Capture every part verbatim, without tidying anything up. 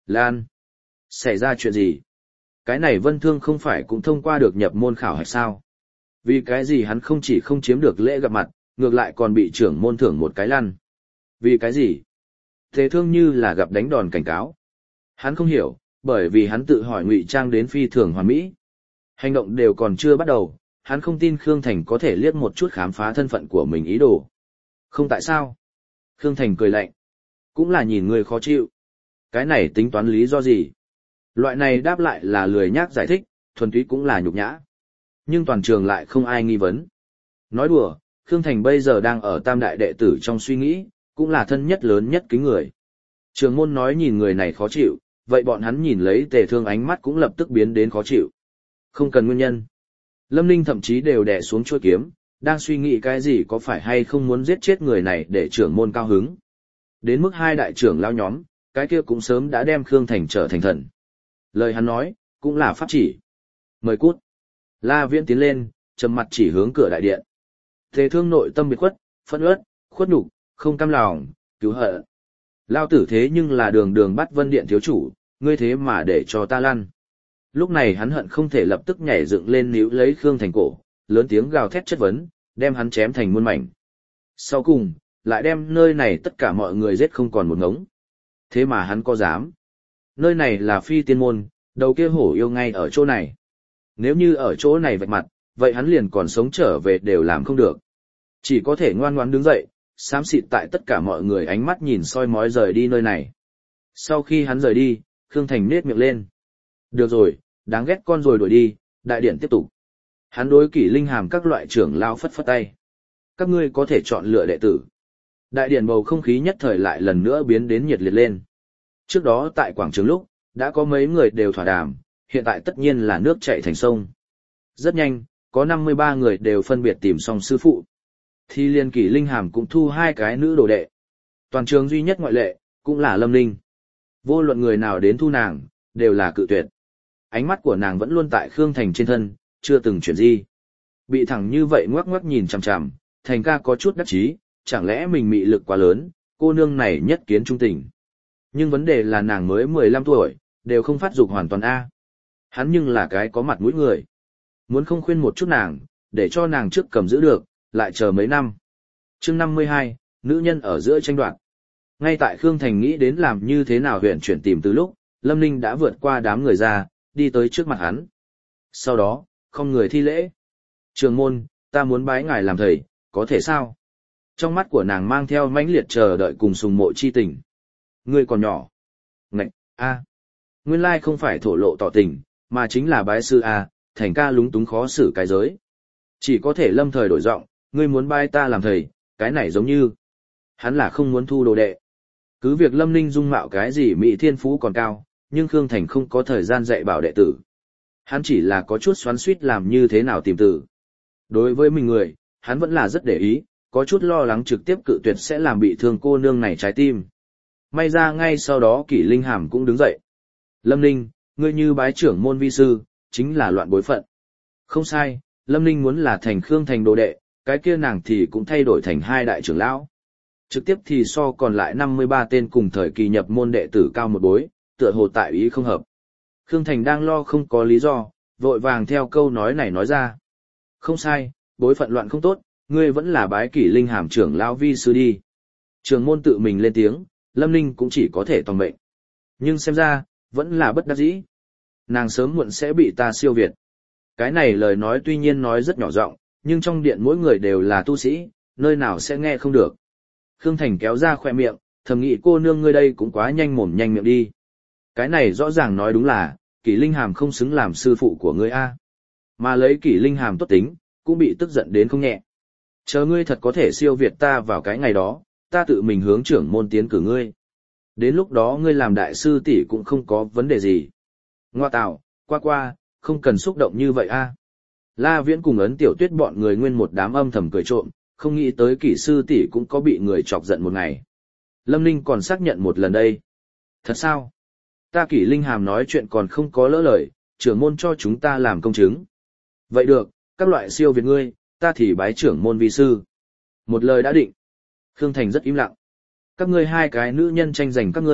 Lan, xảy ra chuyện gì? Cái này Vân Thương không phải cũng thông qua được nhập môn khảo hạch sao? Vì cái gì hắn không chỉ không chiếm được lễ gặp mặt, ngược lại còn bị trưởng môn thưởng một cái lăn? Vì cái gì? Tề Thương như là gặp đánh đòn cảnh cáo. Hắn không hiểu, bởi vì hắn tự hỏi ngụy trang đến phi thường hoàn mỹ. Hành động đều còn chưa bắt đầu, hắn không tin Khương Thành có thể liếc một chút khám phá thân phận của mình ý đồ. Không tại sao? Khương Thành cười lạnh. Cũng là nhìn người khó chịu. Cái này tính toán lý do gì? Loại này đáp lại là lười nhác giải thích, thuần túy cũng là nhục nhã. Nhưng toàn trường lại không ai nghi vấn. Nói đùa, Khương Thành bây giờ đang ở tam đại đệ tử trong suy nghĩ, cũng là thân nhất lớn nhất kính người. Trường môn nói nhìn người này khó chịu, vậy bọn hắn nhìn lấy Tề Thương ánh mắt cũng lập tức biến đến khó chịu. Không cần nguyên nhân. Lâm Ninh thậm chí đều đè xuống chuôi kiếm, đang suy nghĩ cái gì có phải hay không muốn giết chết người này để trưởng môn cao hứng. Đến mức hai đại trưởng lao nhóm, cái kia cũng sớm đã đem Khương Thành trở thành thần. Lời hắn nói, cũng là pháp chỉ. Mời cút. La Viễn tiến lên, trầm mặt chỉ hướng cửa đại điện. Tề Thương nội tâm biệt khuất, phẫn uất, khuất nhục, không cam lòng, cứu hận. Lao tử thế nhưng là đường đường bắt Vân Điện thiếu chủ, ngươi thế mà để cho ta lăn. Lúc này hắn hận không thể lập tức nhảy dựng lên níu lấy Khương Thành cổ, lớn tiếng gào thét chất vấn, đem hắn chém thành muôn mảnh. Sau cùng, lại đem nơi này tất cả mọi người giết không còn một ngống. Thế mà hắn có dám. Nơi này là phi tiên môn, đầu kia hổ yêu ngay ở chỗ này. Nếu như ở chỗ này vạch mặt, vậy hắn liền còn sống trở về đều làm không được. Chỉ có thể ngoan ngoãn đứng dậy, xám xịt tại tất cả mọi người ánh mắt nhìn soi mói rời đi nơi này. Sau khi hắn rời đi, Khương Thành nết miệng lên. Được rồi, đáng ghét con rồi đuổi đi, đại điện tiếp tục. Hắn đối Kỷ Linh Hàm các loại trưởng lao phất phất tay. Các ngươi có thể chọn lựa đệ tử. Đại điện bầu không khí nhất thời lại lần nữa biến đến nhiệt liệt lên. Trước đó tại quảng trường lúc, đã có mấy người đều thỏa đàm, hiện tại tất nhiên là nước chảy thành sông. Rất nhanh, có năm mươi ba người đều phân biệt tìm xong sư phụ. Thì liên Kỷ Linh Hàm cũng thu hai cái nữ đồ đệ. Toàn trường duy nhất ngoại lệ, cũng là Lâm Ninh. Vô luận người nào đến thu nàng, đều là cự tuyệt. Ánh mắt của nàng vẫn luôn tại Khương Thành trên thân, chưa từng chuyển di. Bị thẳng như vậy ngoắc ngoắc nhìn chằm chằm, Thành ca có chút đắc chí, chẳng lẽ mình mị lực quá lớn, cô nương này nhất kiến trung tình. Nhưng vấn đề là nàng mới mười lăm tuổi, đều không phát dục hoàn toàn A. Hắn nhưng là cái có mặt mũi người. Muốn không khuyên một chút nàng, để cho nàng trước cầm giữ được, lại chờ mấy năm. Chương năm mươi hai, nữ nhân ở giữa tranh đoạt. Ngay tại Khương Thành nghĩ đến làm như thế nào huyện chuyển tìm từ lúc, Lâm Ninh đã vượt qua đám người ra, đi tới trước mặt hắn. Sau đó, không người thi lễ. Trường môn, ta muốn bái ngài làm thầy, có thể sao? Trong mắt của nàng mang theo mãnh liệt chờ đợi cùng sùng mộ chi tình. Ngươi còn nhỏ. Ngạch, a. Nguyên lai không phải thổ lộ tỏ tình, mà chính là bái sư a, Thành ca lúng túng khó xử cái giới. Chỉ có thể lâm thời đổi giọng, ngươi muốn bái ta làm thầy, cái này giống như. Hắn là không muốn thu đồ đệ. Cứ việc Lâm Ninh dung mạo cái gì mỹ thiên phú còn cao, nhưng Khương Thành không có thời gian dạy bảo đệ tử. Hắn chỉ là có chút xoắn xuýt làm như thế nào tìm tử. Đối với mình người, hắn vẫn là rất để ý, có chút lo lắng trực tiếp cự tuyệt sẽ làm bị thương cô nương này trái tim. May ra ngay sau đó Kỷ Linh Hàm cũng đứng dậy. Lâm Ninh, ngươi như bái trưởng môn vi sư, chính là loạn bối phận. Không sai, Lâm Ninh muốn là thành Khương Thành đồ đệ, cái kia nàng thì cũng thay đổi thành hai đại trưởng lão. Trực tiếp thì so còn lại năm mươi ba tên cùng thời kỳ nhập môn đệ tử cao một bối, tựa hồ tại ý không hợp. Khương Thành đang lo không có lý do, vội vàng theo câu nói này nói ra. Không sai, bối phận loạn không tốt, ngươi vẫn là bái Kỷ Linh Hàm trưởng lão vi sư đi. Trường môn tự mình lên tiếng, Lâm Ninh cũng chỉ có thể toàn mệnh. Nhưng xem ra, vẫn là bất đắc dĩ. Nàng sớm muộn sẽ bị ta siêu việt. Cái này lời nói tuy nhiên nói rất nhỏ giọng, nhưng trong điện mỗi người đều là tu sĩ, nơi nào sẽ nghe không được. Khương Thành kéo ra khoe miệng, thầm nghĩ cô nương ngươi đây cũng quá nhanh mồm nhanh miệng đi. Cái này rõ ràng nói đúng là, Kỷ Linh Hàm không xứng làm sư phụ của ngươi a. Mà lấy Kỷ Linh Hàm tốt tính, cũng bị tức giận đến không nhẹ. Chờ ngươi thật có thể siêu việt ta vào cái ngày đó, ta tự mình hướng trưởng môn tiến cử ngươi. Đến lúc đó ngươi làm đại sư tỷ cũng không có vấn đề gì. Ngoa tạo, qua qua, không cần xúc động như vậy a. La Viễn cùng Ấn Tiểu Tuyết bọn người nguyên một đám âm thầm cười trộm, không nghĩ tới Kỷ sư tỷ cũng có bị người chọc giận một ngày. Lâm Ninh còn xác nhận một lần đây. Thật sao? Ta Kỷ Linh Hàm nói chuyện còn không có lỡ lời, trưởng môn cho chúng ta làm công chứng. Vậy được, các loại siêu việt ngươi, ta thì bái trưởng môn vi sư. Một lời đã định. Khương Thành rất im lặng. Các ngươi hai cái nữ nhân tranh giành các ngươi,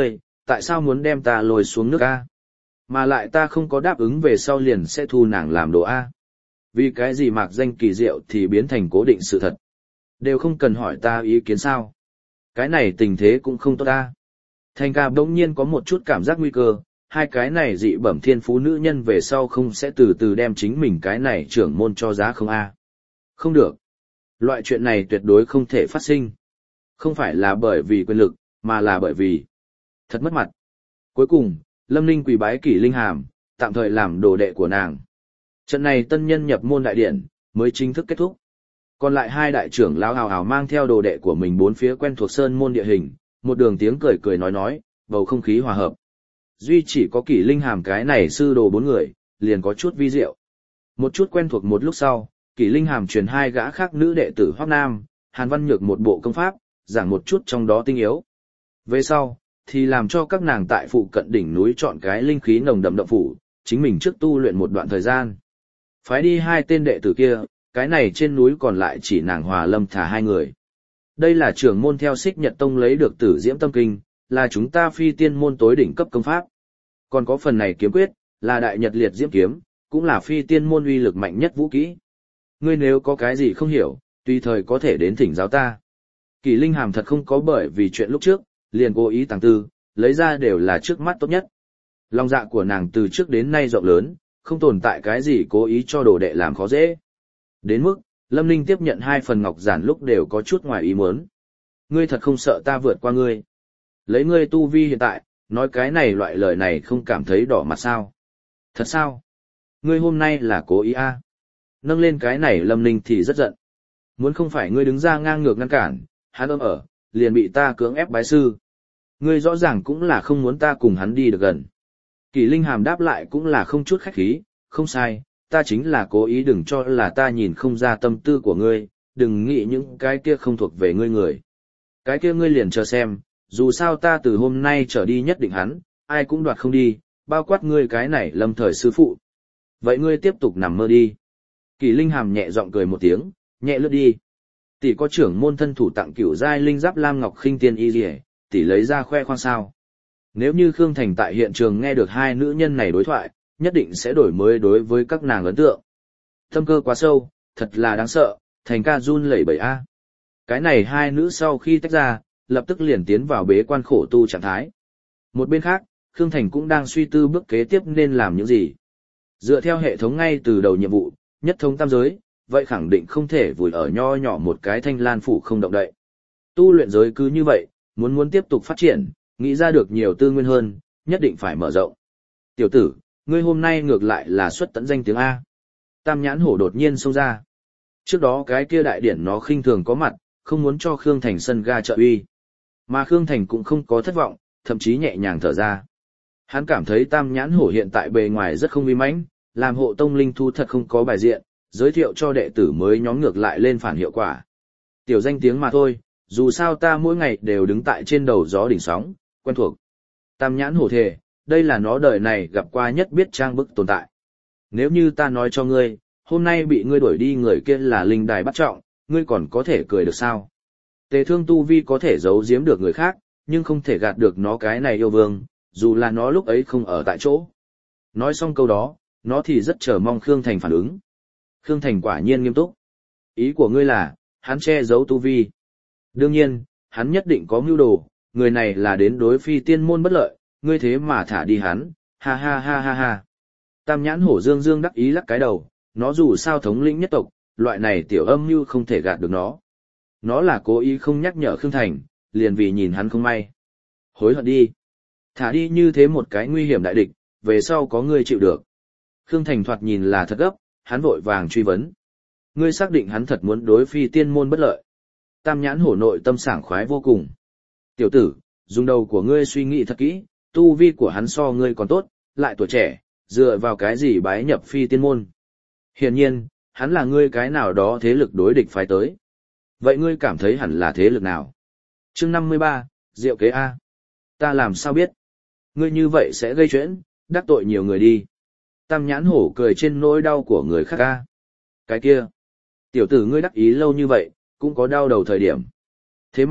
tại sao muốn đem ta lôi xuống nước A? Mà lại ta không có đáp ứng về sau liền sẽ thu nàng làm đồ A. Vì cái gì mạc danh kỳ diệu thì biến thành cố định sự thật. Đều không cần hỏi ta ý kiến sao. Cái này tình thế cũng không tốt ta. Thành ca bỗng nhiên có một chút cảm giác nguy cơ, hai cái này dị bẩm thiên phú nữ nhân về sau không sẽ từ từ đem chính mình cái này trưởng môn cho giá không A. Không được. Loại chuyện này tuyệt đối không thể phát sinh. Không phải là bởi vì quyền lực, mà là bởi vì thật mất mặt. Cuối cùng, Lâm Ninh quỳ bái Kỷ Linh Hàm, tạm thời làm đồ đệ của nàng. Trận này tân nhân nhập môn đại điện, mới chính thức kết thúc. Còn lại hai đại trưởng lão hào hào mang theo đồ đệ của mình bốn phía quen thuộc sơn môn địa hình, một đường tiếng cười cười nói nói, bầu không khí hòa hợp. Duy chỉ có Kỷ Linh Hàm cái này sư đồ bốn người, liền có chút vi diệu. Một chút quen thuộc một lúc sau, Kỷ Linh Hàm truyền hai gã khác nữ đệ tử Hoắc Nam, Hàn Văn Nhược một bộ công pháp, giảng một chút trong đó tinh yếu. Về sau, thì làm cho các nàng tại phụ cận đỉnh núi chọn cái linh khí nồng đậm động phủ, chính mình trước tu luyện một đoạn thời gian. Phái đi hai tên đệ tử kia, cái này trên núi còn lại chỉ nàng Hòa Lâm thả hai người. Đây là trưởng môn theo Xích Nhật Tông lấy được Tử Diễm Tâm Kinh, là chúng ta phi tiên môn tối đỉnh cấp công pháp. Còn có phần này kiếm quyết, là Đại Nhật Liệt Diễm Kiếm, cũng là phi tiên môn uy lực mạnh nhất vũ kỹ. Ngươi nếu có cái gì không hiểu, tùy thời có thể đến thỉnh giáo ta. Kỷ Linh Hàm thật không có bởi vì chuyện lúc trước, liền cố ý tàng tư, lấy ra đều là trước mắt tốt nhất. Lòng dạ của nàng từ trước đến nay rộng lớn, không tồn tại cái gì cố ý cho đồ đệ làm khó dễ. Đến mức, Lâm Ninh tiếp nhận hai phần ngọc giản lúc đều có chút ngoài ý muốn. Ngươi thật không sợ ta vượt qua ngươi. Lấy ngươi tu vi hiện tại, nói cái này loại lời này không cảm thấy đỏ mặt sao. Thật sao? Ngươi hôm nay là cố ý a? Nâng lên cái này Lâm Ninh thì rất giận. Muốn không phải ngươi đứng ra ngang ngược ngăn cản, hắn ôm ở, liền bị ta cưỡng ép bái sư. Ngươi rõ ràng cũng là không muốn ta cùng hắn đi được gần. Kỷ Linh Hàm đáp lại cũng là không chút khách khí, không sai, ta chính là cố ý đừng cho là ta nhìn không ra tâm tư của ngươi, đừng nghĩ những cái kia không thuộc về ngươi người. Cái kia ngươi liền chờ xem, dù sao ta từ hôm nay trở đi nhất định hắn, ai cũng đoạt không đi, bao quát ngươi cái này Lâm thời sư phụ. Vậy ngươi tiếp tục nằm mơ đi. Kỷ Linh Hàm nhẹ giọng cười một tiếng, nhẹ lướt đi. Tỷ có trưởng môn thân thủ tặng cửu giai linh giáp lam ngọc khinh tiên y liễu, tỷ lấy ra khoe khoang sao. Nếu như Khương Thành tại hiện trường nghe được hai nữ nhân này đối thoại, nhất định sẽ đổi mới đối với các nàng ấn tượng. Thâm cơ quá sâu, thật là đáng sợ, Thành ca run lẩy bẩy a. Cái này hai nữ sau khi tách ra, lập tức liền tiến vào bế quan khổ tu trạng thái. Một bên khác, Khương Thành cũng đang suy tư bước kế tiếp nên làm những gì. Dựa theo hệ thống ngay từ đầu nhiệm vụ, nhất thống tam giới, vậy khẳng định không thể vùi ở nho nhỏ một cái thanh lan phủ không động đậy. Tu luyện giới cứ như vậy, muốn muốn tiếp tục phát triển, nghĩ ra được nhiều tư nguyên hơn, nhất định phải mở rộng. Tiểu tử, ngươi hôm nay ngược lại là xuất tận danh tiếng A. Tam nhãn hổ đột nhiên xông ra. Trước đó cái kia đại điển nó khinh thường có mặt, không muốn cho Khương Thành sân ga trợ uy. Mà Khương Thành cũng không có thất vọng, thậm chí nhẹ nhàng thở ra. Hắn cảm thấy tam nhãn hổ hiện tại bề ngoài rất không uy mãnh, làm hộ tông linh thu thật không có bài diện, giới thiệu cho đệ tử mới nhóm ngược lại lên phản hiệu quả. Tiểu danh tiếng mà thôi, dù sao ta mỗi ngày đều đứng tại trên đầu gió đỉnh sóng, quen thuộc. Tam nhãn hổ thề, đây là nó đời này gặp qua nhất biết trang bức tồn tại. Nếu như ta nói cho ngươi, hôm nay bị ngươi đuổi đi người kia là linh đài bắt trọng, ngươi còn có thể cười được sao? Tề Thương tu vi có thể giấu giếm được người khác, nhưng không thể gạt được nó cái này yêu vương, dù là nó lúc ấy không ở tại chỗ. Nói xong câu đó, nó thì rất chờ mong Khương Thành phản ứng. Khương Thành quả nhiên nghiêm túc. Ý của ngươi là, hắn che giấu tu vi. Đương nhiên, hắn nhất định có mưu đồ, người này là đến đối phi tiên môn bất lợi, ngươi thế mà thả đi hắn, ha ha ha ha ha. Tam nhãn hổ dương dương đắc ý lắc cái đầu, nó dù sao thống lĩnh nhất tộc, loại này tiểu âm mưu không thể gạt được nó. Nó là cố ý không nhắc nhở Khương Thành, liền vì nhìn hắn không may. Hối hận đi. Thả đi như thế một cái nguy hiểm đại địch, về sau có ngươi chịu được. Khương Thành thoạt nhìn là thật gấp, hắn vội vàng truy vấn. Ngươi xác định hắn thật muốn đối phi tiên môn bất lợi. Tam nhãn hổ nội tâm sảng khoái vô cùng. Tiểu tử, dùng đầu của ngươi suy nghĩ thật kỹ, tu vi của hắn so ngươi còn tốt, lại tuổi trẻ, dựa vào cái gì bái nhập phi tiên môn. Hiển nhiên, hắn là ngươi cái nào đó thế lực đối địch phái tới. Vậy ngươi cảm thấy hẳn là thế lực nào? Chương năm mươi ba, Diệu kế A. Ta làm sao biết? Ngươi như vậy sẽ gây chuyện, đắc tội nhiều người đi. Tam nhãn hổ cười trên nỗi đau của người khác A. Cái kia, tiểu tử ngươi đắc ý lâu như vậy, cũng có đau đầu thời điểm. Thế mà,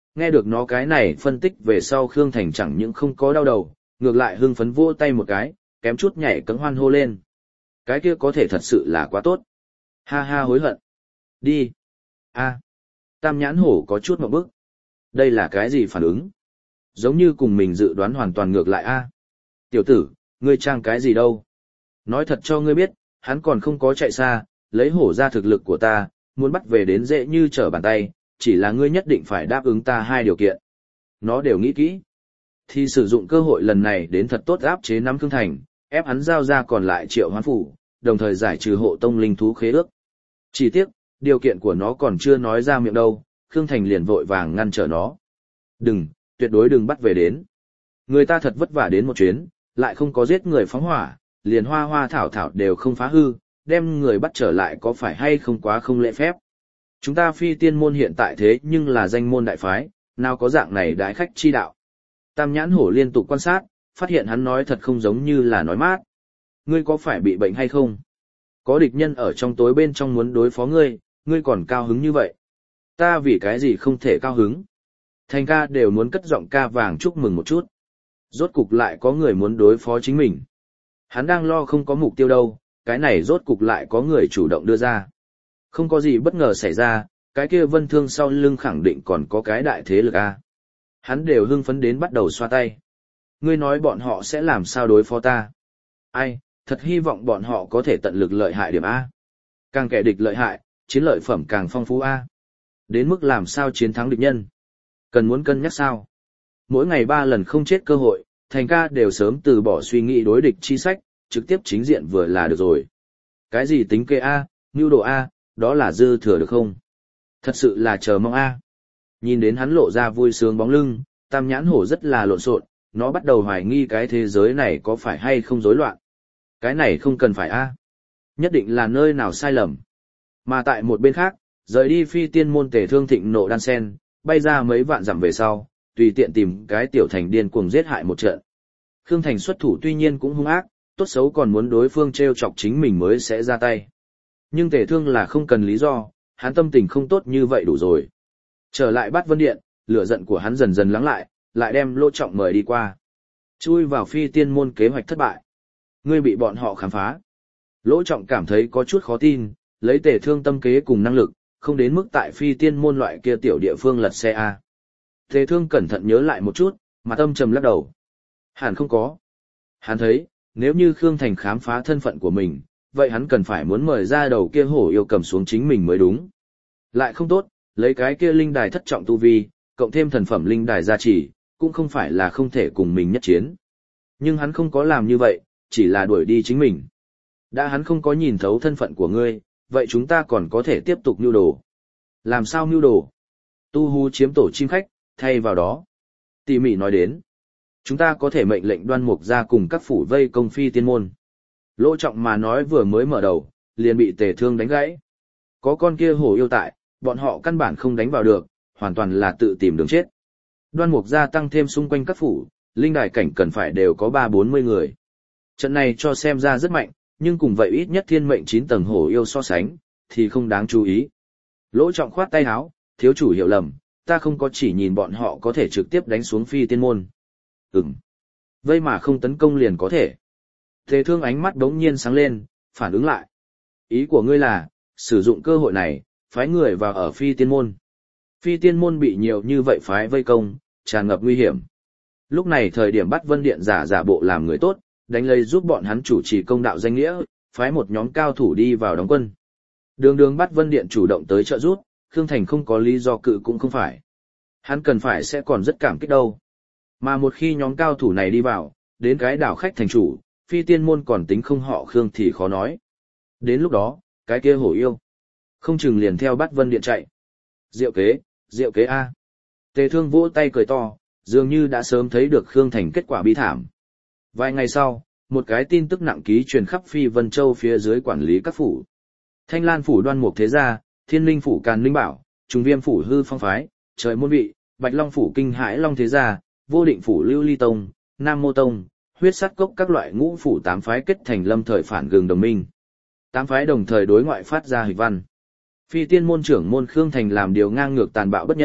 nghe được nó cái này phân tích về sau Khương Thành chẳng những không có đau đầu, ngược lại hưng phấn vỗ tay một cái, kém chút nhảy cẫng hoan hô lên. Cái kia có thể thật sự là quá tốt. Ha ha hối hận. Đi. A. Tam nhãn hổ có chút ngượng bức. Đây là cái gì phản ứng? Giống như cùng mình dự đoán hoàn toàn ngược lại a. Tiểu tử, ngươi trang cái gì đâu? Nói thật cho ngươi biết, hắn còn không có chạy xa, lấy hổ ra thực lực của ta, muốn bắt về đến dễ như trở bàn tay, chỉ là ngươi nhất định phải đáp ứng ta hai điều kiện. Nó đều nghĩ kỹ. Thì sử dụng cơ hội lần này đến thật tốt áp chế nắm Khương Thành, ép hắn giao ra còn lại triệu hoán phủ, đồng thời giải trừ hộ tông linh thú khế ước. Chỉ tiếc, điều kiện của nó còn chưa nói ra miệng đâu, Khương Thành liền vội vàng ngăn trở nó. Đừng, tuyệt đối đừng bắt về đến. Người ta thật vất vả đến một chuyến, lại không có giết người phóng hỏa, liền hoa hoa thảo thảo đều không phá hư, đem người bắt trở lại có phải hay không quá không lễ phép. Chúng ta Phi Tiên môn hiện tại thế nhưng là danh môn đại phái, nào có dạng này đại khách chi đạo. Tam nhãn hổ liên tục quan sát, phát hiện hắn nói thật không giống như là nói mát. Ngươi có phải bị bệnh hay không? Có địch nhân ở trong tối bên trong muốn đối phó ngươi, ngươi còn cao hứng như vậy. Ta vì cái gì không thể cao hứng? Thành ca đều muốn cất giọng ca vàng chúc mừng một chút. Rốt cục lại có người muốn đối phó chính mình. Hắn đang lo không có mục tiêu đâu, cái này rốt cục lại có người chủ động đưa ra. Không có gì bất ngờ xảy ra, cái kia Vân Thương sau lưng khẳng định còn có cái đại thế lực a. Hắn đều hưng phấn đến bắt đầu xoa tay. Ngươi nói bọn họ sẽ làm sao đối phó ta? Ai, thật hy vọng bọn họ có thể tận lực lợi hại điểm A. Càng kẻ địch lợi hại, chiến lợi phẩm càng phong phú A. Đến mức làm sao chiến thắng địch nhân? Cần muốn cân nhắc sao? Mỗi ngày ba lần không chết cơ hội, Thành ca đều sớm từ bỏ suy nghĩ đối địch chi sách, trực tiếp chính diện vừa là được rồi. Cái gì tính kê A, nưu đồ A, đó là dư thừa được không? Thật sự là chờ mong A. Nhìn đến hắn lộ ra vui sướng bóng lưng, tam nhãn hổ rất là lộn xộn, nó bắt đầu hoài nghi cái thế giới này có phải hay không rối loạn. Cái này không cần phải A. Nhất định là nơi nào sai lầm. Mà tại một bên khác, rời đi Phi Tiên môn Tề Thương thịnh nộ đan sen, bay ra mấy vạn dặm về sau, tùy tiện tìm cái tiểu thành điên cuồng giết hại một trận. Khương Thành xuất thủ tuy nhiên cũng hung ác, tốt xấu còn muốn đối phương trêu chọc chính mình mới sẽ ra tay. Nhưng Tề Thương là không cần lý do, hắn tâm tình không tốt như vậy đủ rồi. Trở lại Bát Vân Điện, lửa giận của hắn dần dần lắng lại, lại đem Lỗ Trọng mời đi qua. Chui vào Phi Tiên môn kế hoạch thất bại. Ngươi bị bọn họ khám phá. Lỗ Trọng cảm thấy có chút khó tin, lấy Tề Thương tâm kế cùng năng lực, không đến mức tại Phi Tiên môn loại kia tiểu địa phương lật xe A. Tề Thương cẩn thận nhớ lại một chút, mà tâm trầm lắc đầu. Hẳn không có. Hắn thấy, nếu như Khương Thành khám phá thân phận của mình, vậy hắn cần phải muốn mời ra đầu kia hổ yêu cầm xuống chính mình mới đúng. Lại không tốt, lấy cái kia linh đài thất trọng tu vi, cộng thêm thần phẩm linh đài gia trì, cũng không phải là không thể cùng mình nhất chiến. Nhưng hắn không có làm như vậy, chỉ là đuổi đi chính mình. Đã hắn không có nhìn thấu thân phận của ngươi, vậy chúng ta còn có thể tiếp tục mưu đồ. Làm sao mưu đồ? Tu hú chiếm tổ chim khách, thay vào đó. Tỉ mỉ nói đến, chúng ta có thể mệnh lệnh Đoan Mục ra cùng các phủ vây công Phi Tiên môn. Lỗ Trọng mà nói vừa mới mở đầu, liền bị Tề Thương đánh gãy. Có con kia hổ yêu tại, bọn họ căn bản không đánh vào được, hoàn toàn là tự tìm đường chết. Đoan Mục gia tăng thêm xung quanh các phủ, linh đài cảnh cần phải đều có ba bốn mươi người. Trận này cho xem ra rất mạnh, nhưng cùng vậy ít nhất thiên mệnh chín tầng hổ yêu so sánh, thì không đáng chú ý. Lỗ Trọng khoát tay áo, thiếu chủ hiểu lầm, ta không có chỉ nhìn bọn họ có thể trực tiếp đánh xuống Phi Tiên môn. Ừm. Vây mà không tấn công liền có thể. Tề Thương ánh mắt đống nhiên sáng lên, phản ứng lại. Ý của ngươi là, sử dụng cơ hội này, phái người vào ở Phi Tiên môn. Phi Tiên môn bị nhiều như vậy phái vây công, tràn ngập nguy hiểm. Lúc này thời điểm Bát Vân Điện giả giả bộ làm người tốt, đánh lấy giúp bọn hắn chủ trì công đạo danh nghĩa, phái một nhóm cao thủ đi vào đóng quân. Đường đường Bát Vân Điện chủ động tới trợ giúp, Khương Thành không có lý do cự cũng không phải. Hắn cần phải sẽ còn rất cảm kích đâu. Mà một khi nhóm cao thủ này đi vào, đến cái đảo khách thành chủ, Phi Tiên môn còn tính không họ Khương thì khó nói. Đến lúc đó, cái kia hổ yêu, không chừng liền theo Bát Vân Điện chạy. Diệu kế, diệu kế A. Tề Thương vỗ tay cười to, dường như đã sớm thấy được Khương Thành kết quả bi thảm. Vài ngày sau, một cái tin tức nặng ký truyền khắp Phi Vân Châu phía dưới quản lý các phủ. Thanh Lan phủ Đoan Mục Thế Gia, Thiên Linh phủ Càn Linh Bảo, Trùng Viêm phủ Hư Phong Phái, Trời Môn Vị, Bạch Long phủ Kinh Hải Long Thế Gia, Vô Định phủ Lưu Ly Tông, Nam Mô Tông, Huyết Sát Cốc các loại ngũ phủ tám phái kết thành lâm thời phản gừng đồng minh. Tám phái đồng thời đối ngoại phát ra hịch văn. Phi Tiên môn trưởng môn Khương Thành làm điều ngang ngược tàn bạo bất nhân,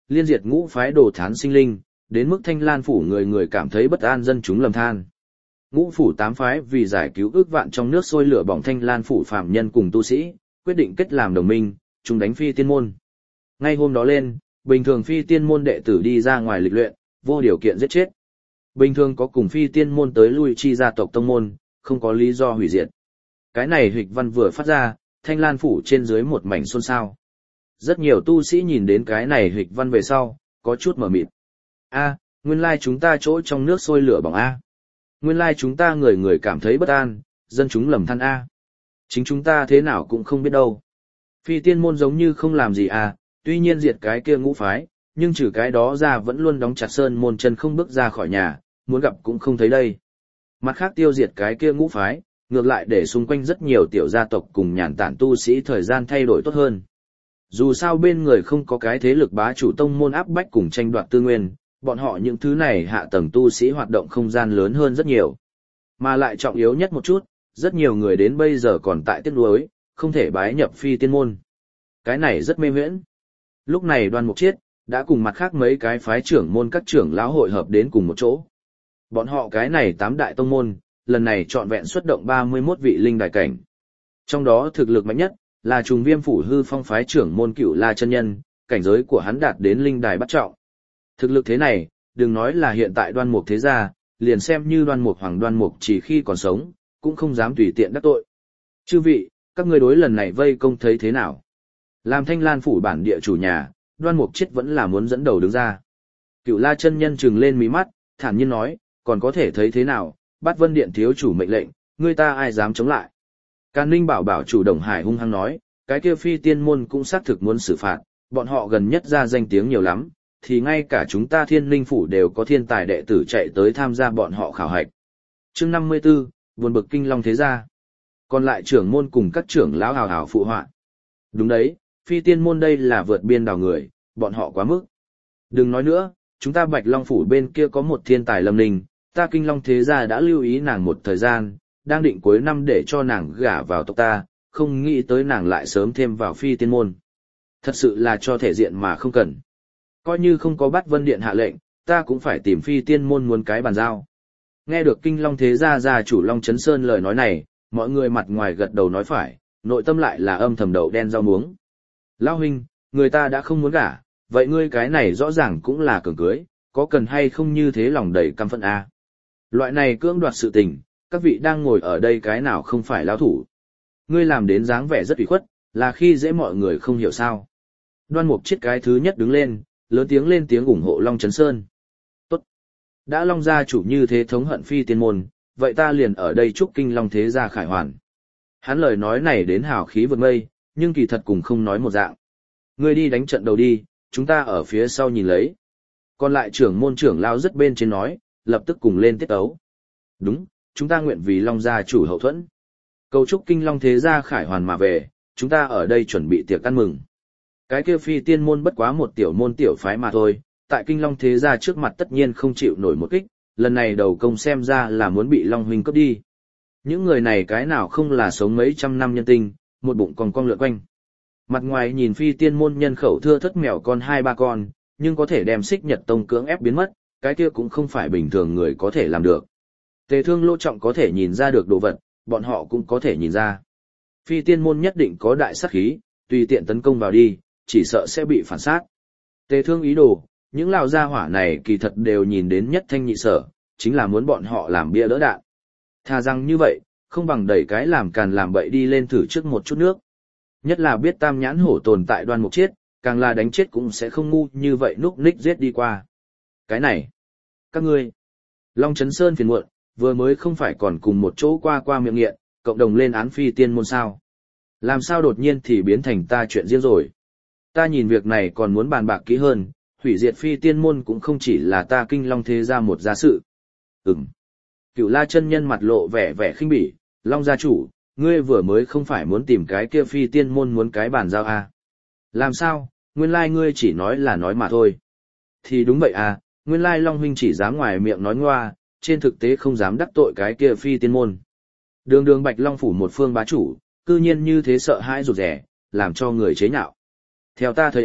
liên diệt ngũ phái đồ thán sinh linh, đến mức Thanh Lan phủ người người cảm thấy bất an, dân chúng lầm than. Ngũ phủ tám phái vì giải cứu ước vạn trong nước sôi lửa bỏng Thanh Lan phủ phàm nhân cùng tu sĩ, quyết định kết làm đồng minh, chung đánh Phi Tiên môn. Ngay hôm đó lên, bình thường Phi Tiên môn đệ tử đi ra ngoài lịch luyện, vô điều kiện giết chết. Bình thường có cùng Phi Tiên môn tới lui chi gia tộc tông môn, không có lý do hủy diệt. Cái này huỵch văn vừa phát ra, Thanh Lan phủ trên dưới một mảnh xôn xao. Rất nhiều tu sĩ nhìn đến cái này huỵch văn về sau, có chút mờ mịt. A, nguyên lai chúng ta chỗ trong nước sôi lửa bỏng A. Nguyên lai chúng ta người người cảm thấy bất an, dân chúng lầm than A. Chính chúng ta thế nào cũng không biết đâu. Phi Tiên môn giống như không làm gì à, tuy nhiên diệt cái kia ngũ phái, nhưng trừ cái đó ra vẫn luôn đóng chặt sơn môn chân không bước ra khỏi nhà, muốn gặp cũng không thấy đây. Mặt khác tiêu diệt cái kia ngũ phái, ngược lại để xung quanh rất nhiều tiểu gia tộc cùng nhàn tản tu sĩ thời gian thay đổi tốt hơn. Dù sao bên người không có cái thế lực bá chủ tông môn áp bách cùng tranh đoạt tư nguyên, bọn họ những thứ này hạ tầng tu sĩ hoạt động không gian lớn hơn rất nhiều. Mà lại trọng yếu nhất một chút, rất nhiều người đến bây giờ còn tại tiếc nuối, không thể bái nhập Phi Tiên môn. Cái này rất mê huyễn. Lúc này Đoan Mục Chiết đã cùng mặt khác mấy cái phái trưởng môn các trưởng lão hội hợp đến cùng một chỗ. Bọn họ cái này tám đại tông môn, lần này trọn vẹn xuất động ba mươi mốt vị linh đài cảnh. Trong đó thực lực mạnh nhất là Trùng Viêm phủ Hư Phong phái trưởng môn Cửu La chân nhân, cảnh giới của hắn đạt đến linh đài bắt trọng. Thực lực thế này, đừng nói là hiện tại Đoan Mục thế gia, liền xem như Đoan Mục Hoàng Đoan Mục chỉ khi còn sống, cũng không dám tùy tiện đắc tội. Chư vị, các ngươi đối lần này vây công thấy thế nào? Làm Thanh Lan phủ bản địa chủ nhà, Đoan Mục Chiết vẫn là muốn dẫn đầu đứng ra. Cửu La chân nhân trừng lên mí mắt, thản nhiên nói, còn có thể thấy thế nào, Bát Vân Điện thiếu chủ mệnh lệnh, người ta ai dám chống lại. Càn Ninh bảo bảo chủ Đồng Hải hung hăng nói, cái kia Phi Tiên môn cũng xác thực muốn xử phạt, bọn họ gần nhất ra danh tiếng nhiều lắm, thì ngay cả chúng ta Thiên Linh phủ đều có thiên tài đệ tử chạy tới tham gia bọn họ khảo hạch. Chương năm mươi 54, buồn bực kinh long thế gia. Còn lại trưởng môn cùng các trưởng lão hào hào phụ họa. Đúng đấy, Phi Tiên môn đây là vượt biên đào người, bọn họ quá mức. Đừng nói nữa, chúng ta Bạch Long phủ bên kia có một thiên tài Lâm Ninh, ta Kinh Long thế gia đã lưu ý nàng một thời gian, đang định cuối năm để cho nàng gả vào tộc ta, không nghĩ tới nàng lại sớm thêm vào Phi Tiên môn. Thật sự là cho thể diện mà không cần. Coi như không có Bát Vân Điện hạ lệnh, ta cũng phải tìm Phi Tiên môn muốn cái bàn giao. Nghe được Kinh Long thế gia gia chủ Long Chấn Sơn lời nói này, mọi người mặt ngoài gật đầu nói phải, nội tâm lại là âm thầm đậu đen rau muống. Lão huynh, người ta đã không muốn gả, vậy ngươi cái này rõ ràng cũng là cường cưới, có cần hay không như thế lòng đầy căm phẫn a? Loại này cưỡng đoạt sự tình, các vị đang ngồi ở đây cái nào không phải lão thủ. Ngươi làm đến dáng vẻ rất ủy khuất, là khi dễ mọi người không hiểu sao. Đoan Mục Chiết cái thứ nhất đứng lên, lớn tiếng lên tiếng ủng hộ Long Chấn Sơn. Tốt. Đã Long gia chủ như thế thống hận Phi Tiên môn, vậy ta liền ở đây chúc Kinh Long thế gia khải hoàn. Hắn lời nói này đến hào khí vượt mây, nhưng kỳ thật cùng không nói một dạng. Ngươi đi đánh trận đầu đi, chúng ta ở phía sau nhìn lấy. Còn lại trưởng môn trưởng lao rất bên trên nói, lập tức cùng lên tiết tấu. Đúng, chúng ta nguyện vì Long gia chủ hậu thuẫn. Cầu chúc Kinh Long thế gia khải hoàn mà về, chúng ta ở đây chuẩn bị tiệc ăn mừng. Cái kia Phi Tiên môn bất quá một tiểu môn tiểu phái mà thôi, tại Kinh Long thế gia trước mặt tất nhiên không chịu nổi một kích, lần này đầu công xem ra là muốn bị Long huynh cướp đi. Những người này cái nào không là sống mấy trăm năm nhân tinh, một bụng còn cong lượn quanh. Mặt ngoài nhìn Phi Tiên môn nhân khẩu thưa thất mèo con hai ba con, nhưng có thể đem Xích Nhật Tông cưỡng ép biến mất, cái kia cũng không phải bình thường người có thể làm được. Tề Thương Lỗ Trọng có thể nhìn ra được đồ vật, bọn họ cũng có thể nhìn ra. Phi Tiên môn nhất định có đại sát khí, tùy tiện tấn công vào đi, chỉ sợ sẽ bị phản sát. Tề Thương ý đồ, những lão gia hỏa này kỳ thật đều nhìn đến nhất thanh nhị sở, chính là muốn bọn họ làm bia đỡ đạn. Thà rằng như vậy, không bằng đẩy cái làm càn làm bậy đi lên thử trước một chút nước. Nhất là biết Tam Nhãn Hổ tồn tại Đoan Mục Chiết, càng là đánh chết cũng sẽ không ngu như vậy núp ních giết đi qua. Cái này, các ngươi, Long Chấn Sơn phiền muộn, vừa mới không phải còn cùng một chỗ qua qua miệng nghiện, cộng đồng lên án Phi Tiên môn sao? Làm sao đột nhiên thì biến thành ta chuyện riêng rồi? Ta nhìn việc này còn muốn bàn bạc kỹ hơn, hủy diệt Phi Tiên môn cũng không chỉ là ta Kinh Long thế gia một gia sự. Ừm. Cửu La chân nhân mặt lộ vẻ vẻ khinh bỉ, Long gia chủ, ngươi vừa mới không phải muốn tìm cái kia Phi Tiên môn muốn cái bàn giao à? Làm sao, nguyên lai ngươi chỉ nói là nói mà thôi. Thì đúng vậy à, nguyên lai Long huynh chỉ dám ngoài miệng nói ngoa, trên thực tế không dám đắc tội cái kia Phi Tiên môn. Đường đường Bạch Long phủ một phương bá chủ, cư nhiên như thế sợ hãi rụt rẻ, làm cho người chế nhạo. Theo ta thấy à,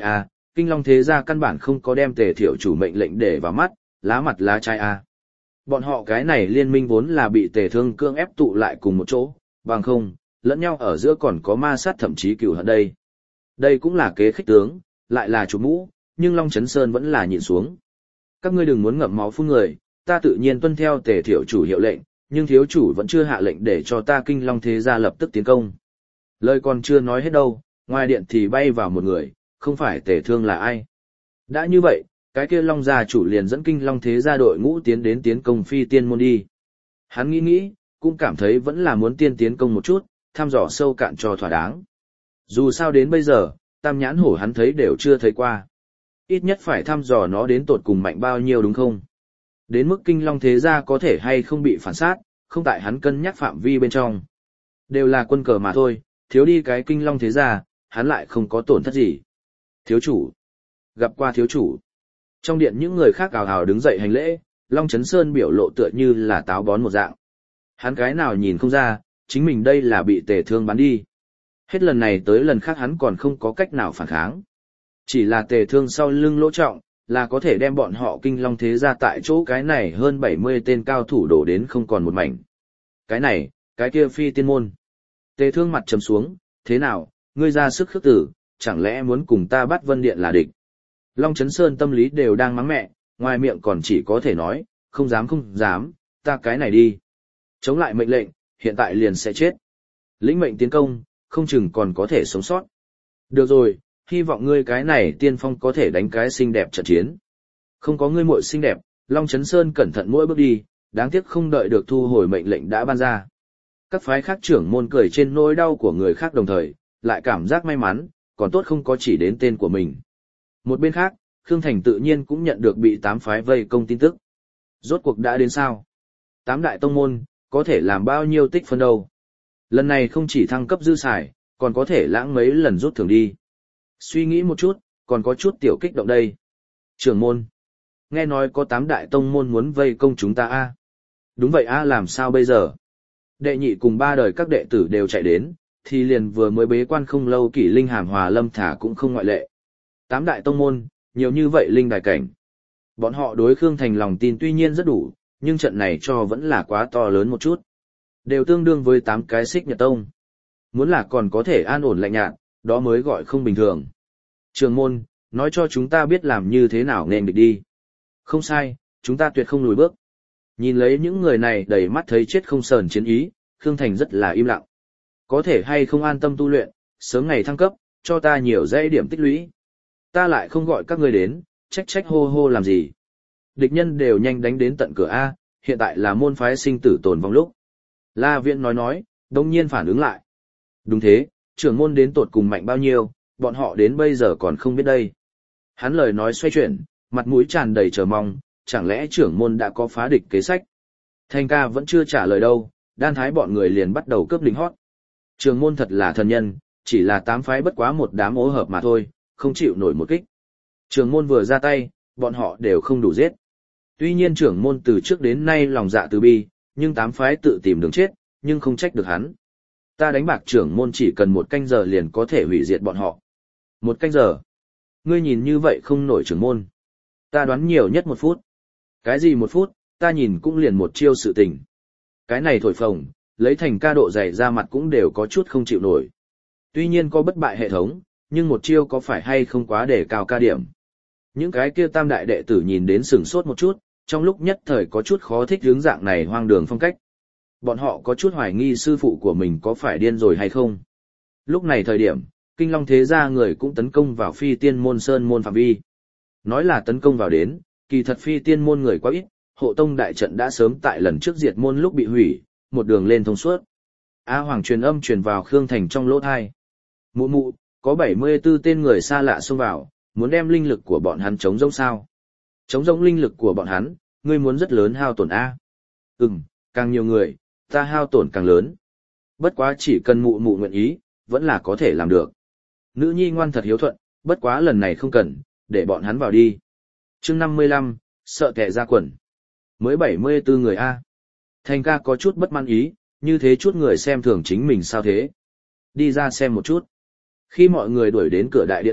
Kinh Long thế gia căn bản không có đem Tề Thiệu chủ mệnh lệnh để vào mắt, lá mặt lá chai a. Bọn họ cái này liên minh vốn là bị Tề Thương cưỡng ép tụ lại cùng một chỗ, bằng không, lẫn nhau ở giữa còn có ma sát thậm chí cừu hận đây. Đây cũng là kế khích tướng, lại là chủ mũ, nhưng Long Chấn Sơn vẫn là nhịn xuống. Các ngươi đừng muốn ngậm máu phun người, ta tự nhiên tuân theo Tề Thiệu chủ hiệu lệnh, nhưng thiếu chủ vẫn chưa hạ lệnh để cho ta Kinh Long thế gia lập tức tiến công. Lời còn chưa nói hết đâu, ngoài điện thì bay vào một người, không phải Tề Thương là ai. Đã như vậy, cái kia Long gia chủ liền dẫn Kinh Long thế gia đội ngũ tiến đến tiến công Phi Tiên môn đi. Hắn nghĩ nghĩ, cũng cảm thấy vẫn là muốn tiên tiến công một chút, thăm dò sâu cạn cho thỏa đáng. Dù sao đến bây giờ, tam nhãn hổ hắn thấy đều chưa thấy qua. Ít nhất phải thăm dò nó đến tột cùng mạnh bao nhiêu đúng không? Đến mức Kinh Long thế gia có thể hay không bị phản sát, không tại hắn cân nhắc phạm vi bên trong. Đều là quân cờ mà thôi, thiếu đi cái Kinh Long thế gia, hắn lại không có tổn thất gì. Thiếu chủ. Gặp qua thiếu chủ. Trong điện những người khác ào ào đứng dậy hành lễ, Long Chấn Sơn biểu lộ tựa như là táo bón một dạng. Hắn cái nào nhìn không ra, chính mình đây là bị Tề Thương bắn đi. Hết lần này tới lần khác hắn còn không có cách nào phản kháng. Chỉ là Tề Thương sau lưng lỗ trọng, là có thể đem bọn họ Kinh Long thế gia tại chỗ cái này hơn bảy mươi tên cao thủ đổ đến không còn một mảnh. Cái này, cái kia Phi Tiên môn. Tề Thương mặt trầm xuống, thế nào, ngươi ra sức khước tử, chẳng lẽ muốn cùng ta bắt Vân Điện là địch? Long Chấn Sơn tâm lý đều đang mắng mẹ, ngoài miệng còn chỉ có thể nói, không dám không dám, ta cái này đi. Chống lại mệnh lệnh, hiện tại liền sẽ chết. Lĩnh mệnh tiến công, không chừng còn có thể sống sót. Được rồi, hy vọng ngươi cái này tiên phong có thể đánh cái xinh đẹp trận chiến. Không có ngươi muội xinh đẹp, Long Chấn Sơn cẩn thận mỗi bước đi, đáng tiếc không đợi được thu hồi mệnh lệnh đã ban ra. Các phái khác trưởng môn cười trên nỗi đau của người khác đồng thời, lại cảm giác may mắn, còn tốt không có chỉ đến tên của mình. Một bên khác, Khương Thành tự nhiên cũng nhận được bị tám phái vây công tin tức. Rốt cuộc đã đến sao? Tám đại tông môn, có thể làm bao nhiêu tích phân đâu? Lần này không chỉ thăng cấp dư xài, còn có thể lãng mấy lần rút thưởng đi. Suy nghĩ một chút, còn có chút tiểu kích động đây. Trưởng môn. Nghe nói có tám đại tông môn muốn vây công chúng ta a. Đúng vậy a, làm sao bây giờ? Đệ nhị cùng ba đời các đệ tử đều chạy đến, thì liền vừa mới bế quan không lâu Kỷ Linh Hàm Hòa Lâm Thả cũng không ngoại lệ. Tám đại tông môn, nhiều như vậy linh đài cảnh. Bọn họ đối Khương Thành lòng tin tuy nhiên rất đủ, nhưng trận này cho vẫn là quá to lớn một chút. Đều tương đương với tám cái xích nhật tông. Muốn là còn có thể an ổn lạnh nhạt, đó mới gọi không bình thường. Trường môn, nói cho chúng ta biết làm như thế nào nên địch đi. Không sai, chúng ta tuyệt không lùi bước. Nhìn lấy những người này đầy mắt thấy chết không sờn chiến ý, Khương Thành rất là im lặng. Có thể hay không an tâm tu luyện, sớm ngày thăng cấp, cho ta nhiều dãy điểm tích lũy. Ta lại không gọi các ngươi đến, trách trách hô hô làm gì. Địch nhân đều nhanh đánh đến tận cửa A, hiện tại là môn phái sinh tử tồn vong lúc. La Viễn nói nói, đông nhiên phản ứng lại. Đúng thế, trưởng môn đến tột cùng mạnh bao nhiêu, bọn họ đến bây giờ còn không biết đây. Hắn lời nói xoay chuyển, mặt mũi tràn đầy chờ mong, chẳng lẽ trưởng môn đã có phá địch kế sách. Thanh ca vẫn chưa trả lời đâu, đan thái bọn người liền bắt đầu cướp lính hót. Trưởng môn thật là thần nhân, chỉ là tám phái bất quá một đám ố hợp mà thôi, không chịu nổi một kích. Trưởng môn vừa ra tay, bọn họ đều không đủ giết. Tuy nhiên trưởng môn từ trước đến nay lòng dạ từ bi, nhưng tám phái tự tìm đường chết, nhưng không trách được hắn. Ta đánh bạc trưởng môn chỉ cần một canh giờ liền có thể hủy diệt bọn họ. Một canh giờ? Ngươi nhìn như vậy không nổi trưởng môn. Ta đoán nhiều nhất một phút. Cái gì một phút, ta nhìn cũng liền một chiêu sự tình. Cái này thổi phồng, lấy thành ca độ dày ra mặt cũng đều có chút không chịu nổi. Tuy nhiên có bất bại hệ thống, nhưng một chiêu có phải hay không quá để cao ca điểm. Những cái kia tam đại đệ tử nhìn đến sửng sốt một chút, trong lúc nhất thời có chút khó thích hướng dạng này hoang đường phong cách. Bọn họ có chút hoài nghi sư phụ của mình có phải điên rồi hay không. Lúc này thời điểm, Kinh Long thế gia người cũng tấn công vào Phi Tiên môn sơn môn phạm vi. Nói là tấn công vào đến, kỳ thật Phi Tiên môn người quá ít, hộ tông đại trận đã sớm tại lần trước diệt môn lúc bị hủy, một đường lên thông suốt. A Hoàng truyền âm truyền vào Khương Thành trong lỗ thai. Mụ mụ, có bảy mươi tư tên người xa lạ xông vào, muốn đem linh lực của bọn hắn chống rỗng sao? Chống rỗng linh lực của bọn hắn, ngươi muốn rất lớn hao tổn A. Ừm, càng nhiều người, ta hao tổn càng lớn. Bất quá chỉ cần mụ mụ nguyện ý, vẫn là có thể làm được. Nữ nhi ngoan thật hiếu thuận, bất quá lần này không cần, để bọn hắn vào đi. Chương năm mươi lăm, sợ kẻ ra quần. Mới bảy mươi tư người A. Thành ca có chút bất mãn ý, như thế chút người xem thường chính mình sao thế. Đi ra xem một chút. Khi mọi người đuổi đến cửa đại điện lúc,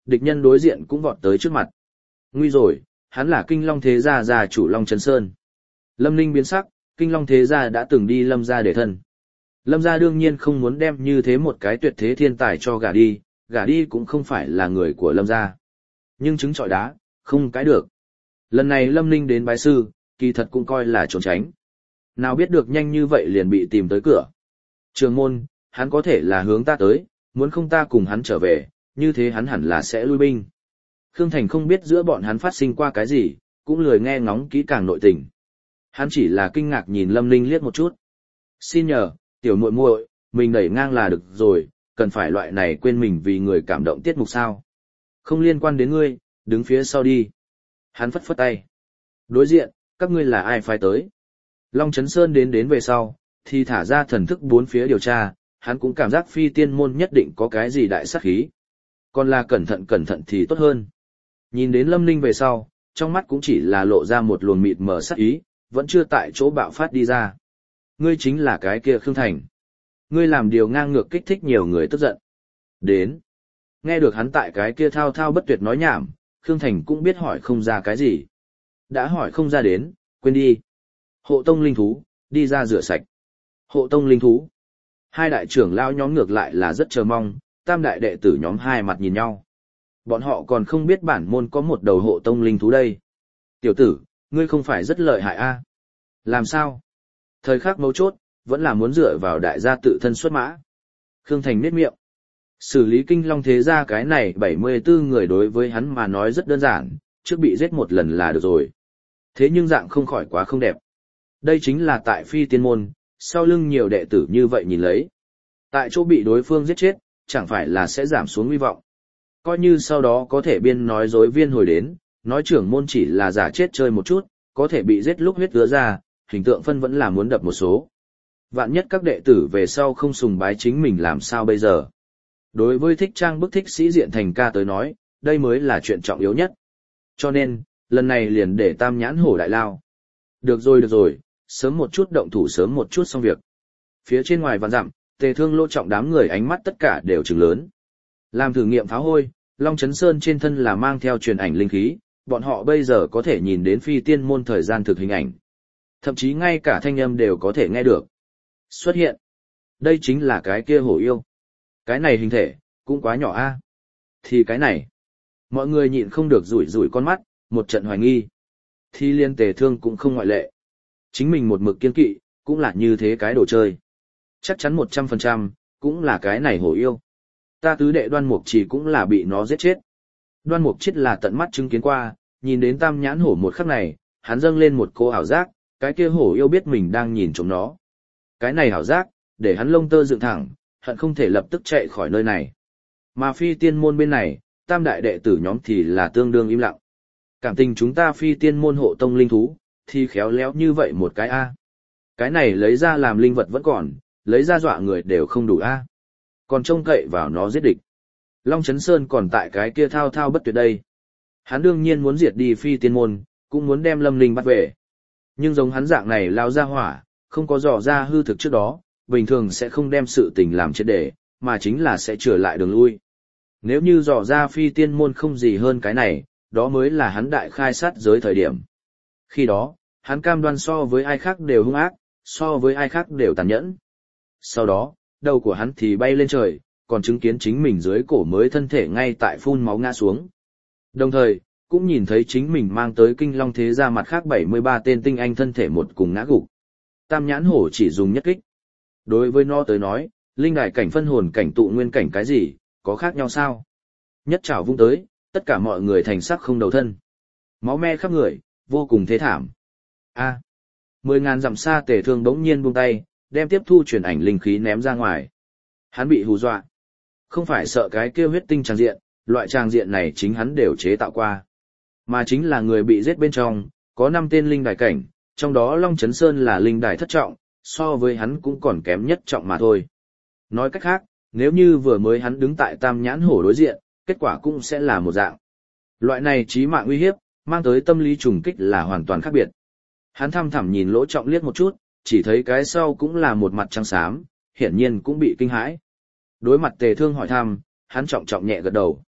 địch nhân đối diện cũng vọt tới trước mặt. Nguy rồi, hắn là Kinh Long Thế Gia gia chủ Long Chấn Sơn. Lâm Ninh biến sắc, Kinh Long Thế Gia đã từng đi Lâm gia để thân. Lâm gia đương nhiên không muốn đem như thế một cái tuyệt thế thiên tài cho gả đi, gả đi cũng không phải là người của Lâm gia. Nhưng trứng trọi đá, không cái được. Lần này Lâm Ninh đến bái sư, kỳ thật cũng coi là trốn tránh. Nào biết được nhanh như vậy liền bị tìm tới cửa. Trường môn, hắn có thể là hướng ta tới, muốn không ta cùng hắn trở về, như thế hắn hẳn là sẽ lui binh. Khương Thành không biết giữa bọn hắn phát sinh qua cái gì, cũng lười nghe ngóng kỹ càng nội tình. Hắn chỉ là kinh ngạc nhìn Lâm Ninh liếc một chút. Xin nhờ, tiểu muội muội, mình đẩy ngang là được rồi, cần phải loại này quên mình vì người cảm động tiết mục sao. Không liên quan đến ngươi, đứng phía sau đi. Hắn phất phất tay. Đối diện, các ngươi là ai phái tới? Long Chấn Sơn đến đến về sau, thì thả ra thần thức bốn phía điều tra, hắn cũng cảm giác phi tiên môn nhất định có cái gì đại sát khí. Còn là cẩn thận cẩn thận thì tốt hơn. Nhìn đến Lâm Ninh về sau, trong mắt cũng chỉ là lộ ra một luồng mịt mờ sát ý, vẫn chưa tại chỗ bạo phát đi ra. Ngươi chính là cái kia Khương Thành. Ngươi làm điều ngang ngược kích thích nhiều người tức giận. Đến. Nghe được hắn tại cái kia thao thao bất tuyệt nói nhảm, Khương Thành cũng biết hỏi không ra cái gì. Đã hỏi không ra đến, quên đi. Hộ tông linh thú, đi ra rửa sạch. Hộ tông linh thú. Hai đại trưởng lao nhóm ngược lại là rất chờ mong, tam đại đệ tử nhóm hai mặt nhìn nhau. Bọn họ còn không biết bản môn có một đầu hộ tông linh thú đây. Tiểu tử, ngươi không phải rất lợi hại a? Làm sao? Thời khắc mấu chốt, vẫn là muốn dựa vào đại gia tự thân xuất mã. Khương Thành niết miệng. Xử lý Kinh Long Thế Gia cái này bảy mươi bốn người đối với hắn mà nói rất đơn giản, trước bị giết một lần là được rồi. Thế nhưng dạng không khỏi quá không đẹp. Đây chính là tại phi tiên môn, sau lưng nhiều đệ tử như vậy nhìn lấy. Tại chỗ bị đối phương giết chết, chẳng phải là sẽ giảm xuống hy vọng. Coi như sau đó có thể biên nói dối viên hồi đến, nói trưởng môn chỉ là giả chết chơi một chút, có thể bị giết lúc huyết ứa ra, hình tượng phân vẫn là muốn đập một số. Vạn nhất các đệ tử về sau không sùng bái chính mình làm sao bây giờ. Đối với thích trang bức thích sĩ diện thành ca tới nói, đây mới là chuyện trọng yếu nhất. Cho nên, lần này liền để tam nhãn hổ đại lao. Được rồi được rồi, sớm một chút động thủ sớm một chút xong việc. Phía trên ngoài vạn dặm, Tề Thương Lỗ Trọng đám người ánh mắt tất cả đều trừng lớn. Làm thử nghiệm pháo hôi, Long Chấn Sơn trên thân là mang theo truyền ảnh linh khí, bọn họ bây giờ có thể nhìn đến phi tiên môn thời gian thực hình ảnh. Thậm chí ngay cả thanh âm đều có thể nghe được. Xuất hiện. Đây chính là cái kia hổ yêu. Cái này hình thể, cũng quá nhỏ a. Thì cái này. Mọi người nhịn không được rủi rủi con mắt, một trận hoài nghi. Thì liên Tề Thương cũng không ngoại lệ. Chính mình một mực kiên kỵ, cũng là như thế cái đồ chơi. Chắc chắn một trăm phần trăm, cũng là cái này hổ yêu. Ta tứ đệ Đoan Mục Chỉ cũng là bị nó giết chết. Đoan Mục Chết là tận mắt chứng kiến qua, nhìn đến tam nhãn hổ một khắc này, hắn dâng lên một cô ảo giác, cái kia hổ yêu biết mình đang nhìn trộm nó. Cái này ảo giác, để hắn lông tơ dựng thẳng, hận không thể lập tức chạy khỏi nơi này. Mà phi tiên môn bên này, tam đại đệ tử nhóm thì là tương đương im lặng. Cảm tình chúng ta phi tiên môn hộ tông linh thú, thì khéo léo như vậy một cái A. Cái này lấy ra làm linh vật vẫn còn, lấy ra dọa người đều không đủ A. Còn trông cậy vào nó giết địch. Long Chấn Sơn còn tại cái kia thao thao bất tuyệt đây. Hắn đương nhiên muốn diệt đi phi tiên môn, cũng muốn đem Lâm Linh bắt về. Nhưng giống hắn dạng này lao ra hỏa, không có dò ra hư thực trước đó, bình thường sẽ không đem sự tình làm triệt để, mà chính là sẽ trở lại đường lui. Nếu như dò ra phi tiên môn không gì hơn cái này, đó mới là hắn đại khai sát giới thời điểm. Khi đó, hắn cam đoan so với ai khác đều hung ác, so với ai khác đều tàn nhẫn. Sau đó, đầu của hắn thì bay lên trời, còn chứng kiến chính mình dưới cổ mới thân thể ngay tại phun máu ngã xuống. Đồng thời, cũng nhìn thấy chính mình mang tới Kinh Long Thế Gia mặt khác bảy mươi ba tên tinh anh thân thể một cùng ngã gục. Tam nhãn hổ chỉ dùng nhất kích. Đối với nó tới nói, linh đại cảnh phân hồn cảnh tụ nguyên cảnh cái gì, có khác nhau sao? Nhất trảo vung tới, tất cả mọi người thành sắc không đầu thân. Máu me khắp người, vô cùng thế thảm. A. Mười ngàn dặm xa Tề Thương bỗng nhiên buông tay, đem tiếp thu truyền ảnh linh khí ném ra ngoài. Hắn bị hù dọa. Không phải sợ cái kia huyết tinh tràng diện, loại tràng diện này chính hắn đều chế tạo qua. Mà chính là người bị giết bên trong, có năm tên linh đài cảnh, trong đó Long Chấn Sơn là linh đài thất trọng, so với hắn cũng còn kém nhất trọng mà thôi. Nói cách khác, nếu như vừa mới hắn đứng tại tam nhãn hổ đối diện, kết quả cũng sẽ là một dạng. Loại này chí mạng uy hiếp, mang tới tâm lý trùng kích là hoàn toàn khác biệt. Hắn thăm thẳm nhìn Lỗ Trọng liếc một chút, chỉ thấy cái sau cũng là một mặt trắng xám, hiển nhiên cũng bị kinh hãi. Đối mặt Tề Thương hỏi thăm, hắn trọng trọng nhẹ gật đầu.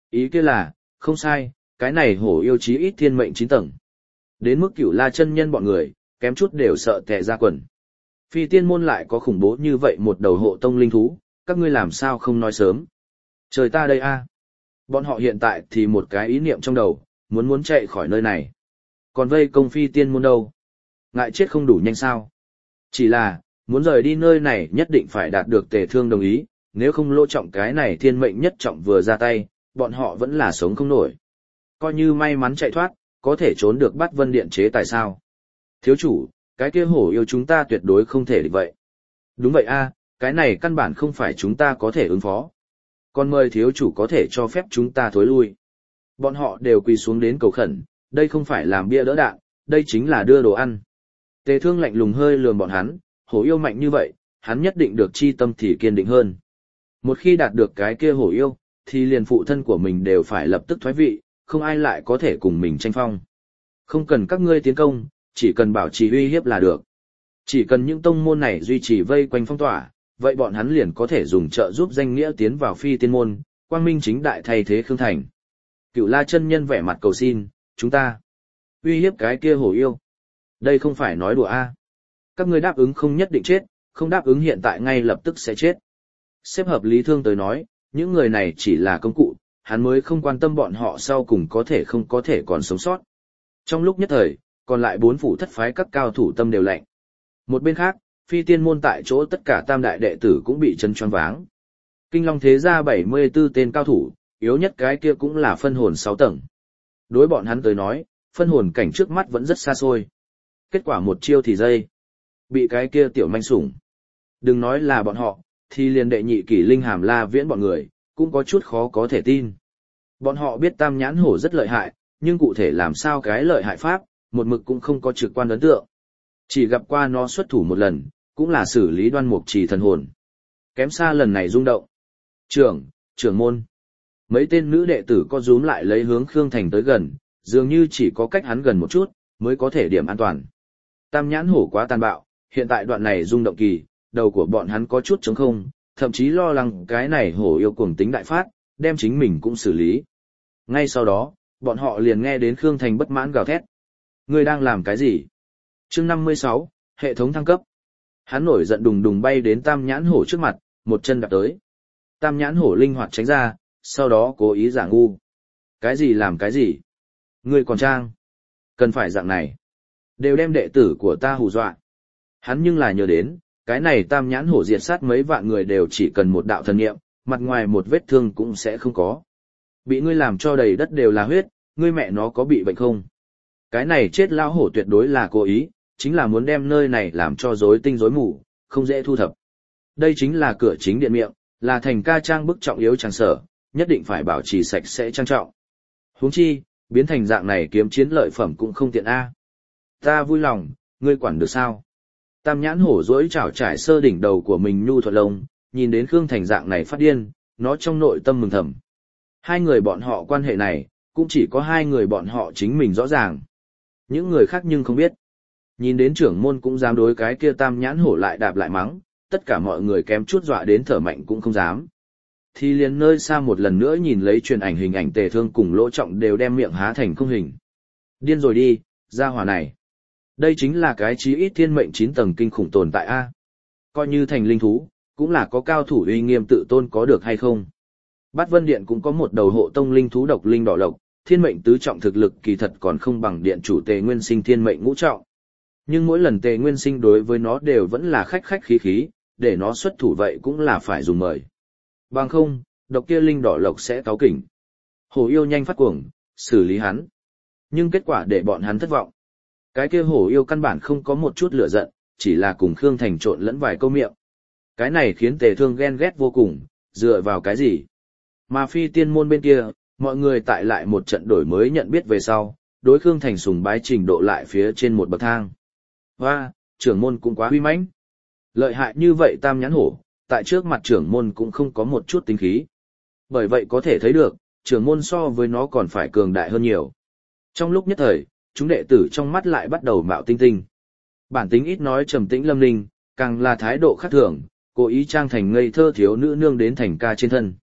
Ý kia là, không sai, cái này hổ yêu chí ít thiên mệnh chín tầng. Đến mức Cửu La chân nhân bọn người, kém chút đều sợ tè ra quần. Phi tiên môn lại có khủng bố như vậy một đầu hộ tông linh thú, các ngươi làm sao không nói sớm. Trời ta đây a. Bọn họ hiện tại thì một cái ý niệm trong đầu, muốn muốn chạy khỏi nơi này. Còn vây công phi tiên môn đâu? Ngại chết không đủ nhanh sao? Chỉ là, muốn rời đi nơi này nhất định phải đạt được Tề Thương đồng ý, nếu không lỗ trọng cái này thiên mệnh nhất trọng vừa ra tay, bọn họ vẫn là sống không nổi. Coi như may mắn chạy thoát, có thể trốn được Bát Vân Điện chế tại sao? Thiếu chủ, cái kia hổ yêu chúng ta tuyệt đối không thể địch vậy. Đúng vậy a, cái này căn bản không phải chúng ta có thể ứng phó. Còn mời thiếu chủ có thể cho phép chúng ta thối lui. Bọn họ đều quỳ xuống đến cầu khẩn, đây không phải làm bia đỡ đạn, đây chính là đưa đồ ăn. Tề Thương lạnh lùng hơi lườm bọn hắn, hổ yêu mạnh như vậy, hắn nhất định được chi tâm thì kiên định hơn. Một khi đạt được cái kia hổ yêu, thì liền phụ thân của mình đều phải lập tức thoái vị, không ai lại có thể cùng mình tranh phong. Không cần các ngươi tiến công, chỉ cần bảo trì uy hiếp là được. Chỉ cần những tông môn này duy trì vây quanh phong tỏa, vậy bọn hắn liền có thể dùng trợ giúp danh nghĩa tiến vào phi tiên môn, quang minh chính đại thay thế Khương Thành. Cửu La chân nhân vẻ mặt cầu xin, chúng ta uy hiếp cái kia hổ yêu. Đây không phải nói đùa a. Các ngươi đáp ứng không nhất định chết, không đáp ứng hiện tại ngay lập tức sẽ chết. Xếp hợp lý thương tới nói, những người này chỉ là công cụ, hắn mới không quan tâm bọn họ sau cùng có thể không có thể còn sống sót. Trong lúc nhất thời, còn lại bốn phủ thất phái các cao thủ tâm đều lạnh. Một bên khác, phi tiên môn tại chỗ tất cả tam đại đệ tử cũng bị chân choáng váng. Kinh Long thế gia bảy mươi tư tên cao thủ, yếu nhất cái kia cũng là phân hồn sáu tầng. Đối bọn hắn tới nói, phân hồn cảnh trước mắt vẫn rất xa xôi. Kết quả một chiêu thì dây. Bị cái kia tiểu manh sủng. Đừng nói là bọn họ, thì liền đệ nhị kỷ linh hàm la viễn bọn người, cũng có chút khó có thể tin. Bọn họ biết tam nhãn hổ rất lợi hại, nhưng cụ thể làm sao cái lợi hại pháp, một mực cũng không có trực quan ấn tượng. Chỉ gặp qua nó xuất thủ một lần, cũng là xử lý Đoan Mục Trì thần hồn. Kém xa lần này rung động. Trưởng, trưởng môn. Mấy tên nữ đệ tử có rúm lại lấy hướng Khương Thành tới gần, dường như chỉ có cách hắn gần một chút, mới có thể điểm an toàn. Tam nhãn hổ quá tàn bạo, hiện tại đoạn này rung động kỳ, đầu của bọn hắn có chút trống không, thậm chí lo lắng cái này hổ yêu cuồng tính đại phát, đem chính mình cũng xử lý. Ngay sau đó, bọn họ liền nghe đến Khương Thành bất mãn gào thét. Ngươi đang làm cái gì? Chương năm mươi sáu, hệ thống thăng cấp. Hắn nổi giận đùng đùng bay đến tam nhãn hổ trước mặt, một chân đạp tới. Tam nhãn hổ linh hoạt tránh ra, sau đó cố ý giả ngu. Cái gì làm cái gì? Ngươi còn trang? Cần phải dạng này. Đều đem đệ tử của ta hù dọa. Hắn nhưng là nhớ đến, cái này tam nhãn hổ diệt sát mấy vạn người đều chỉ cần một đạo thần niệm, mặt ngoài một vết thương cũng sẽ không có. Bị ngươi làm cho đầy đất đều là huyết, ngươi mẹ nó có bị bệnh không? Cái này chết lão hổ tuyệt đối là cố ý, chính là muốn đem nơi này làm cho rối tinh rối mù, không dễ thu thập. Đây chính là cửa chính điện miệng, là thành ca trang bức trọng yếu trang sở, nhất định phải bảo trì sạch sẽ trang trọng. Huống chi, biến thành dạng này kiếm chiến lợi phẩm cũng không tiện a. Ta vui lòng, ngươi quản được sao? Tam nhãn hổ dỗi chảo trải sơ đỉnh đầu của mình nhu thuận lông, nhìn đến Khương Thành dạng này phát điên, nó trong nội tâm mừng thầm. Hai người bọn họ quan hệ này, cũng chỉ có hai người bọn họ chính mình rõ ràng. Những người khác nhưng không biết. Nhìn đến trưởng môn cũng dám đối cái kia tam nhãn hổ lại đạp lại mắng, tất cả mọi người kém chút dọa đến thở mạnh cũng không dám. Thì liền nơi xa một lần nữa nhìn lấy truyền ảnh hình ảnh Tề Thương cùng Lỗ Trọng đều đem miệng há thành không hình. Điên rồi đi, gia hỏa này. Đây chính là cái chí ít thiên mệnh chín tầng kinh khủng tồn tại a. Coi như thành linh thú, cũng là có cao thủ uy nghiêm tự tôn có được hay không. Bát Vân Điện cũng có một đầu hộ tông linh thú độc linh đỏ lộc, thiên mệnh tứ trọng thực lực kỳ thật còn không bằng điện chủ Tề Nguyên Sinh thiên mệnh ngũ trọng. Nhưng mỗi lần Tề Nguyên Sinh đối với nó đều vẫn là khách khách khí khí, để nó xuất thủ vậy cũng là phải dùng mời. Bằng không, độc kia linh đỏ lộc sẽ cáu kỉnh. Hổ yêu nhanh phát cuồng, xử lý hắn. Nhưng kết quả để bọn hắn thất vọng. Cái kia hổ yêu căn bản không có một chút lửa giận, chỉ là cùng Khương Thành trộn lẫn vài câu miệng. Cái này khiến Tề Thương ghen ghét vô cùng, dựa vào cái gì? Mà phi tiên môn bên kia, mọi người tại lại một trận đổi mới nhận biết về sau, đối Khương Thành sùng bái trình độ lại phía trên một bậc thang. Hoa, trưởng môn cũng quá huy mãnh. Lợi hại như vậy tam nhãn hổ, tại trước mặt trưởng môn cũng không có một chút tính khí. Bởi vậy có thể thấy được, trưởng môn so với nó còn phải cường đại hơn nhiều. Trong lúc nhất thời, chúng đệ tử trong mắt lại bắt đầu mạo tinh tinh. Bản tính ít nói trầm tĩnh lâm linh, càng là thái độ khác thường, cố ý trang thành ngây thơ thiếu nữ nương đến thành ca trên thân.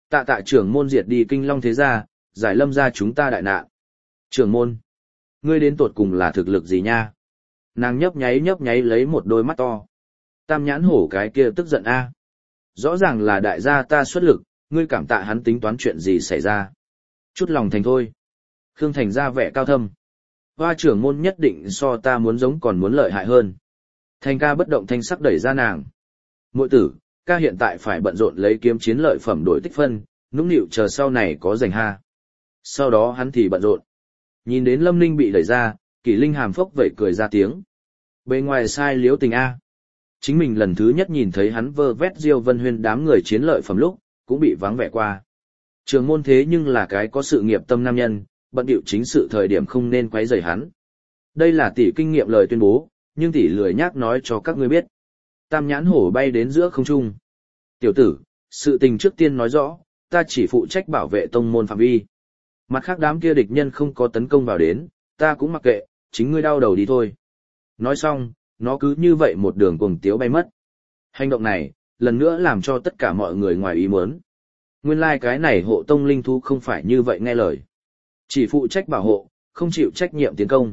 Tạ tạ trưởng môn diệt đi Kinh Long thế gia, giải lâm gia chúng ta đại nạn. Trưởng môn, ngươi đến tột cùng là thực lực gì nha? Nàng nhấp nháy nhấp nháy lấy một đôi mắt to. Tam nhãn hổ cái kia tức giận a. Rõ ràng là đại gia ta xuất lực, ngươi cảm tạ hắn tính toán chuyện gì xảy ra. Chút lòng thành thôi. Khương Thành ra vẻ cao thâm. Hoa trưởng môn nhất định so ta muốn giống còn muốn lợi hại hơn. Thành ca bất động thanh sắc đẩy ra nàng. Muội tử, ca hiện tại phải bận rộn lấy kiếm chiến lợi phẩm đổi tích phân, nũng nịu chờ sau này có giành ha. Sau đó hắn thì bận rộn. Nhìn đến Lâm Ninh bị đẩy ra, Kỷ Linh hàm phốc vẩy cười ra tiếng. Bề ngoài sai liếu tình a. Chính mình lần thứ nhất nhìn thấy hắn vơ vét Diêu Vân Huyên đám người chiến lợi phẩm lúc, cũng bị vắng vẻ qua. Trường môn thế nhưng là cái có sự nghiệp tâm nam nhân, bận điệu chính sự thời điểm không nên quấy rầy hắn. Đây là tỷ kinh nghiệm lời tuyên bố, nhưng tỷ lười nhác nói cho các ngươi biết. Tam nhãn hổ bay đến giữa không trung. Tiểu tử, sự tình trước tiên nói rõ, ta chỉ phụ trách bảo vệ tông môn phạm vi. Mặt khác đám kia địch nhân không có tấn công vào đến, ta cũng mặc kệ, chính ngươi đau đầu đi thôi. Nói xong, nó cứ như vậy một đường cuồng tiếu bay mất. Hành động này, lần nữa làm cho tất cả mọi người ngoài ý muốn. Nguyên lai like cái này hộ tông linh thú không phải như vậy nghe lời. Chỉ phụ trách bảo hộ, không chịu trách nhiệm tiến công.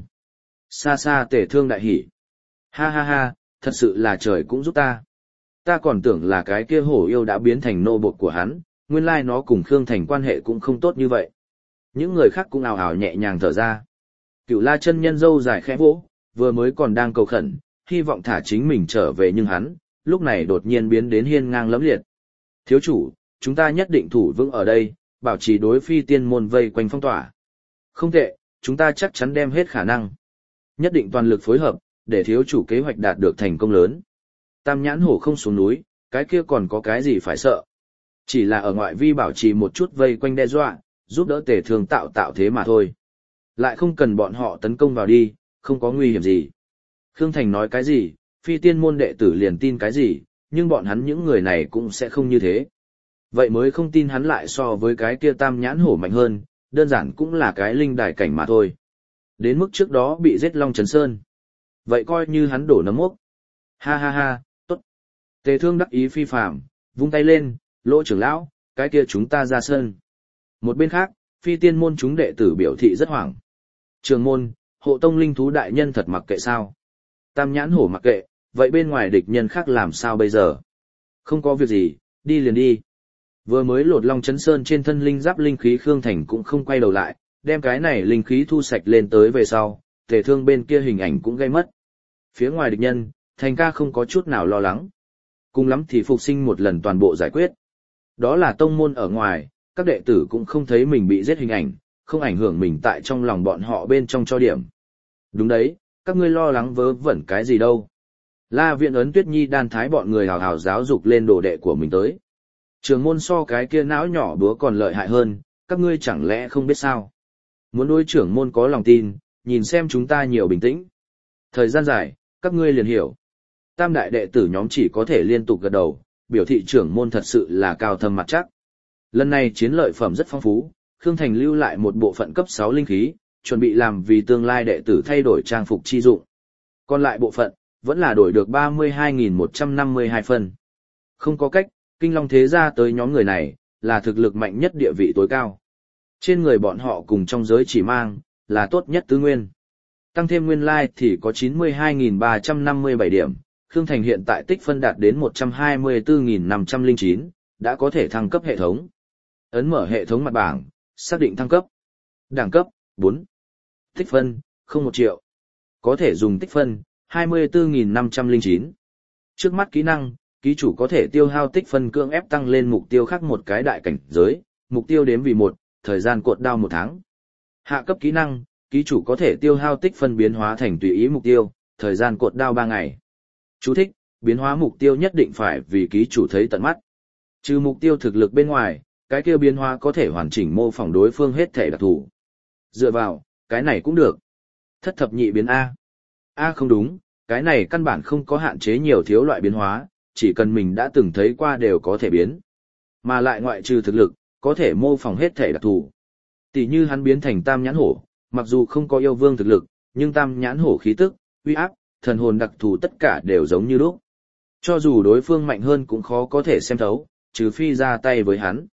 Xa xa Tề Thương đại hỉ. Ha ha ha, thật sự là trời cũng giúp ta. Ta còn tưởng là cái kia hổ yêu đã biến thành nô bộc của hắn, nguyên lai like nó cùng Khương Thành quan hệ cũng không tốt như vậy. Những người khác cũng ào ào nhẹ nhàng thở ra. Cửu La chân nhân dâu dài khẽ vỗ, vừa mới còn đang cầu khẩn, hy vọng thả chính mình trở về nhưng hắn, lúc này đột nhiên biến đến hiên ngang lẫm liệt. Thiếu chủ, chúng ta nhất định thủ vững ở đây, bảo trì đối phi tiên môn vây quanh phong tỏa. Không tệ, chúng ta chắc chắn đem hết khả năng. Nhất định toàn lực phối hợp, để thiếu chủ kế hoạch đạt được thành công lớn. Tam nhãn hổ không xuống núi, cái kia còn có cái gì phải sợ. Chỉ là ở ngoại vi bảo trì một chút vây quanh đe dọa, giúp đỡ Tề Thương tạo tạo thế mà thôi. Lại không cần bọn họ tấn công vào đi, không có nguy hiểm gì. Khương Thành nói cái gì, phi tiên môn đệ tử liền tin cái gì, nhưng bọn hắn những người này cũng sẽ không như thế. Vậy mới không tin hắn lại so với cái kia tam nhãn hổ mạnh hơn, đơn giản cũng là cái linh đài cảnh mà thôi. Đến mức trước đó bị giết Long Trấn Sơn. Vậy coi như hắn đổ nấm mốc. Ha ha ha, tốt. Tề Thương đắc ý phi phàm, vung tay lên, Lỗ trưởng lão, cái kia chúng ta ra sân. Một bên khác, phi tiên môn chúng đệ tử biểu thị rất hoảng. Trường môn, hộ tông linh thú đại nhân thật mặc kệ sao? Tam nhãn hổ mặc kệ, vậy bên ngoài địch nhân khác làm sao bây giờ? Không có việc gì, đi liền đi. Vừa mới lột Long Chấn Sơn trên thân linh giáp linh khí Khương Thành cũng không quay đầu lại, đem cái này linh khí thu sạch lên tới về sau, Tề Thương bên kia hình ảnh cũng gây mất. Phía ngoài địch nhân, Thành ca không có chút nào lo lắng. Cùng lắm thì phục sinh một lần toàn bộ giải quyết. Đó là tông môn ở ngoài, các đệ tử cũng không thấy mình bị giết hình ảnh, không ảnh hưởng mình tại trong lòng bọn họ bên trong cho điểm. Đúng đấy, các ngươi lo lắng vớ vẩn cái gì đâu. La Viện Ấn Tuyết Nhi đan thái bọn người hào hào giáo dục lên đồ đệ của mình tới. Trường môn so cái kia não nhỏ búa còn lợi hại hơn, các ngươi chẳng lẽ không biết sao. Muốn đối trưởng môn có lòng tin, nhìn xem chúng ta nhiều bình tĩnh. Thời gian dài, các ngươi liền hiểu. Tam đại đệ tử nhóm chỉ có thể liên tục gật đầu, biểu thị trưởng môn thật sự là cao thâm mặt chắc. Lần này chiến lợi phẩm rất phong phú, Khương Thành lưu lại một bộ phận cấp sáu linh khí, chuẩn bị làm vì tương lai đệ tử thay đổi trang phục chi dụng. Còn lại bộ phận, vẫn là đổi được ba mươi hai nghìn một trăm năm mươi hai phân. Không có cách, Kinh Long thế gia tới nhóm người này, là thực lực mạnh nhất địa vị tối cao. Trên người bọn họ cùng trong giới chỉ mang, là tốt nhất tứ nguyên. Tăng thêm nguyên lai thì có chín mươi hai nghìn ba trăm năm mươi bảy điểm, Khương Thành hiện tại tích phân đạt đến một trăm hai mươi tư nghìn năm trăm lẻ chín, đã có thể thăng cấp hệ thống. Ấn mở hệ thống mặt bảng, xác định thăng cấp. Đẳng cấp, bốn. Tích phân, không một triệu. Có thể dùng tích phân, hai mươi tư nghìn năm trăm lẻ chín. Trước mắt kỹ năng, ký chủ có thể tiêu hao tích phân cưỡng ép tăng lên mục tiêu khác một cái đại cảnh giới, mục tiêu đếm vì một, thời gian cột đao một tháng. Hạ cấp kỹ năng, ký chủ có thể tiêu hao tích phân biến hóa thành tùy ý mục tiêu, thời gian cột đao ba ngày. Chú thích, biến hóa mục tiêu nhất định phải vì ký chủ thấy tận mắt. Trừ mục tiêu thực lực bên ngoài, cái kia biến hóa có thể hoàn chỉnh mô phỏng đối phương hết thể đặc thù. Dựa vào, cái này cũng được. Thất thập nhị biến A. A không đúng, cái này căn bản không có hạn chế nhiều thiếu loại biến hóa, chỉ cần mình đã từng thấy qua đều có thể biến. Mà lại ngoại trừ thực lực, có thể mô phỏng hết thể đặc thù. Tỷ như hắn biến thành tam nhãn hổ, mặc dù không có yêu vương thực lực, nhưng tam nhãn hổ khí tức, uy áp, thần hồn đặc thù tất cả đều giống như lúc. Cho dù đối phương mạnh hơn cũng khó có thể xem thấu, trừ phi ra tay với hắn.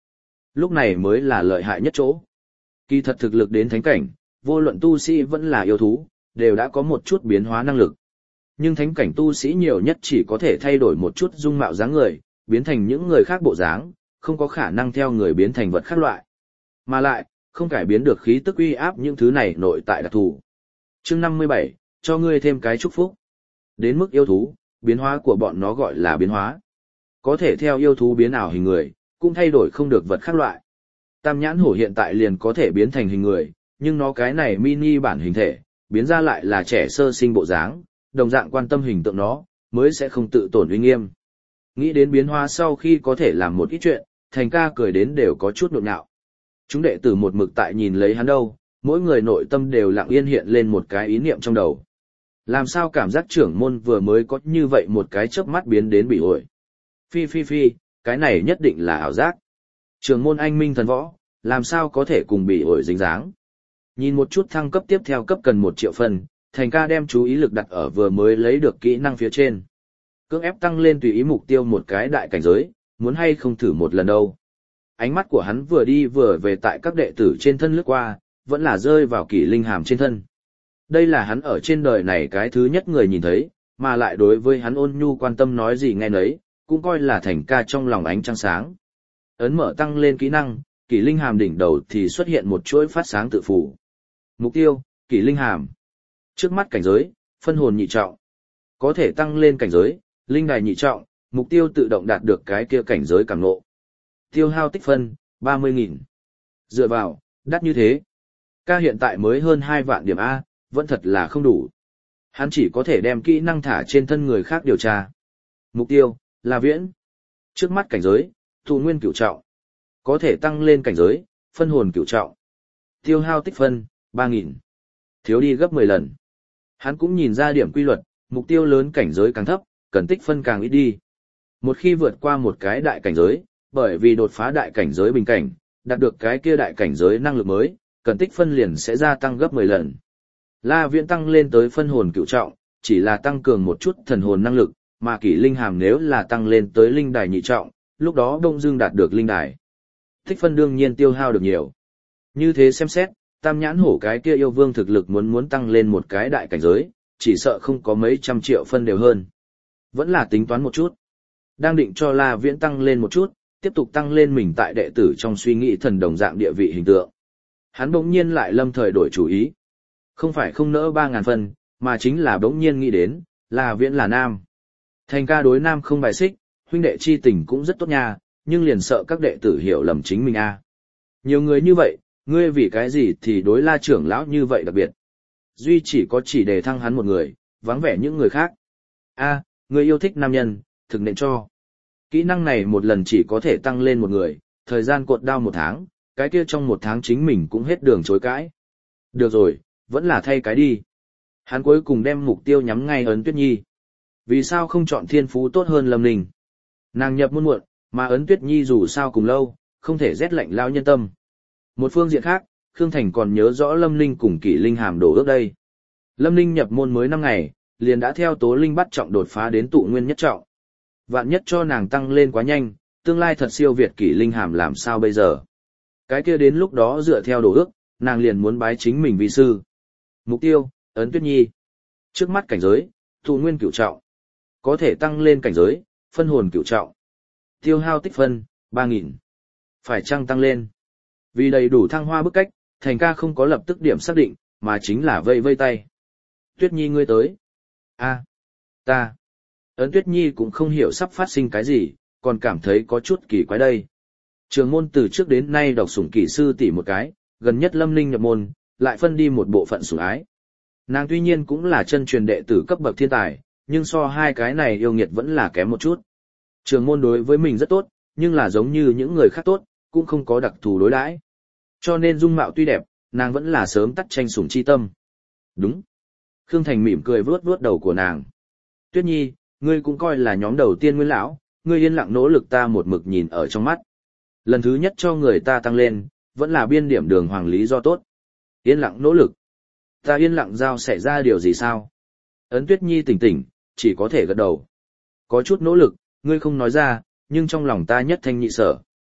Lúc này mới là lợi hại nhất chỗ. Kỳ thật thực lực đến thánh cảnh, vô luận tu sĩ vẫn là yêu thú, đều đã có một chút biến hóa năng lực. Nhưng thánh cảnh tu sĩ nhiều nhất chỉ có thể thay đổi một chút dung mạo dáng người, biến thành những người khác bộ dáng, không có khả năng theo người biến thành vật khác loại. Mà lại, không cải biến được khí tức uy áp những thứ này nội tại đặc thù. Chương năm mươi bảy, cho ngươi thêm cái chúc phúc. Đến mức yêu thú, biến hóa của bọn nó gọi là biến hóa. Có thể theo yêu thú biến ảo hình người, cũng thay đổi không được vật khác loại. Tam nhãn hổ hiện tại liền có thể biến thành hình người, nhưng nó cái này mini bản hình thể, biến ra lại là trẻ sơ sinh bộ dáng, đồng dạng quan tâm hình tượng nó, mới sẽ không tự tổn uy nghiêm. Nghĩ đến biến hóa sau khi có thể làm một ít chuyện, Thành ca cười đến đều có chút nhộn nhạo. Chúng đệ tử một mực tại nhìn lấy hắn đâu, mỗi người nội tâm đều lặng yên hiện lên một cái ý niệm trong đầu. Làm sao cảm giác trưởng môn vừa mới có như vậy một cái chớp mắt biến đến bị ổi. Phi phi phi, cái này nhất định là ảo giác. Trưởng môn anh minh thần võ, làm sao có thể cùng bị ổi dính dáng. Nhìn một chút thăng cấp tiếp theo cấp cần một triệu phần, Thành ca đem chú ý lực đặt ở vừa mới lấy được kỹ năng phía trên. Cưỡng ép tăng lên tùy ý mục tiêu một cái đại cảnh giới, muốn hay không thử một lần đâu. Ánh mắt của hắn vừa đi vừa về tại các đệ tử trên thân lướt qua, vẫn là rơi vào Kỷ Linh Hàm trên thân. Đây là hắn ở trên đời này cái thứ nhất người nhìn thấy, mà lại đối với hắn ôn nhu quan tâm nói gì nghe nấy, cũng coi là Thành ca trong lòng ánh trăng sáng. Ấn mở tăng lên kỹ năng, Kỷ Linh Hàm đỉnh đầu thì xuất hiện một chuỗi phát sáng tự phủ. Mục tiêu, Kỷ Linh Hàm. Trước mắt cảnh giới, phân hồn nhị trọng. Có thể tăng lên cảnh giới, linh đài nhị trọng, mục tiêu tự động đạt được cái kia cảnh giới càng ngộ. Tiêu hao tích phân, ba mươi nghìn. Dựa vào, đắt như thế. Ca hiện tại mới hơn hai vạn điểm A, vẫn thật là không đủ. Hắn chỉ có thể đem kỹ năng thả trên thân người khác điều tra. Mục tiêu, là viễn. Trước mắt cảnh giới, thụ nguyên cửu trọng. Có thể tăng lên cảnh giới, phân hồn cửu trọng. Tiêu hao tích phân, ba nghìn. Thiếu đi gấp mười lần. Hắn cũng nhìn ra điểm quy luật, mục tiêu lớn cảnh giới càng thấp, cần tích phân càng ít đi. Một khi vượt qua một cái đại cảnh giới, bởi vì đột phá đại cảnh giới bình cảnh, đạt được cái kia đại cảnh giới năng lực mới, cần tích phân liền sẽ gia tăng gấp mười lần. La Viễn tăng lên tới phân hồn cửu trọng, chỉ là tăng cường một chút thần hồn năng lực, mà Kỷ Linh Hàm nếu là tăng lên tới linh đài nhị trọng, lúc đó đông dương đạt được linh đài. Tích phân đương nhiên tiêu hao được nhiều. Như thế xem xét, tam nhãn hổ cái kia yêu vương thực lực muốn muốn tăng lên một cái đại cảnh giới, chỉ sợ không có mấy trăm triệu phân đều hơn. Vẫn là tính toán một chút. Đang định cho La Viễn tăng lên một chút, tiếp tục tăng lên mình tại đệ tử trong suy nghĩ thần đồng dạng địa vị hình tượng. Hắn bỗng nhiên lại lâm thời đổi chủ ý. Không phải không nỡ ba ngàn phân, mà chính là bỗng nhiên nghĩ đến, La Viễn là nam. Thành ca đối nam không bài xích, huynh đệ chi tình cũng rất tốt nha, nhưng liền sợ các đệ tử hiểu lầm chính mình a. Nhiều người như vậy, ngươi vì cái gì thì đối La trưởng lão như vậy đặc biệt. Duy chỉ có chỉ đề thăng hắn một người, vắng vẻ những người khác. A, người yêu thích nam nhân, thực nên cho. Kỹ năng này một lần chỉ có thể tăng lên một người, thời gian cột đao một tháng, cái kia trong một tháng chính mình cũng hết đường chối cãi. Được rồi, vẫn là thay cái đi. Hắn cuối cùng đem mục tiêu nhắm ngay Ấn Tuyết Nhi. Vì sao không chọn thiên phú tốt hơn Lâm Ninh? Nàng nhập môn muộn, mà Ấn Tuyết Nhi dù sao cùng lâu, không thể rét lạnh lao nhân tâm. Một phương diện khác, Khương Thành còn nhớ rõ Lâm Ninh cùng Kỷ Linh Hàm đổ ước đây. Lâm Ninh nhập môn mới năm ngày, liền đã theo Tố Linh bắt trọng đột phá đến tụ nguyên nhất trọng. Vạn nhất cho nàng tăng lên quá nhanh, tương lai thật siêu việt Kỷ Linh Hàm làm sao bây giờ? Cái kia đến lúc đó dựa theo đổ ước, nàng liền muốn bái chính mình vi sư. Mục tiêu, Ấn Tuyết Nhi. Trước mắt cảnh giới, tụ nguyên cửu trọng. Có thể tăng lên cảnh giới, phân hồn cửu trọng. Tiêu hao tích phân, ba nghìn. Phải chăng tăng lên? Vì đầy đủ thăng hoa bức cách, Thành ca không có lập tức điểm xác định, mà chính là vây vây tay. Tuyết Nhi ngươi tới. A, ta. Ấn Tuyết Nhi cũng không hiểu sắp phát sinh cái gì, còn cảm thấy có chút kỳ quái đây. Trường môn từ trước đến nay đọc sủng kỹ sư tỷ một cái, gần nhất Lâm Ninh nhập môn, lại phân đi một bộ phận sủng ái. Nàng tuy nhiên cũng là chân truyền đệ tử cấp bậc thiên tài, nhưng so hai cái này yêu nghiệt vẫn là kém một chút. Trường môn đối với mình rất tốt, nhưng là giống như những người khác tốt, cũng không có đặc thù đối đãi. Cho nên dung mạo tuy đẹp, nàng vẫn là sớm tắt tranh sủng chi tâm. Đúng. Khương Thành mỉm cười vuốt vuốt đầu của nàng. Tuyết Nhi, ngươi cũng coi là nhóm đầu tiên nguyên lão, ngươi yên lặng nỗ lực ta một mực nhìn ở trong mắt. Lần thứ nhất cho người ta tăng lên, vẫn là biên điểm đường hoàng lý do tốt. Yên lặng nỗ lực. Ta yên lặng giao xảy ra điều gì sao? Ấn Tuyết Nhi tỉnh tỉnh, chỉ có thể gật đầu. Có chút nỗ lực, ngươi không nói ra, nhưng trong lòng ta nhất thanh nhị sở.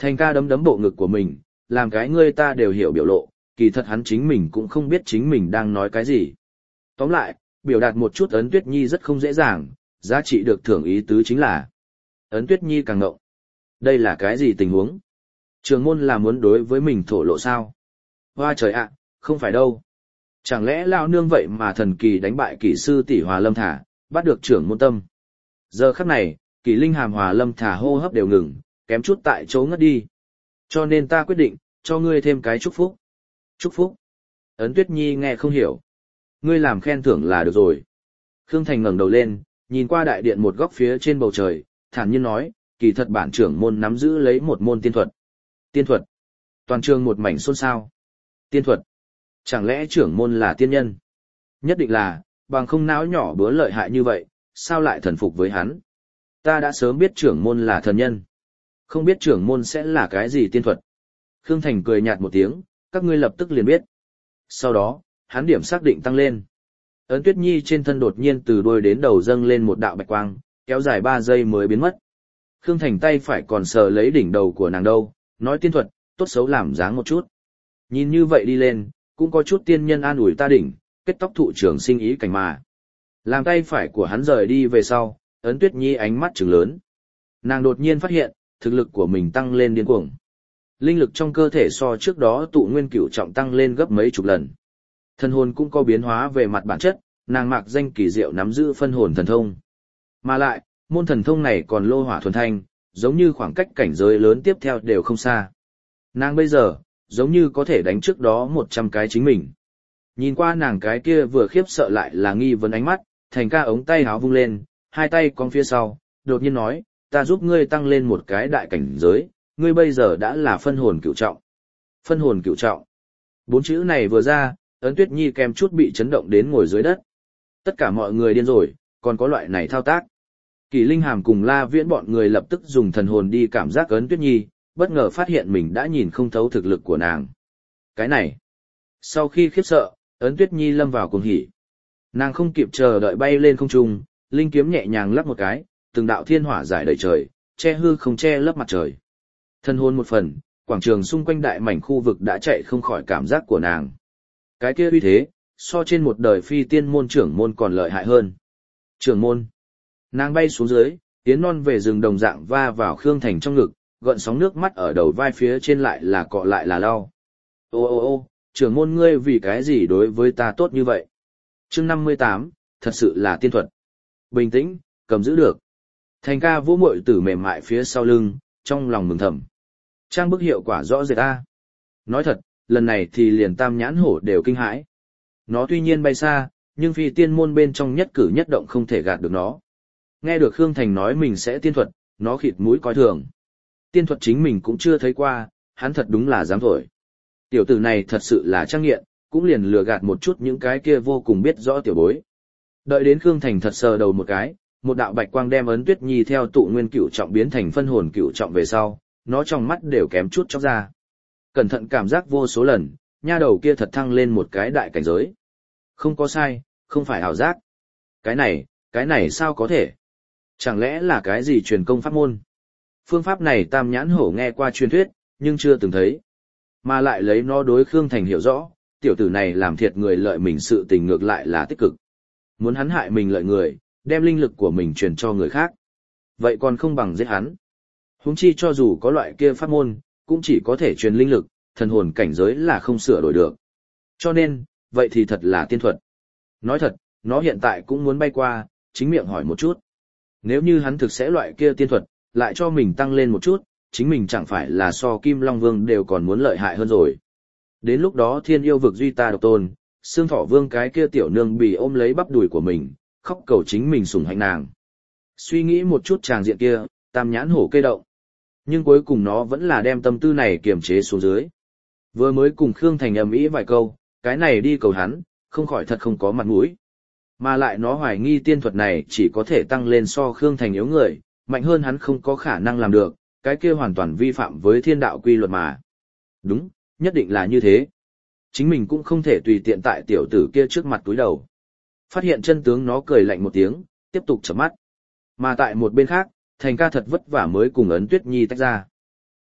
Thành ca đấm đấm bộ ngực của mình, làm cái ngươi ta đều hiểu biểu lộ, kỳ thật hắn chính mình cũng không biết chính mình đang nói cái gì. Tóm lại, biểu đạt một chút Ấn Tuyết Nhi rất không dễ dàng, giá trị được thưởng ý tứ chính là Ấn Tuyết Nhi càng ngộng. Đây là cái gì tình huống? Trường môn là muốn đối với mình thổ lộ sao? Hoa trời ạ, không phải đâu. Chẳng lẽ lão nương vậy mà thần kỳ đánh bại kỹ sư tỷ Hòa Lâm Thả, bắt được trưởng môn tâm. Giờ khắc này, Kỷ Linh Hàm Hòa Lâm Thả hô hấp đều ngừng, kém chút tại chỗ ngất đi. Cho nên ta quyết định, cho ngươi thêm cái chúc phúc. Chúc phúc? Ấn Tuyết Nhi nghe không hiểu. Ngươi làm khen thưởng là được rồi. Khương Thành ngẩng đầu lên, nhìn qua đại điện một góc phía trên bầu trời, thản nhiên nói, kỳ thật bản trưởng môn nắm giữ lấy một môn tiên thuật. Tiên thuật? Toàn trường một mảnh xôn xao. Tiên thuật? Chẳng lẽ trưởng môn là tiên nhân? Nhất định là, bằng không não nhỏ bứa lợi hại như vậy, sao lại thần phục với hắn? Ta đã sớm biết trưởng môn là thần nhân. Không biết trưởng môn sẽ là cái gì tiên thuật. Khương Thành cười nhạt một tiếng, các ngươi lập tức liền biết. Sau đó, hắn điểm xác định tăng lên. Ấn Tuyết Nhi trên thân đột nhiên từ đuôi đến đầu dâng lên một đạo bạch quang, kéo dài ba giây mới biến mất. Khương Thành tay phải còn sờ lấy đỉnh đầu của nàng đâu, nói tiên thuật, tốt xấu làm dáng một chút. Nhìn như vậy đi lên, cũng có chút tiên nhân an ủi ta đỉnh, kết tóc thụ trưởng sinh ý cảnh mà. Làm tay phải của hắn rời đi về sau, Ấn Tuyết Nhi ánh mắt trừng lớn. Nàng đột nhiên phát hiện, thực lực của mình tăng lên điên cuồng. Linh lực trong cơ thể so trước đó tụ nguyên cửu trọng tăng lên gấp mấy chục lần. Thân hồn cũng có biến hóa về mặt bản chất, nàng mạc danh kỳ diệu nắm giữ phân hồn thần thông. Mà lại, môn thần thông này còn lô hỏa thuần thanh, giống như khoảng cách cảnh giới lớn tiếp theo đều không xa. Nàng bây giờ, giống như có thể đánh trước đó một trăm cái chính mình. Nhìn qua nàng cái kia vừa khiếp sợ lại là nghi vấn ánh mắt, Thành ca ống tay háo vung lên, hai tay cong phía sau, đột nhiên nói, ta giúp ngươi tăng lên một cái đại cảnh giới, ngươi bây giờ đã là phân hồn cửu trọng. Phân hồn cửu trọng. Bốn chữ này vừa ra, Ấn Tuyết Nhi kèm chút bị chấn động đến ngồi dưới đất. Tất cả mọi người điên rồi, còn có loại này thao tác. Kỳ Linh Hàm cùng La Viễn bọn người lập tức dùng thần hồn đi cảm giác Ấn Tuyết Nhi, bất ngờ phát hiện mình đã nhìn không thấu thực lực của nàng. Cái này. Sau khi khiếp sợ, Ấn Tuyết Nhi lâm vào cuồng hỉ. Nàng không kịp chờ đợi bay lên không trung, linh kiếm nhẹ nhàng lắp một cái, từng đạo thiên hỏa giải đầy trời, che hư không che lấp mặt trời. Thân hồn một phần, quảng trường xung quanh đại mảnh khu vực đã chạy không khỏi cảm giác của nàng. Cái kia uy thế, so trên một đời phi tiên môn trưởng môn còn lợi hại hơn. Trưởng môn. Nàng bay xuống dưới, tiến non về rừng đồng dạng va vào Khương Thành trong ngực, gợn sóng nước mắt ở đầu vai phía trên lại là cọ lại là lau. Ô ô ô, trưởng môn ngươi vì cái gì đối với ta tốt như vậy? Chương năm mươi tám, thật sự là tiên thuật. Bình tĩnh, cầm giữ được. Thành ca vỗ muội tử mềm mại phía sau lưng, trong lòng mừng thầm. Trang bức hiệu quả rõ rệt ta. Nói thật, lần này thì liền tam nhãn hổ đều kinh hãi. Nó tuy nhiên bay xa, nhưng phi tiên môn bên trong nhất cử nhất động không thể gạt được nó. Nghe được Khương Thành nói mình sẽ tiên thuật, nó khịt mũi coi thường. Tiên thuật chính mình cũng chưa thấy qua, hắn thật đúng là dám thổi. Tiểu tử này thật sự là trang nghiện, cũng liền lừa gạt một chút những cái kia vô cùng biết rõ tiểu bối. Đợi đến Khương Thành thật sờ đầu một cái, một đạo bạch quang đem Ấn Tuyết Nhi theo tụ nguyên cửu trọng biến thành phân hồn cửu trọng về sau, nó trong mắt đều kém chút chóc ra. Cẩn thận cảm giác vô số lần, nha đầu kia thật thăng lên một cái đại cảnh giới. Không có sai, không phải ảo giác. Cái này, cái này sao có thể? Chẳng lẽ là cái gì truyền công pháp môn? Phương pháp này tam nhãn hổ nghe qua truyền thuyết, nhưng chưa từng thấy. Mà lại lấy nó đối Khương Thành hiểu rõ, tiểu tử này làm thiệt người lợi mình sự tình ngược lại là tích cực. Muốn hắn hại mình lợi người, đem linh lực của mình truyền cho người khác. Vậy còn không bằng giết hắn. Huống chi cho dù có loại kia pháp môn, cũng chỉ có thể truyền linh lực, thần hồn cảnh giới là không sửa đổi được. Cho nên, vậy thì thật là tiên thuật. Nói thật, nó hiện tại cũng muốn bay qua, chính miệng hỏi một chút. Nếu như hắn thực sẽ loại kia tiên thuật, lại cho mình tăng lên một chút, chính mình chẳng phải là so Kim Long Vương đều còn muốn lợi hại hơn rồi. Đến lúc đó thiên yêu vực duy ta độc tôn, Xương Thỏ Vương cái kia tiểu nương bị ôm lấy bắp đùi của mình, khóc cầu chính mình sủng hạnh nàng. Suy nghĩ một chút tràng diện kia, tam nhãn hổ kê động. Nhưng cuối cùng nó vẫn là đem tâm tư này kiềm chế xuống dưới. Vừa mới cùng Khương Thành ầm ĩ vài câu, cái này đi cầu hắn, không khỏi thật không có mặt mũi. Mà lại nó hoài nghi tiên thuật này chỉ có thể tăng lên so Khương Thành yếu người, mạnh hơn hắn không có khả năng làm được, cái kia hoàn toàn vi phạm với thiên đạo quy luật mà. Đúng, nhất định là như thế. Chính mình cũng không thể tùy tiện tại tiểu tử kia trước mặt túi đầu. Phát hiện chân tướng nó cười lạnh một tiếng, tiếp tục chớp mắt. Mà tại một bên khác, Thành ca thật vất vả mới cùng Ấn Tuyết Nhi tách ra.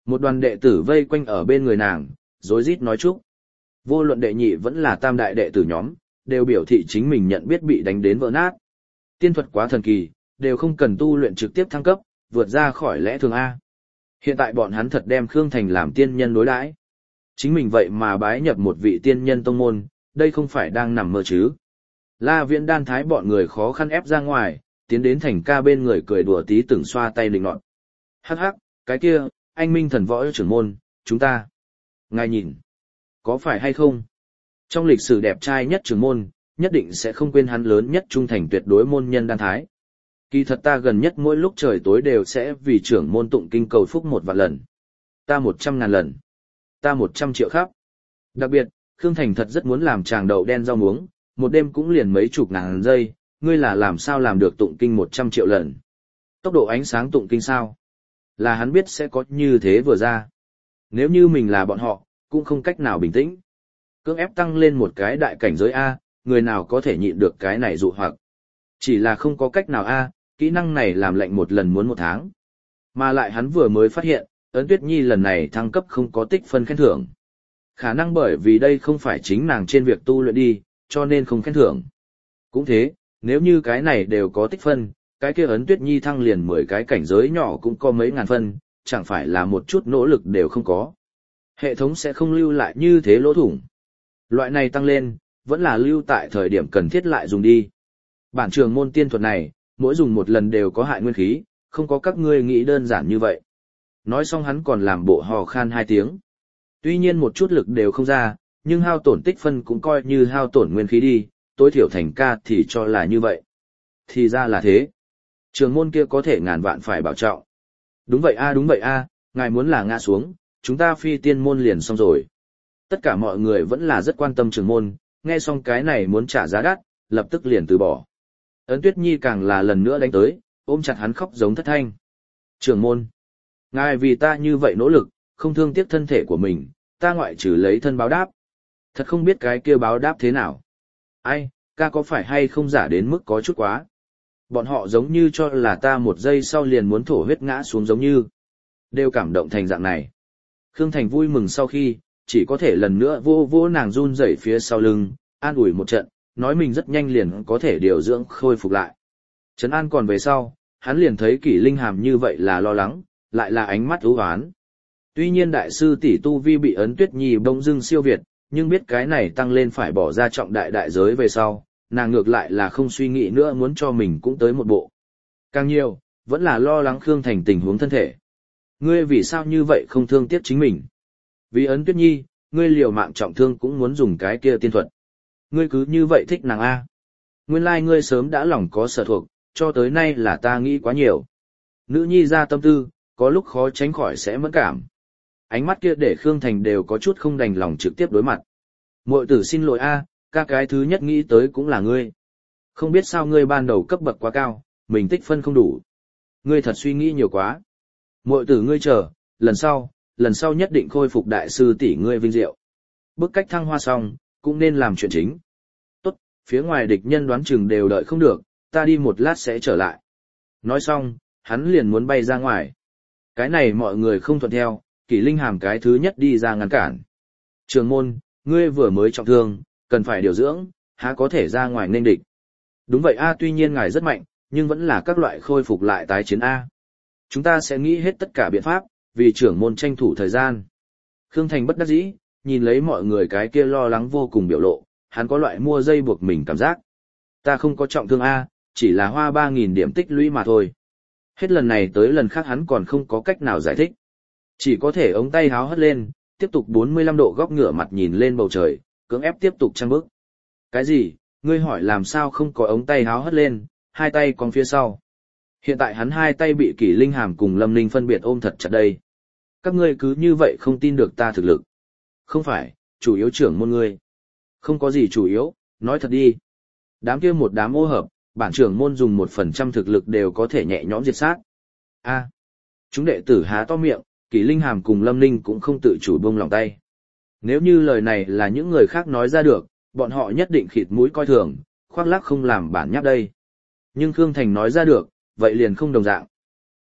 Một đoàn đệ tử vây quanh ở bên người nàng, rối rít nói chúc. Vô luận đệ nhị vẫn là tam đại đệ tử nhóm, đều biểu thị chính mình nhận biết bị đánh đến vỡ nát. Tiên thuật quá thần kỳ, đều không cần tu luyện trực tiếp thăng cấp, vượt ra khỏi lẽ thường A. Hiện tại bọn hắn thật đem Khương Thành làm tiên nhân đối đãi. Chính mình vậy mà bái nhập một vị tiên nhân tông môn, đây không phải đang nằm mơ chứ. La Viễn Đan thái bọn người khó khăn ép ra ngoài, tiến đến Thành ca bên người cười đùa tí từng xoa tay định nọt. Hắc hắc, cái kia, anh minh thần võ trưởng môn, chúng ta. Ngài nhìn, có phải hay không? Trong lịch sử đẹp trai nhất trưởng môn, nhất định sẽ không quên hắn lớn nhất trung thành tuyệt đối môn nhân Đan thái. Kỳ thật ta gần nhất mỗi lúc trời tối đều sẽ vì trưởng môn tụng kinh cầu phúc một vạn lần. Ta một trăm ngàn lần. Ta một trăm triệu khắp. Đặc biệt, Khương Thành thật rất muốn làm chàng đậu đen rau muống, một đêm cũng liền mấy chục ngàn giây, ngươi là làm sao làm được tụng kinh một trăm triệu lần. Tốc độ ánh sáng tụng kinh sao? Là hắn biết sẽ có như thế vừa ra. Nếu như mình là bọn họ, cũng không cách nào bình tĩnh. Cưỡng ép tăng lên một cái đại cảnh giới A, người nào có thể nhịn được cái này dụ hoặc. Chỉ là không có cách nào A, kỹ năng này làm lệnh một lần muốn một tháng. Mà lại hắn vừa mới phát hiện, Ấn Tuyết Nhi lần này thăng cấp không có tích phân khen thưởng. Khả năng bởi vì đây không phải chính nàng trên việc tu luyện đi, cho nên không khen thưởng. Cũng thế, nếu như cái này đều có tích phân, cái kia Ấn Tuyết Nhi thăng liền mười cái cảnh giới nhỏ cũng có mấy ngàn phân, chẳng phải là một chút nỗ lực đều không có. Hệ thống sẽ không lưu lại như thế lỗ thủng. Loại này tăng lên, vẫn là lưu tại thời điểm cần thiết lại dùng đi. Bản trường môn tiên thuật này, mỗi dùng một lần đều có hại nguyên khí, không có các ngươi nghĩ đơn giản như vậy. Nói xong hắn còn làm bộ hò khan hai tiếng. Tuy nhiên một chút lực đều không ra, nhưng hao tổn tích phân cũng coi như hao tổn nguyên khí đi, tối thiểu Thành ca thì cho là như vậy. Thì ra là thế. Trường môn kia có thể ngàn vạn phải bảo trọng. Đúng vậy a đúng vậy a, ngài muốn là ngã xuống, chúng ta phi tiên môn liền xong rồi. Tất cả mọi người vẫn là rất quan tâm trường môn, nghe xong cái này muốn trả giá đắt, lập tức liền từ bỏ. Ấn Tuyết Nhi càng là lần nữa đánh tới, ôm chặt hắn khóc giống thất thanh. Trường môn, ngài vì ta như vậy nỗ lực, không thương tiếc thân thể của mình, ta ngoại trừ lấy thân báo đáp. Thật không biết cái kia báo đáp thế nào. Ai, ca có phải hay không giả đến mức có chút quá. Bọn họ giống như cho là ta một giây sau liền muốn thổ huyết ngã xuống giống như. Đều cảm động thành dạng này. Khương Thành vui mừng sau khi, chỉ có thể lần nữa vô vô nàng run rẩy phía sau lưng, an ủi một trận, nói mình rất nhanh liền có thể điều dưỡng khôi phục lại. Trấn an còn về sau, hắn liền thấy Kỷ Linh Hàm như vậy là lo lắng, lại là ánh mắt ưu hoán. Tuy nhiên đại sư tỷ tu vi bị Ấn Tuyết Nhi bỗng dưng siêu việt, nhưng biết cái này tăng lên phải bỏ ra trọng đại đại giới về sau, nàng ngược lại là không suy nghĩ nữa muốn cho mình cũng tới một bộ. Càng nhiều, vẫn là lo lắng Khương Thành tình huống thân thể. Ngươi vì sao như vậy không thương tiếc chính mình? Vì Ấn Tuyết Nhi, ngươi liều mạng trọng thương cũng muốn dùng cái kia tiên thuật. Ngươi cứ như vậy thích nàng A. Nguyên lai ngươi sớm đã lòng có sở thuộc, cho tới nay là ta nghĩ quá nhiều. Nữ nhi ra tâm tư, có lúc khó tránh khỏi sẽ mẫn cảm. Ánh mắt kia để Khương Thành đều có chút không đành lòng trực tiếp đối mặt. Muội tử xin lỗi A, ca cái thứ nhất nghĩ tới cũng là ngươi. Không biết sao ngươi ban đầu cấp bậc quá cao, mình tích phân không đủ. Ngươi thật suy nghĩ nhiều quá. Muội tử ngươi chờ, lần sau, lần sau nhất định khôi phục đại sư tỷ ngươi vinh diệu. Bức cách thăng hoa xong, cũng nên làm chuyện chính. Tốt, phía ngoài địch nhân đoán chừng đều đợi không được, ta đi một lát sẽ trở lại. Nói xong, hắn liền muốn bay ra ngoài. Cái này mọi người không thuận theo, Kỷ Linh Hàm cái thứ nhất đi ra ngăn cản. Trường môn, ngươi vừa mới trọng thương, cần phải điều dưỡng, há có thể ra ngoài nên địch. Đúng vậy a, tuy nhiên ngài rất mạnh, nhưng vẫn là các loại khôi phục lại tái chiến A. Chúng ta sẽ nghĩ hết tất cả biện pháp, vì trưởng môn tranh thủ thời gian. Khương Thành bất đắc dĩ, nhìn lấy mọi người cái kia lo lắng vô cùng biểu lộ, hắn có loại mua dây buộc mình cảm giác. Ta không có trọng thương A, chỉ là hoa ba nghìn điểm tích lũy mà thôi. Hết lần này tới lần khác hắn còn không có cách nào giải thích. Chỉ có thể ống tay háo hất lên, tiếp tục bốn mươi lăm độ góc ngửa mặt nhìn lên bầu trời, cưỡng ép tiếp tục trăng bước. Cái gì, ngươi hỏi làm sao không có ống tay háo hất lên, hai tay còn phía sau. Hiện tại hắn hai tay bị Kỷ Linh Hàm cùng Lâm Ninh phân biệt ôm thật chặt đây. Các ngươi cứ như vậy không tin được ta thực lực. Không phải, chủ yếu trưởng môn ngươi. Không có gì chủ yếu, nói thật đi. Đám kia một đám ô hợp, bản trưởng môn dùng một phần trăm thực lực đều có thể nhẹ nhõm diệt sát. A, chúng đệ tử há to miệng, Kỷ Linh Hàm cùng Lâm Ninh cũng không tự chủ buông lòng tay. Nếu như lời này là những người khác nói ra được, bọn họ nhất định khịt mũi coi thường, khoác lác không làm bản nháp đây. Nhưng Khương Thành nói ra được, vậy liền không đồng dạng.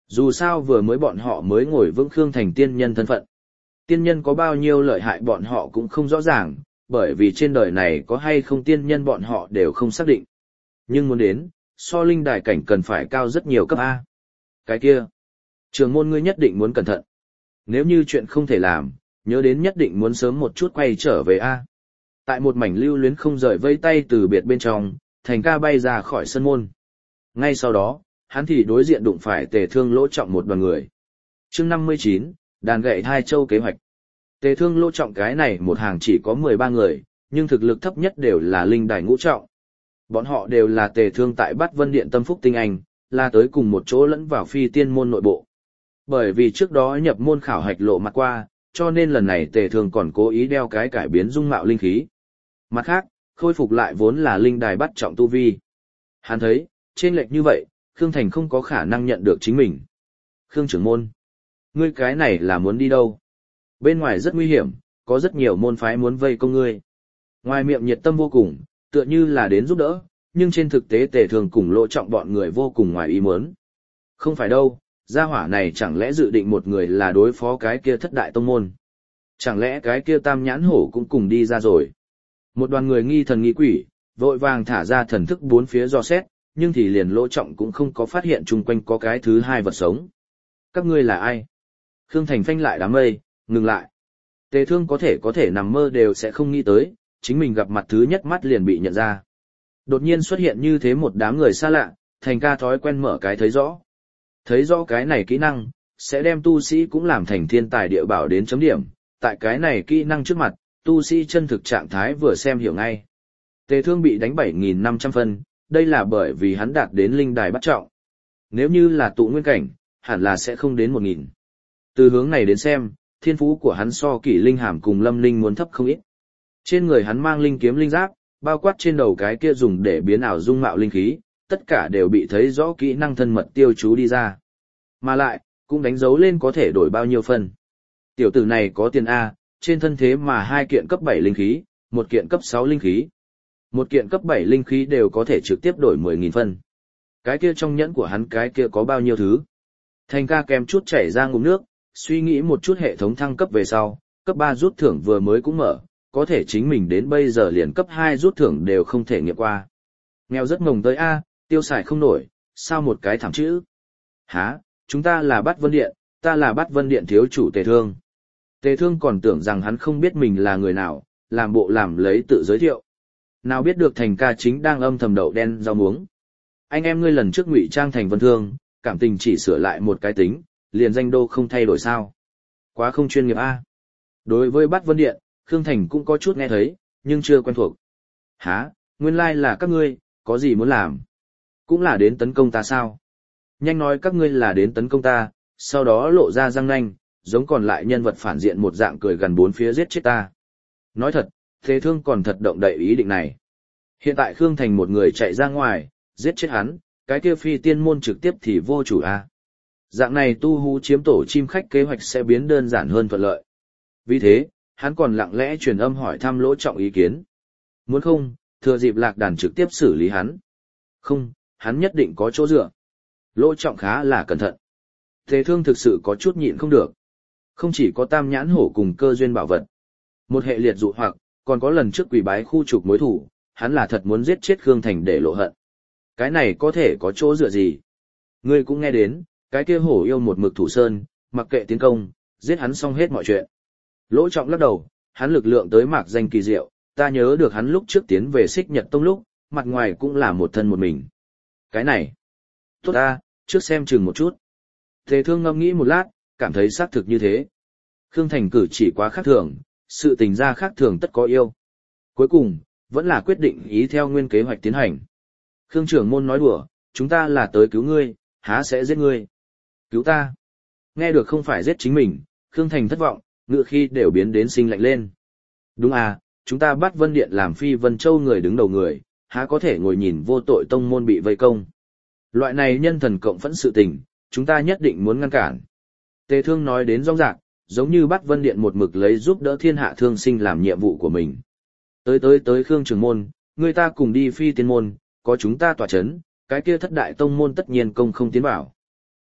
Dù sao vừa mới bọn họ mới ngồi vững Khương Thành tiên nhân thân phận. Tiên nhân có bao nhiêu lợi hại bọn họ cũng không rõ ràng, bởi vì trên đời này có hay không tiên nhân bọn họ đều không xác định. Nhưng muốn đến, so linh đài cảnh cần phải cao rất nhiều cấp A. Cái kia, trường môn ngươi nhất định muốn cẩn thận. Nếu như chuyện không thể làm, nhớ đến nhất định muốn sớm một chút quay trở về A. Tại một mảnh lưu luyến không rời vây tay từ biệt bên trong, Thành ca bay ra khỏi sân môn. Ngay sau đó, hắn thì đối diện đụng phải Tề Thương Lỗ Trọng một đoàn người. Chương năm mươi chín, đàn gậy hai châu kế hoạch. Tề Thương Lỗ Trọng cái này một hàng chỉ có mười ba người, nhưng thực lực thấp nhất đều là linh đài ngũ trọng. Bọn họ đều là Tề Thương tại Bát Vân Điện tâm phúc tinh anh, là tới cùng một chỗ lẫn vào phi tiên môn nội bộ. Bởi vì trước đó nhập môn khảo hạch lộ mặt qua, cho nên lần này Tề Thương còn cố ý đeo cái cải biến dung mạo linh khí. Mặt khác, khôi phục lại vốn là linh đài bắt trọng tu vi. Hắn thấy, trên lệch như vậy, Khương Thành không có khả năng nhận được chính mình. Khương trưởng môn, ngươi cái này là muốn đi đâu? Bên ngoài rất nguy hiểm, có rất nhiều môn phái muốn vây công ngươi. Ngoài miệng nhiệt tâm vô cùng, tựa như là đến giúp đỡ, nhưng trên thực tế Tề Thương cùng Lỗ Trọng bọn người vô cùng ngoài ý muốn. Không phải đâu, gia hỏa này chẳng lẽ dự định một người là đối phó cái kia thất đại tông môn? Chẳng lẽ cái kia tam nhãn hổ cũng cùng đi ra rồi? Một đoàn người nghi thần nghi quỷ, vội vàng thả ra thần thức bốn phía dò xét, nhưng thì liền Lỗ Trọng cũng không có phát hiện chung quanh có cái thứ hai vật sống. Các ngươi là ai? Khương Thành phanh lại đám mây, ngừng lại. Tề Thương có thể có thể nằm mơ đều sẽ không nghĩ tới, chính mình gặp mặt thứ nhất mắt liền bị nhận ra. Đột nhiên xuất hiện như thế một đám người xa lạ, Thành ca thói quen mở cái thấy rõ. Thấy rõ cái này kỹ năng, sẽ đem tu sĩ cũng làm thành thiên tài địa bảo đến chấm điểm, tại cái này kỹ năng trước mặt, tu sĩ chân thực trạng thái vừa xem hiểu ngay. Tề Thương bị đánh bảy nghìn năm trăm phân, đây là bởi vì hắn đạt đến linh đài bắt trọng. Nếu như là tụ nguyên cảnh, hẳn là sẽ không đến một nghìn. Từ hướng này đến xem, thiên phú của hắn so Kỷ Linh Hàm cùng Lâm Linh muốn thấp không ít. Trên người hắn mang linh kiếm linh giáp, bao quát trên đầu cái kia dùng để biến ảo dung mạo linh khí, tất cả đều bị thấy rõ kỹ năng thân mật tiêu chú đi ra. Mà lại, cũng đánh dấu lên có thể đổi bao nhiêu phần. Tiểu tử này có tiền A, trên thân thế mà hai kiện cấp bảy linh khí, một kiện cấp sáu linh khí. Một kiện cấp bảy linh khí đều có thể trực tiếp đổi mười nghìn phân. Cái kia trong nhẫn của hắn cái kia có bao nhiêu thứ. Thành ca kèm chút chảy ra ngụm nước, suy nghĩ một chút hệ thống thăng cấp về sau, cấp ba rút thưởng vừa mới cũng mở, có thể chính mình đến bây giờ liền cấp hai rút thưởng đều không thể nghiệm qua. Nghèo rất mồng tới A, tiêu xài không nổi, sao một cái thẳng chữ. Hả, chúng ta là Bát Vân Điện, ta là Bát Vân Điện thiếu chủ Tề Thương. Tề Thương còn tưởng rằng hắn không biết mình là người nào, làm bộ làm lấy tự giới thiệu. Nào biết được Thành ca chính đang âm thầm đậu đen rau muống. Anh em ngươi lần trước ngụy trang thành Vân Thương, cảm tình chỉ sửa lại một cái tính, liền danh đô không thay đổi sao. Quá không chuyên nghiệp A. Đối với Bát Vân Điện, Khương Thành cũng có chút nghe thấy, nhưng chưa quen thuộc. Hả, nguyên lai là các ngươi, có gì muốn làm? Cũng là đến tấn công ta sao? Nhanh nói các ngươi là đến tấn công ta, sau đó lộ ra răng nanh, giống còn lại nhân vật phản diện một dạng cười gần bốn phía giết chết ta. Nói thật, Tề Thương còn thật động đậy ý định này. Hiện tại Khương Thành một người chạy ra ngoài, giết chết hắn, cái kia phi tiên môn trực tiếp thì vô chủ a. Dạng này tu hú chiếm tổ chim khách kế hoạch sẽ biến đơn giản hơn thuận lợi. Vì thế, hắn còn lặng lẽ truyền âm hỏi thăm Lỗ Trọng ý kiến. Muốn không, thừa dịp lạc đàn trực tiếp xử lý hắn. Không, hắn nhất định có chỗ dựa. Lỗ Trọng khá là cẩn thận. Tề Thương thực sự có chút nhịn không được. Không chỉ có tam nhãn hổ cùng cơ duyên bảo vật. Một hệ liệt dụ hoặc, còn có lần trước quỷ bái khu trục mối thủ, hắn là thật muốn giết chết Khương Thành để lộ hận. Cái này có thể có chỗ dựa gì? Ngươi cũng nghe đến, cái kia hổ yêu một mực thủ sơn, mặc kệ tiến công, giết hắn xong hết mọi chuyện. Lỗ Trọng lắc đầu, hắn lực lượng tới mạc danh kỳ diệu, ta nhớ được hắn lúc trước tiến về Xích Nhật Tông lúc, mặt ngoài cũng là một thân một mình. Cái này, tốt ta, trước xem chừng một chút. Tề Thương ngẫm nghĩ một lát, cảm thấy xác thực như thế. Khương Thành cử chỉ quá khác thường, sự tình ra khác thường tất có yêu. Cuối cùng, vẫn là quyết định ý theo nguyên kế hoạch tiến hành. Khương trưởng môn nói đùa, chúng ta là tới cứu ngươi, há sẽ giết ngươi. Cứu ta. Nghe được không phải giết chính mình, Khương Thành thất vọng, ngựa khi đều biến đến sinh lạnh lên. Đúng à, chúng ta bắt Vân Điện làm Phi Vân Châu người đứng đầu người, há có thể ngồi nhìn vô tội tông môn bị vây công. Loại này nhân thần cộng phẫn sự tình, chúng ta nhất định muốn ngăn cản. Tề Thương nói đến rong rạc, giống như bắt Vân Điện một mực lấy giúp đỡ thiên hạ thương sinh làm nhiệm vụ của mình. Tới tới tới Khương trưởng môn, người ta cùng đi Phi Tiên môn, có chúng ta tỏa chấn, cái kia thất đại tông môn tất nhiên công không tiến bảo.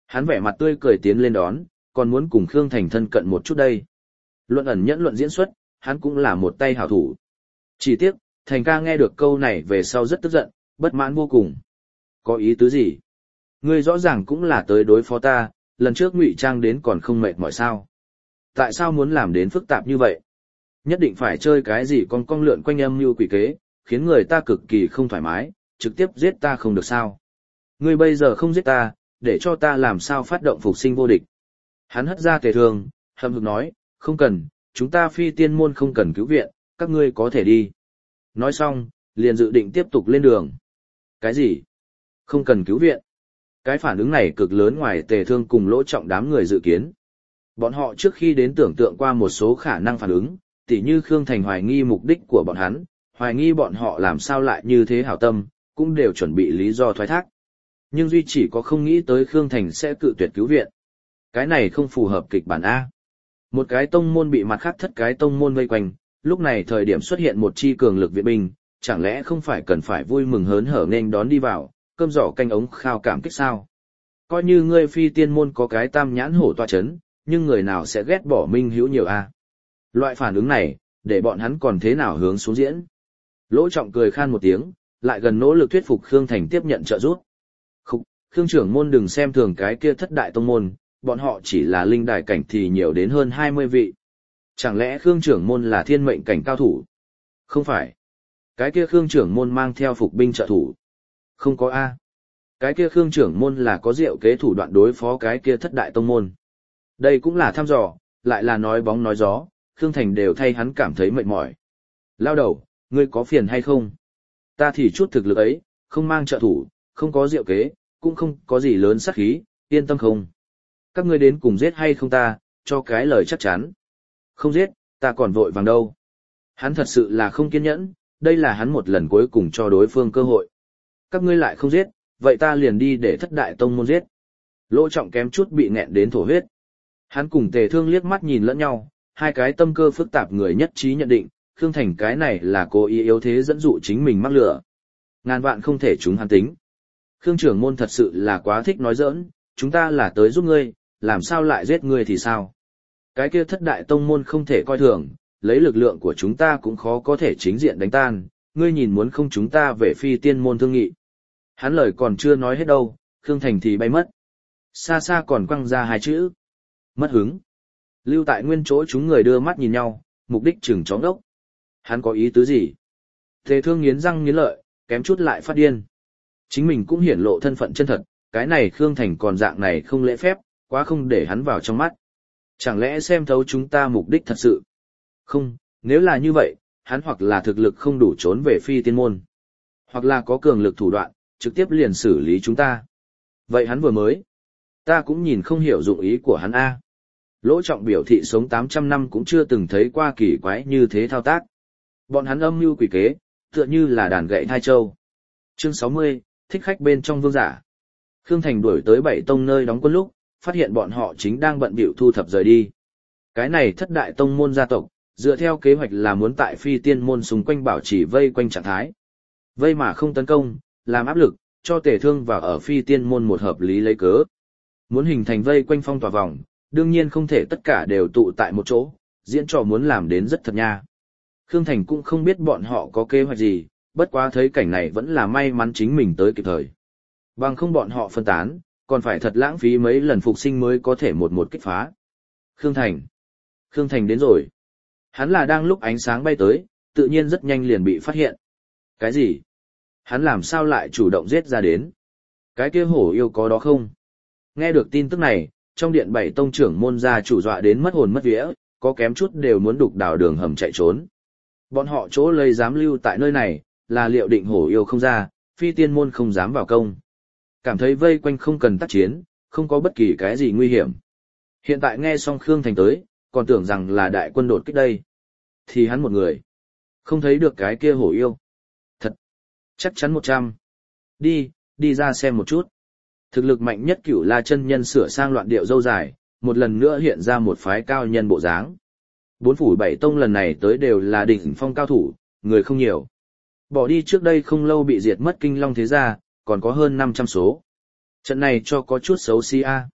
Hắn vẻ mặt tươi cười tiến lên đón, còn muốn cùng Khương Thành thân cận một chút đây. Luận ẩn nhẫn luận diễn xuất, hắn cũng là một tay hảo thủ. Chỉ tiếc, Thành ca nghe được câu này về sau rất tức giận, bất mãn vô cùng. Có ý tứ gì? Ngươi rõ ràng cũng là tới đối phó ta, lần trước ngụy trang đến còn không mệt mỏi sao? Tại sao muốn làm đến phức tạp như vậy? Nhất định phải chơi cái gì con cong lượn quanh âm như quỷ kế, khiến người ta cực kỳ không thoải mái, trực tiếp giết ta không được sao? Ngươi bây giờ không giết ta, để cho ta làm sao phát động phục sinh vô địch? Hắn hất ra tề thương, hậm hực nói, không cần, chúng ta phi tiên môn không cần cứu viện, các ngươi có thể đi. Nói xong, liền dự định tiếp tục lên đường. Cái gì? Không cần cứu viện. Cái phản ứng này cực lớn ngoài tề thương cùng lỗ trọng đám người dự kiến. Bọn họ trước khi đến tưởng tượng qua một số khả năng phản ứng, tỉ như Khương Thành hoài nghi mục đích của bọn hắn, hoài nghi bọn họ làm sao lại như thế hảo tâm, cũng đều chuẩn bị lý do thoái thác. Nhưng duy chỉ có không nghĩ tới Khương Thành sẽ cự tuyệt cứu viện. Cái này không phù hợp kịch bản A. Một cái tông môn bị mặt khác thất cái tông môn vây quanh, lúc này thời điểm xuất hiện một chi cường lực viện binh, chẳng lẽ không phải cần phải vui mừng hớn hở nên đón đi vào, cơm giỏ canh ống khao cảm kích sao? Coi như ngươi phi tiên môn có cái tam nhãn hổ toa chấn, nhưng người nào sẽ ghét bỏ minh hữu nhiều a? Loại phản ứng này, để bọn hắn còn thế nào hướng xuống diễn? Lỗ Trọng cười khan một tiếng, lại gần nỗ lực thuyết phục Khương Thành tiếp nhận trợ giúp. Khúc, Khương trưởng môn đừng xem thường cái kia thất đại tông môn, bọn họ chỉ là linh đài cảnh thì nhiều đến hơn hai mươi vị. Chẳng lẽ Khương trưởng môn là thiên mệnh cảnh cao thủ? Không phải. Cái kia Khương trưởng môn mang theo phục binh trợ thủ. Không có A. Cái kia Khương trưởng môn là có diệu kế thủ đoạn đối phó cái kia thất đại tông môn. Đây cũng là thăm dò, lại là nói bóng nói gió, Khương Thành đều thay hắn cảm thấy mệt mỏi. Lao đầu, ngươi có phiền hay không? Ta thì chút thực lực ấy, không mang trợ thủ, không có diệu kế, cũng không có gì lớn sát khí, yên tâm không? Các ngươi đến cùng giết hay không ta, cho cái lời chắc chắn. Không giết, ta còn vội vàng đâu. Hắn thật sự là không kiên nhẫn, đây là hắn một lần cuối cùng cho đối phương cơ hội. Các ngươi lại không giết, vậy ta liền đi để thất đại tông môn giết. Lỗ Trọng kém chút bị nghẹn đến thổ huyết. Hắn cùng Tề Thương liếc mắt nhìn lẫn nhau, hai cái tâm cơ phức tạp người nhất trí nhận định, Khương Thành cái này là cố ý yếu thế dẫn dụ chính mình mắc lửa. Ngàn vạn không thể chúng hắn tính. Khương trưởng môn thật sự là quá thích nói giỡn, chúng ta là tới giúp ngươi, làm sao lại giết ngươi thì sao? Cái kia thất đại tông môn không thể coi thường, lấy lực lượng của chúng ta cũng khó có thể chính diện đánh tan, ngươi nhìn muốn không chúng ta về phi tiên môn thương nghị. Hắn lời còn chưa nói hết đâu, Khương Thành thì bay mất. Xa xa còn quăng ra hai chữ. Mất hứng. Lưu tại nguyên chỗ chúng người đưa mắt nhìn nhau, mục đích chừng chó ngốc. Hắn có ý tứ gì? Tề Thương nghiến răng nghiến lợi, kém chút lại phát điên. Chính mình cũng hiển lộ thân phận chân thật, cái này Khương Thành còn dạng này không lễ phép, quá không để hắn vào trong mắt. Chẳng lẽ xem thấu chúng ta mục đích thật sự? Không, nếu là như vậy, hắn hoặc là thực lực không đủ trốn về phi tiên môn, hoặc là có cường lực thủ đoạn, trực tiếp liền xử lý chúng ta. Vậy hắn vừa mới, ta cũng nhìn không hiểu dụng ý của hắn A. Lỗ Trọng biểu thị sống tám trăm năm cũng chưa từng thấy qua kỳ quái như thế thao tác. Bọn hắn âm mưu quỷ kế, tựa như là đàn gậy thai châu. Chương sáu mươi, thích khách bên trong vương giả. Khương Thành đuổi tới bảy tông nơi đóng quân lúc, phát hiện bọn họ chính đang bận bịu thu thập rời đi. Cái này thất đại tông môn gia tộc, dựa theo kế hoạch là muốn tại phi tiên môn xung quanh bảo trì vây quanh trạng thái. Vây mà không tấn công, làm áp lực, cho Tề Thương vào ở phi tiên môn một hợp lý lấy cớ. Muốn hình thành vây quanh phong tỏa vòng, đương nhiên không thể tất cả đều tụ tại một chỗ, diễn trò muốn làm đến rất thật nha. Khương Thành cũng không biết bọn họ có kế hoạch gì, bất quá thấy cảnh này vẫn là may mắn chính mình tới kịp thời. Bằng không bọn họ phân tán, còn phải thật lãng phí mấy lần phục sinh mới có thể một một kích phá. Khương Thành. Khương Thành đến rồi. Hắn là đang lúc ánh sáng bay tới, tự nhiên rất nhanh liền bị phát hiện. Cái gì? Hắn làm sao lại chủ động giết ra đến? Cái kia hổ yêu có đó không? Nghe được tin tức này, trong điện bảy tông trưởng môn gia chủ dọa đến mất hồn mất vía, có kém chút đều muốn đục đào đường hầm chạy trốn. Bọn họ chỗ lây dám lưu tại nơi này, là liệu định hổ yêu không ra, phi tiên môn không dám vào công. Cảm thấy vây quanh không cần tác chiến, không có bất kỳ cái gì nguy hiểm. Hiện tại nghe xong Khương Thành tới, còn tưởng rằng là đại quân đột kích đây. Thì hắn một người. Không thấy được cái kia hổ yêu. Thật. Chắc chắn một trăm. Đi, đi ra xem một chút. Thực lực mạnh nhất Cửu La chân nhân sửa sang loạn điệu dâu dài, một lần nữa hiện ra một phái cao nhân bộ dáng. Bốn phủ bảy tông lần này tới đều là đỉnh phong cao thủ, người không nhiều. Bỏ đi trước đây không lâu bị diệt mất Kinh Long thế gia, còn có hơn năm trăm số. Trận này cho có chút xấu xí a.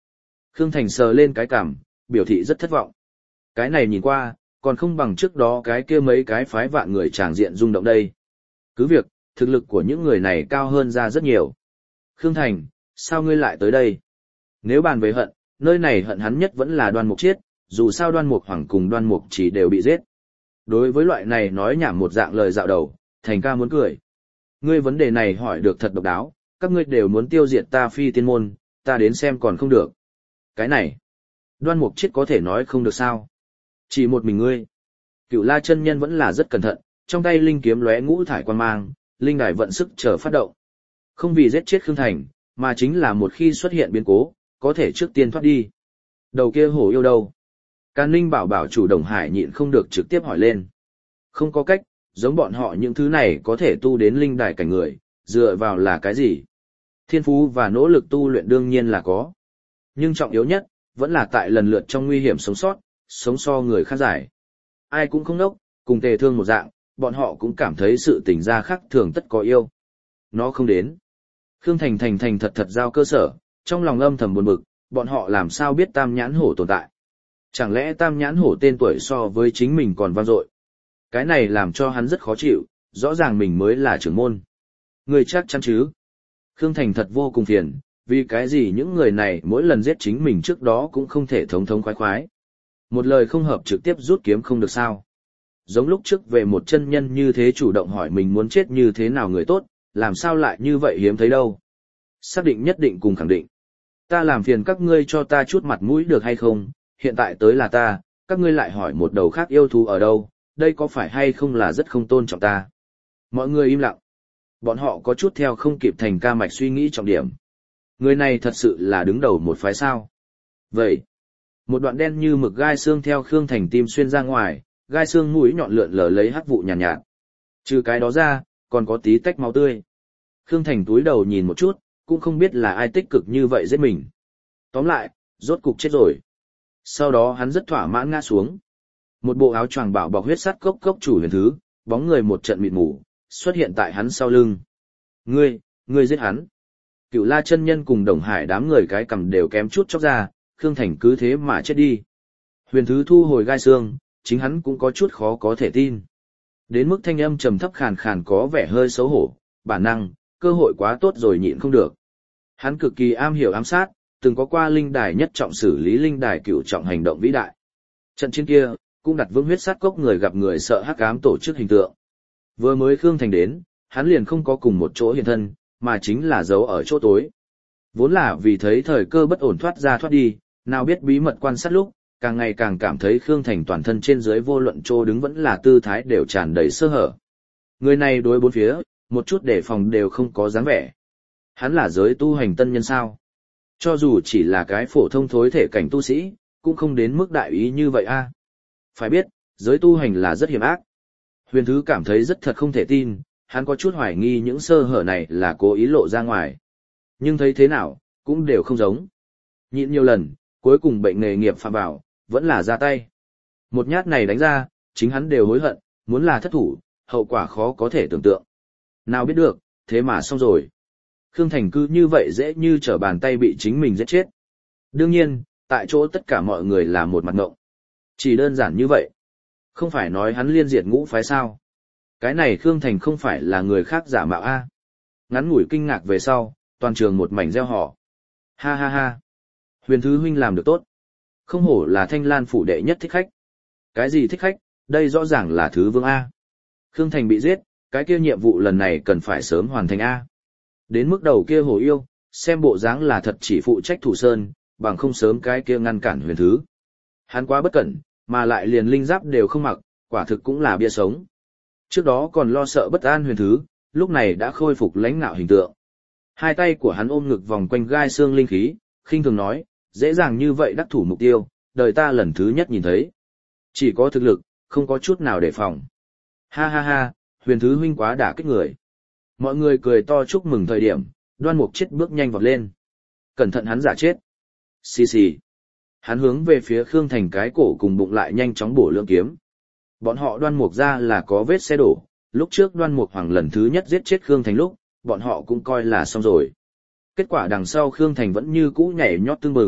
Khương Thành sờ lên cái cằm, biểu thị rất thất vọng. Cái này nhìn qua, còn không bằng trước đó cái kia mấy cái phái vạn người tràng diện rung động đây. Cứ việc, thực lực của những người này cao hơn ra rất nhiều. Khương Thành, sao ngươi lại tới đây? Nếu bàn về hận, nơi này hận hắn nhất vẫn là Đoan Mục Chiết, dù sao Đoan Mục Hoàng cùng Đoan Mục Chỉ đều bị giết. Đối với loại này nói nhảm một dạng lời dạo đầu, Thành ca muốn cười. Ngươi vấn đề này hỏi được thật độc đáo, các ngươi đều muốn tiêu diệt ta Phi Tiên môn, ta đến xem còn không được. Cái này, Đoan Mục Chiết có thể nói không được sao? Chỉ một mình ngươi. Cửu La chân nhân vẫn là rất cẩn thận, trong tay linh kiếm lóe ngũ thải quan mang, linh đài vận sức chờ phát động. Không vì giết chết Khương Thành, mà chính là một khi xuất hiện biến cố, có thể trước tiên thoát đi. Đầu kia hổ yêu đâu? Càn Ninh bảo bảo chủ Đồng Hải nhịn không được trực tiếp hỏi lên. Không có cách, giống bọn họ những thứ này có thể tu đến linh đài cảnh người, dựa vào là cái gì? Thiên phú và nỗ lực tu luyện đương nhiên là có. Nhưng trọng yếu nhất, vẫn là tại lần lượt trong nguy hiểm sống sót, sống so người khác giải. Ai cũng không nốc, cùng Tề Thương một dạng, bọn họ cũng cảm thấy sự tình gia khác thường tất có yêu. Nó không đến. Khương Thành thành thành thật thật giao cơ sở, trong lòng âm thầm buồn bực, bọn họ làm sao biết Tam Nhãn Hổ tồn tại. Chẳng lẽ Tam Nhãn Hổ tên tuổi so với chính mình còn vang dội? Cái này làm cho hắn rất khó chịu, rõ ràng mình mới là trưởng môn. Người chắc chắn chứ? Khương Thành thật vô cùng phiền, vì cái gì những người này mỗi lần giết chính mình trước đó cũng không thể thống thống khoái khoái. Một lời không hợp trực tiếp rút kiếm không được sao. Giống lúc trước về một chân nhân như thế chủ động hỏi mình muốn chết như thế nào người tốt, làm sao lại như vậy hiếm thấy đâu. Xác định nhất định cùng khẳng định. Ta làm phiền các ngươi cho ta chút mặt mũi được hay không, hiện tại tới là ta, các ngươi lại hỏi một đầu khác yêu thú ở đâu, đây có phải hay không là rất không tôn trọng ta. Mọi người im lặng. Bọn họ có chút theo không kịp Thành ca mạch suy nghĩ trọng điểm. Người này thật sự là đứng đầu một phái sao. Vậy, một đoạn đen như mực gai xương theo Khương Thành tim xuyên ra ngoài, gai xương mũi nhọn lượn lờ lấy hắc vụ nhàn nhạt, nhạt. Trừ cái đó ra, còn có tí tách máu tươi. Khương Thành túi đầu nhìn một chút, cũng không biết là ai tích cực như vậy giết mình. Tóm lại, rốt cục chết rồi. Sau đó hắn rất thỏa mãn ngã xuống. Một bộ áo choàng bảo bọc huyết sắt cốc cốc chủ huyền thứ, bóng người một trận mịt mù, xuất hiện tại hắn sau lưng. Ngươi, ngươi giết hắn. Cửu La chân nhân cùng Đồng Hải đám người cái cầm đều kém chút chóc ra, Khương Thành cứ thế mà chết đi. Huyền thứ thu hồi gai xương, chính hắn cũng có chút khó có thể tin. Đến mức thanh âm trầm thấp khàn khàn có vẻ hơi xấu hổ, bản năng, cơ hội quá tốt rồi nhịn không được. Hắn cực kỳ am hiểu ám sát, từng có qua linh đài nhất trọng xử lý linh đài cửu trọng hành động vĩ đại. Trận chiến kia, cũng đặt vững huyết sát cốc người gặp người sợ hắc ám tổ chức hình tượng. Vừa mới Khương Thành đến, hắn liền không có cùng một chỗ hiện thân, mà chính là giấu ở chỗ tối. Vốn là vì thấy thời cơ bất ổn thoát ra thoát đi, nào biết bí mật quan sát lúc, càng ngày càng cảm thấy Khương Thành toàn thân trên dưới vô luận chỗ đứng vẫn là tư thái đều tràn đầy sơ hở. Người này đối bốn phía, một chút đề phòng đều không có dáng vẻ. Hắn là giới tu hành tân nhân sao? Cho dù chỉ là cái phổ thông thối thể cảnh tu sĩ, cũng không đến mức đại ý như vậy a. Phải biết, giới tu hành là rất hiểm ác. Huyền Thứ cảm thấy rất thật không thể tin, hắn có chút hoài nghi những sơ hở này là cố ý lộ ra ngoài. Nhưng thấy thế nào, cũng đều không giống. Nhịn nhiều lần, cuối cùng bệnh nghề nghiệp phạm bảo, vẫn là ra tay. Một nhát này đánh ra, chính hắn đều hối hận, muốn là thất thủ, hậu quả khó có thể tưởng tượng. Nào biết được, thế mà xong rồi. Khương Thành cứ như vậy dễ như trở bàn tay bị chính mình giết chết. Đương nhiên, tại chỗ tất cả mọi người là một mặt ngộng. Chỉ đơn giản như vậy. Không phải nói hắn liên diệt ngũ phái sao. Cái này Khương Thành không phải là người khác giả mạo a. Ngắn ngủi kinh ngạc về sau, toàn trường một mảnh reo hò. Ha ha ha. Huyền Thứ huynh làm được tốt. Không hổ là Thanh Lan phủ đệ nhất thích khách. Cái gì thích khách, đây rõ ràng là Thứ Vương A. Khương Thành bị giết, cái kia nhiệm vụ lần này cần phải sớm hoàn thành A. Đến mức đầu kia hồ yêu, xem bộ dáng là thật chỉ phụ trách thủ sơn, bằng không sớm cái kia ngăn cản Huyền Thứ. Hắn quá bất cẩn, mà lại liền linh giáp đều không mặc, quả thực cũng là bia sống. Trước đó còn lo sợ bất an Huyền Thứ, lúc này đã khôi phục lãnh ngạo hình tượng. Hai tay của hắn ôm ngực vòng quanh gai xương linh khí, khinh thường nói, dễ dàng như vậy đắc thủ mục tiêu, đời ta lần thứ nhất nhìn thấy. Chỉ có thực lực, không có chút nào đề phòng. Ha ha ha, Huyền Thứ huynh quá đả kích người. Mọi người cười to chúc mừng thời điểm, Đoan Mục Chết bước nhanh vọt lên. Cẩn thận hắn giả chết. Xì xì. Hắn hướng về phía Khương Thành cái cổ cùng bụng lại nhanh chóng bổ lượng kiếm. Bọn họ Đoan Mục ra là có vết xe đổ, lúc trước Đoan Mục Hoàng lần thứ nhất giết chết Khương Thành lúc, bọn họ cũng coi là xong rồi. Kết quả đằng sau Khương Thành vẫn như cũ nhảy nhót tương bừng,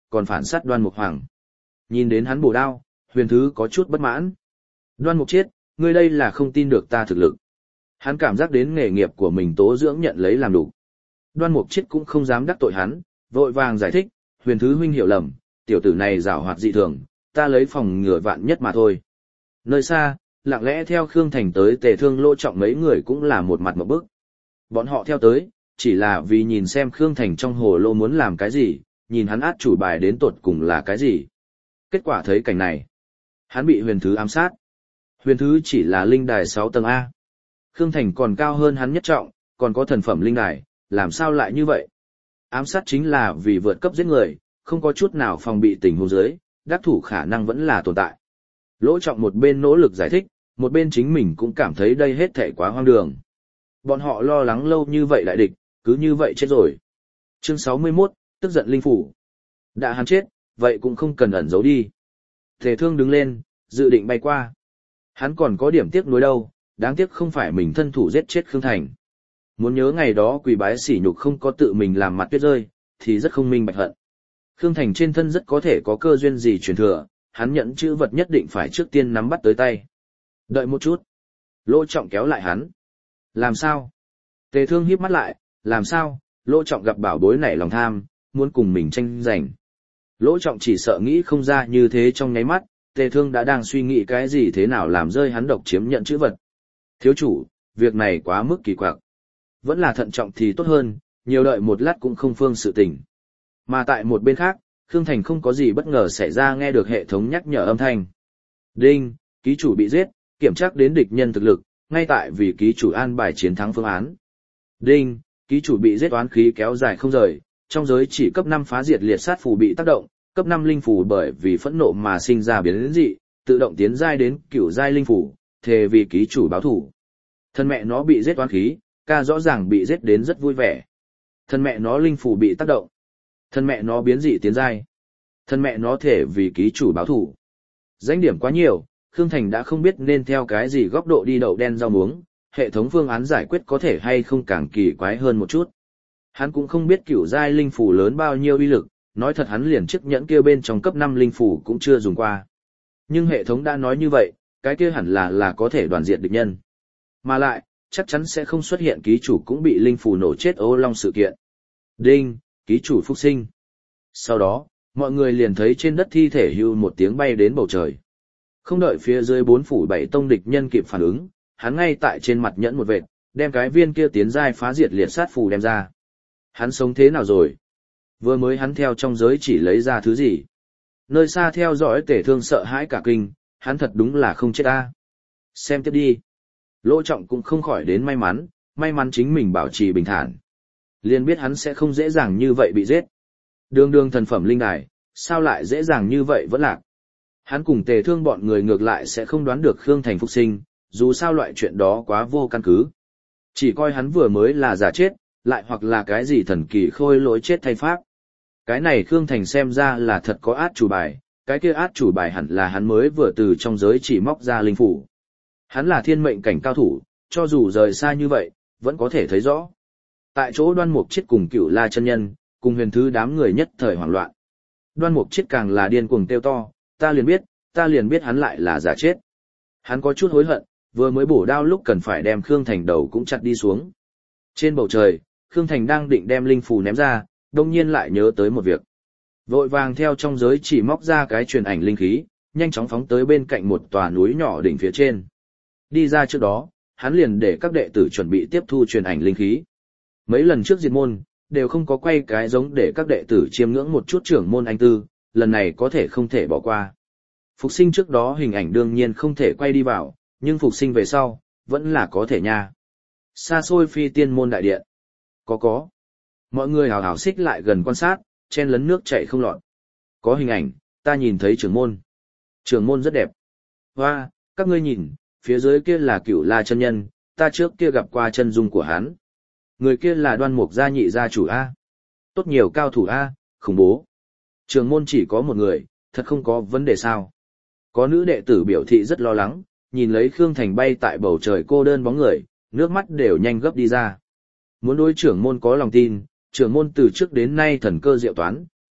còn phản sát Đoan Mục Hoàng. Nhìn đến hắn bổ đao, Huyền Thứ có chút bất mãn. Đoan Mục Chiết, ngươi đây là không tin được ta thực lực. Hắn cảm giác đến nghề nghiệp của mình tố dưỡng nhận lấy làm đủ. Đoan Mục Chiết cũng không dám đắc tội hắn, vội vàng giải thích, Huyền Thứ huynh hiểu lầm, tiểu tử này giảo hoạt dị thường, ta lấy phòng ngừa vạn nhất mà thôi. Nơi xa, lặng lẽ theo Khương Thành tới Tề Thương Lỗ Trọng mấy người cũng là một mặt một bức. Bọn họ theo tới, chỉ là vì nhìn xem Khương Thành trong hồ lô muốn làm cái gì, nhìn hắn át chủ bài đến tột cùng là cái gì. Kết quả thấy cảnh này, hắn bị Huyền Thứ ám sát. Huyền Thứ chỉ là linh đài sáu tầng A. Khương Thành còn cao hơn hắn nhất trọng, còn có thần phẩm linh đài, làm sao lại như vậy? Ám sát chính là vì vượt cấp giết người, không có chút nào phòng bị tình huống dưới, đắc thủ khả năng vẫn là tồn tại. Lỗ Trọng một bên nỗ lực giải thích, một bên chính mình cũng cảm thấy đây hết thảy quá hoang đường. Bọn họ lo lắng lâu như vậy đại địch, cứ như vậy chết rồi. Chương sáu mươi mốt, tức giận linh phủ. Đã hắn chết, vậy cũng không cần ẩn giấu đi. Tề Thương đứng lên, dự định bay qua. Hắn còn có điểm tiếc nuối đâu, đáng tiếc không phải mình thân thủ giết chết Khương Thành. Muốn nhớ ngày đó quỳ bái sỉ nhục không có tự mình làm mặt tuyết rơi, thì rất không minh bạch hận. Khương Thành trên thân rất có thể có cơ duyên gì truyền thừa, hắn nhận chữ vật nhất định phải trước tiên nắm bắt tới tay. Đợi một chút. Lỗ Trọng kéo lại hắn. Làm sao? Tề Thương híp mắt lại, làm sao? Lỗ Trọng gặp bảo bối nảy lòng tham, muốn cùng mình tranh giành. Lỗ Trọng chỉ sợ nghĩ không ra như thế trong nháy mắt, Tề Thương đã đang suy nghĩ cái gì thế nào làm rơi hắn độc chiếm nhận chữ vật. Thiếu chủ, việc này quá mức kỳ quặc. Vẫn là thận trọng thì tốt hơn, nhiều đợi một lát cũng không phương sự tình. Mà tại một bên khác, Khương Thành không có gì bất ngờ xảy ra nghe được hệ thống nhắc nhở âm thanh. Đinh, ký chủ bị giết, kiểm tra đến địch nhân thực lực, ngay tại vì ký chủ an bài chiến thắng phương án. Đinh, ký chủ bị giết oán khí kéo dài không rời, trong giới chỉ cấp năm phá diệt liệt sát phù bị tác động, cấp năm linh phù bởi vì phẫn nộ mà sinh ra biến dị, tự động tiến giai đến cửu giai linh phù, thề vì ký chủ báo thủ. Thân mẹ nó bị giết oán khí, ca rõ ràng bị giết đến rất vui vẻ. Thân mẹ nó linh phù bị tác động. Thân mẹ nó biến dị tiến giai. Thân mẹ nó thể vì ký chủ báo thủ. Danh điểm quá nhiều, Khương Thành đã không biết nên theo cái gì góc độ đi đậu đen rau muống, hệ thống phương án giải quyết có thể hay không càng kỳ quái hơn một chút. Hắn cũng không biết cửu giai linh phù lớn bao nhiêu uy lực, nói thật hắn liền chiếc nhẫn kia bên trong cấp năm linh phù cũng chưa dùng qua. Nhưng hệ thống đã nói như vậy, cái kia hẳn là là có thể đoàn diệt địch nhân. Mà lại, chắc chắn sẽ không xuất hiện ký chủ cũng bị linh phù nổ chết ô long sự kiện. Đinh, ký chủ phục sinh. Sau đó, mọi người liền thấy trên đất thi thể hưu một tiếng bay đến bầu trời. Không đợi phía dưới bốn phủ bảy tông địch nhân kịp phản ứng, hắn ngay tại trên mặt nhẫn một vệt, đem cái viên kia tiến giai phá diệt liệt sát phù đem ra. Hắn sống thế nào rồi? Vừa mới hắn theo trong giới chỉ lấy ra thứ gì? Nơi xa theo dõi Tề Thương sợ hãi cả kinh, hắn thật đúng là không chết ta. Xem tiếp đi. Lỗ Trọng cũng không khỏi đến may mắn, may mắn chính mình bảo trì bình thản. Liền biết hắn sẽ không dễ dàng như vậy bị giết. Đường đường thần phẩm linh đài, sao lại dễ dàng như vậy vẫn lạc. Hắn cùng Tề Thương bọn người ngược lại sẽ không đoán được Khương Thành phục sinh, dù sao loại chuyện đó quá vô căn cứ. Chỉ coi hắn vừa mới là giả chết, lại hoặc là cái gì thần kỳ khôi lỗi chết thay pháp. Cái này Khương Thành xem ra là thật có át chủ bài, cái kia át chủ bài hẳn là hắn mới vừa từ trong giới chỉ móc ra linh phủ. Hắn là thiên mệnh cảnh cao thủ, cho dù rời xa như vậy, vẫn có thể thấy rõ. Tại chỗ Đoan Mục Chiết cùng Cửu La chân nhân, cùng Huyền Thứ đám người nhất thời hoảng loạn. Đoan Mục Chiết càng là điên cuồng kêu to, ta liền biết, ta liền biết hắn lại là giả chết. Hắn có chút hối hận, vừa mới bổ đao lúc cần phải đem Khương Thành đầu cũng chặt đi xuống. Trên bầu trời, Khương Thành đang định đem linh phù ném ra, đông nhiên lại nhớ tới một việc. Vội vàng theo trong giới chỉ móc ra cái truyền ảnh linh khí, nhanh chóng phóng tới bên cạnh một tòa núi nhỏ đỉnh phía trên. Đi ra trước đó, hắn liền để các đệ tử chuẩn bị tiếp thu truyền ảnh linh khí. Mấy lần trước diệt môn, đều không có quay cái giống để các đệ tử chiêm ngưỡng một chút trưởng môn anh tư, lần này có thể không thể bỏ qua. Phục sinh trước đó hình ảnh đương nhiên không thể quay đi vào, nhưng phục sinh về sau, vẫn là có thể nha. Xa xôi phi tiên môn đại điện. Có có. Mọi người hào hào xích lại gần quan sát, chen lấn nước chảy không lọt. Có hình ảnh, ta nhìn thấy trưởng môn. Trưởng môn rất đẹp. Hoa, các ngươi nhìn, phía dưới kia là Cửu La chân nhân, ta trước kia gặp qua chân dung của hắn. Người kia là Đoan Mục gia nhị gia chủ A. Tốt nhiều cao thủ A, khủng bố. Trưởng môn chỉ có một người, thật không có vấn đề sao. Có nữ đệ tử biểu thị rất lo lắng, nhìn lấy Khương Thành bay tại bầu trời cô đơn bóng người, nước mắt đều nhanh gấp đi ra. Muốn đối trưởng môn có lòng tin, trưởng môn từ trước đến nay thần cơ diệu toán,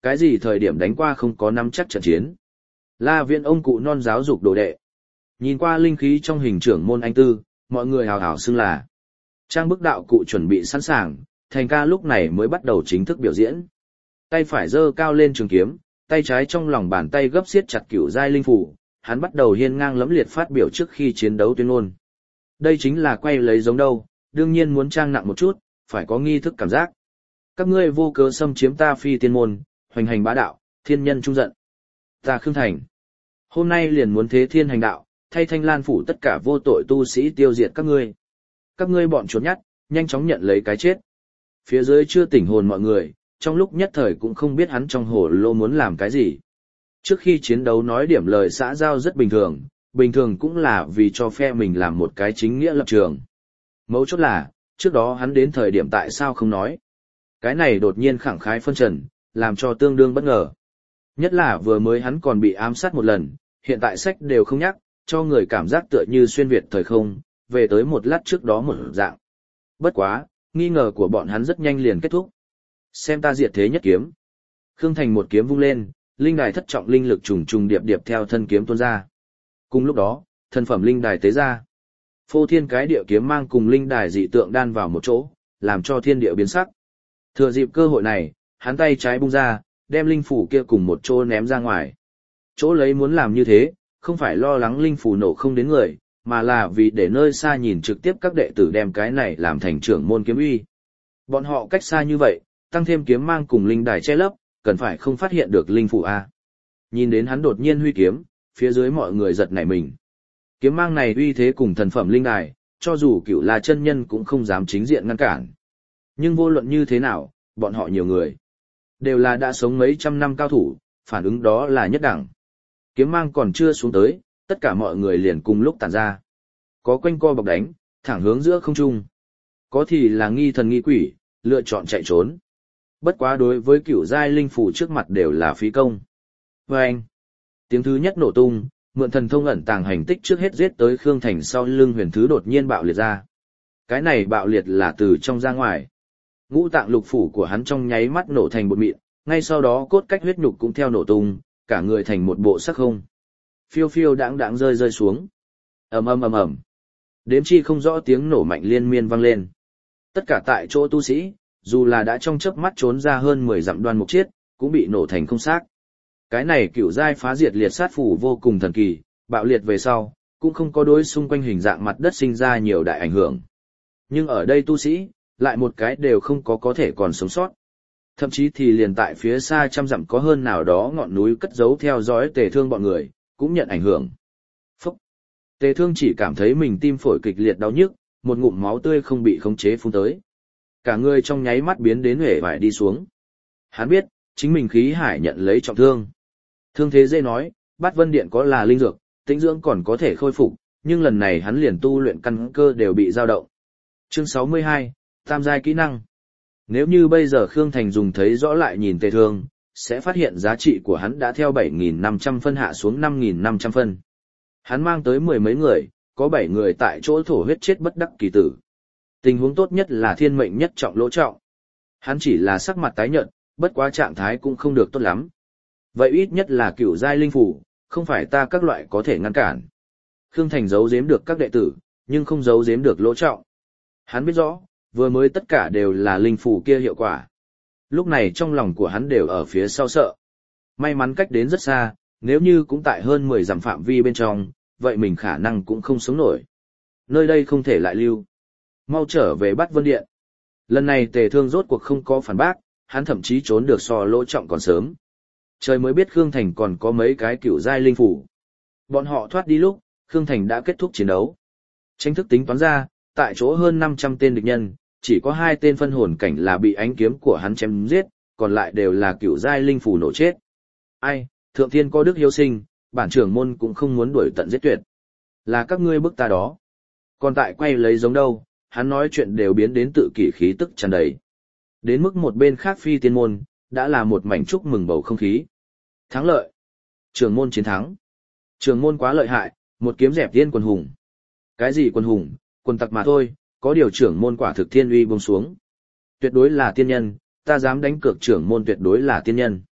cái gì thời điểm đánh qua không có nắm chắc trận chiến. La Viễn ông cụ non giáo dục đồ đệ. Nhìn qua linh khí trong hình trưởng môn anh tư, mọi người hào hào xưng là. Trang bức đạo cụ chuẩn bị sẵn sàng, thành ca lúc này mới bắt đầu chính thức biểu diễn. Tay phải giơ cao lên trường kiếm, tay trái trong lòng bàn tay gấp siết chặt cửu giai linh phủ, hắn bắt đầu hiên ngang lẫm liệt phát biểu trước khi chiến đấu tuyên ngôn. Đây chính là quay lấy giống đâu, đương nhiên muốn trang nặng một chút, phải có nghi thức cảm giác. Các ngươi vô cớ xâm chiếm ta phi tiên môn, hoành hành bá đạo, thiên nhân trung giận. Ta Khương Thành, hôm nay liền muốn thế thiên hành đạo, thay Thanh Lan phủ tất cả vô tội tu sĩ tiêu diệt các ngươi. Các ngươi bọn trốn nhát, nhanh chóng nhận lấy cái chết. Phía dưới chưa tỉnh hồn mọi người, trong lúc nhất thời cũng không biết hắn trong hồ lô muốn làm cái gì. Trước khi chiến đấu nói điểm lời xã giao rất bình thường, bình thường cũng là vì cho phe mình làm một cái chính nghĩa lập trường. Mấu chốt là, trước đó hắn đến thời điểm tại sao không nói. Cái này đột nhiên khẳng khái phân trần, làm cho tương đương bất ngờ. Nhất là vừa mới hắn còn bị ám sát một lần, hiện tại sách đều không nhắc, cho người cảm giác tựa như xuyên việt thời không, về tới một lát trước đó một dạng. Bất quá, nghi ngờ của bọn hắn rất nhanh liền kết thúc. Xem ta diệt thế nhất kiếm. Khương Thành một kiếm vung lên, linh đài thất trọng linh lực trùng trùng điệp điệp theo thân kiếm tuôn ra. Cùng lúc đó, thân phẩm linh đài tế ra. Phô thiên cái địa kiếm mang cùng linh đài dị tượng đan vào một chỗ, làm cho thiên địa biến sắc. Thừa dịp cơ hội này, hắn tay trái bung ra, đem linh phủ kia cùng một chỗ ném ra ngoài. Chỗ lấy muốn làm như thế, không phải lo lắng linh phủ nổ không đến người, mà là vì để nơi xa nhìn trực tiếp các đệ tử đem cái này làm thành trưởng môn kiếm uy. Bọn họ cách xa như vậy, tăng thêm kiếm mang cùng linh đài che lấp, cần phải không phát hiện được linh phủ a. Nhìn đến hắn đột nhiên huy kiếm, phía dưới mọi người giật nảy mình. Kiếm mang này uy thế cùng thần phẩm linh đài, cho dù Cửu La chân nhân cũng không dám chính diện ngăn cản. Nhưng vô luận như thế nào, bọn họ nhiều người, đều là đã sống mấy trăm năm cao thủ, phản ứng đó là nhất đẳng. Kiếm mang còn chưa xuống tới, tất cả mọi người liền cùng lúc tản ra. Có quanh co bọc đánh, thẳng hướng giữa không trung. Có thì là nghi thần nghi quỷ, lựa chọn chạy trốn. Bất quá đối với Cửu giai linh phủ trước mặt đều là phí công. Và anh, tiếng thứ nhất nổ tung, mượn thần thông ẩn tàng hành tích trước hết giết tới Khương Thành sau lưng huyền thứ đột nhiên bạo liệt ra. Cái này bạo liệt là từ trong ra ngoài. Ngũ tạng lục phủ của hắn trong nháy mắt nổ thành bột mịn, ngay sau đó cốt cách huyết nhục cũng theo nổ tung, cả người thành một bộ sắc không. Phiêu phiêu đãng đãng rơi rơi xuống. Ầm ầm ầm ầm. Đếm chi không rõ tiếng nổ mạnh liên miên vang lên. Tất cả tại chỗ tu sĩ, dù là đã trong chớp mắt trốn ra hơn mười dặm đoan mục chiết, cũng bị nổ thành không xác. Cái này Cửu giai phá diệt liệt sát phủ vô cùng thần kỳ, bạo liệt về sau, cũng không có đối xung quanh hình dạng mặt đất sinh ra nhiều đại ảnh hưởng. Nhưng ở đây tu sĩ, lại một cái đều không có có thể còn sống sót. Thậm chí thì liền tại phía xa trăm dặm có hơn nào đó ngọn núi cất giấu theo dõi Tề Thương bọn người, cũng nhận ảnh hưởng. Phúc! Tề Thương chỉ cảm thấy mình tim phổi kịch liệt đau nhức, một ngụm máu tươi không bị khống chế phun tới. Cả người trong nháy mắt biến đến huệ vải đi xuống. Hắn biết, chính mình khí hải nhận lấy trọng thương. Thương thế dễ nói, Bát Vân Điện có là linh dược, tĩnh dưỡng còn có thể khôi phục, nhưng lần này hắn liền tu luyện căn cơ đều bị dao động. Chương sáu mươi hai, Tam giai kỹ năng. Nếu như bây giờ Khương Thành dùng thấy rõ lại nhìn Tề Thương, sẽ phát hiện giá trị của hắn đã theo bảy nghìn năm trăm phân hạ xuống năm nghìn năm trăm phân. Hắn mang tới mười mấy người, có bảy người tại chỗ thổ huyết chết bất đắc kỳ tử. Tình huống tốt nhất là thiên mệnh nhất trọng lỗ trọng. Hắn chỉ là sắc mặt tái nhợt, bất quá trạng thái cũng không được tốt lắm. Vậy ít nhất là Cửu giai linh phủ, không phải ta các loại có thể ngăn cản. Khương Thành giấu giếm được các đệ tử, nhưng không giấu giếm được lỗ trọng. Hắn biết rõ, vừa mới tất cả đều là linh phủ kia hiệu quả. Lúc này trong lòng của hắn đều ở phía sau sợ. May mắn cách đến rất xa, nếu như cũng tại hơn mười dặm phạm vi bên trong, vậy mình khả năng cũng không sống nổi. Nơi đây không thể lại lưu. Mau trở về Bát Vân Điện. Lần này Tề Thương rốt cuộc không có phản bác, hắn thậm chí trốn được so lỗ trọng còn sớm. Trời mới biết Khương Thành còn có mấy cái Cửu giai linh phủ. Bọn họ thoát đi lúc, Khương Thành đã kết thúc chiến đấu. Tranh thức tính toán ra, tại chỗ hơn năm trăm tên địch nhân, chỉ có hai tên phân hồn cảnh là bị ánh kiếm của hắn chém giết, còn lại đều là Cửu giai linh phủ nổ chết. Ai, thượng thiên có đức hiếu sinh, bản trưởng môn cũng không muốn đuổi tận giết tuyệt. Là các ngươi bức ta đó. Còn tại quay lấy giống đâu, hắn nói chuyện đều biến đến tự kỷ khí tức tràn đầy. Đến mức một bên khác phi tiên môn, đã là một mảnh chúc mừng bầu không khí. Thắng lợi. Trưởng môn chiến thắng. Trưởng môn quá lợi hại, một kiếm dẹp tiên quần hùng. Cái gì quần hùng, quần tặc mà thôi, có điều trưởng môn quả thực thiên uy buông xuống. Tuyệt đối là tiên nhân, ta dám đánh cược trưởng môn tuyệt đối là tiên nhân.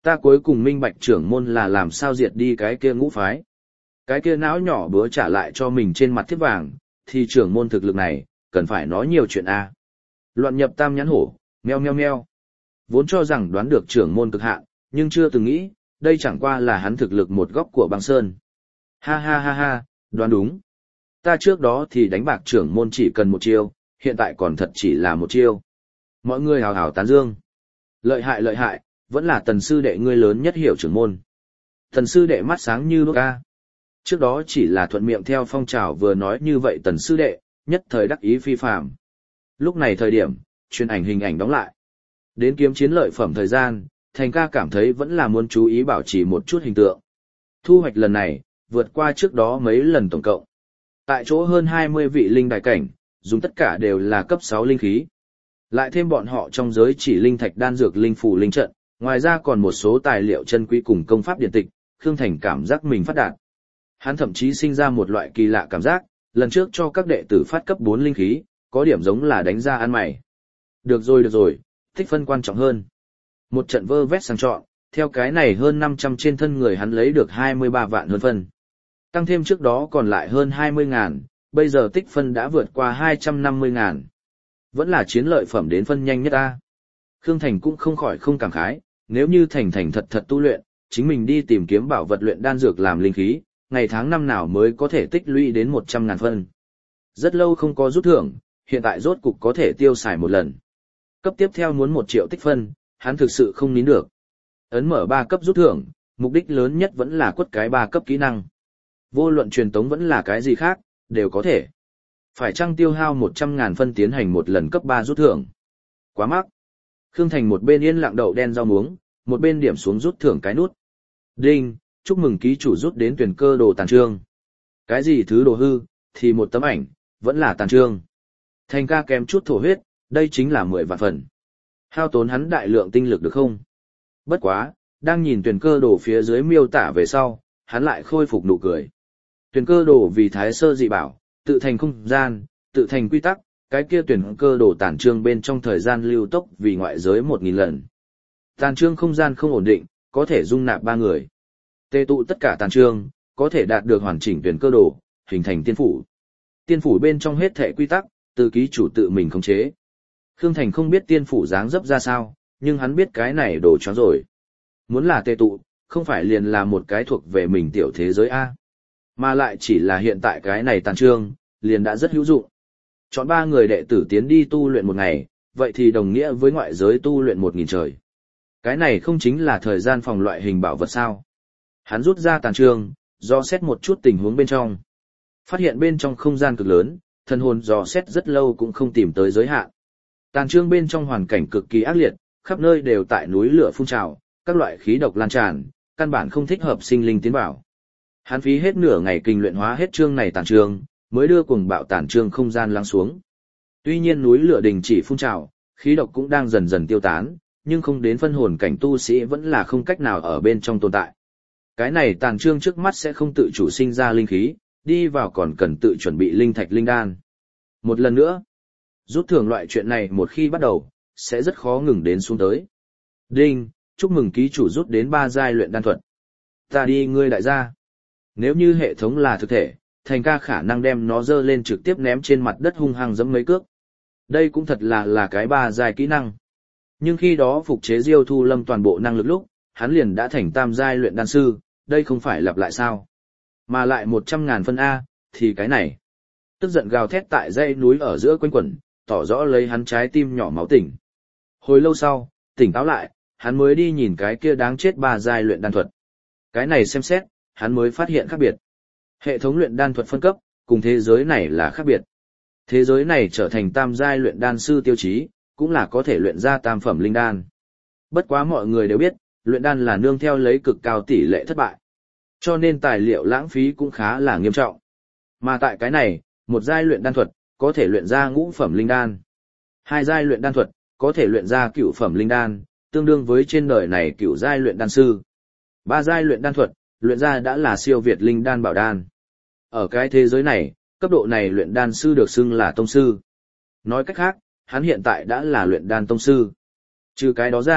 Ta cuối cùng minh bạch trưởng môn là làm sao diệt đi cái kia ngũ phái. Cái kia não nhỏ bữa trả lại cho mình trên mặt thiết vàng, thì trưởng môn thực lực này, cần phải nói nhiều chuyện a. Loạn nhập tam nhãn hổ, meo meo meo. Vốn cho rằng đoán được trưởng môn cực hạn, nhưng chưa từng nghĩ, đây chẳng qua là hắn thực lực một góc của băng sơn. Ha ha ha ha, đoán đúng. Ta trước đó thì đánh bạc trưởng môn chỉ cần một chiêu, hiện tại còn thật chỉ là một chiêu. Mọi người hào hào tán dương. Lợi hại lợi hại, vẫn là tần sư đệ ngươi lớn nhất hiểu trưởng môn. Tần sư đệ mắt sáng như đuốc ca. Trước đó chỉ là thuận miệng theo phong trào vừa nói như vậy tần sư đệ, nhất thời đắc ý phi phàm. Lúc này thời điểm, truyền ảnh hình ảnh đóng lại. Đến kiếm chiến lợi phẩm thời gian, Thành ca cảm thấy vẫn là muốn chú ý bảo trì một chút hình tượng. Thu hoạch lần này, vượt qua trước đó mấy lần tổng cộng. Tại chỗ hơn hai mươi vị linh đại cảnh, dùng tất cả đều là cấp sáu linh khí. Lại thêm bọn họ trong giới chỉ linh thạch đan dược linh phù linh trận, ngoài ra còn một số tài liệu chân quý cùng công pháp điện tịch, Khương Thành cảm giác mình phát đạt. Hắn thậm chí sinh ra một loại kỳ lạ cảm giác, lần trước cho các đệ tử phát cấp bốn linh khí, có điểm giống là đánh ra ăn mày. Được rồi được rồi, tích phân quan trọng hơn. Một trận vơ vét sang chọn, theo cái này hơn năm trăm trên thân người hắn lấy được hai mươi ba vạn hơn phân. Tăng thêm trước đó còn lại hơn hai mươi ngàn, bây giờ tích phân đã vượt qua hai trăm năm mươi ngàn. Vẫn là chiến lợi phẩm đến phân nhanh nhất ta. Khương Thành cũng không khỏi không cảm khái, nếu như Thành Thành thật thật tu luyện, chính mình đi tìm kiếm bảo vật luyện đan dược làm linh khí, ngày tháng năm nào mới có thể tích lũy đến một trăm ngàn phân. Rất lâu không có rút thưởng, hiện tại rốt cục có thể tiêu xài một lần. Cấp tiếp theo muốn một triệu tích phân, hắn thực sự không nín được. Ấn mở ba cấp rút thưởng, mục đích lớn nhất vẫn là quất cái ba cấp kỹ năng. Vô luận truyền tống vẫn là cái gì khác, đều có thể. Phải chăng tiêu hao một trăm ngàn phân tiến hành một lần cấp ba rút thưởng? Quá mắc. Khương Thành một bên yên lặng đậu đen rau muống, một bên điểm xuống rút thưởng cái nút. Đinh, chúc mừng ký chủ rút đến tuyển cơ đồ tàn trương. Cái gì thứ đồ hư, thì một tấm ảnh, vẫn là tàn trương. Thành ca kém chút thổ huyết, đây chính là mười vạn phần. Hao tốn hắn đại lượng tinh lực được không? Bất quá, đang nhìn tuyển cơ đồ phía dưới miêu tả về sau, hắn lại khôi phục nụ cười. Tuyển cơ đồ vì thái sơ dị bảo, tự thành không gian, tự thành quy tắc, cái kia tuyển cơ đồ tàn trương bên trong thời gian lưu tốc vì ngoại giới một nghìn lần. Tàn trương không gian không ổn định, có thể dung nạp ba người. Tê tụ tất cả tàn trương, có thể đạt được hoàn chỉnh tuyển cơ đồ, hình thành tiên phủ. Tiên phủ bên trong hết thể quy tắc, từ ký chủ tự mình khống chế. Khương Thành không biết tiên phủ dáng dấp ra sao, nhưng hắn biết cái này đồ chó rồi. Muốn là tê tụ, không phải liền là một cái thuộc về mình tiểu thế giới A. Mà lại chỉ là hiện tại cái này tàn trương, liền đã rất hữu dụng. Chọn ba người đệ tử tiến đi tu luyện một ngày, vậy thì đồng nghĩa với ngoại giới tu luyện một nghìn trời. Cái này không chính là thời gian phòng loại hình bảo vật sao. Hắn rút ra tàn trương, do xét một chút tình huống bên trong. Phát hiện bên trong không gian cực lớn, thần hồn dò xét rất lâu cũng không tìm tới giới hạn. Tàn trương bên trong hoàn cảnh cực kỳ ác liệt, khắp nơi đều tại núi lửa phun trào, các loại khí độc lan tràn, căn bản không thích hợp sinh linh tiến bảo. Hắn phí hết nửa ngày kinh luyện hóa hết trương này tàn trương, mới đưa cuồng bạo tàn trương không gian lắng xuống. Tuy nhiên núi lửa đình chỉ phun trào, khí độc cũng đang dần dần tiêu tán, nhưng không đến phân hồn cảnh tu sĩ vẫn là không cách nào ở bên trong tồn tại. Cái này tàn trương trước mắt sẽ không tự chủ sinh ra linh khí, đi vào còn cần tự chuẩn bị linh thạch linh đan. Một lần nữa, rút thưởng loại chuyện này một khi bắt đầu, sẽ rất khó ngừng đến xuống tới. Đinh, chúc mừng ký chủ rút đến ba giai luyện đan thuật. Ta đi ngươi đại gia. Nếu như hệ thống là thực thể, Thành ca khả năng đem nó dơ lên trực tiếp ném trên mặt đất hung hăng giẫm mấy cước. Đây cũng thật là là cái ba giai kỹ năng. Nhưng khi đó phục chế Diêu Thu Lâm toàn bộ năng lực lúc, hắn liền đã thành tam giai luyện đan sư, đây không phải lặp lại sao? Mà lại một trăm ngàn phân A, thì cái này. Tức giận gào thét tại dãy núi ở giữa quanh quẩn, tỏ rõ lấy hắn trái tim nhỏ máu tỉnh. Hồi lâu sau, tỉnh táo lại, hắn mới đi nhìn cái kia đáng chết ba giai luyện đan thuật. Cái này xem xét, hắn mới phát hiện khác biệt. Hệ thống luyện đan thuật phân cấp, cùng thế giới này là khác biệt. Thế giới này trở thành tam giai luyện đan sư tiêu chí, cũng là có thể luyện ra tam phẩm linh đan. Bất quá mọi người đều biết, luyện đan là nương theo lấy cực cao tỷ lệ thất bại. Cho nên tài liệu lãng phí cũng khá là nghiêm trọng. Mà tại cái này, một giai luyện đan thuật, có thể luyện ra ngũ phẩm linh đan. Hai giai luyện đan thuật, có thể luyện ra cửu phẩm linh đan, tương đương với trên đời này cửu giai luyện đan sư. Ba giai luyện đan thuật, luyện ra đã là siêu việt linh đan bảo đan. Ở cái thế giới này, cấp độ này luyện đan sư được xưng là tông sư. Nói cách khác, hắn hiện tại đã là luyện đan tông sư. Trừ cái đó ra,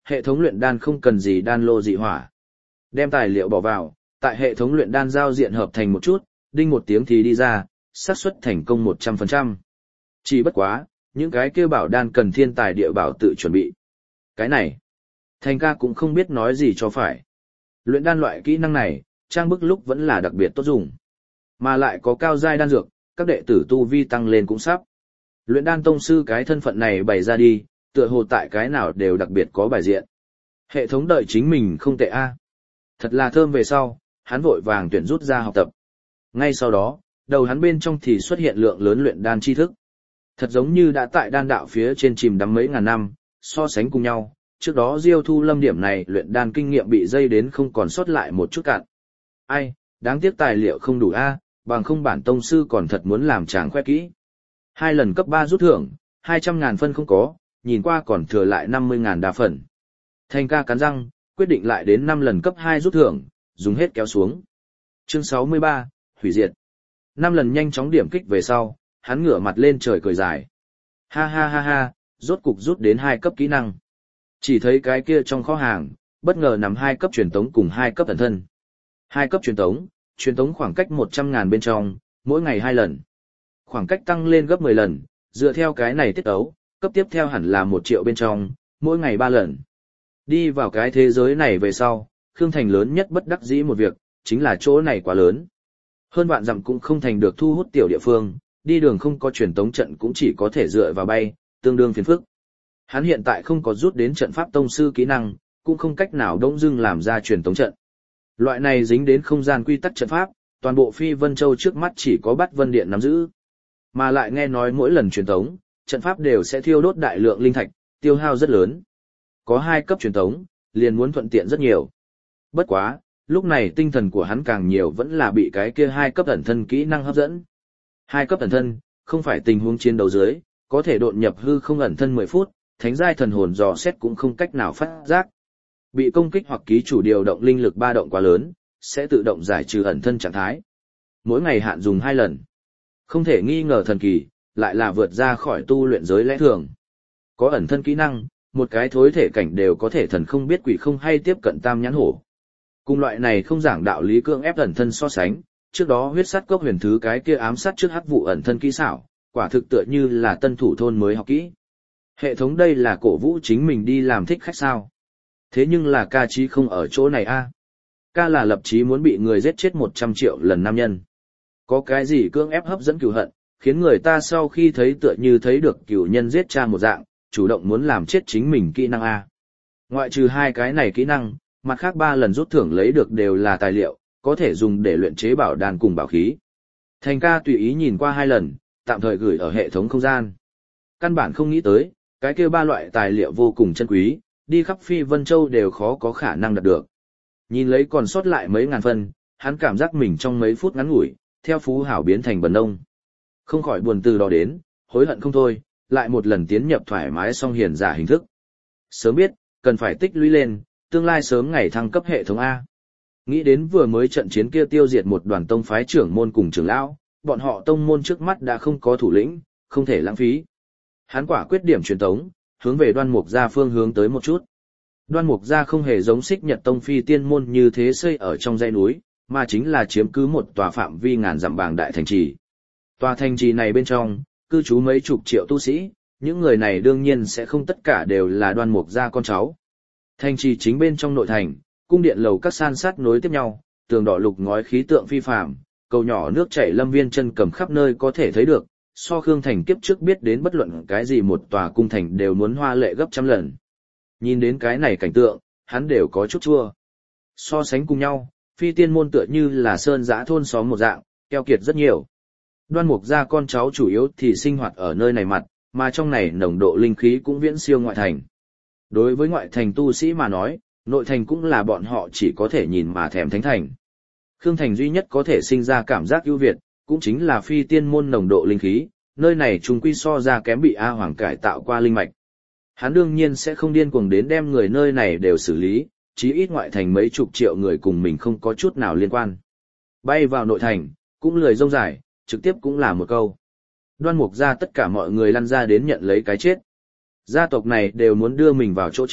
hệ thống luyện đan không cần gì đan lô dị hỏa. Đem tài liệu bỏ vào, tại hệ thống luyện đan giao diện hợp thành một chút, đinh một tiếng thì đi ra, xác suất thành công một trăm phần trăm. Chỉ bất quá, những cái kia bảo đan cần thiên tài địa bảo tự chuẩn bị. Cái này, Thành ca cũng không biết nói gì cho phải. Luyện đan loại kỹ năng này, trang bức lúc vẫn là đặc biệt tốt dùng. Mà lại có cao giai đan dược, các đệ tử tu vi tăng lên cũng sắp. Luyện đan tông sư cái thân phận này bày ra đi, tựa hồ tại cái nào đều đặc biệt có bài diện. Hệ thống đợi chính mình không tệ a. Thật là thơm về sau, hắn vội vàng tuyển rút ra học tập. Ngay sau đó, đầu hắn bên trong thì xuất hiện lượng lớn luyện đan tri thức. Thật giống như đã tại đan đạo phía trên chìm đắm mấy ngàn năm, so sánh cùng nhau, trước đó Diêu Thu Lâm điểm này luyện đan kinh nghiệm bị dây đến không còn sót lại một chút cạn. Ai, đáng tiếc tài liệu không đủ a, bằng không bản tông sư còn thật muốn làm chàng khoe kỹ. Hai lần cấp ba rút thưởng, hai trăm ngàn phân không có, nhìn qua còn thừa lại năm mươi ngàn đa phần. Thành ca cắn răng, quyết định lại đến năm lần cấp hai rút thưởng, dùng hết kéo xuống. Chương sáu mươi ba, hủy diệt. Năm lần nhanh chóng điểm kích về sau, hắn ngửa mặt lên trời cười dài. Ha ha ha ha, rốt cục rút đến hai cấp kỹ năng. Chỉ thấy cái kia trong kho hàng, bất ngờ nằm hai cấp truyền tống cùng hai cấp ẩn thân. Hai cấp truyền tống, truyền tống khoảng cách một trăm ngàn bên trong, mỗi ngày hai lần. Khoảng cách tăng lên gấp mười lần, dựa theo cái này tiết ấu, cấp tiếp theo hẳn là một triệu bên trong, mỗi ngày ba lần. Đi vào cái thế giới này về sau, Khương Thành lớn nhất bất đắc dĩ một việc, chính là chỗ này quá lớn. Hơn vạn dặm cũng không thành được thu hút tiểu địa phương, đi đường không có truyền tống trận cũng chỉ có thể dựa vào bay, tương đương phiền phức. Hắn hiện tại không có rút đến trận pháp tông sư kỹ năng, cũng không cách nào đông dưng làm ra truyền tống trận. Loại này dính đến không gian quy tắc trận pháp, toàn bộ Phi Vân Châu trước mắt chỉ có Bát Vân Điện nắm giữ. Mà lại nghe nói mỗi lần truyền tống, trận pháp đều sẽ thiêu đốt đại lượng linh thạch, tiêu hao rất lớn. Có hai cấp truyền tống, liền muốn thuận tiện rất nhiều. Bất quá, lúc này tinh thần của hắn càng nhiều vẫn là bị cái kia hai cấp ẩn thân kỹ năng hấp dẫn. Hai cấp ẩn thân, không phải tình huống chiến đấu dưới, có thể độn nhập hư không ẩn thân mười phút, thánh giai thần hồn dò xét cũng không cách nào phát giác. Bị công kích hoặc ký chủ điều động linh lực ba động quá lớn, sẽ tự động giải trừ ẩn thân trạng thái. Mỗi ngày hạn dùng hai lần. Không thể nghi ngờ thần kỳ, lại là vượt ra khỏi tu luyện giới lẽ thường. Có ẩn thân kỹ năng, một cái thối thể cảnh đều có thể thần không biết quỷ không hay tiếp cận tam nhãn hổ. Cùng loại này không giảng đạo lý cưỡng ép ẩn thân so sánh, trước đó huyết sát cốc huyền thứ cái kia ám sát trước hắc vụ ẩn thân kỹ xảo, quả thực tựa như là tân thủ thôn mới học kỹ. Hệ thống đây là cổ vũ chính mình đi làm thích khách sao. Thế nhưng là ca chí không ở chỗ này a. Ca là lập chí muốn bị người giết chết một trăm triệu lần nam nhân. Có cái gì cưỡng ép hấp dẫn cừu hận, khiến người ta sau khi thấy tựa như thấy được cừu nhân giết cha một dạng, chủ động muốn làm chết chính mình kỹ năng a. Ngoại trừ hai cái này kỹ năng, mặt khác ba lần rút thưởng lấy được đều là tài liệu, có thể dùng để luyện chế bảo đan cùng bảo khí. Thành ca tùy ý nhìn qua hai lần, tạm thời gửi ở hệ thống không gian. Căn bản không nghĩ tới, cái kia ba loại tài liệu vô cùng chân quý, đi khắp Phi Vân Châu đều khó có khả năng đạt được. Nhìn lấy còn sót lại mấy ngàn phân, hắn cảm giác mình trong mấy phút ngắn ngủi, theo phú hảo biến thành bần nông. Không khỏi buồn từ đó đến, hối hận không thôi, lại một lần tiến nhập thoải mái song hiền giả hình thức. Sớm biết, cần phải tích lũy lên, tương lai sớm ngày thăng cấp hệ thống A. Nghĩ đến vừa mới trận chiến kia tiêu diệt một đoàn tông phái trưởng môn cùng trưởng lão, bọn họ tông môn trước mắt đã không có thủ lĩnh, không thể lãng phí. Hắn quả quyết điểm truyền tống, hướng về Đoan Mục Gia phương hướng tới một chút. Đoan Mục Gia không hề giống Xích Nhật Tông phi tiên môn như thế xây ở trong dãy núi, mà chính là chiếm cứ một tòa phạm vi ngàn dặm bàng đại thành trì. Tòa thành trì này bên trong, cư trú mấy chục triệu tu sĩ, những người này đương nhiên sẽ không tất cả đều là Đoan Mục Gia con cháu. Thành trì chính bên trong nội thành, cung điện lầu các san sát nối tiếp nhau, tường đỏ lục ngói khí tượng phi phàm, cầu nhỏ nước chảy lâm viên chân cầm khắp nơi có thể thấy được, so Khương Thành kiếp trước biết đến bất luận cái gì một tòa cung thành đều muốn hoa lệ gấp trăm lần. Nhìn đến cái này cảnh tượng, hắn đều có chút chua. So sánh cùng nhau, phi tiên môn tựa như là sơn giã thôn xóm một dạng, keo kiệt rất nhiều. Đoan Mục Gia con cháu chủ yếu thì sinh hoạt ở nơi này mặt, mà trong này nồng độ linh khí cũng viễn siêu ngoại thành. Đối với ngoại thành tu sĩ mà nói, nội thành cũng là bọn họ chỉ có thể nhìn mà thèm thánh thành. Khương Thành duy nhất có thể sinh ra cảm giác ưu việt, cũng chính là phi tiên môn nồng độ linh khí, nơi này trùng quy so ra kém bị A Hoàng cải tạo qua linh mạch. Hắn đương nhiên sẽ không điên cuồng đến đem người nơi này đều xử lý, chí ít ngoại thành mấy chục triệu người cùng mình không có chút nào liên quan. Bay vào nội thành, cũng lười rông dài, trực tiếp cũng là một câu. Đoan Mục Gia tất cả mọi người lăn ra đến nhận lấy cái chết. Gia tộc này đều muốn đưa mình vào chỗ chết,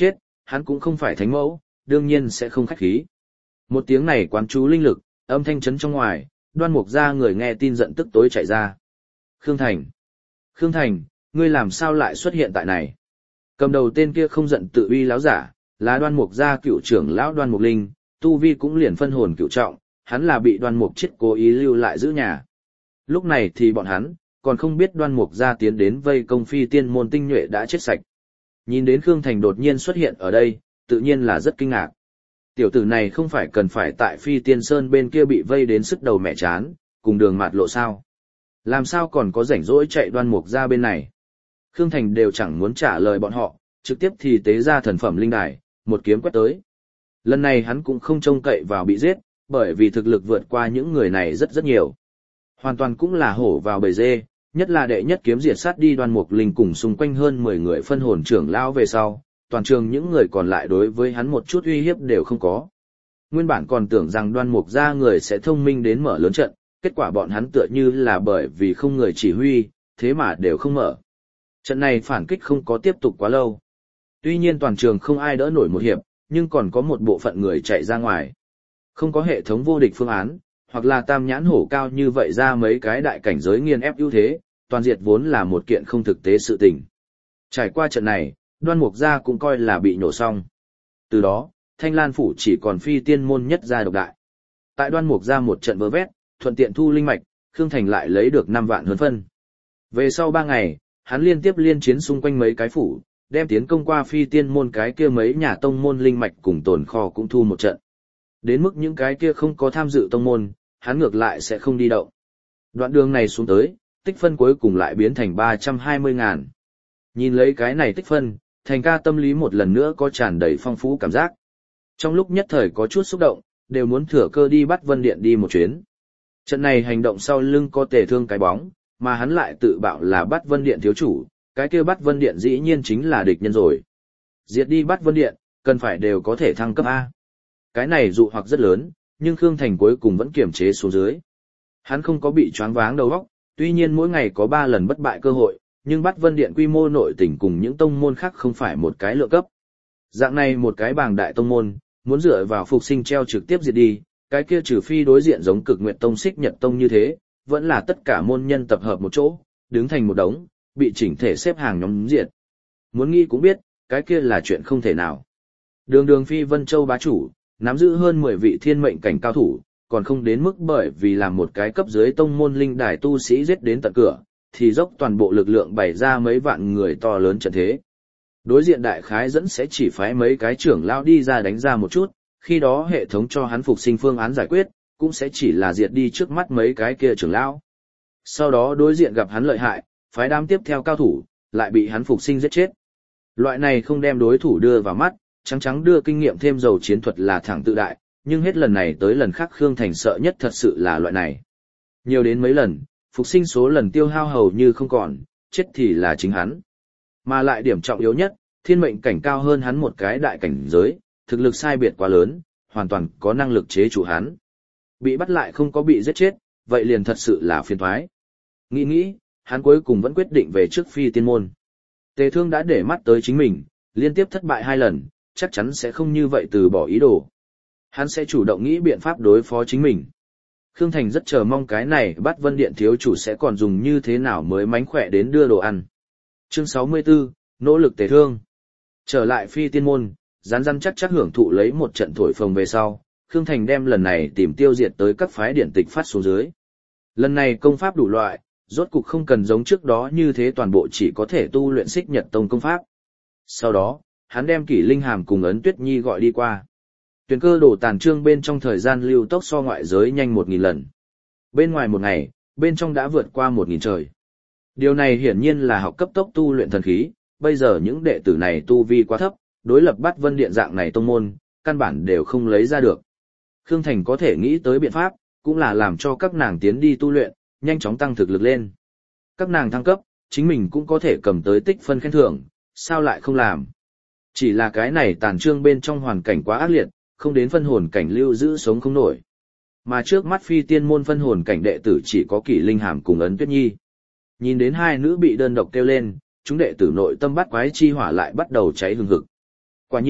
hắn cũng không phải thánh mẫu, đương nhiên sẽ không khách khí. Một tiếng này quán chú linh lực, âm thanh chấn trong ngoài, Đoan Mục gia người nghe tin giận tức tối chạy ra. Khương Thành! Khương Thành, ngươi làm sao lại xuất hiện tại này? Cầm đầu tên kia không giận tự uy láo giả, là Đoan Mục gia cựu trưởng lão Đoan Mục Linh, tu vi cũng liền phân hồn cựu trọng, hắn là bị Đoan Mục chết cố ý lưu lại giữ nhà. Lúc này thì bọn hắn, còn không biết Đoan Mục gia tiến đến vây công phi tiên môn tinh nhuệ đã chết sạch. Nhìn đến Khương Thành đột nhiên xuất hiện ở đây, tự nhiên là rất kinh ngạc. Tiểu tử này không phải cần phải tại phi tiên sơn bên kia bị vây đến sức đầu mẹ chán, cùng đường mạt lộ sao. Làm sao còn có rảnh rỗi chạy Đoan Mục gia bên này. Khương Thành đều chẳng muốn trả lời bọn họ, trực tiếp thì tế ra thần phẩm linh đài, một kiếm quét tới. Lần này hắn cũng không trông cậy vào bị giết, bởi vì thực lực vượt qua những người này rất rất nhiều. Hoàn toàn cũng là hổ vào bầy dê, nhất là đệ nhất kiếm diệt sát đi Đoan Mục Linh cùng xung quanh hơn mười người phân hồn trưởng lão về sau, toàn trường những người còn lại đối với hắn một chút uy hiếp đều không có. Nguyên bản còn tưởng rằng Đoan Mục gia người sẽ thông minh đến mở lớn trận, kết quả bọn hắn tựa như là bởi vì không người chỉ huy, thế mà đều không mở. Trận này phản kích không có tiếp tục quá lâu. Tuy nhiên toàn trường không ai đỡ nổi một hiệp, nhưng còn có một bộ phận người chạy ra ngoài. Không có hệ thống vô địch phương án, hoặc là tam nhãn hổ cao như vậy ra mấy cái đại cảnh giới nghiền ép ưu thế, toàn diệt vốn là một kiện không thực tế sự tình. Trải qua trận này, Đoan Mục gia cũng coi là bị nhổ xong. Từ đó, Thanh Lan phủ chỉ còn phi tiên môn nhất gia độc đại. Tại Đoan Mục gia một trận vơ vét, thuận tiện thu linh mạch, Khương Thành lại lấy được năm vạn hơn phân. Về sau ba ngày, hắn liên tiếp liên chiến xung quanh mấy cái phủ, đem tiến công qua phi tiên môn cái kia mấy nhà tông môn linh mạch cùng tồn kho cũng thu một trận. Đến mức những cái kia không có tham dự tông môn, hắn ngược lại sẽ không đi động. Đoạn đường này xuống tới, tích phân cuối cùng lại biến thành ba trăm hai mươi ngàn. Nhìn lấy cái này tích phân, Thành ca tâm lý một lần nữa có tràn đầy phong phú cảm giác. Trong lúc nhất thời có chút xúc động, đều muốn thừa cơ đi bắt Vân Điện đi một chuyến. Trận này hành động sau lưng có Tề Thương cái bóng, mà hắn lại tự bạo là bắt Vân Điện thiếu chủ, cái kia bắt Vân Điện dĩ nhiên chính là địch nhân rồi. Diệt đi bắt Vân Điện, cần phải đều có thể thăng cấp A. Cái này dụ hoặc rất lớn, nhưng Khương Thành cuối cùng vẫn kiềm chế xuống dưới. Hắn không có bị choáng váng đầu óc, tuy nhiên mỗi ngày có ba lần bất bại cơ hội, nhưng bắt Vân Điện quy mô nội tình cùng những tông môn khác không phải một cái lượng cấp. Dạng này một cái bảng đại tông môn, muốn dựa vào phục sinh treo trực tiếp diệt đi, cái kia trừ phi đối diện giống Cực Nguyệt Tông Xích Nhật Tông như thế, vẫn là tất cả môn nhân tập hợp một chỗ, đứng thành một đống, bị chỉnh thể xếp hàng nhóm diệt. Muốn nghĩ cũng biết, cái kia là chuyện không thể nào. Đường đường phi Vân Châu bá chủ, nắm giữ hơn mười vị thiên mệnh cảnh cao thủ, còn không đến mức bởi vì làm một cái cấp dưới tông môn linh đài tu sĩ giết đến tận cửa, thì dốc toàn bộ lực lượng bày ra mấy vạn người to lớn trận thế. Đối diện đại khái dẫn sẽ chỉ phái mấy cái trưởng lão đi ra đánh ra một chút, khi đó hệ thống cho hắn phục sinh phương án giải quyết, cũng sẽ chỉ là diệt đi trước mắt mấy cái kia trưởng lão. Sau đó đối diện gặp hắn lợi hại, phái đám tiếp theo cao thủ, lại bị hắn phục sinh giết chết. Loại này không đem đối thủ đưa vào mắt, trắng trắng đưa kinh nghiệm thêm dầu chiến thuật là thẳng tự đại, nhưng hết lần này tới lần khác Khương Thành sợ nhất thật sự là loại này. Nhiều đến mấy lần, phục sinh số lần tiêu hao hầu như không còn, chết thì là chính hắn. Mà lại điểm trọng yếu nhất, thiên mệnh cảnh cao hơn hắn một cái đại cảnh giới, thực lực sai biệt quá lớn, hoàn toàn có năng lực chế trụ hắn. Bị bắt lại không có bị giết chết, vậy liền thật sự là phiền toái. Nghĩ nghĩ, hắn cuối cùng vẫn quyết định về trước phi tiên môn. Tề Thương đã để mắt tới chính mình, liên tiếp thất bại hai lần, chắc chắn sẽ không như vậy từ bỏ ý đồ. Hắn sẽ chủ động nghĩ biện pháp đối phó chính mình. Khương Thành rất chờ mong cái này bắt Vân Điện thiếu chủ sẽ còn dùng như thế nào mới mánh khỏe đến đưa đồ ăn. Chương sáu mươi tư, nỗ lực Tề Thương. Trở lại phi tiên môn, rán răn chắc chắc hưởng thụ lấy một trận thổi phồng về sau, Khương Thành đem lần này tìm tiêu diệt tới các phái điển tịch phát xuống dưới. Lần này công pháp đủ loại, rốt cục không cần giống trước đó như thế toàn bộ chỉ có thể tu luyện Xích Nhật Tông công pháp. Sau đó, hắn đem Kỷ Linh Hàm cùng Ấn Tuyết Nhi gọi đi qua. Tuyển cơ đổ tàn trương bên trong thời gian lưu tốc so ngoại giới nhanh một nghìn lần. Bên ngoài một ngày, bên trong đã vượt qua một nghìn trời. Điều này hiển nhiên là học cấp tốc tu luyện thần khí, bây giờ những đệ tử này tu vi quá thấp, đối lập bắt Vân Điện dạng này tông môn, căn bản đều không lấy ra được. Khương Thành có thể nghĩ tới biện pháp, cũng là làm cho các nàng tiến đi tu luyện, nhanh chóng tăng thực lực lên. Các nàng thăng cấp, chính mình cũng có thể cầm tới tích phân khen thưởng, sao lại không làm. Chỉ là cái này tàn trương bên trong hoàn cảnh quá ác liệt, không đến phân hồn cảnh lưu giữ sống không nổi. Mà trước mắt phi tiên môn phân hồn cảnh đệ tử chỉ có Kỷ Linh Hàm cùng Ấn Tuyết Nhi. Nhìn đến hai nữ bị đơn độc kêu lên, chúng đệ tử nội tâm bắt quái chi hỏa lại bắt đầu cháy hừng hực. Quả nhiên,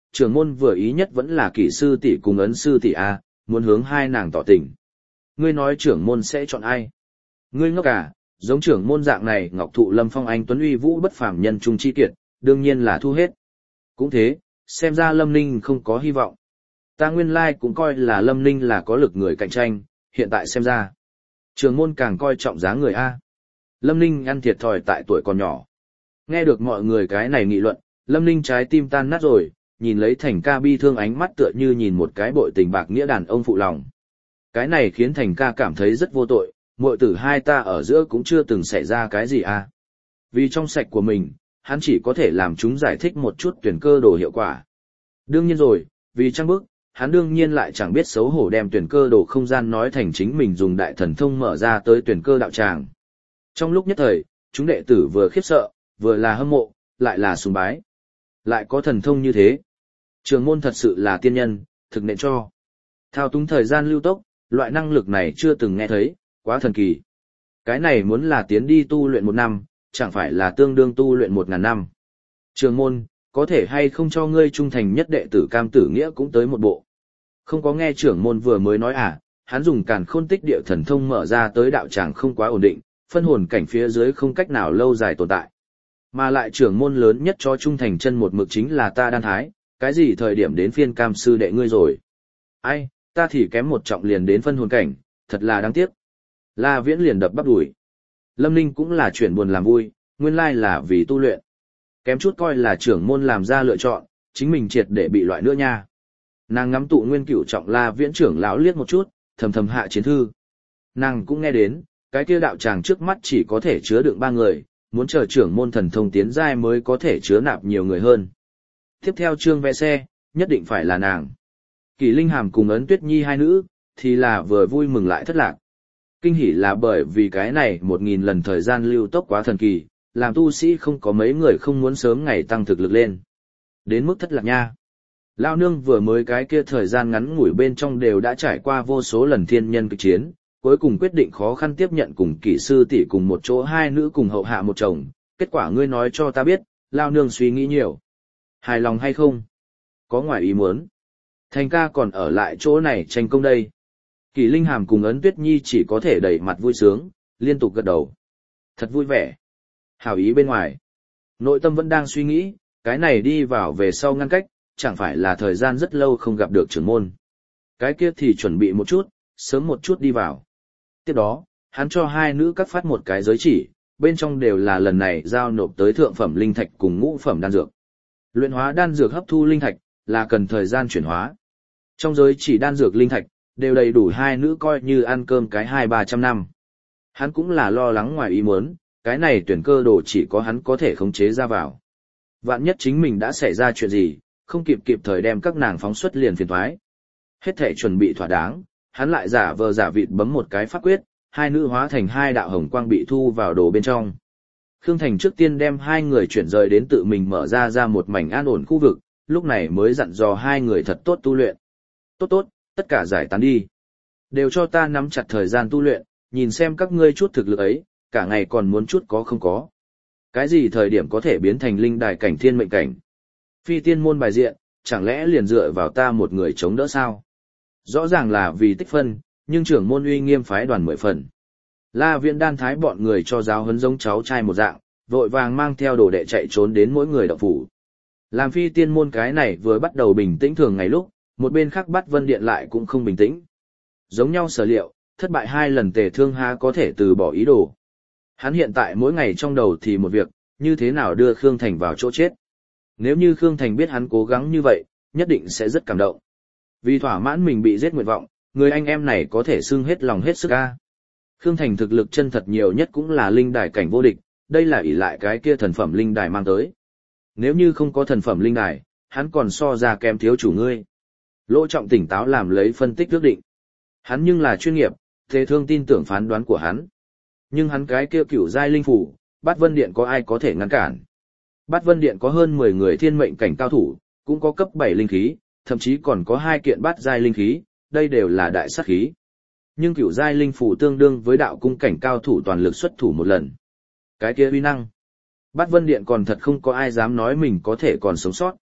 trưởng môn vừa ý nhất vẫn là kỷ sư tỷ cùng ấn sư tỷ A, muốn hướng hai nàng tỏ tình. Ngươi nói trưởng môn sẽ chọn ai? Ngươi ngốc à, giống trưởng môn dạng này ngọc thụ lâm phong anh tuấn uy vũ bất phàm nhân trung chi kiệt, đương nhiên là thu hết. Cũng thế, xem ra Lâm Ninh không có hy vọng. Ta nguyên lai cũng coi là Lâm Ninh là có lực người cạnh tranh, hiện tại xem ra. Trưởng môn càng coi trọng giá người A. Lâm Ninh ăn thiệt thòi tại tuổi còn nhỏ. Nghe được mọi người cái này nghị luận, Lâm Ninh trái tim tan nát rồi, nhìn lấy Thành ca bi thương ánh mắt tựa như nhìn một cái bội tình bạc nghĩa đàn ông phụ lòng. Cái này khiến Thành ca cảm thấy rất vô tội, muội tử hai ta ở giữa cũng chưa từng xảy ra cái gì à. Vì trong sạch của mình, hắn chỉ có thể làm chúng giải thích một chút tuyển cơ đồ hiệu quả. Đương nhiên rồi, vì trang bức, hắn đương nhiên lại chẳng biết xấu hổ đem tuyển cơ đồ không gian nói thành chính mình dùng đại thần thông mở ra tới tuyển cơ đạo tràng. Trong lúc nhất thời, chúng đệ tử vừa khiếp sợ, vừa là hâm mộ, lại là sùng bái. Lại có thần thông như thế. Trường môn thật sự là tiên nhân, thực nện cho. Thao túng thời gian lưu tốc, loại năng lực này chưa từng nghe thấy, quá thần kỳ. Cái này muốn là tiến đi tu luyện một năm, chẳng phải là tương đương tu luyện một ngàn năm. Trường môn, có thể hay không cho ngươi trung thành nhất đệ tử Cam Tử Nghĩa cũng tới một bộ. Không có nghe trưởng môn vừa mới nói à, hắn dùng càn khôn tích địa thần thông mở ra tới đạo tràng không quá ổn định, phân hồn cảnh phía dưới không cách nào lâu dài tồn tại. Mà lại trưởng môn lớn nhất cho trung thành chân một mực chính là ta Đan Thái, cái gì thời điểm đến phiên Cam sư đệ ngươi rồi. Ai, ta thì kém một trọng liền đến phân hồn cảnh, thật là đáng tiếc. La Viễn liền đập bắp đùi. Lâm Ninh cũng là chuyển buồn làm vui, nguyên lai là vì tu luyện. Kém chút coi là trưởng môn làm ra lựa chọn, chính mình triệt để bị loại nữa nha. Nàng ngắm tụ nguyên cửu trọng La Viễn trưởng lão liếc một chút, thầm thầm hạ chiến thư. Nàng cũng nghe đến, cái kia đạo tràng trước mắt chỉ có thể chứa đựng ba người, muốn chờ trưởng môn thần thông tiến giai mới có thể chứa nạp nhiều người hơn. Tiếp theo chương vẽ xe, nhất định phải là nàng. Kỳ Linh Hàm cùng Ấn Tuyết Nhi hai nữ, thì là vừa vui mừng lại thất lạc. Kinh hỉ là bởi vì cái này một nghìn lần thời gian lưu tốc quá thần kỳ, làm tu sĩ không có mấy người không muốn sớm ngày tăng thực lực lên. Đến mức thất lạc nha. Lao nương vừa mới cái kia thời gian ngắn ngủi bên trong đều đã trải qua vô số lần thiên nhân kịch chiến, cuối cùng quyết định khó khăn tiếp nhận cùng kỹ sư tỷ cùng một chỗ hai nữ cùng hậu hạ một chồng, kết quả ngươi nói cho ta biết, Lao nương suy nghĩ nhiều. Hài lòng hay không? Có ngoài ý muốn. Thành ca còn ở lại chỗ này tranh công đây. Kỳ Linh Hàm cùng Ấn Tuyết Nhi chỉ có thể đẩy mặt vui sướng, liên tục gật đầu. Thật vui vẻ. Hảo ý bên ngoài. Nội tâm vẫn đang suy nghĩ, cái này đi vào về sau ngăn cách, chẳng phải là thời gian rất lâu không gặp được trưởng môn. Cái kia thì chuẩn bị một chút, sớm một chút đi vào. Tiếp đó, hắn cho hai nữ cắt phát một cái giới chỉ, bên trong đều là lần này giao nộp tới thượng phẩm linh thạch cùng ngũ phẩm đan dược. Luyện hóa đan dược hấp thu linh thạch, là cần thời gian chuyển hóa. Trong giới chỉ đan dược linh thạch, đều đầy đủ hai nữ coi như ăn cơm cái hai ba trăm năm. Hắn cũng là lo lắng ngoài ý muốn, cái này tuyển cơ đồ chỉ có hắn có thể khống chế ra vào. Vạn nhất chính mình đã xảy ra chuyện gì, không kịp kịp thời đem các nàng phóng xuất liền phiền thoái. Hết thể chuẩn bị thỏa đáng, hắn lại giả vờ giả vịt bấm một cái pháp quyết, hai nữ hóa thành hai đạo hồng quang bị thu vào đồ bên trong. Khương Thành trước tiên đem hai người chuyển rời đến tự mình mở ra ra một mảnh an ổn khu vực, lúc này mới dặn dò hai người thật tốt tu luyện. Tốt tốt, tất cả giải tán đi. Đều cho ta nắm chặt thời gian tu luyện, nhìn xem các ngươi chút thực lực ấy, cả ngày còn muốn chút có không có. Cái gì thời điểm có thể biến thành linh đài cảnh thiên mệnh cảnh? Phi tiên môn bài diện, chẳng lẽ liền dựa vào ta một người chống đỡ sao? Rõ ràng là vì tích phân, nhưng trưởng môn uy nghiêm phái đoàn mười phần. La Viễn Đan Thái bọn người cho giáo huấn giống cháu trai một dạng, vội vàng mang theo đồ đệ chạy trốn đến mỗi người động phủ. Làm phi tiên môn cái này vừa bắt đầu bình tĩnh thường ngày lúc, một bên khác Bát Vân Điện lại cũng không bình tĩnh. Giống nhau sở liệu, thất bại hai lần Tề Thương há có thể từ bỏ ý đồ. Hắn hiện tại mỗi ngày trong đầu thì một việc, như thế nào đưa Khương Thành vào chỗ chết. Nếu như Khương Thành biết hắn cố gắng như vậy, nhất định sẽ rất cảm động. Vì thỏa mãn mình bị giết nguyện vọng, người anh em này có thể xưng hết lòng hết sức ca. Khương Thành thực lực chân thật nhiều nhất cũng là linh đài cảnh vô địch, đây là ỷ lại cái kia thần phẩm linh đài mang tới. Nếu như không có thần phẩm linh đài, hắn còn so ra kém thiếu chủ ngươi. Lỗ Trọng tỉnh táo làm lấy phân tích quyết định. Hắn nhưng là chuyên nghiệp, Tề Thương tin tưởng phán đoán của hắn. Nhưng hắn cái kia cửu giai linh phủ, Bát Vân Điện có ai có thể ngăn cản? Bát Vân Điện có hơn mười người thiên mệnh cảnh cao thủ, cũng có cấp bảy linh khí, thậm chí còn có hai kiện bát giai linh khí, đây đều là đại sát khí. Nhưng cửu giai linh phủ tương đương với đạo cung cảnh cao thủ toàn lực xuất thủ một lần. Cái kia uy năng, Bát Vân Điện còn thật không có ai dám nói mình có thể còn sống sót.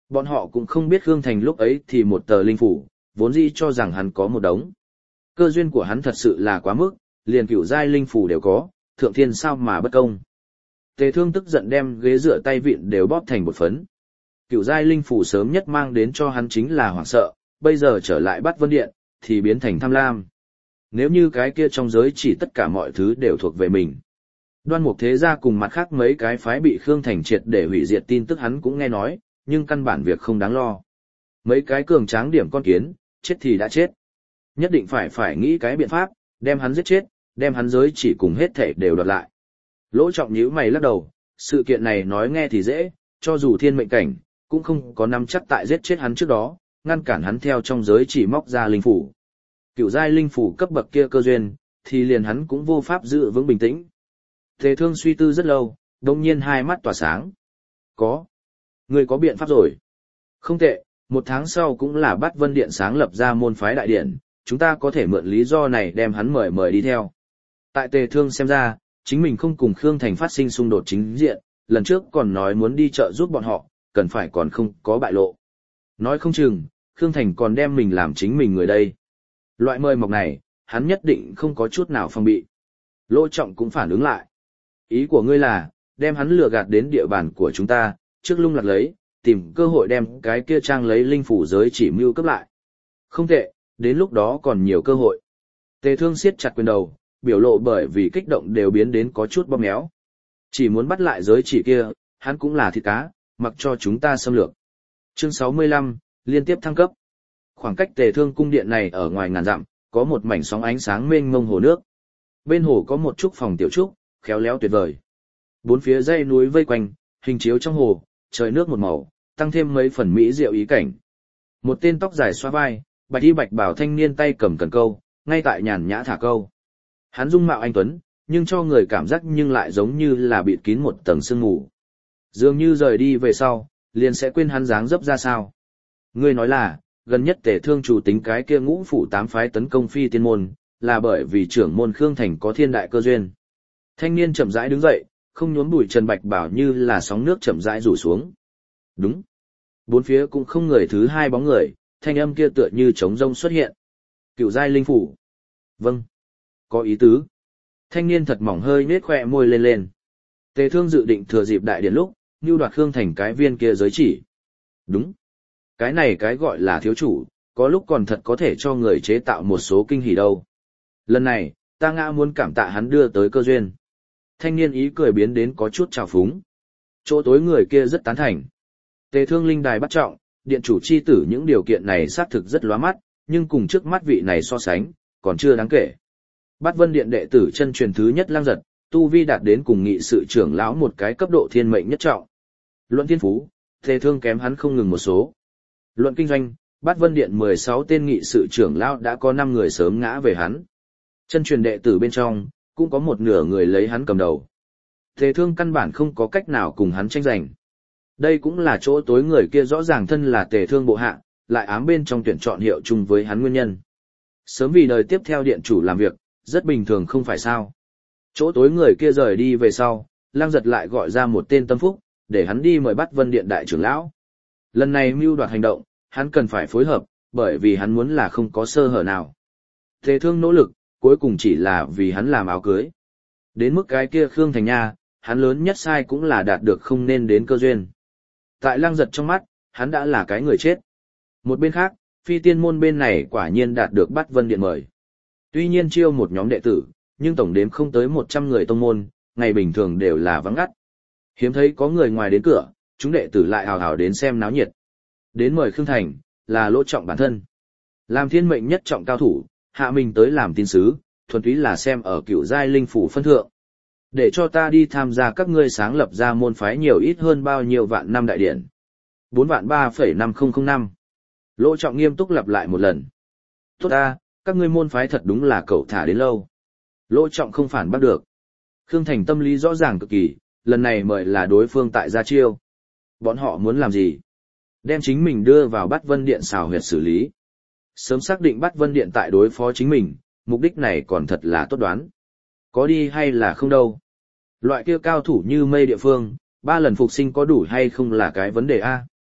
Bọn họ cũng không biết Khương Thành lúc ấy thì một tờ linh phủ, vốn dĩ cho rằng hắn có một đống. Cơ duyên của hắn thật sự là quá mức, liền cửu giai linh phủ đều có, thượng thiên sao mà bất công. Tề Thương tức giận đem ghế dựa tay vịn đều bóp thành bột phấn. Cửu giai linh phủ sớm nhất mang đến cho hắn chính là hoảng sợ, bây giờ trở lại Bát Vân Điện, thì biến thành tham lam. Nếu như cái kia trong giới chỉ tất cả mọi thứ đều thuộc về mình. Đoan Mục Thế Gia cùng mặt khác mấy cái phái bị Khương Thành triệt để hủy diệt tin tức hắn cũng nghe nói, nhưng căn bản việc không đáng lo. Mấy cái cường tráng điểm con kiến, chết thì đã chết. Nhất định phải phải nghĩ cái biện pháp, đem hắn giết chết, đem hắn giới chỉ cùng hết thể đều đoạt lại. Lỗ Trọng nhíu mày lắc đầu, sự kiện này nói nghe thì dễ, cho dù thiên mệnh cảnh, cũng không có nắm chắc tại giết chết hắn trước đó, ngăn cản hắn theo trong giới chỉ móc ra linh phủ. Cựu giai linh phủ cấp bậc kia cơ duyên, thì liền hắn cũng vô pháp giữ vững bình tĩnh. Tề Thương suy tư rất lâu, đồng nhiên hai mắt tỏa sáng. Có. Người có biện pháp rồi. Không tệ, một tháng sau cũng là Bát Vân Điện sáng lập ra môn phái đại điện, chúng ta có thể mượn lý do này đem hắn mời mời đi theo. Tại Tề Thương xem ra, chính mình không cùng Khương Thành phát sinh xung đột chính diện, lần trước còn nói muốn đi chợ giúp bọn họ, cần phải còn không có bại lộ. Nói không chừng, Khương Thành còn đem mình làm chính mình người đây. Loại mời mọc này, hắn nhất định không có chút nào phòng bị. Lỗ Trọng cũng phản ứng lại. Ý của ngươi là, đem hắn lừa gạt đến địa bàn của chúng ta, trước lung lạc lấy, tìm cơ hội đem cái kia trang lấy linh phủ giới chỉ mưu cấp lại. Không tệ, đến lúc đó còn nhiều cơ hội. Tề Thương siết chặt quyền đầu, biểu lộ bởi vì kích động đều biến đến có chút bóp méo. Chỉ muốn bắt lại giới chỉ kia, hắn cũng là thịt cá, mặc cho chúng ta xâm lược. Chương sáu mươi lăm, liên tiếp thăng cấp. Khoảng cách Tề Thương cung điện này ở ngoài ngàn dặm, có một mảnh sóng ánh sáng mênh mông hồ nước. Bên hồ có một trúc phòng tiểu trúc, khéo léo tuyệt vời. Bốn phía dãy núi vây quanh, hình chiếu trong hồ, trời nước một màu, tăng thêm mấy phần mỹ diệu ý cảnh. Một tên tóc dài xóa vai, bạch y bạch bảo thanh niên tay cầm cần câu, ngay tại nhàn nhã thả câu. Hắn dung mạo anh tuấn, nhưng cho người cảm giác nhưng lại giống như là bịt kín một tầng sương mù. Dường như rời đi về sau, liền sẽ quên hắn dáng dấp ra sao. Ngươi nói là, gần nhất Tề Thương chủ tính cái kia ngũ phủ tám phái tấn công phi tiên môn, là bởi vì trưởng môn Khương Thành có thiên đại cơ duyên. Thanh niên chậm rãi đứng dậy, không nhốn bụi trần bạch bảo như là sóng nước chậm rãi rủ xuống. Đúng. Bốn phía cũng không người thứ hai bóng người, thanh âm kia tựa như trống rông xuất hiện. Cựu giai linh phủ. Vâng. Có ý tứ. Thanh niên thật mỏng hơi nết khỏe môi lên lên. Tề Thương dự định thừa dịp đại điện lúc, nưu đoạt Khương Thành cái viên kia giới chỉ. Đúng. Cái này cái gọi là thiếu chủ, có lúc còn thật có thể cho người chế tạo một số kinh hỉ đâu. Lần này, ta ngã muốn cảm tạ hắn đưa tới cơ duyên. Thanh niên ý cười biến đến có chút trào phúng. Chỗ tối người kia rất tán thành. Tề Thương linh đài bắt trọng, điện chủ chi tử những điều kiện này xác thực rất lóa mắt, nhưng cùng trước mắt vị này so sánh, còn chưa đáng kể. Bát Vân Điện đệ tử chân truyền thứ nhất Lang Giật, tu vi đạt đến cùng nghị sự trưởng lão một cái cấp độ thiên mệnh nhất trọng. Luận thiên phú, Tề Thương kém hắn không ngừng một số. Luận kinh doanh, Bát Vân Điện mười sáu tên nghị sự trưởng lão đã có năm người sớm ngã về hắn. Chân truyền đệ tử bên trong, cũng có một nửa người lấy hắn cầm đầu. Tề Thương căn bản không có cách nào cùng hắn tranh giành. Đây cũng là chỗ tối người kia rõ ràng thân là Tề Thương bộ hạ, lại ám bên trong tuyển chọn hiệu chung với hắn nguyên nhân. Sớm vì đời tiếp theo điện chủ làm việc, rất bình thường không phải sao. Chỗ tối người kia rời đi về sau, Lang Giật lại gọi ra một tên tâm phúc, để hắn đi mời Bát Vân Điện đại trưởng lão. Lần này mưu đoạt hành động, hắn cần phải phối hợp, bởi vì hắn muốn là không có sơ hở nào. Tề Thương nỗ lực, cuối cùng chỉ là vì hắn làm áo cưới. Đến mức cái kia Khương Thành Nha, hắn lớn nhất sai cũng là đạt được không nên đến cơ duyên. Tại Lang Giật trong mắt, hắn đã là cái người chết. Một bên khác, phi tiên môn bên này quả nhiên đạt được Bát Vân Điện mời. Tuy nhiên chiêu một nhóm đệ tử, nhưng tổng đếm không tới một trăm người tông môn, ngày bình thường đều là vắng ngắt. Hiếm thấy có người ngoài đến cửa, chúng đệ tử lại hào hào đến xem náo nhiệt. Đến mời Khương Thành, là Lỗ Trọng bản thân. Làm thiên mệnh nhất trọng cao thủ, hạ mình tới làm tin sứ, thuần túy là xem ở cựu giai linh phủ phân thượng. Để cho ta đi tham gia các ngươi sáng lập ra môn phái nhiều ít hơn bao nhiêu vạn năm đại điển. bốn vạn ba phẩy năm không năm. Lỗ Trọng nghiêm túc lặp lại một lần. Tốt ta, các ngươi môn phái thật đúng là cậu thả đến lâu. Lỗ Trọng không phản bắt được. Khương Thành tâm lý rõ ràng cực kỳ, lần này mời là đối phương tại gia chiêu. Bọn họ muốn làm gì? Đem chính mình đưa vào Bát Vân Điện xào huyệt xử lý. Sớm xác định Bát Vân Điện tại đối phó chính mình, mục đích này còn thật là tốt đoán. Có đi hay là không đâu. Loại kia cao thủ như mây địa phương, ba lần phục sinh có đủ hay không là cái vấn đề A.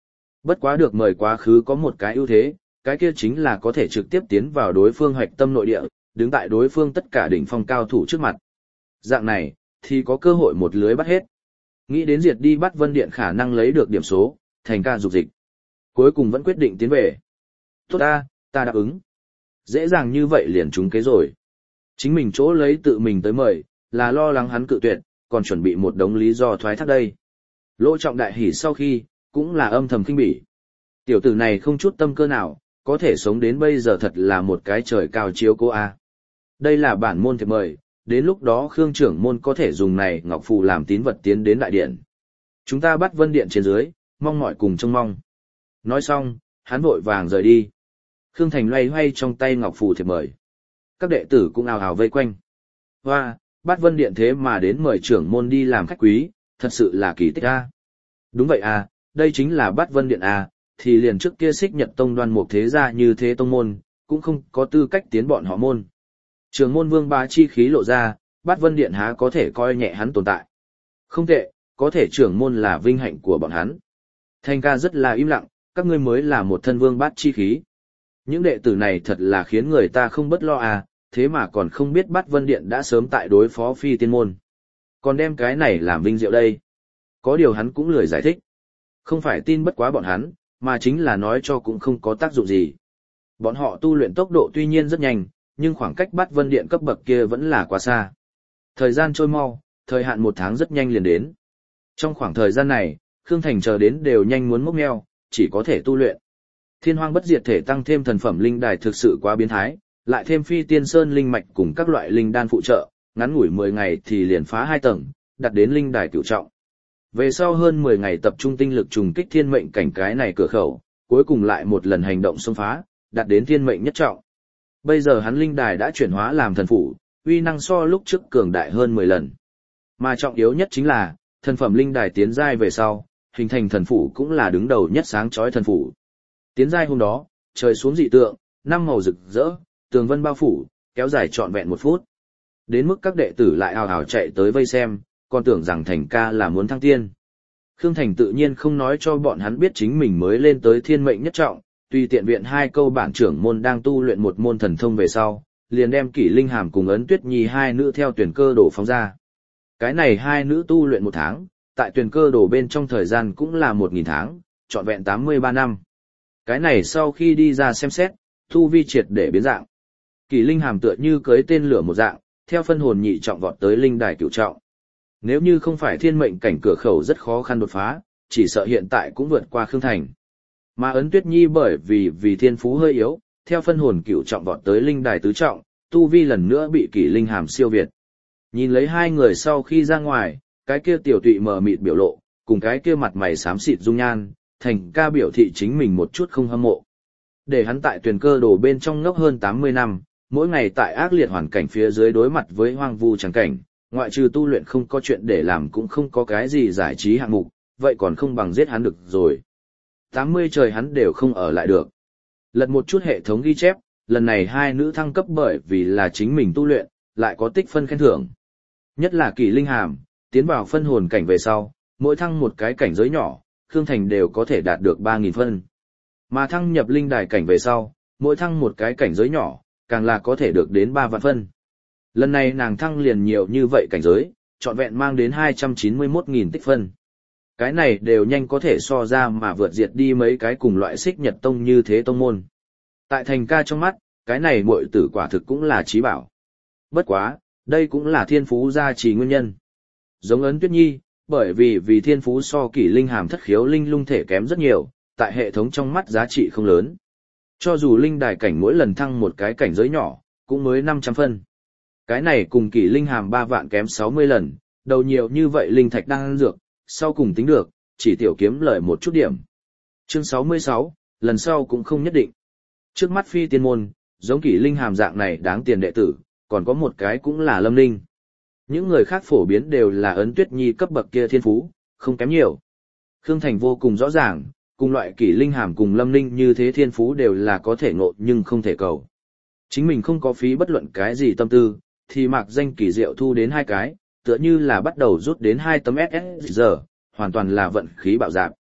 Bất quá được mời quá khứ có một cái ưu thế, cái kia chính là có thể trực tiếp tiến vào đối phương hoạch tâm nội địa, đứng tại đối phương tất cả đỉnh phong cao thủ trước mặt. Dạng này, thì có cơ hội một lưới bắt hết. Nghĩ đến diệt đi bắt Vân Điện khả năng lấy được điểm số, Thành ca dục dịch. Cuối cùng vẫn quyết định tiến về. Tốt ta, ta đáp ứng. Dễ dàng như vậy liền trúng kế rồi. Chính mình chỗ lấy tự mình tới mời, là lo lắng hắn cự tuyệt, còn chuẩn bị một đống lý do thoái thác đây. Lỗ Trọng đại hỉ sau khi, cũng là âm thầm kinh bỉ. Tiểu tử này không chút tâm cơ nào, có thể sống đến bây giờ thật là một cái trời cao chiếu cố a. Đây là bản môn thiệp mời, đến lúc đó Khương trưởng môn có thể dùng này ngọc phù làm tín vật tiến đến đại điện. Chúng ta bắt Vân Điện trên dưới, mong mọi cùng trông mong. Nói xong, hắn vội vàng rời đi. Khương Thành loay hoay trong tay ngọc phù thiệp mời. Các đệ tử cũng ào ào vây quanh. Hoa, bắt Vân Điện thế mà đến mời trưởng môn đi làm khách quý, thật sự là kỳ tích a. Đúng vậy à, đây chính là bắt Vân Điện à, thì liền trước kia Xích Nhật Tông Đoan Mục thế gia như thế tông môn, cũng không có tư cách tiến bọn họ môn. Trưởng môn vương bá chi khí lộ ra, bắt Vân Điện há có thể coi nhẹ hắn tồn tại. Không tệ, có thể trưởng môn là vinh hạnh của bọn hắn. Thanh ca rất là im lặng, các ngươi mới là một thân vương bát chi khí. Những đệ tử này thật là khiến người ta không bất lo à, thế mà còn không biết bắt Vân Điện đã sớm tại đối phó phi tiên môn. Còn đem cái này làm vinh diệu đây. Có điều hắn cũng lười giải thích. Không phải tin bất quá bọn hắn, mà chính là nói cho cũng không có tác dụng gì. Bọn họ tu luyện tốc độ tuy nhiên rất nhanh, nhưng khoảng cách bắt Vân Điện cấp bậc kia vẫn là quá xa. Thời gian trôi mau, thời hạn một tháng rất nhanh liền đến. Trong khoảng thời gian này, Khương Thành chờ đến đều nhanh muốn mốc meo, chỉ có thể tu luyện. Thiên Hoang bất diệt thể tăng thêm thần phẩm linh đài thực sự quá biến thái, lại thêm phi tiên sơn linh mạch cùng các loại linh đan phụ trợ, ngắn ngủi mười ngày thì liền phá hai tầng, đặt đến linh đài cửu trọng. Về sau hơn mười ngày tập trung tinh lực trùng kích thiên mệnh cảnh cái này cửa khẩu, cuối cùng lại một lần hành động xông phá, đạt đến thiên mệnh nhất trọng. Bây giờ hắn linh đài đã chuyển hóa làm thần phủ, uy năng so lúc trước cường đại hơn mười lần. Mà trọng yếu nhất chính là, thần phẩm linh đài tiến giai về sau, hình thành thần phủ cũng là đứng đầu nhất sáng chói thần phủ. Tiến giai hôm đó, trời xuống dị tượng, năm màu rực rỡ, tường vân bao phủ, kéo dài trọn vẹn một phút. Đến mức các đệ tử lại ào ào chạy tới vây xem, còn tưởng rằng Thành ca là muốn thăng tiên. Khương Thành tự nhiên không nói cho bọn hắn biết chính mình mới lên tới thiên mệnh nhất trọng, tùy tiện viện hai câu bản trưởng môn đang tu luyện một môn thần thông về sau, liền đem Kỷ Linh Hàm cùng Ấn Tuyết Nhi hai nữ theo tuyển cơ đổ phóng ra. Cái này hai nữ tu luyện một tháng, tại tuyển cơ đổ bên trong thời gian cũng là một nghìn tháng, trọn vẹn tám mươi ba năm. Cái này sau khi đi ra xem xét, thu vi triệt để biến dạng. Kỷ Linh Hàm tựa như cưới tên lửa một dạng, theo phân hồn nhị trọng vọt tới linh đài cửu trọng. Nếu như không phải thiên mệnh cảnh cửa khẩu rất khó khăn đột phá, chỉ sợ hiện tại cũng vượt qua Khương Thành. Mà Ấn Tuyết Nhi bởi vì vì thiên phú hơi yếu, theo phân hồn cửu trọng vọt tới linh đài tứ trọng, tu vi lần nữa bị Kỷ Linh Hàm siêu việt. Nhìn lấy hai người sau khi ra ngoài, cái kia tiểu tụy mờ mịt biểu lộ, cùng cái kia mặt mày xám xịt dung nhan, Thành ca biểu thị chính mình một chút không hâm mộ. Để hắn tại tuyển cơ đồ bên trong ngốc hơn tám mươi năm, mỗi ngày tại ác liệt hoàn cảnh phía dưới đối mặt với hoang vu trắng cảnh, ngoại trừ tu luyện không có chuyện để làm cũng không có cái gì giải trí hạng mục, vậy còn không bằng giết hắn được rồi. tám mươi trời hắn đều không ở lại được. Lật một chút hệ thống ghi chép, lần này hai nữ thăng cấp bởi vì là chính mình tu luyện, lại có tích phân khen thưởng. Nhất là Kỷ Linh Hàm, tiến vào phân hồn cảnh về sau, mỗi thăng một cái cảnh giới nhỏ, Khương Thành đều có thể đạt được ba nghìn phân. Mà thăng nhập linh đài cảnh về sau, mỗi thăng một cái cảnh giới nhỏ, càng là có thể được đến ba vạn phân. Lần này nàng thăng liền nhiều như vậy cảnh giới, trọn vẹn mang đến hai trăm chín mươi mốt nghìn tích phân. Cái này đều nhanh có thể so ra mà vượt diệt đi mấy cái cùng loại Xích Nhật Tông như thế tông môn. Tại Thành ca trong mắt, cái này muội tử quả thực cũng là trí bảo. Bất quá, đây cũng là thiên phú gia trì nguyên nhân. Giống Ấn Tuyết Nhi, bởi vì vì thiên phú so Kỷ Linh Hàm thất khiếu linh lung thể kém rất nhiều, tại hệ thống trong mắt giá trị không lớn. Cho dù linh đài cảnh mỗi lần thăng một cái cảnh giới nhỏ, cũng mới năm trăm phân. Cái này cùng Kỷ Linh Hàm ba vạn kém sáu mươi lần, đầu nhiều như vậy linh thạch đang ăn dược, sau cùng tính được, chỉ tiểu kiếm lợi một chút điểm. Chương sáu mươi sáu, lần sau cũng không nhất định. Trước mắt phi tiên môn, giống Kỷ Linh Hàm dạng này đáng tiền đệ tử, còn có một cái cũng là Lâm Ninh. Những người khác phổ biến đều là Ấn Tuyết Nhi cấp bậc kia thiên phú, không kém nhiều. Khương Thành vô cùng rõ ràng, cùng loại Kỷ Linh Hàm cùng Lâm Ninh như thế thiên phú đều là có thể ngộ nhưng không thể cầu. Chính mình không có phí bất luận cái gì tâm tư, thì mạc danh kỳ diệu thu đến hai cái, tựa như là bắt đầu rút đến hai tấm ét ét giờ, hoàn toàn là vận khí bạo dạp.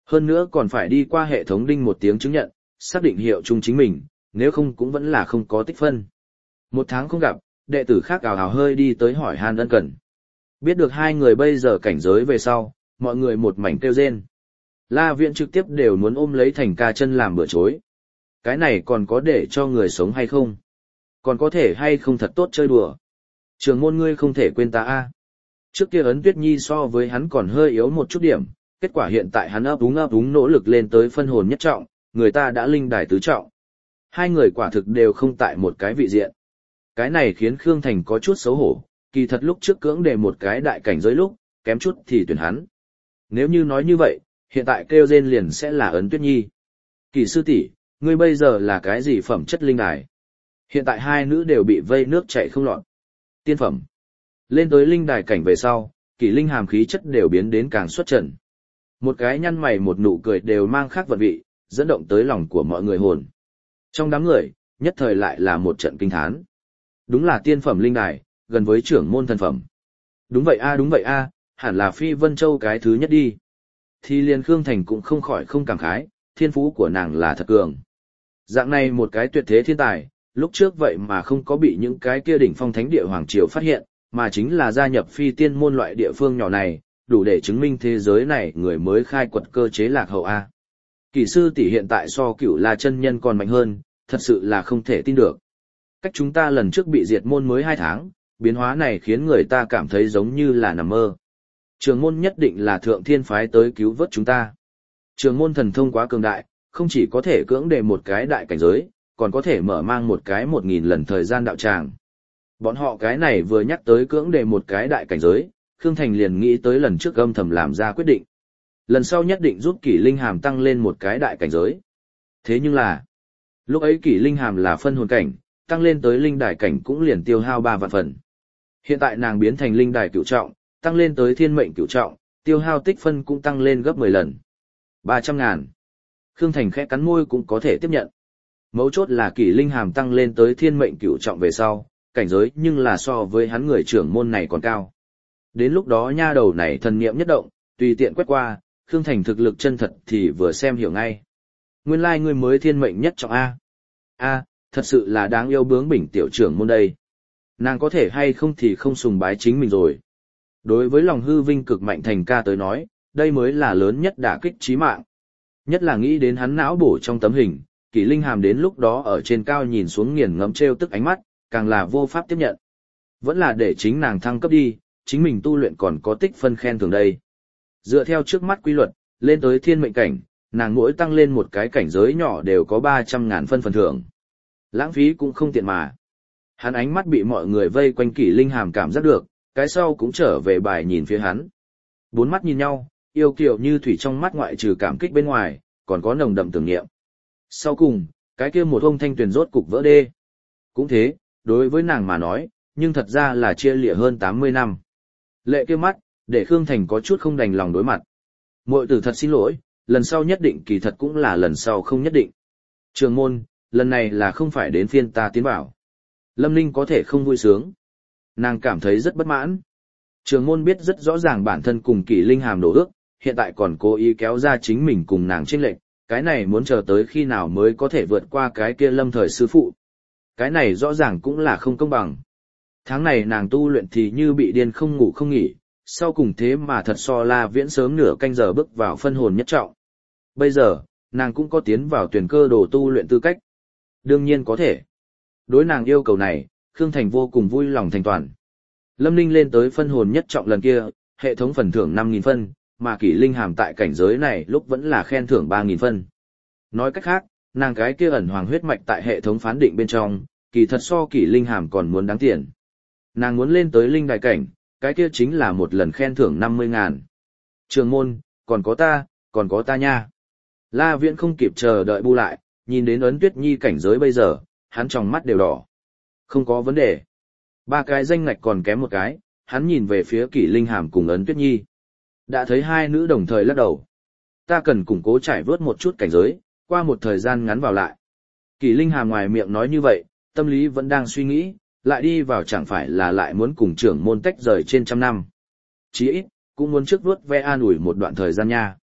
Hơn nữa còn phải đi qua hệ thống đinh một tiếng chứng nhận, xác định hiệu chung chính mình, nếu không cũng vẫn là không có tích phân. Một tháng không gặp, đệ tử khác ào ào hơi đi tới hỏi han ân cần. Biết được hai người bây giờ cảnh giới về sau, mọi người một mảnh kêu rên. La Viễn trực tiếp đều muốn ôm lấy Thành ca chân làm bữa chối. Cái này còn có để cho người sống hay không? Còn có thể hay không thật tốt chơi đùa? Trường môn ngươi không thể quên ta a. Trước kia Ấn Tuyết Nhi so với hắn còn hơi yếu một chút điểm, kết quả hiện tại hắn ấp úng ấp úng nỗ lực lên tới phân hồn nhất trọng, người ta đã linh đài tứ trọng. Hai người quả thực đều không tại một cái vị diện. Cái này khiến Khương Thành có chút xấu hổ, kỳ thật lúc trước cưỡng để một cái đại cảnh giới lúc, kém chút thì tuyển hắn. Nếu như nói như vậy, hiện tại kêu rên liền sẽ là Ấn Tuyết Nhi. Kỳ sư tỷ, ngươi bây giờ là cái gì phẩm chất linh đài? Hiện tại hai nữ đều bị vây nước chảy không lọt. Tiên phẩm. Lên tới linh đài cảnh về sau, Kỳ linh hàm khí chất đều biến đến càng xuất trần. Một cái nhăn mày một nụ cười đều mang khác vật vị, dẫn động tới lòng của mọi người hồn. Trong đám người, nhất thời lại là một trận kinh thán. Đúng là tiên phẩm linh đài, gần với trưởng môn thần phẩm. Đúng vậy a đúng vậy a, hẳn là Phi Vân Châu cái thứ nhất đi. Thì liền Khương Thành cũng không khỏi không cảm khái, thiên phú của nàng là thật cường. Dạng này một cái tuyệt thế thiên tài, lúc trước vậy mà không có bị những cái kia đỉnh phong thánh địa hoàng triều phát hiện, mà chính là gia nhập phi tiên môn loại địa phương nhỏ này, đủ để chứng minh thế giới này người mới khai quật cơ chế lạc hậu a. Kỳ sư tỷ hiện tại so Cửu La chân nhân còn mạnh hơn, thật sự là không thể tin được. Cách chúng ta lần trước bị diệt môn mới hai tháng, biến hóa này khiến người ta cảm thấy giống như là nằm mơ. Trường môn nhất định là thượng thiên phái tới cứu vớt chúng ta. Trường môn thần thông quá cường đại, không chỉ có thể cưỡng đề một cái đại cảnh giới, còn có thể mở mang một cái một nghìn lần thời gian đạo tràng. Bọn họ cái này vừa nhắc tới cưỡng đề một cái đại cảnh giới, Khương Thành liền nghĩ tới lần trước âm thầm làm ra quyết định. Lần sau nhất định giúp Kỷ Linh Hàm tăng lên một cái đại cảnh giới. Thế nhưng là, lúc ấy Kỷ Linh Hàm là phân hồn cảnh, tăng lên tới linh đài cảnh cũng liền tiêu hao ba vạn phần. Hiện tại nàng biến thành linh đài cửu trọng, tăng lên tới thiên mệnh cửu trọng, tiêu hao tích phân cũng tăng lên gấp mười lần. ba trăm ngàn. Khương Thành khẽ cắn môi cũng có thể tiếp nhận. Mấu chốt là Kỷ Linh Hàm tăng lên tới thiên mệnh cửu trọng về sau, cảnh giới nhưng là so với hắn người trưởng môn này còn cao. Đến lúc đó nha đầu này thần niệm nhất động, tùy tiện quét qua, Khương Thành thực lực chân thật thì vừa xem hiểu ngay. Nguyên lai like ngươi mới thiên mệnh nhất trọng A. A, thật sự là đáng yêu bướng bỉnh tiểu trưởng môn đây. Nàng có thể hay không thì không sùng bái chính mình rồi. Đối với lòng hư vinh cực mạnh Thành ca tới nói, đây mới là lớn nhất đả kích chí mạng. Nhất là nghĩ đến hắn não bổ trong tấm hình, Kỷ Linh Hàm đến lúc đó ở trên cao nhìn xuống nghiền ngẫm trêu tức ánh mắt, càng là vô pháp tiếp nhận. Vẫn là để chính nàng thăng cấp đi, chính mình tu luyện còn có tích phân khen thưởng đây. Dựa theo trước mắt quy luật, lên tới thiên mệnh cảnh, nàng mỗi tăng lên một cái cảnh giới nhỏ đều có ba trăm ngàn phân phần thưởng. Lãng phí cũng không tiện mà. Hắn ánh mắt bị mọi người vây quanh Kỷ Linh Hàm cảm giác được, cái sau cũng trở về bài nhìn phía hắn. Bốn mắt nhìn nhau, yêu kiều như thủy trong mắt ngoại trừ cảm kích bên ngoài, còn có nồng đậm tưởng niệm. Sau cùng, cái kia một ông thanh tuyền rốt cục vỡ đê. Cũng thế, đối với nàng mà nói, nhưng thật ra là chia lịa hơn tám mươi năm. Lệ kia mắt, để Khương Thành có chút không đành lòng đối mặt. Muội tử thật xin lỗi, lần sau nhất định kỳ thật cũng là lần sau không nhất định. Trường môn, lần này là không phải đến phiên ta tiến bảo. Lâm Ninh có thể không vui sướng. Nàng cảm thấy rất bất mãn. Trường môn biết rất rõ ràng bản thân cùng Kỷ Linh Hàm đổ ước, hiện tại còn cố ý kéo ra chính mình cùng nàng chênh lệch, cái này muốn chờ tới khi nào mới có thể vượt qua cái kia lâm thời sư phụ. Cái này rõ ràng cũng là không công bằng. Tháng này nàng tu luyện thì như bị điên không ngủ không nghỉ, sau cùng thế mà thật so La Viễn sớm nửa canh giờ bước vào phân hồn nhất trọng. Bây giờ, nàng cũng có tiến vào tuyển cơ đồ tu luyện tư cách. Đương nhiên có thể. Đối nàng yêu cầu này, Khương Thành vô cùng vui lòng thành toàn. Lâm Ninh lên tới phân hồn nhất trọng lần kia, hệ thống phần thưởng năm nghìn phân, mà Kỷ Linh Hàm tại cảnh giới này lúc vẫn là khen thưởng ba nghìn phân. Nói cách khác, nàng cái kia ẩn hoàng huyết mạch tại hệ thống phán định bên trong, kỳ thật so Kỷ Linh Hàm còn muốn đáng tiền. Nàng muốn lên tới linh đại cảnh, cái kia chính là một lần khen thưởng năm mươi ngàn. Trường môn, còn có ta, còn có ta nha. La Viễn không kịp chờ đợi bu lại, nhìn đến Ấn Tuyết Nhi cảnh giới bây giờ, hắn tròng mắt đều đỏ. Không có vấn đề. Ba cái danh ngạch còn kém một cái, hắn nhìn về phía Kỷ Linh Hàm cùng Ấn Tuyết Nhi. Đã thấy hai nữ đồng thời lắc đầu. Ta cần củng cố trải vớt một chút cảnh giới, qua một thời gian ngắn vào lại. Kỷ Linh Hàm ngoài miệng nói như vậy, tâm lý vẫn đang suy nghĩ, lại đi vào chẳng phải là lại muốn cùng trưởng môn tách rời trên trăm năm. Chí ít, cũng muốn trước vuốt ve an ủi một đoạn thời gian nha.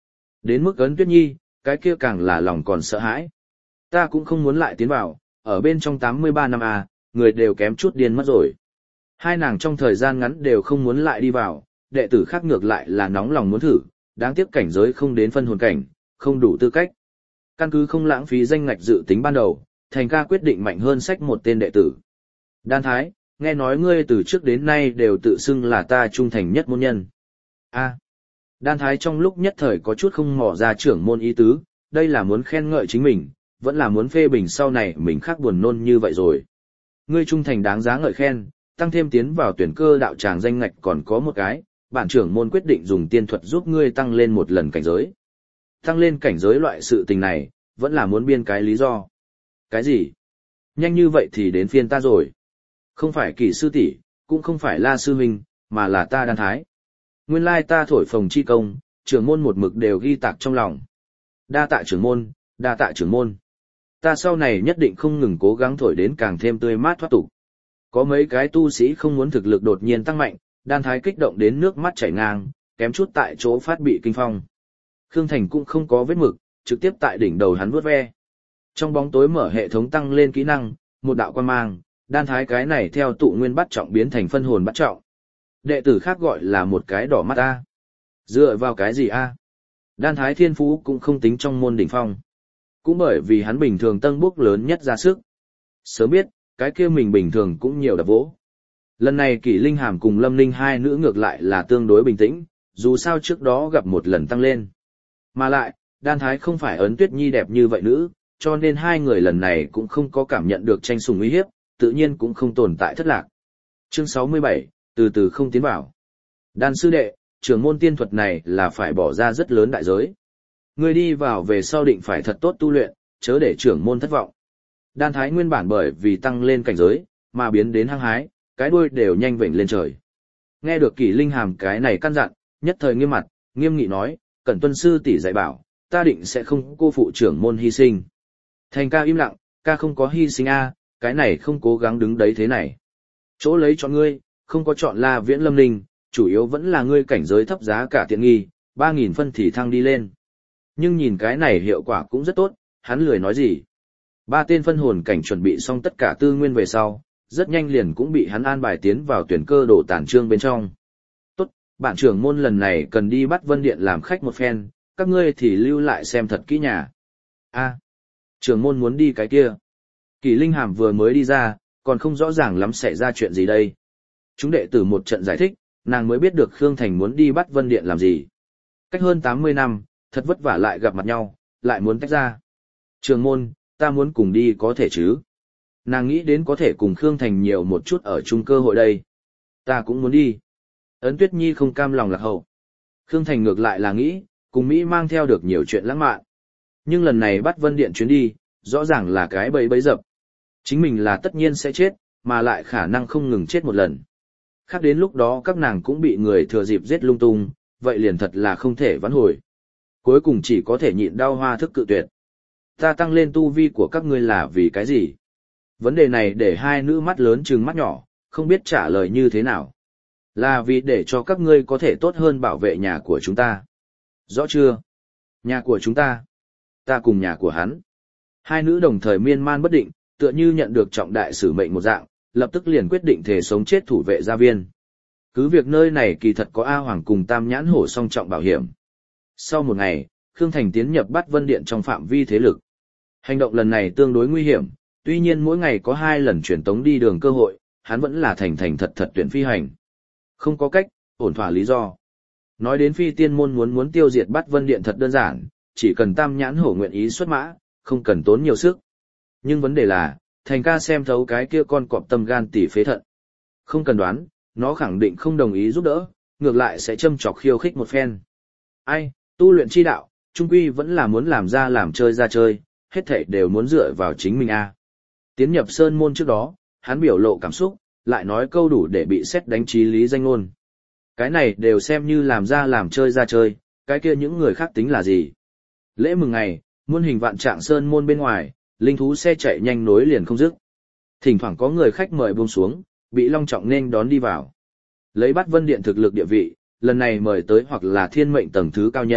Đến mức Ấn Tuyết Nhi, cái kia càng là lòng còn sợ hãi. Ta cũng không muốn lại tiến vào, ở bên trong tám mươi ba năm A, người đều kém chút điên mất rồi. Hai nàng trong thời gian ngắn đều không muốn lại đi vào, đệ tử khác ngược lại là nóng lòng muốn thử, đáng tiếc cảnh giới không đến phân hồn cảnh, không đủ tư cách. Căn cứ không lãng phí danh ngạch dự tính ban đầu, Thành ca quyết định mạnh hơn sách một tên đệ tử. Đan Thái, nghe nói ngươi từ trước đến nay đều tự xưng là ta trung thành nhất môn nhân. A. Đan Thái trong lúc nhất thời có chút không mò ra trưởng môn ý tứ, đây là muốn khen ngợi chính mình, vẫn là muốn phê bình sau này mình khác buồn nôn như vậy rồi. Ngươi trung thành đáng giá ngợi khen, tăng thêm tiến vào tuyển cơ đạo tràng danh ngạch còn có một cái, bản trưởng môn quyết định dùng tiên thuật giúp ngươi tăng lên một lần cảnh giới. Tăng lên cảnh giới loại sự tình này, vẫn là muốn biên cái lý do. Cái gì? Nhanh như vậy thì đến phiên ta rồi. Không phải Kỷ sư tỷ, cũng không phải La sư huynh, mà là ta Đan Thái. Nguyên lai ta thổi phồng chi công, trưởng môn một mực đều ghi tạc trong lòng. Đa tạ trưởng môn, đa tạ trưởng môn. Ta sau này nhất định không ngừng cố gắng thổi đến càng thêm tươi mát thoát tục. Có mấy cái tu sĩ không muốn thực lực đột nhiên tăng mạnh, Đan Thái kích động đến nước mắt chảy ngang, kém chút tại chỗ phát bị kinh phong. Khương Thành cũng không có vết mực, trực tiếp tại đỉnh đầu hắn vuốt ve. Trong bóng tối mở hệ thống tăng lên kỹ năng, một đạo quan mang, Đan Thái cái này theo tụ nguyên bắt trọng biến thành phân hồn bắt trọng. Đệ tử khác gọi là một cái đỏ mắt A. Dựa vào cái gì A? Đan Thái thiên phú cũng không tính trong môn đỉnh phong. Cũng bởi vì hắn bình thường tân bốc lớn nhất ra sức. Sớm biết, cái kia mình bình thường cũng nhiều đập vỗ. Lần này Kỷ Linh Hàm cùng Lâm Ninh hai nữ ngược lại là tương đối bình tĩnh, dù sao trước đó gặp một lần tăng lên. Mà lại, Đan Thái không phải Ấn Tuyết Nhi đẹp như vậy nữ, cho nên hai người lần này cũng không có cảm nhận được tranh sủng uy hiếp, tự nhiên cũng không tồn tại thất lạc. Chương sáu mươi bảy, từ từ không tiến vào. Đan sư đệ, trưởng môn tiên thuật này là phải bỏ ra rất lớn đại giới. Ngươi đi vào về sau định phải thật tốt tu luyện, chớ để trưởng môn thất vọng. Đan Thái nguyên bản bởi vì tăng lên cảnh giới, mà biến đến hăng hái, cái đuôi đều nhanh vểnh lên trời. Nghe được Kỷ Linh Hàm cái này căn dặn, nhất thời nghiêm mặt, nghiêm nghị nói, Cẩn tuân sư tỷ dạy bảo, ta định sẽ không cô phụ trưởng môn hy sinh. Thành ca im lặng, ca không có hy sinh a, cái này không cố gắng đứng đấy thế này. Chỗ lấy chọn ngươi, không có chọn La Viễn Lâm Ninh, chủ yếu vẫn là ngươi cảnh giới thấp giá cả tiện nghi, ba nghìn phân thì thăng đi lên. Nhưng nhìn cái này hiệu quả cũng rất tốt, hắn lười nói gì. Ba tên phân hồn cảnh chuẩn bị xong tất cả tư nguyên về sau, rất nhanh liền cũng bị hắn an bài tiến vào tuyển cơ đổ tản trương bên trong. Tốt, bản trưởng môn lần này cần đi bắt Vân Điện làm khách một phen, các ngươi thì lưu lại xem thật kỹ nhà. A, trưởng môn muốn đi cái kia. Kỷ Linh Hàm vừa mới đi ra, còn không rõ ràng lắm xảy ra chuyện gì đây. Chúng đệ tử một trận giải thích, nàng mới biết được Khương Thành muốn đi bắt Vân Điện làm gì. Cách hơn tám mươi năm, thật vất vả lại gặp mặt nhau, lại muốn tách ra. Trưởng môn, ta muốn cùng đi có thể chứ? Nàng nghĩ đến có thể cùng Khương Thành nhiều một chút ở chung cơ hội đây. Ta cũng muốn đi. Ấn Tuyết Nhi không cam lòng lạc hậu. Khương Thành ngược lại là nghĩ, cùng Mỹ mang theo được nhiều chuyện lãng mạn. Nhưng lần này bắt Vân Điện chuyến đi, rõ ràng là cái bẫy bẫy dập. Chính mình là tất nhiên sẽ chết, mà lại khả năng không ngừng chết một lần. Khác đến lúc đó các nàng cũng bị người thừa dịp giết lung tung, vậy liền thật là không thể vãn hồi. Cuối cùng chỉ có thể nhịn đau hoa thức cự tuyệt. Ta tăng lên tu vi của các ngươi là vì cái gì? Vấn đề này để hai nữ mắt lớn trừng mắt nhỏ, không biết trả lời như thế nào. Là vì để cho các ngươi có thể tốt hơn bảo vệ nhà của chúng ta. Rõ chưa? Nhà của chúng ta. Ta cùng nhà của hắn. Hai nữ đồng thời miên man bất định, tựa như nhận được trọng đại sử mệnh một dạng, lập tức liền quyết định thể sống chết thủ vệ gia viên. Cứ việc nơi này kỳ thật có A Hoàng cùng Tam Nhãn Hổ song trọng bảo hiểm. Sau một ngày, Khương Thành tiến nhập bắt Vân Điện trong phạm vi thế lực. Hành động lần này tương đối nguy hiểm, tuy nhiên mỗi ngày có hai lần truyền tống đi đường cơ hội, hắn vẫn là thành thành thật thật tuyển phi hành. Không có cách, ổn thỏa lý do. Nói đến phi tiên môn muốn muốn tiêu diệt bắt Vân Điện thật đơn giản, chỉ cần Tam Nhãn Hổ nguyện ý xuất mã, không cần tốn nhiều sức. Nhưng vấn đề là, Thành ca xem thấu cái kia con cọp tâm gan tỉ phế thận. Không cần đoán, nó khẳng định không đồng ý giúp đỡ, ngược lại sẽ châm chọc khiêu khích một phen. Ai, tu luyện chi đạo, trung quy vẫn là muốn làm ra làm chơi ra chơi, hết thảy đều muốn dựa vào chính mình a. Tiến nhập sơn môn trước đó, hắn biểu lộ cảm xúc, lại nói câu đủ để bị xét đánh trí lý danh ngôn. Cái này đều xem như làm ra làm chơi ra chơi, cái kia những người khác tính là gì? Lễ mừng ngày, muôn hình vạn trạng sơn môn bên ngoài, linh thú xe chạy nhanh nối liền không dứt. Thỉnh thoảng có người khách mời buông xuống, bị long trọng nên đón đi vào. Lấy bắt Vân Điện thực lực địa vị, lần này mời tới hoặc là thiên mệnh tầng thứ cao nhân,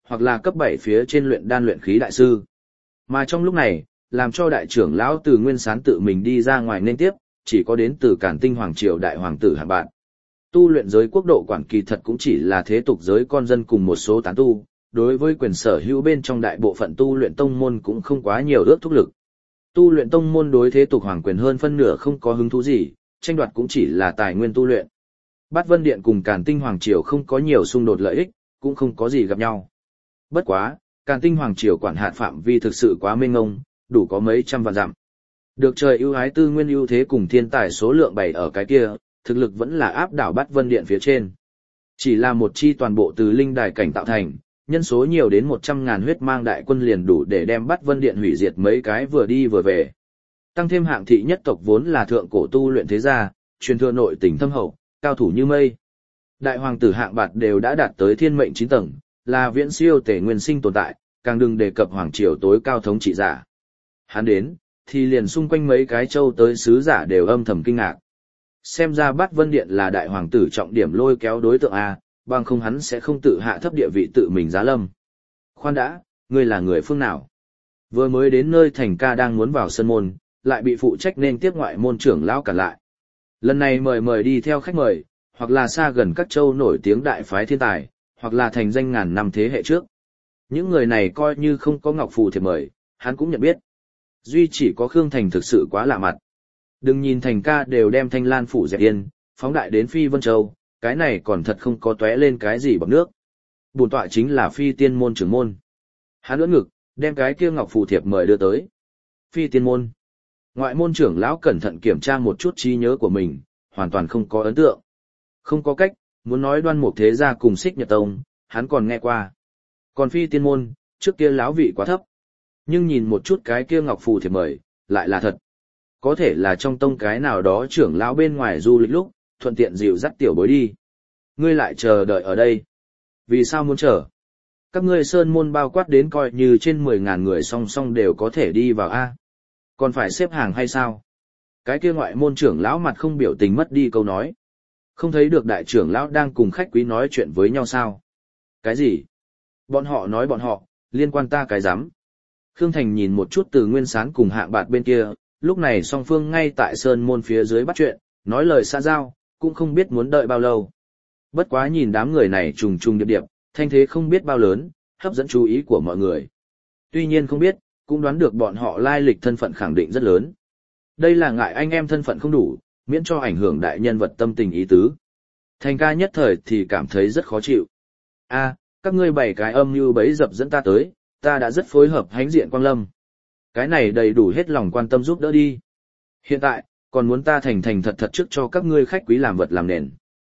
hoặc là cấp bảy phía trên luyện đan luyện khí đại sư. Mà trong lúc này, làm cho đại trưởng lão Từ Nguyên Sán tự mình đi ra ngoài nên tiếp, chỉ có đến từ Càn Tinh Hoàng Triều đại hoàng tử Hạng Bạt. Tu luyện giới quốc độ quản kỳ thật cũng chỉ là thế tục giới con dân cùng một số tán tu, đối với quyền sở hữu bên trong đại bộ phận tu luyện tông môn cũng không quá nhiều ước thúc lực. Tu luyện tông môn đối thế tục hoàng quyền hơn phân nửa không có hứng thú gì, tranh đoạt cũng chỉ là tài nguyên tu luyện. Bát Vân Điện cùng Càn Tinh Hoàng Triều không có nhiều xung đột lợi ích, cũng không có gì gặp nhau. Bất quá, Càn Tinh Hoàng Triều quản hạt phạm vi thực sự quá mênh mông, đủ có mấy trăm vạn dặm. Được trời ưu ái tư nguyên ưu thế cùng thiên tài số lượng bày ở cái kia, thực lực vẫn là áp đảo Bát Vân Điện phía trên. Chỉ là một chi toàn bộ từ linh đài cảnh tạo thành, nhân số nhiều đến một trăm ngàn huyết mang đại quân liền đủ để đem Bát Vân Điện hủy diệt mấy cái vừa đi vừa về. Tăng thêm Hạng thị nhất tộc vốn là thượng cổ tu luyện thế gia, truyền thừa nội tình thâm hậu, cao thủ như mây. Đại hoàng tử Hạng Bạt đều đã đạt tới thiên mệnh chín tầng, là viễn siêu Tề Nguyên Sinh tồn tại, càng đừng đề cập hoàng triều tối cao thống trị giả. Hắn đến, thì liền xung quanh mấy cái châu tới sứ giả đều âm thầm kinh ngạc. Xem ra Bát Vân Điện là đại hoàng tử trọng điểm lôi kéo đối tượng A, bằng không hắn sẽ không tự hạ thấp địa vị tự mình giá lâm. Khoan đã, ngươi là người phương nào? Vừa mới đến nơi Thành Ca đang muốn vào sân môn, lại bị phụ trách nên tiếp ngoại môn trưởng lão cản lại. Lần này mời mời đi theo khách mời, hoặc là xa gần các châu nổi tiếng đại phái thiên tài, hoặc là thành danh ngàn năm thế hệ trước. Những người này coi như không có ngọc phù thiệp mời, hắn cũng nhận biết. Duy chỉ có Khương Thành thực sự quá lạ mặt. Đừng nhìn Thành Ca đều đem Thanh Lan phủ dẹp yên, phóng đại đến Phi Vân Châu, cái này còn thật không có tóe lên cái gì bọt nước. Bổn tọa chính là Phi Tiên môn trưởng môn. Hắn ưỡn ngực, đem cái kia ngọc phù thiệp mời đưa tới. Phi Tiên môn. Ngoại môn trưởng lão cẩn thận kiểm tra một chút trí nhớ của mình, hoàn toàn không có ấn tượng. Không có cách, muốn nói Đoan Mục Thế Gia cùng Xích Nhật Tông, hắn còn nghe qua. Còn Phi Tiên môn, trước kia lão vị quá thấp. Nhưng nhìn một chút cái kia ngọc phù thiệp mời, lại là thật. Có thể là trong tông cái nào đó trưởng lão bên ngoài du lịch lúc, thuận tiện dịu dắt tiểu bối đi. Ngươi lại chờ đợi ở đây. Vì sao muốn chờ? Các ngươi sơn môn bao quát đến coi như trên mười ngàn người song song đều có thể đi vào A. Còn phải xếp hàng hay sao? Cái kia ngoại môn trưởng lão mặt không biểu tình mất đi câu nói. Không thấy được đại trưởng lão đang cùng khách quý nói chuyện với nhau sao? Cái gì? Bọn họ nói bọn họ, liên quan ta cái rắm. Khương Thành nhìn một chút Từ Nguyên Sán cùng Hạng Bạt bên kia, lúc này song phương ngay tại sơn môn phía dưới bắt chuyện, nói lời xa giao, cũng không biết muốn đợi bao lâu. Bất quá nhìn đám người này trùng trùng điệp điệp, thanh thế không biết bao lớn, hấp dẫn chú ý của mọi người. Tuy nhiên không biết, cũng đoán được bọn họ lai lịch thân phận khẳng định rất lớn. Đây là ngại anh em thân phận không đủ, miễn cho ảnh hưởng đại nhân vật tâm tình ý tứ. Thành Ca nhất thời thì cảm thấy rất khó chịu. A, các ngươi bảy cái âm như bấy dập dẫn ta tới, ta đã rất phối hợp hãnh diện Quang Lâm. Cái này đầy đủ hết lòng quan tâm giúp đỡ đi. Hiện tại, còn muốn ta thành thành thật thật trước cho các ngươi khách quý làm vật làm nền.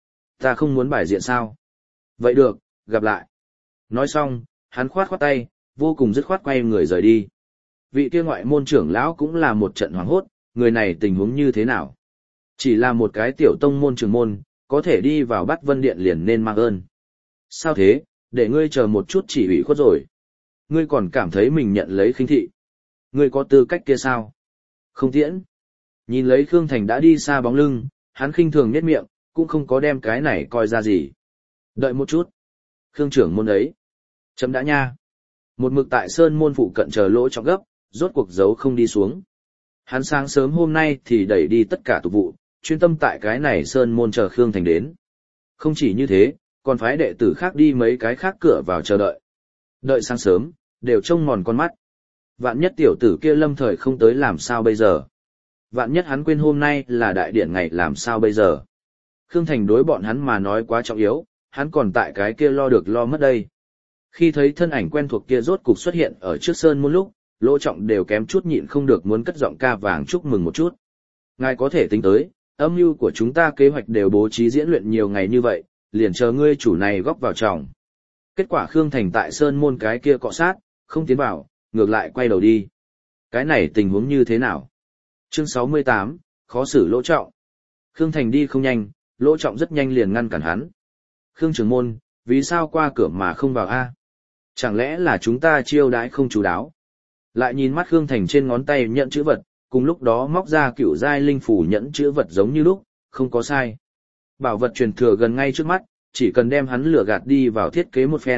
Ta không muốn bài diện sao? Vậy được, gặp lại. Nói xong, hắn khoát khoát tay, vô cùng dứt khoát quay người rời đi. Vị kia ngoại môn trưởng lão cũng là một trận hoảng hốt, người này tình huống như thế nào? Chỉ là một cái tiểu tông môn trưởng môn, có thể đi vào Bát Vân Điện liền nên mang ơn. Sao thế, để ngươi chờ một chút chỉ ủy khuất rồi. Ngươi còn cảm thấy mình nhận lấy khinh thị. Ngươi có tư cách kia sao? Không tiễn. Nhìn lấy Khương Thành đã đi xa bóng lưng, hắn khinh thường nhếch miệng, cũng không có đem cái này coi ra gì. Đợi một chút. Khương trưởng môn ấy. Chấm đã nha. Một mực tại sơn môn phụ cận chờ lỗ trọng gấp, rốt cuộc giấu không đi xuống. Hắn sáng sớm hôm nay thì đẩy đi tất cả tục vụ, chuyên tâm tại cái này sơn môn chờ Khương Thành đến. Không chỉ như thế, còn phái đệ tử khác đi mấy cái khác cửa vào chờ đợi. Đợi sáng sớm, đều trông mòn con mắt. Vạn nhất tiểu tử kia lâm thời không tới làm sao bây giờ? Vạn nhất hắn quên hôm nay là đại điển ngày làm sao bây giờ? Khương Thành đối bọn hắn mà nói quá trọng yếu, hắn còn tại cái kia lo được lo mất đây. Khi thấy thân ảnh quen thuộc kia rốt cục xuất hiện ở trước sơn một lúc, Lỗ Trọng đều kém chút nhịn không được muốn cất giọng ca vàng chúc mừng một chút. Ngài có thể tính tới, âm mưu của chúng ta kế hoạch đều bố trí diễn luyện nhiều ngày như vậy, liền chờ ngươi chủ này góp vào trọng. Kết quả Khương Thành tại sơn môn cái kia cọ sát, không tiến vào, ngược lại quay đầu đi. Cái này tình huống như thế nào? Chương sáu mươi tám, khó xử Lỗ Trọng. Khương Thành đi không nhanh, Lỗ Trọng rất nhanh liền ngăn cản hắn. Khương trưởng môn, vì sao qua cửa mà không vào a? Chẳng lẽ là chúng ta chiêu đãi không chú đáo? Lại nhìn mắt Khương Thành trên ngón tay nhận chữ vật, cùng lúc đó móc ra cựu giai linh phủ nhẫn chữ vật giống như lúc, không có sai. Bảo vật truyền thừa gần ngay trước mắt, chỉ cần đem hắn lừa gạt đi vào thiết kế một phen,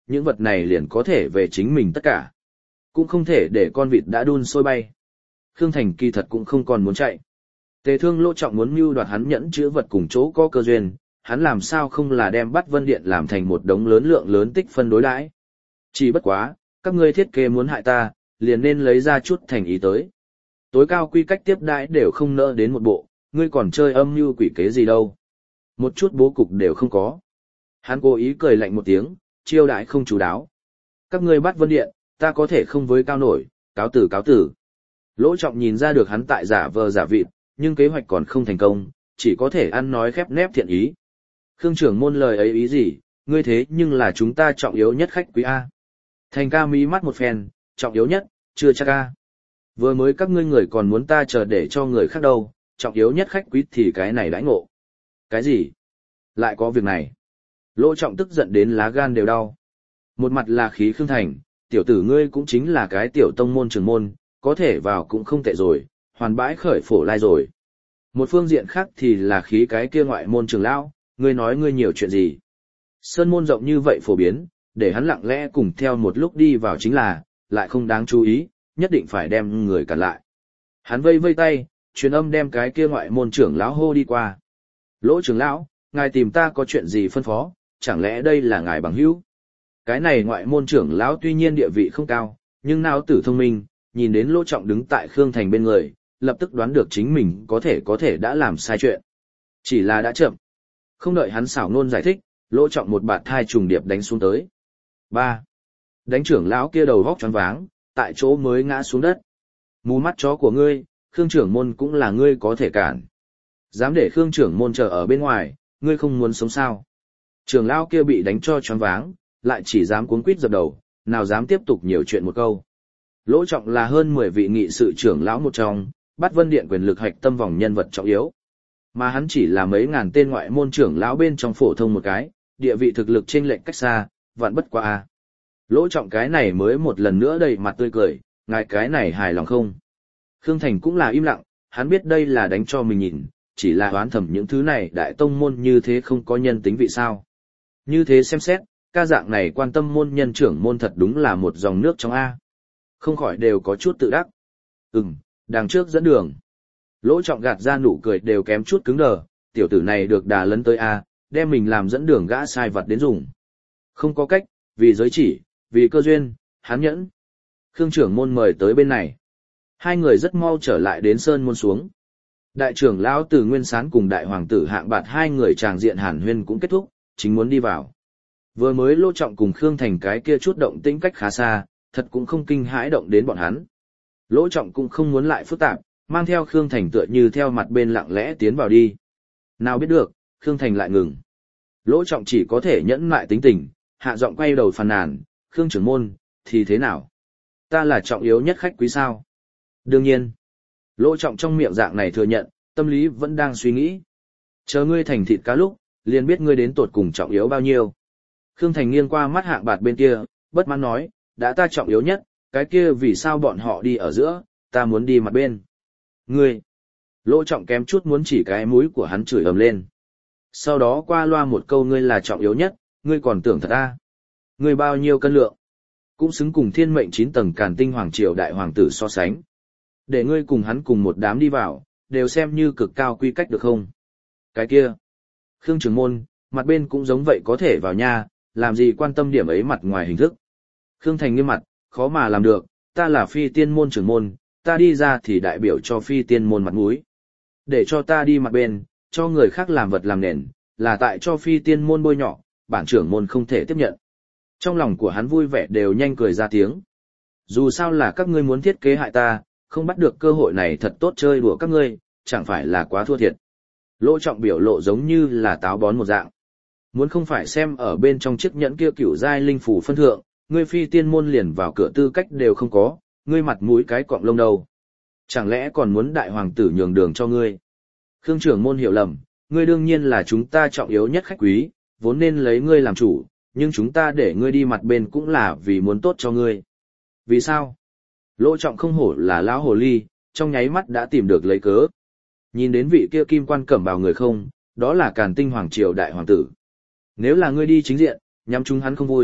những vật này liền có thể về chính mình tất cả. Cũng không thể để con vịt đã đun sôi bay. Khương Thành kỳ thật cũng không còn muốn chạy. Tề Thương Lỗ Trọng muốn mưu đoạt hắn nhẫn chữ vật cùng chỗ có cơ duyên, hắn làm sao không là đem Bát Vân Điện làm thành một đống lớn lượng lớn tích phân đối đãi. Chỉ bất quá, các ngươi thiết kế muốn hại ta, liền nên lấy ra chút thành ý tới. Tối cao quy cách tiếp đãi đều không nỡ đến một bộ, ngươi còn chơi âm mưu quỷ kế gì đâu. Một chút bố cục đều không có. Hắn cố ý cười lạnh một tiếng, chiêu đãi không chú đáo. Các ngươi Bát Vân Điện, ta có thể không với cao nổi, cáo tử cáo tử. Lỗ Trọng nhìn ra được hắn tại giả vờ giả vịt, nhưng kế hoạch còn không thành công, chỉ có thể ăn nói khép nép thiện ý. Khương trưởng môn lời ấy ý gì, ngươi thế nhưng là chúng ta trọng yếu nhất khách quý A. Thành ca mí mắt một phen, trọng yếu nhất, chưa chắc A. Vừa mới các ngươi người còn muốn ta chờ để cho người khác đâu, trọng yếu nhất khách quý thì cái này đãi ngộ. Cái gì? Lại có việc này. Lỗ Trọng tức giận đến lá gan đều đau. Một mặt là khí Khương Thành, tiểu tử ngươi cũng chính là cái tiểu tông môn trưởng môn, có thể vào cũng không tệ rồi, hoàn bãi khởi phổ lai rồi. Một phương diện khác thì là khí cái kia ngoại môn trưởng lão, ngươi nói ngươi nhiều chuyện gì. Sơn môn rộng như vậy phổ biến, để hắn lặng lẽ cùng theo một lúc đi vào chính là, lại không đáng chú ý, nhất định phải đem người cản lại. Hắn vây vây tay, truyền âm đem cái kia ngoại môn trưởng lão hô đi qua. Lỗ trưởng lão, ngài tìm ta có chuyện gì phân phó, chẳng lẽ đây là ngài bằng hữu? Cái này ngoại môn trưởng lão tuy nhiên địa vị không cao, nhưng não tử thông minh, nhìn đến Lỗ Trọng đứng tại Khương Thành bên người, lập tức đoán được chính mình có thể có thể đã làm sai chuyện. Chỉ là đã chậm. Không đợi hắn xảo ngôn giải thích, Lỗ Trọng một bạt thai trùng điệp đánh xuống tới. Ba. Đánh trưởng lão kia đầu vóc choáng váng, tại chỗ mới ngã xuống đất. Mù mắt chó của ngươi, Khương trưởng môn cũng là ngươi có thể cản. Dám để Khương trưởng môn chờ ở bên ngoài, ngươi không muốn sống sao? Trưởng lão kia bị đánh cho choáng váng, lại chỉ dám cuống quýt dập đầu, nào dám tiếp tục nhiều chuyện một câu. Lỗ Trọng là hơn mười vị nghị sự trưởng lão một trong, Bát Vân Điện quyền lực hạch tâm vòng nhân vật trọng yếu. Mà hắn chỉ là mấy ngàn tên ngoại môn trưởng lão bên trong phổ thông một cái, địa vị thực lực chênh lệch cách xa, vạn bất qua a. Lỗ Trọng cái này mới một lần nữa đầy mặt tươi cười, ngài cái này hài lòng không? Khương Thành cũng là im lặng, hắn biết đây là đánh cho mình nhìn, chỉ là đoán thầm những thứ này đại tông môn như thế không có nhân tính vị sao. Như thế xem xét, ca dạng này quan tâm môn nhân trưởng môn thật đúng là một dòng nước trong A. Không khỏi đều có chút tự đắc. Ừm, đằng trước dẫn đường. Lỗ Trọng gạt ra nụ cười đều kém chút cứng đờ, tiểu tử này được đà lấn tới A, đem mình làm dẫn đường gã sai vật đến dùng. Không có cách, vì giới chỉ, vì cơ duyên, hắn nhẫn. Khương trưởng môn mời tới bên này. Hai người rất mau trở lại đến sơn môn xuống. Đại trưởng lão Từ Nguyên Sán cùng đại hoàng tử Hạng Bạt hai người tràng diện hàn huyên cũng kết thúc, chính muốn đi vào. Vừa mới Lỗ Trọng cùng Khương Thành cái kia chút động tĩnh cách khá xa, thật cũng không kinh hãi động đến bọn hắn. Lỗ Trọng cũng không muốn lại phức tạp, mang theo Khương Thành tựa như theo mặt bên lặng lẽ tiến vào đi. Nào biết được, Khương Thành lại ngừng. Lỗ Trọng chỉ có thể nhẫn lại tính tình, hạ giọng quay đầu phàn nàn, Khương trưởng môn, thì thế nào? Ta là trọng yếu nhất khách quý sao? Đương nhiên. Lỗ Trọng trong miệng dạng này thừa nhận, tâm lý vẫn đang suy nghĩ. Chờ ngươi thành thịt cá lúc, liền biết ngươi đến tột cùng trọng yếu bao nhiêu. Khương Thành nghiêng qua mắt Hạng Bạt bên kia, bất mãn nói, đã ta trọng yếu nhất, cái kia vì sao bọn họ đi ở giữa, ta muốn đi mặt bên. Ngươi! Lỗ Trọng kém chút muốn chỉ cái mũi của hắn chửi ầm lên. Sau đó qua loa một câu ngươi là trọng yếu nhất, ngươi còn tưởng thật à? Ngươi bao nhiêu cân lượng? Cũng xứng cùng thiên mệnh chín tầng Càn Tinh Hoàng Triều đại hoàng tử so sánh. Để ngươi cùng hắn cùng một đám đi vào, đều xem như cực cao quy cách được không? Cái kia! Khương trưởng môn, mặt bên cũng giống vậy có thể vào nha, làm gì quan tâm điểm ấy mặt ngoài hình thức. Khương Thành nghiêm mặt, khó mà làm được, ta là phi tiên môn trưởng môn, ta đi ra thì đại biểu cho phi tiên môn mặt mũi. Để cho ta đi mặt bên, cho người khác làm vật làm nền, là tại cho phi tiên môn bôi nhọ, bản trưởng môn không thể tiếp nhận. Trong lòng của hắn vui vẻ đều nhanh cười ra tiếng. Dù sao là các ngươi muốn thiết kế hại ta, không bắt được cơ hội này thật tốt chơi đùa các ngươi, chẳng phải là quá thua thiệt. Lỗ Trọng biểu lộ giống như là táo bón một dạng. Muốn không phải xem ở bên trong chiếc nhẫn kia cửu giai linh phủ phân thượng, ngươi phi tiên môn liền vào cửa tư cách đều không có, ngươi mặt mũi cái cọng lông đâu. Chẳng lẽ còn muốn đại hoàng tử nhường đường cho ngươi? Khương trưởng môn hiểu lầm, ngươi đương nhiên là chúng ta trọng yếu nhất khách quý, vốn nên lấy ngươi làm chủ, nhưng chúng ta để ngươi đi mặt bên cũng là vì muốn tốt cho ngươi. Vì sao? Lỗ Trọng không hổ là lão hồ ly, trong nháy mắt đã tìm được lấy cớ. Nhìn đến vị kia kim quan cẩm bào người không, đó là Càn Tinh Hoàng Triều đại hoàng tử. Nếu là ngươi đi chính diện, nhắm chúng hắn không vui,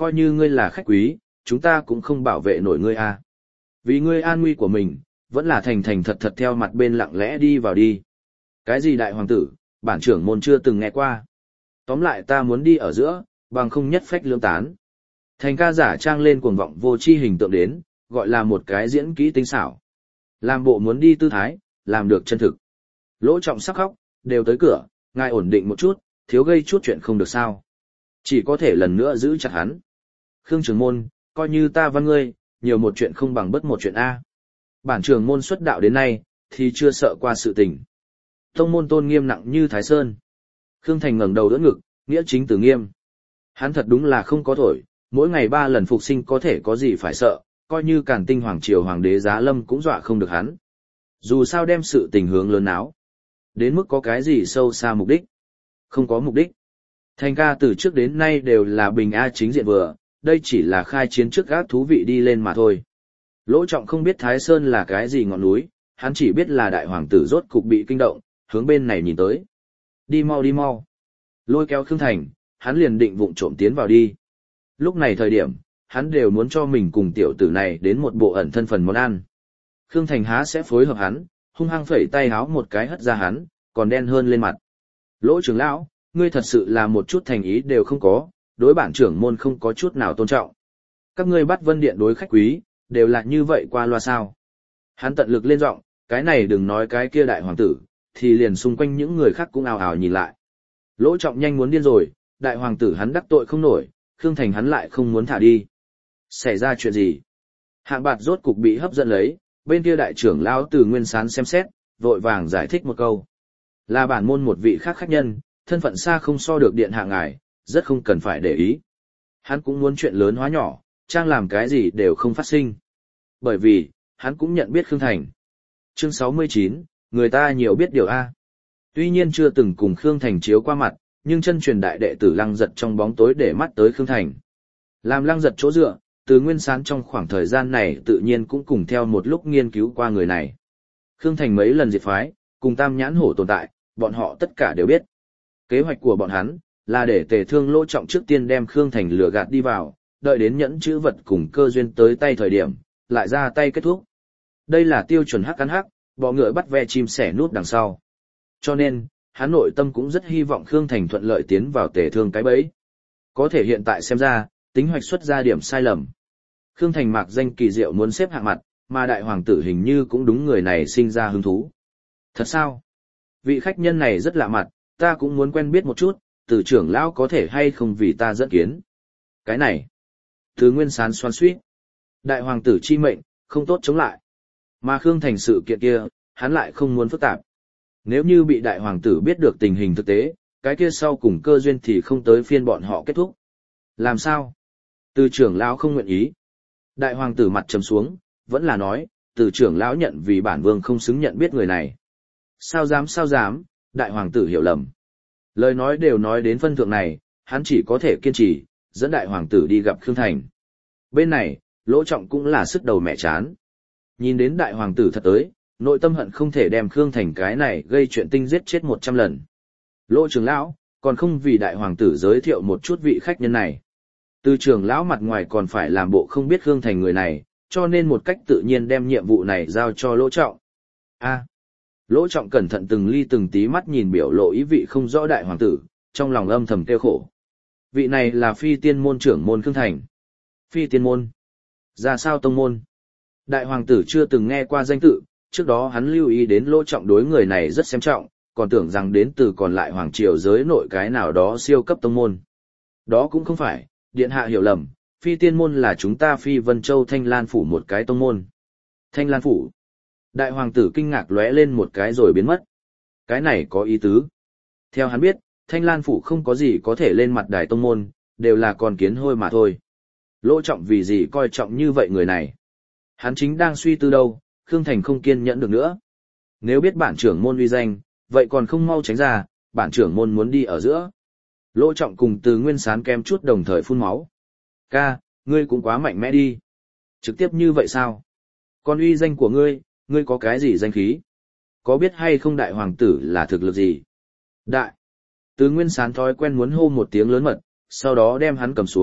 coi như ngươi là khách quý, chúng ta cũng không bảo vệ nổi ngươi à. Vì ngươi an nguy của mình, vẫn là thành thành thật thật theo mặt bên lặng lẽ đi vào đi. Cái gì đại hoàng tử, bản trưởng môn chưa từng nghe qua. Tóm lại ta muốn đi ở giữa, bằng không nhất phách lưỡng tán. Thành ca giả trang lên cuồng vọng vô chi hình tượng đến, gọi là một cái diễn kỹ tinh xảo. Làm bộ muốn đi tư thái, làm được chân thực. Lỗ Trọng sắc khóc, đều tới cửa, ngài ổn định một chút, thiếu gây chút chuyện không được sao. Chỉ có thể lần nữa giữ chặt hắn. Khương trưởng môn, coi như ta văn ngươi, nhiều một chuyện không bằng bất một chuyện A. Bản trưởng môn xuất đạo đến nay, thì chưa sợ qua sự tình. Tông môn tôn nghiêm nặng như Thái Sơn. Khương Thành ngẩng đầu đỡ ngực, nghĩa chính tử nghiêm. Hắn thật đúng là không có thổi, mỗi ngày ba lần phục sinh có thể có gì phải sợ, coi như Càn Tinh Hoàng Triều Hoàng đế Giá Lâm cũng dọa không được hắn. Dù sao đem sự tình hướng lớn áo. Đến mức có cái gì sâu xa mục đích? Không có mục đích. Thành ca từ trước đến nay đều là bình A chính diện vừa, đây chỉ là khai chiến trước gác thú vị đi lên mà thôi. Lỗ Trọng không biết Thái Sơn là cái gì ngọn núi, hắn chỉ biết là đại hoàng tử rốt cục bị kinh động, hướng bên này nhìn tới. Đi mau đi mau. Lôi kéo Khương Thành, hắn liền định vụng trộm tiến vào đi. Lúc này thời điểm, hắn đều muốn cho mình cùng tiểu tử này đến một bộ ẩn thân phần món ăn. Khương Thành há sẽ phối hợp hắn, hung hăng phẩy tay háo một cái hất ra hắn, còn đen hơn lên mặt. Lỗ trưởng lão, ngươi thật sự là một chút thành ý đều không có, đối bản trưởng môn không có chút nào tôn trọng. Các ngươi bắt Vân Điện đối khách quý, đều là như vậy qua loa sao. Hắn tận lực lên giọng, cái này đừng nói cái kia đại hoàng tử, thì liền xung quanh những người khác cũng ào ào nhìn lại. Lỗ Trọng nhanh muốn điên rồi, đại hoàng tử hắn đắc tội không nổi, Khương Thành hắn lại không muốn thả đi. Xảy ra chuyện gì? Hạng Bạt rốt cục bị hấp dẫn lấy, bên kia đại trưởng lão Từ Nguyên Sán xem xét, vội vàng giải thích một câu. Là bản môn một vị khác khách nhân, thân phận xa không so được điện hạ ngài, rất không cần phải để ý. Hắn cũng muốn chuyện lớn hóa nhỏ, trang làm cái gì đều không phát sinh. Bởi vì, hắn cũng nhận biết Khương Thành. Chương sáu mươi chín, người ta nhiều biết điều A. Tuy nhiên chưa từng cùng Khương Thành chiếu qua mặt, nhưng chân truyền đại đệ tử Lăng Giật trong bóng tối để mắt tới Khương Thành. Làm Lăng Giật chỗ dựa, Từ Nguyên Sán trong khoảng thời gian này tự nhiên cũng cùng theo một lúc nghiên cứu qua người này. Khương Thành mấy lần diệt phái, cùng Tam Nhãn Hổ tồn tại, bọn họ tất cả đều biết. Kế hoạch của bọn hắn là để Tề Thương Lỗ Trọng trước tiên đem Khương Thành lừa gạt đi vào, đợi đến nhẫn chữ vật cùng cơ duyên tới tay thời điểm, lại ra tay kết thúc. Đây là tiêu chuẩn hắc cắn hắc, bọ ngựa bắt ve chim sẻ nút đằng sau. Cho nên, hắn nội tâm cũng rất hy vọng Khương Thành thuận lợi tiến vào Tề Thương cái bẫy. Có thể hiện tại xem ra, tính hoạch xuất ra điểm sai lầm. Khương Thành mạc danh kỳ diệu muốn xếp hạng mặt, mà đại hoàng tử hình như cũng đúng người này sinh ra hứng thú. Thật sao? Vị khách nhân này rất lạ mặt, ta cũng muốn quen biết một chút, Từ trưởng lão có thể hay không vì ta dẫn kiến. Cái này, Từ Nguyên Sán xoan xuýt. Đại hoàng tử chi mệnh, không tốt chống lại. Mà Khương Thành sự kiện kia, hắn lại không muốn phức tạp. Nếu như bị đại hoàng tử biết được tình hình thực tế, cái kia sau cùng cơ duyên thì không tới phiên bọn họ kết thúc. Làm sao? Từ trưởng lão không nguyện ý. Đại hoàng tử mặt trầm xuống, vẫn là nói, từ trưởng lão nhận vì bản vương không xứng nhận biết người này. Sao dám sao dám, đại hoàng tử hiểu lầm. Lời nói đều nói đến phân thượng này, hắn chỉ có thể kiên trì, dẫn đại hoàng tử đi gặp Khương Thành. Bên này, Lỗ Trọng cũng là sức đầu mẹ chán. Nhìn đến đại hoàng tử thật tới, nội tâm hận không thể đem Khương Thành cái này gây chuyện tinh giết chết một trăm lần. Lỗ trưởng lão, còn không vì đại hoàng tử giới thiệu một chút vị khách nhân này. Từ trưởng lão mặt ngoài còn phải làm bộ không biết Khương Thành người này, cho nên một cách tự nhiên đem nhiệm vụ này giao cho Lỗ Trọng. A. Lỗ Trọng cẩn thận từng ly từng tí mắt nhìn biểu lộ ý vị không rõ đại hoàng tử, trong lòng âm thầm kêu khổ. Vị này là phi tiên môn trưởng môn Khương Thành. Phi tiên môn? Ra sao tông môn? Đại hoàng tử chưa từng nghe qua danh tự, trước đó hắn lưu ý đến Lỗ Trọng đối người này rất xem trọng, còn tưởng rằng đến từ còn lại hoàng triều giới nội cái nào đó siêu cấp tông môn. Đó cũng không phải, điện hạ hiểu lầm, phi tiên môn là chúng ta phi Vân Châu Thanh Lan Phủ một cái tông môn. Thanh Lan Phủ? Đại hoàng tử kinh ngạc lóe lên một cái rồi biến mất. Cái này có ý tứ. Theo hắn biết, Thanh Lan Phủ không có gì có thể lên mặt đài tông môn, đều là con kiến hôi mà thôi. Lỗ Trọng vì gì coi trọng như vậy người này? Hắn chính đang suy tư đâu, Khương Thành không kiên nhẫn được nữa. Nếu biết bản trưởng môn uy danh, vậy còn không mau tránh ra, bản trưởng môn muốn đi ở giữa. Lỗ Trọng cùng Từ Nguyên Sán kem chút đồng thời phun máu. Ca, ngươi cũng quá mạnh mẽ đi. Trực tiếp như vậy sao? Còn uy danh của ngươi, ngươi có cái gì danh khí? Có biết hay không đại hoàng tử là thực lực gì? Đại. Từ Nguyên Sán thói quen muốn hô một tiếng lớn mật, sau đó đem hắn cầm xuống,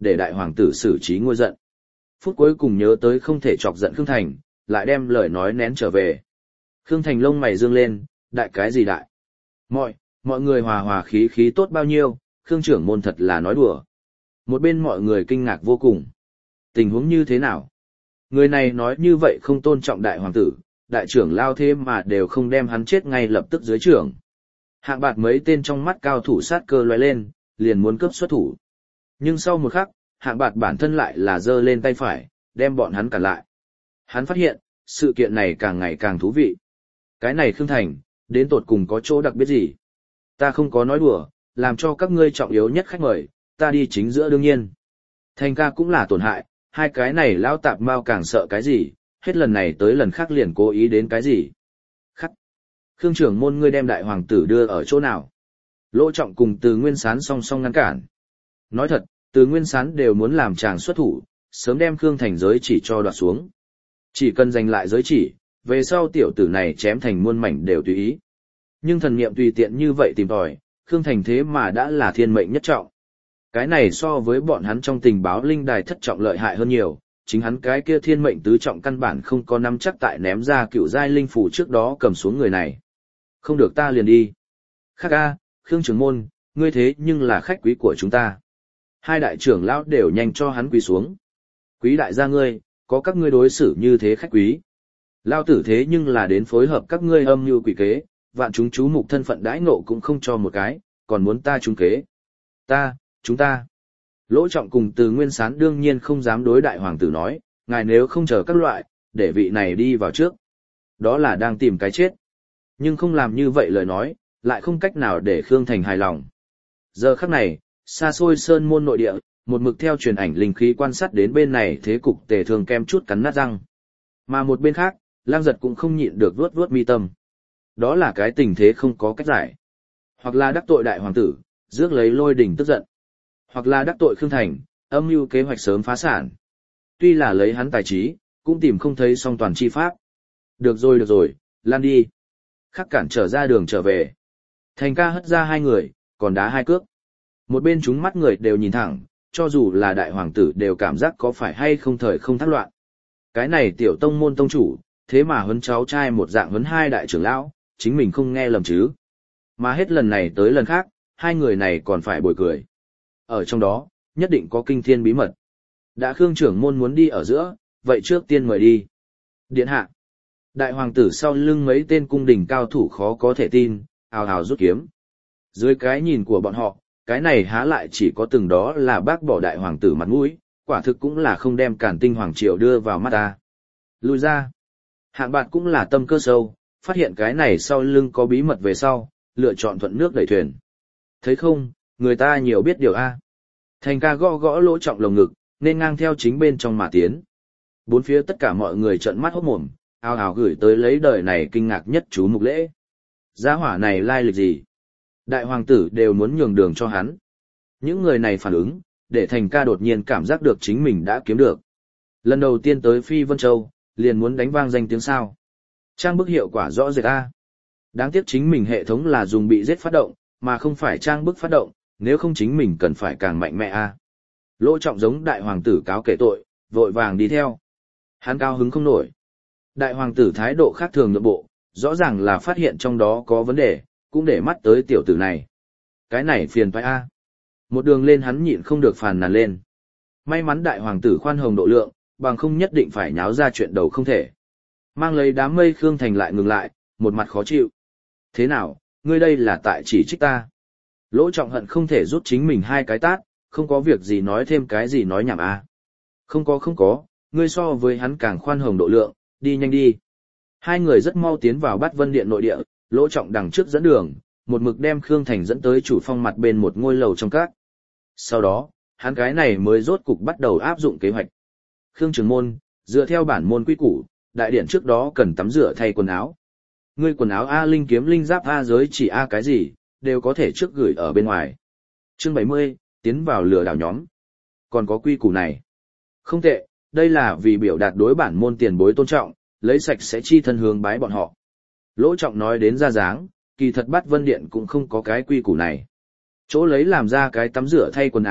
để đại hoàng tử xử trí nguôi giận. Phút cuối cùng nhớ tới không thể chọc giận Khương Thành, lại đem lời nói nén trở về. Khương Thành lông mày dương lên, đại cái gì đại? Mọi, mọi người hòa hòa khí khí tốt bao nhiêu, Khương trưởng môn thật là nói đùa. Một bên mọi người kinh ngạc vô cùng. Tình huống như thế nào? Người này nói như vậy không tôn trọng đại hoàng tử, đại trưởng lao thế mà đều không đem hắn chết ngay lập tức dưới trưởng. Hạng bạt mấy tên trong mắt cao thủ sát cơ lóe lên, liền muốn cướp xuất thủ. Nhưng sau một khắc, hạng bạt bản thân lại là giơ lên tay phải, đem bọn hắn cản lại. Hắn phát hiện, sự kiện này càng ngày càng thú vị. Cái này Khương Thành, đến tột cùng có chỗ đặc biệt gì? Ta không có nói đùa, làm cho các ngươi trọng yếu nhất khách mời, ta đi chính giữa đương nhiên. Thành ca cũng là tổn hại, hai cái này lão tạp mau càng sợ cái gì, hết lần này tới lần khác liền cố ý đến cái gì. Khắc. Khương trưởng môn ngươi đem đại hoàng tử đưa ở chỗ nào? Lỗ Trọng cùng Từ Nguyên Sán song song ngăn cản. Nói thật, Từ Nguyên Sán đều muốn làm chàng xuất thủ, sớm đem Khương Thành giới chỉ cho đoạt xuống. Chỉ cần giành lại giới chỉ, về sau tiểu tử này chém thành muôn mảnh đều tùy ý. Nhưng thần niệm tùy tiện như vậy tìm tòi, Khương Thành thế mà đã là thiên mệnh nhất trọng. Cái này so với bọn hắn trong tình báo linh đài thất trọng lợi hại hơn nhiều, chính hắn cái kia thiên mệnh tứ trọng căn bản không có nắm chắc tại ném ra cựu giai linh phủ trước đó cầm xuống người này. Không được ta liền đi. Khắc a, Khương trưởng môn, ngươi thế nhưng là khách quý của chúng ta. Hai đại trưởng lão đều nhanh cho hắn quỳ xuống. Quý đại gia ngươi, có các ngươi đối xử như thế khách quý. Lao tử thế nhưng là đến phối hợp các ngươi âm mưu quỷ kế, vạn chúng chú mục thân phận đãi ngộ cũng không cho một cái, còn muốn ta trúng kế. Ta, chúng ta. Lỗ Trọng cùng Từ Nguyên Sán đương nhiên không dám đối đại hoàng tử nói, ngài nếu không chờ các loại, để vị này đi vào trước. Đó là đang tìm cái chết. Nhưng không làm như vậy lời nói, lại không cách nào để Khương Thành hài lòng. Giờ khắc này, xa xôi sơn môn nội địa, một mực theo truyền ảnh linh khí quan sát đến bên này thế cục tề thường kem chút cắn nát răng. Mà một bên khác, Lang Giật cũng không nhịn được vuốt vuốt mi tâm. Đó là cái tình thế không có cách giải. Hoặc là đắc tội đại hoàng tử, rước lấy lôi đỉnh tức giận. Hoặc là đắc tội Khương Thành, âm mưu kế hoạch sớm phá sản. Tuy là lấy hắn tài trí, cũng tìm không thấy song toàn chi pháp. Được rồi được rồi, lan đi. Khắc cản trở ra đường trở về. Thành ca hất ra hai người, còn đá hai cước. Một bên chúng mắt người đều nhìn thẳng, cho dù là đại hoàng tử đều cảm giác có phải hay không thời không thác loạn. Cái này tiểu tông môn tông chủ, thế mà huấn cháu trai một dạng huấn hai đại trưởng lão, chính mình không nghe lầm chứ. Mà hết lần này tới lần khác, hai người này còn phải bồi cười. Ở trong đó, nhất định có kinh thiên bí mật. Đã Khương trưởng môn muốn đi ở giữa, vậy trước tiên mời đi. Điện hạ. Đại hoàng tử sau lưng mấy tên cung đình cao thủ khó có thể tin, ào ào rút kiếm. Dưới cái nhìn của bọn họ, cái này há lại chỉ có từng đó là bác bỏ đại hoàng tử mặt mũi, quả thực cũng là không đem Càn Tinh hoàng triều đưa vào mắt ta. Lùi ra. Hạng Bạt cũng là tâm cơ sâu, phát hiện cái này sau lưng có bí mật về sau, lựa chọn thuận nước đẩy thuyền. Thấy không, người ta nhiều biết điều a. Thành ca gõ gõ Lỗ Trọng lồng ngực, nên ngang theo chính bên trong mà tiến. Bốn phía tất cả mọi người trợn mắt hốt mồm, ào ào gửi tới lấy đời này kinh ngạc nhất chú mục lễ. Gia hỏa này lai lịch gì? Đại hoàng tử đều muốn nhường đường cho hắn. Những người này phản ứng, để thành ca đột nhiên cảm giác được chính mình đã kiếm được. Lần đầu tiên tới Phi Vân Châu, liền muốn đánh vang danh tiếng sao. Trang bức hiệu quả rõ rệt a. Đáng tiếc chính mình hệ thống là dùng bị giết phát động, mà không phải trang bức phát động, nếu không chính mình cần phải càng mạnh mẽ a. Lỗ Trọng giống đại hoàng tử cáo kể tội, vội vàng đi theo. Hắn cao hứng không nổi. Đại hoàng tử thái độ khác thường nhượng bộ, rõ ràng là phát hiện trong đó có vấn đề, cũng để mắt tới tiểu tử này. Cái này phiền phải a. Một đường lên hắn nhịn không được phàn nàn lên. May mắn đại hoàng tử khoan hồng độ lượng, bằng không nhất định phải nháo ra chuyện đầu không thể. Mang lấy đám mây Khương Thành lại ngừng lại, một mặt khó chịu. Thế nào, ngươi đây là tại chỉ trích ta. Lỗ Trọng hận không thể rút chính mình hai cái tát, không có việc gì nói thêm cái gì nói nhảm a. Không có không có, ngươi so với hắn càng khoan hồng độ lượng, đi nhanh đi. Hai người rất mau tiến vào Bát Vân Điện nội địa, Lỗ Trọng đằng trước dẫn đường, một mực đem Khương Thành dẫn tới chủ phong mặt bên một ngôi lầu trong các. Sau đó, hắn cái này mới rốt cục bắt đầu áp dụng kế hoạch. Khương trưởng môn, dựa theo bản môn quy củ, đại điện trước đó cần tắm rửa thay quần áo. Ngươi quần áo A linh kiếm linh giáp A giới chỉ A cái gì, đều có thể trước gửi ở bên ngoài. Chương bảy mươi, tiến vào lừa đảo nhóm. Còn có quy củ này. Không tệ, đây là vì biểu đạt đối bản môn tiền bối tôn trọng, lấy sạch sẽ chi thân hướng bái bọn họ. Lỗ Trọng nói đến ra dáng, kỳ thật Bát Vân Điện cũng không có cái quy củ này. Chỗ lấy làm ra cái tắm rửa thay quần áo,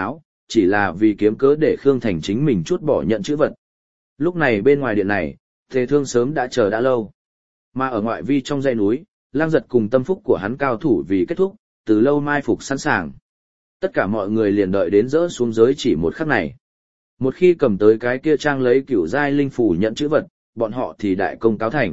chỉ là vì kiếm cớ để Khương Thành chính mình chút bỏ nhận chữ vật. Lúc này bên ngoài điện này, Tề Thương sớm đã chờ đã lâu. Mà ở ngoại vi trong dãy núi, Lang Giật cùng tâm phúc của hắn cao thủ vì kết thúc, từ lâu mai phục sẵn sàng. Tất cả mọi người liền đợi đến rỡ xuống giới chỉ một khắc này. Một khi cầm tới cái kia trang lấy cửu giai linh phủ nhận chữ vật, bọn họ thì đại công cáo thành.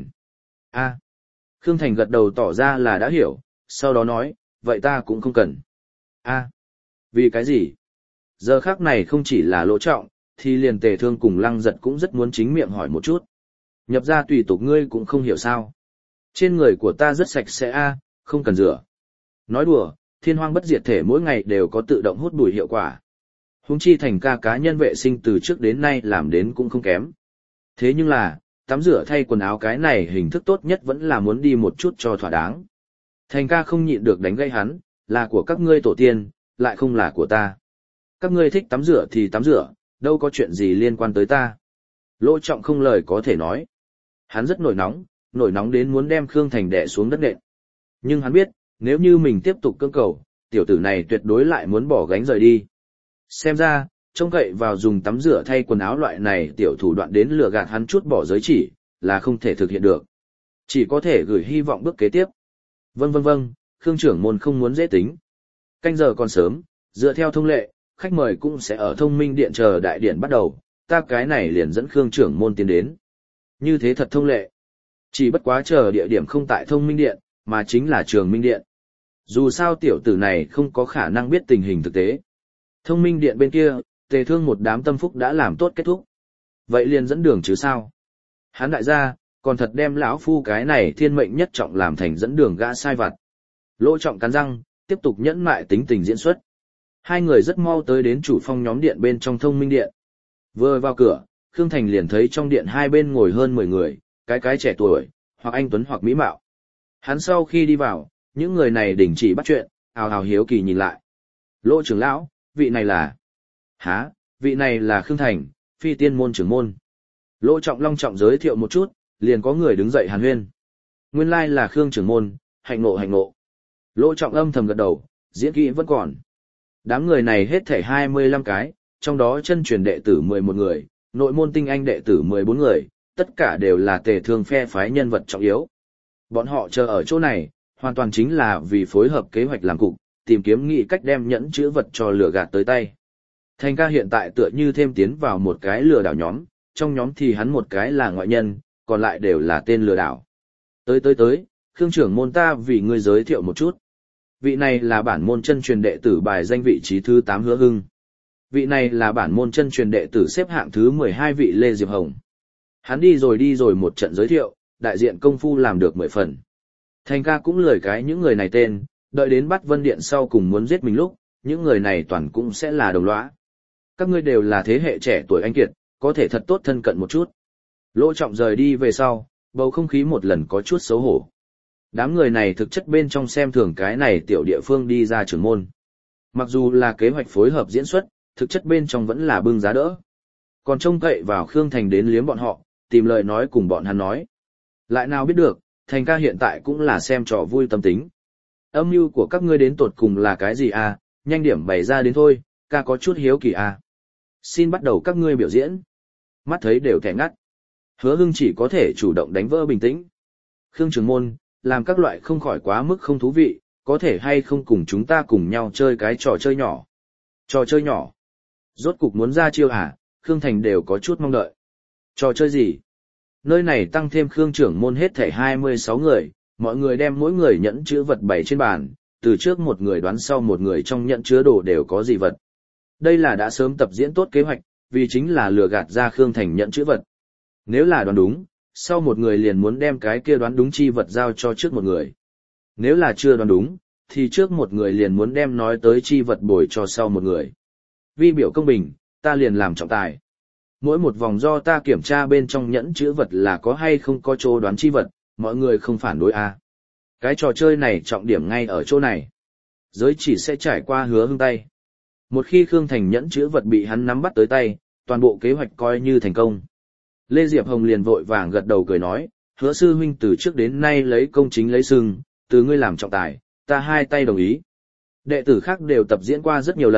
A. Khương Thành gật đầu tỏ ra là đã hiểu, sau đó nói, vậy ta cũng không cần. A. Vì cái gì? Giờ khắc này không chỉ là Lỗ Trọng, thì liền Tề Thương cùng Lăng Giật cũng rất muốn chính miệng hỏi một chút. Nhập ra tùy tục ngươi cũng không hiểu sao. Trên người của ta rất sạch sẽ a, không cần rửa. Nói đùa, thiên hoang bất diệt thể mỗi ngày đều có tự động hút bụi hiệu quả. Huống chi Thành ca cá nhân vệ sinh từ trước đến nay làm đến cũng không kém. Thế nhưng là, tắm rửa thay quần áo cái này hình thức tốt nhất vẫn là muốn đi một chút cho thỏa đáng. Thành ca không nhịn được đánh gây hắn, là của các ngươi tổ tiên, lại không là của ta. Các ngươi thích tắm rửa thì tắm rửa, đâu có chuyện gì liên quan tới ta. Lỗ Trọng không lời có thể nói. Hắn rất nổi nóng, nổi nóng đến muốn đem Khương Thành đè xuống đất nện. Nhưng hắn biết, nếu như mình tiếp tục cưỡng cầu, tiểu tử này tuyệt đối lại muốn bỏ gánh rời đi. Xem ra, trông cậy vào dùng tắm rửa thay quần áo loại này tiểu thủ đoạn đến lừa gạt hắn chút bỏ giới chỉ, là không thể thực hiện được. Chỉ có thể gửi hy vọng bước kế tiếp. Vâng vâng vâng, Khương trưởng môn không muốn dễ tính. Canh giờ còn sớm, dựa theo thông lệ, khách mời cũng sẽ ở thông minh điện chờ đại điện bắt đầu, ta cái này liền dẫn Khương trưởng môn tiến đến. Như thế thật thông lệ. Chỉ bất quá chờ địa điểm không tại thông minh điện, mà chính là trường minh điện. Dù sao tiểu tử này không có khả năng biết tình hình thực tế. Thông minh điện bên kia, Tề Thương một đám tâm phúc đã làm tốt kết thúc. Vậy liền dẫn đường chứ sao? Hán đại gia, còn thật đem lão phu cái này thiên mệnh nhất trọng làm thành dẫn đường gã sai vặt. Lỗ Trọng cắn răng, tiếp tục nhẫn mại tính tình diễn xuất. Hai người rất mau tới đến chủ phong nhóm điện bên trong thông minh điện. Vừa vào cửa, Khương Thành liền thấy trong điện hai bên ngồi hơn mười người, cái cái trẻ tuổi, hoặc anh tuấn hoặc mỹ mạo. Hắn sau khi đi vào, những người này đình chỉ bắt chuyện, ào ào hiếu kỳ nhìn lại. Lỗ trưởng lão, vị này là... Hả, vị này là Khương Thành, phi tiên môn trưởng môn. Lỗ Trọng long trọng giới thiệu một chút, liền có người đứng dậy hàn huyên. Nguyên lai là Khương trưởng môn, hạnh ngộ hạnh ngộ. Lỗ Trọng âm thầm gật đầu, diễn kỹ vẫn còn. Đám người này hết thảy hai mươi lăm cái, trong đó chân truyền đệ tử mười một người, nội môn tinh anh đệ tử mười bốn người, tất cả đều là Tề Thương phe phái nhân vật trọng yếu. Bọn họ chờ ở chỗ này, hoàn toàn chính là vì phối hợp kế hoạch làm cục, tìm kiếm nghị cách đem nhẫn chữ vật cho lừa gạt tới tay. Thành ca hiện tại tựa như thêm tiến vào một cái lừa đảo nhóm, trong nhóm thì hắn một cái là ngoại nhân, còn lại đều là tên lừa đảo. Tới tới tới, Khương trưởng môn ta vì ngươi giới thiệu một chút. Vị này là bản môn chân truyền đệ tử bài danh vị trí thứ tám Hứa Hưng. Vị này là bản môn chân truyền đệ tử xếp hạng thứ mười hai vị Lê Diệp Hồng. Hắn đi rồi đi rồi một trận giới thiệu, đại diện công phu làm được mười phần. Thành ca cũng lười cái những người này tên, đợi đến bắt Vân Điện sau cùng muốn giết mình lúc, những người này toàn cũng sẽ là đồng lõa. Các ngươi đều là thế hệ trẻ tuổi anh kiệt, có thể thật tốt thân cận một chút. Lỗ Trọng rời đi về sau, bầu không khí một lần có chút xấu hổ. Đám người này thực chất bên trong xem thường cái này tiểu địa phương đi ra trưởng môn. Mặc dù là kế hoạch phối hợp diễn xuất, thực chất bên trong vẫn là bưng giá đỡ. Còn trông cậy vào Khương Thành đến liếm bọn họ, tìm lời nói cùng bọn hắn nói. Lại nào biết được, Thành ca hiện tại cũng là xem trò vui tâm tính. Âm mưu của các ngươi đến tột cùng là cái gì à, nhanh điểm bày ra đến thôi, ca có chút hiếu kỳ à. Xin bắt đầu các ngươi biểu diễn. Mắt thấy đều thẻ ngắt. Hứa Hưng chỉ có thể chủ động đánh vỡ bình tĩnh. Khương trưởng môn, làm các loại không khỏi quá mức không thú vị, có thể hay không cùng chúng ta cùng nhau chơi cái trò chơi nhỏ. Trò chơi nhỏ. Rốt cục muốn ra chiêu hả, Khương Thành đều có chút mong đợi. Trò chơi gì? Nơi này tăng thêm Khương trưởng môn hết thảy hai mươi sáu người, mọi người đem mỗi người nhẫn chứa vật bày trên bàn, từ trước một người đoán sau một người trong nhẫn chứa đồ đều có gì vật. Đây là đã sớm tập diễn tốt kế hoạch, vì chính là lừa gạt ra Khương Thành nhẫn chứa vật. Nếu là đoán đúng, sau một người liền muốn đem cái kia đoán đúng chi vật giao cho trước một người. Nếu là chưa đoán đúng, thì trước một người liền muốn đem nói tới chi vật bồi cho sau một người. Vi biểu công bình, ta liền làm trọng tài. Mỗi một vòng do ta kiểm tra bên trong nhẫn chữ vật là có hay không có chỗ đoán chi vật, mọi người không phản đối à. Cái trò chơi này trọng điểm ngay ở chỗ này. Giới chỉ sẽ trải qua Hứa Hưng tay. Một khi Khương Thành nhẫn chữ vật bị hắn nắm bắt tới tay, toàn bộ kế hoạch coi như thành công. Lê Diệp Hồng liền vội vàng gật đầu cười nói, Hứa sư huynh từ trước đến nay lấy công chính lấy sừng, từ ngươi làm trọng tài, ta hai tay đồng ý. Đệ tử khác đều tập diễn qua rất nhiều lần,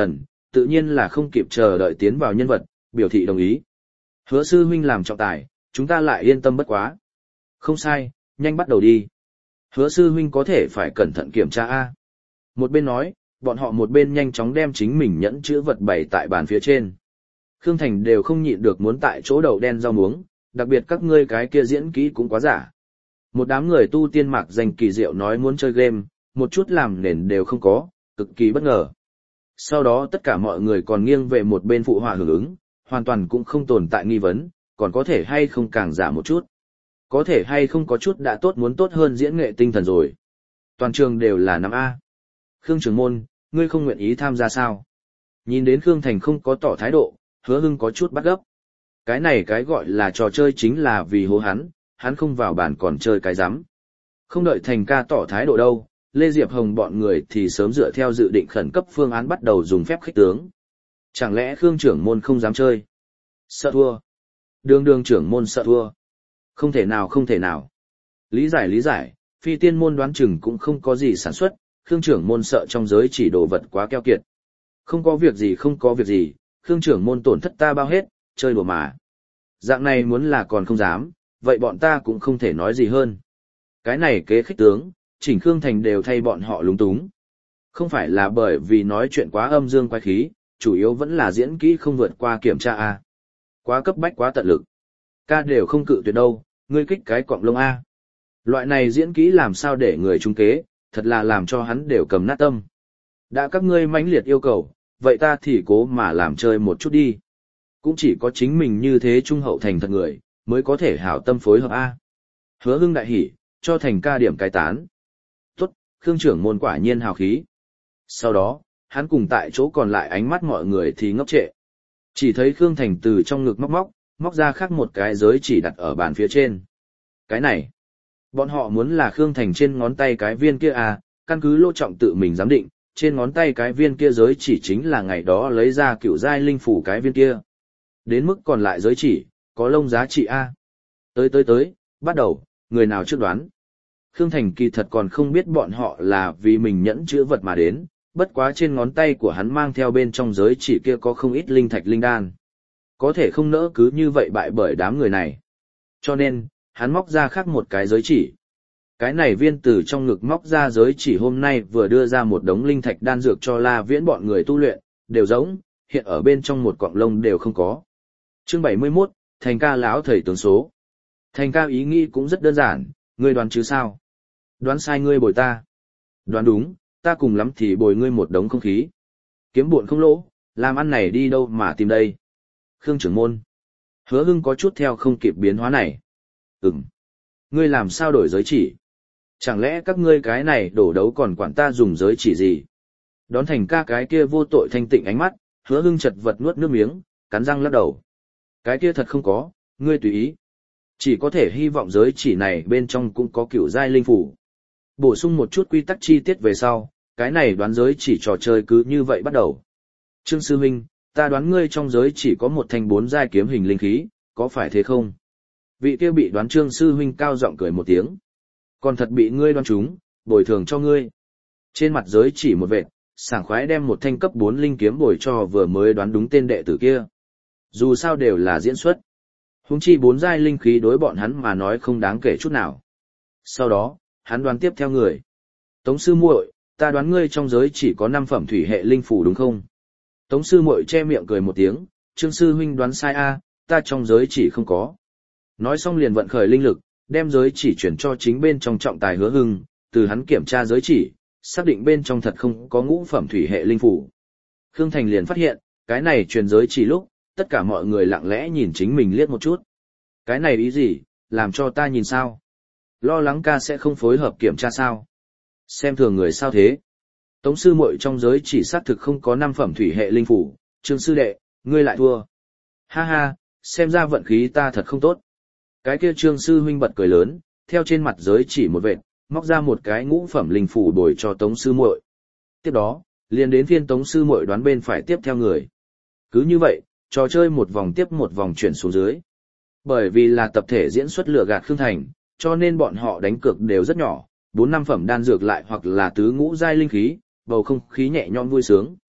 tự nhiên là không kịp chờ đợi tiến vào nhân vật, biểu thị đồng ý. Hứa sư huynh làm trọng tài, chúng ta lại yên tâm bất quá. Không sai, nhanh bắt đầu đi. Hứa sư huynh có thể phải cẩn thận kiểm tra a. Một bên nói, bọn họ một bên nhanh chóng đem chính mình nhẫn chữ vật bày tại bàn phía trên. Khương Thành đều không nhịn được muốn tại chỗ đầu đen rau muống, đặc biệt các ngươi cái kia diễn kỹ cũng quá giả. Một đám người tu tiên mạc danh kỳ diệu nói muốn chơi game, một chút làm nền đều không có, cực kỳ bất ngờ. Sau đó tất cả mọi người còn nghiêng về một bên phụ họa hưởng ứng, hoàn toàn cũng không tồn tại nghi vấn, còn có thể hay không càng giả một chút. Có thể hay không có chút đã tốt muốn tốt hơn diễn nghệ tinh thần rồi. Toàn trường đều là năm A. Khương trưởng môn, ngươi không nguyện ý tham gia sao? Nhìn đến Khương Thành không có tỏ thái độ, Hứa Hưng có chút bắt gấp. Cái này cái gọi là trò chơi chính là vì hố hắn, hắn không vào bàn còn chơi cái rắm. Không đợi Thành ca tỏ thái độ đâu, Lê Diệp Hồng bọn người thì sớm dựa theo dự định khẩn cấp phương án bắt đầu dùng phép khích tướng. Chẳng lẽ Khương trưởng môn không dám chơi? Sợ thua. Đường đường trưởng môn sợ thua. Không thể nào không thể nào. Lý giải lý giải, phi tiên môn đoán chừng cũng không có gì sản xuất, Khương trưởng môn sợ trong giới chỉ đồ vật quá keo kiệt. Không có việc gì không có việc gì, Khương trưởng môn tổn thất ta bao hết, chơi đùa mà. Dạng này muốn là còn không dám, vậy bọn ta cũng không thể nói gì hơn. Cái này kế khích tướng, chỉnh Khương Thành đều thay bọn họ lúng túng. Không phải là bởi vì nói chuyện quá âm dương quái khí, chủ yếu vẫn là diễn kỹ không vượt qua kiểm tra A. Quá cấp bách quá tận lực. Ca đều không cự tuyệt đâu, ngươi kích cái cọng lông A. Loại này diễn kỹ làm sao để người trung kế, thật là làm cho hắn đều cầm nát tâm. Đã các ngươi mãnh liệt yêu cầu, vậy ta thì cố mà làm chơi một chút đi. Cũng chỉ có chính mình như thế trung hậu thành thật người, mới có thể hảo tâm phối hợp A. Hứa Hưng đại hỉ, cho Thành ca điểm cái tán. Tốt, Khương trưởng môn quả nhiên hào khí. Sau đó, hắn cùng tại chỗ còn lại ánh mắt mọi người thì ngốc trệ. Chỉ thấy Khương Thành từ trong ngực móc móc, móc ra khác một cái giới chỉ đặt ở bàn phía trên. Cái này, bọn họ muốn là Khương Thành trên ngón tay cái viên kia à, căn cứ Lô Trọng tự mình giám định, trên ngón tay cái viên kia giới chỉ chính là ngày đó lấy ra cựu giai linh phủ cái viên kia. Đến mức còn lại giới chỉ, có lông giá trị A. Tới tới tới, bắt đầu, người nào trước đoán. Khương Thành kỳ thật còn không biết bọn họ là vì mình nhẫn chữ vật mà đến, bất quá trên ngón tay của hắn mang theo bên trong giới chỉ kia có không ít linh thạch linh đan. Có thể không nỡ cứ như vậy bại bởi đám người này. Cho nên, hắn móc ra khác một cái giới chỉ. Cái này viên từ trong ngực móc ra giới chỉ hôm nay vừa đưa ra một đống linh thạch đan dược cho La Viễn bọn người tu luyện, đều giống, hiện ở bên trong một cọng lông đều không có. Chương bảy mươi mốt, Thành ca lão thầy tướng số. Thành ca ý nghĩ cũng rất đơn giản, ngươi đoán chứ sao? Đoán sai ngươi bồi ta. Đoán đúng, ta cùng lắm thì bồi ngươi một đống không khí. Kiếm buồn không lỗ, làm ăn này đi đâu mà tìm đây? Khương trưởng môn. Hứa Hưng có chút theo không kịp biến hóa này. Ừm. Ngươi làm sao đổi giới chỉ? Chẳng lẽ các ngươi cái này đổ đấu còn quản ta dùng giới chỉ gì? Đón Thành ca cái kia vô tội thanh tịnh ánh mắt, Hứa Hưng chật vật nuốt nước miếng, cắn răng lắc đầu. Cái kia thật không có, ngươi tùy ý. Chỉ có thể hy vọng giới chỉ này bên trong cũng có cựu giai linh phủ. Bổ sung một chút quy tắc chi tiết về sau, cái này đoán giới chỉ trò chơi cứ như vậy bắt đầu. Trương sư huynh, ta đoán ngươi trong giới chỉ có một thanh bốn giai kiếm hình linh khí, có phải thế không? Vị kia bị đoán Trương sư huynh cao giọng cười một tiếng. Còn thật bị ngươi đoán trúng, bồi thường cho ngươi. Trên mặt giới chỉ một vệt, sảng khoái đem một thanh cấp bốn linh kiếm bồi cho vừa mới đoán đúng tên đệ tử kia. Dù sao đều là diễn xuất. Huống chi bốn giai linh khí đối bọn hắn mà nói không đáng kể chút nào. Sau đó, hắn đoán tiếp theo người. Tống sư muội, ta đoán ngươi trong giới chỉ có năm phẩm thủy hệ linh phủ đúng không? Tống sư muội che miệng cười một tiếng, Trương sư huynh đoán sai a, ta trong giới chỉ không có. Nói xong liền vận khởi linh lực, đem giới chỉ chuyển cho chính bên trong trọng tài Hứa Hưng, từ hắn kiểm tra giới chỉ, xác định bên trong thật không có ngũ phẩm thủy hệ linh phủ. Khương Thành liền phát hiện, cái này truyền giới chỉ lúc, tất cả mọi người lặng lẽ nhìn chính mình liếc một chút. Cái này ý gì, làm cho ta nhìn sao? Lo lắng ca sẽ không phối hợp kiểm tra sao? Xem thường người sao thế? Tống sư muội trong giới chỉ xác thực không có năm phẩm thủy hệ linh phủ, Trương sư đệ, ngươi lại thua. Ha ha, xem ra vận khí ta thật không tốt. Cái kia Trương sư huynh bật cười lớn, theo trên mặt giới chỉ một vệt, móc ra một cái ngũ phẩm linh phủ bồi cho Tống sư muội. Tiếp đó, liền đến phiên Tống sư muội đoán bên phải tiếp theo người. Cứ như vậy, trò chơi một vòng tiếp một vòng chuyển xuống dưới. Bởi vì là tập thể diễn xuất lừa gạt Khương Thành, cho nên bọn họ đánh cược đều rất nhỏ, bốn năm phẩm đan dược lại hoặc là tứ ngũ giai linh khí, bầu không khí nhẹ nhõm vui sướng.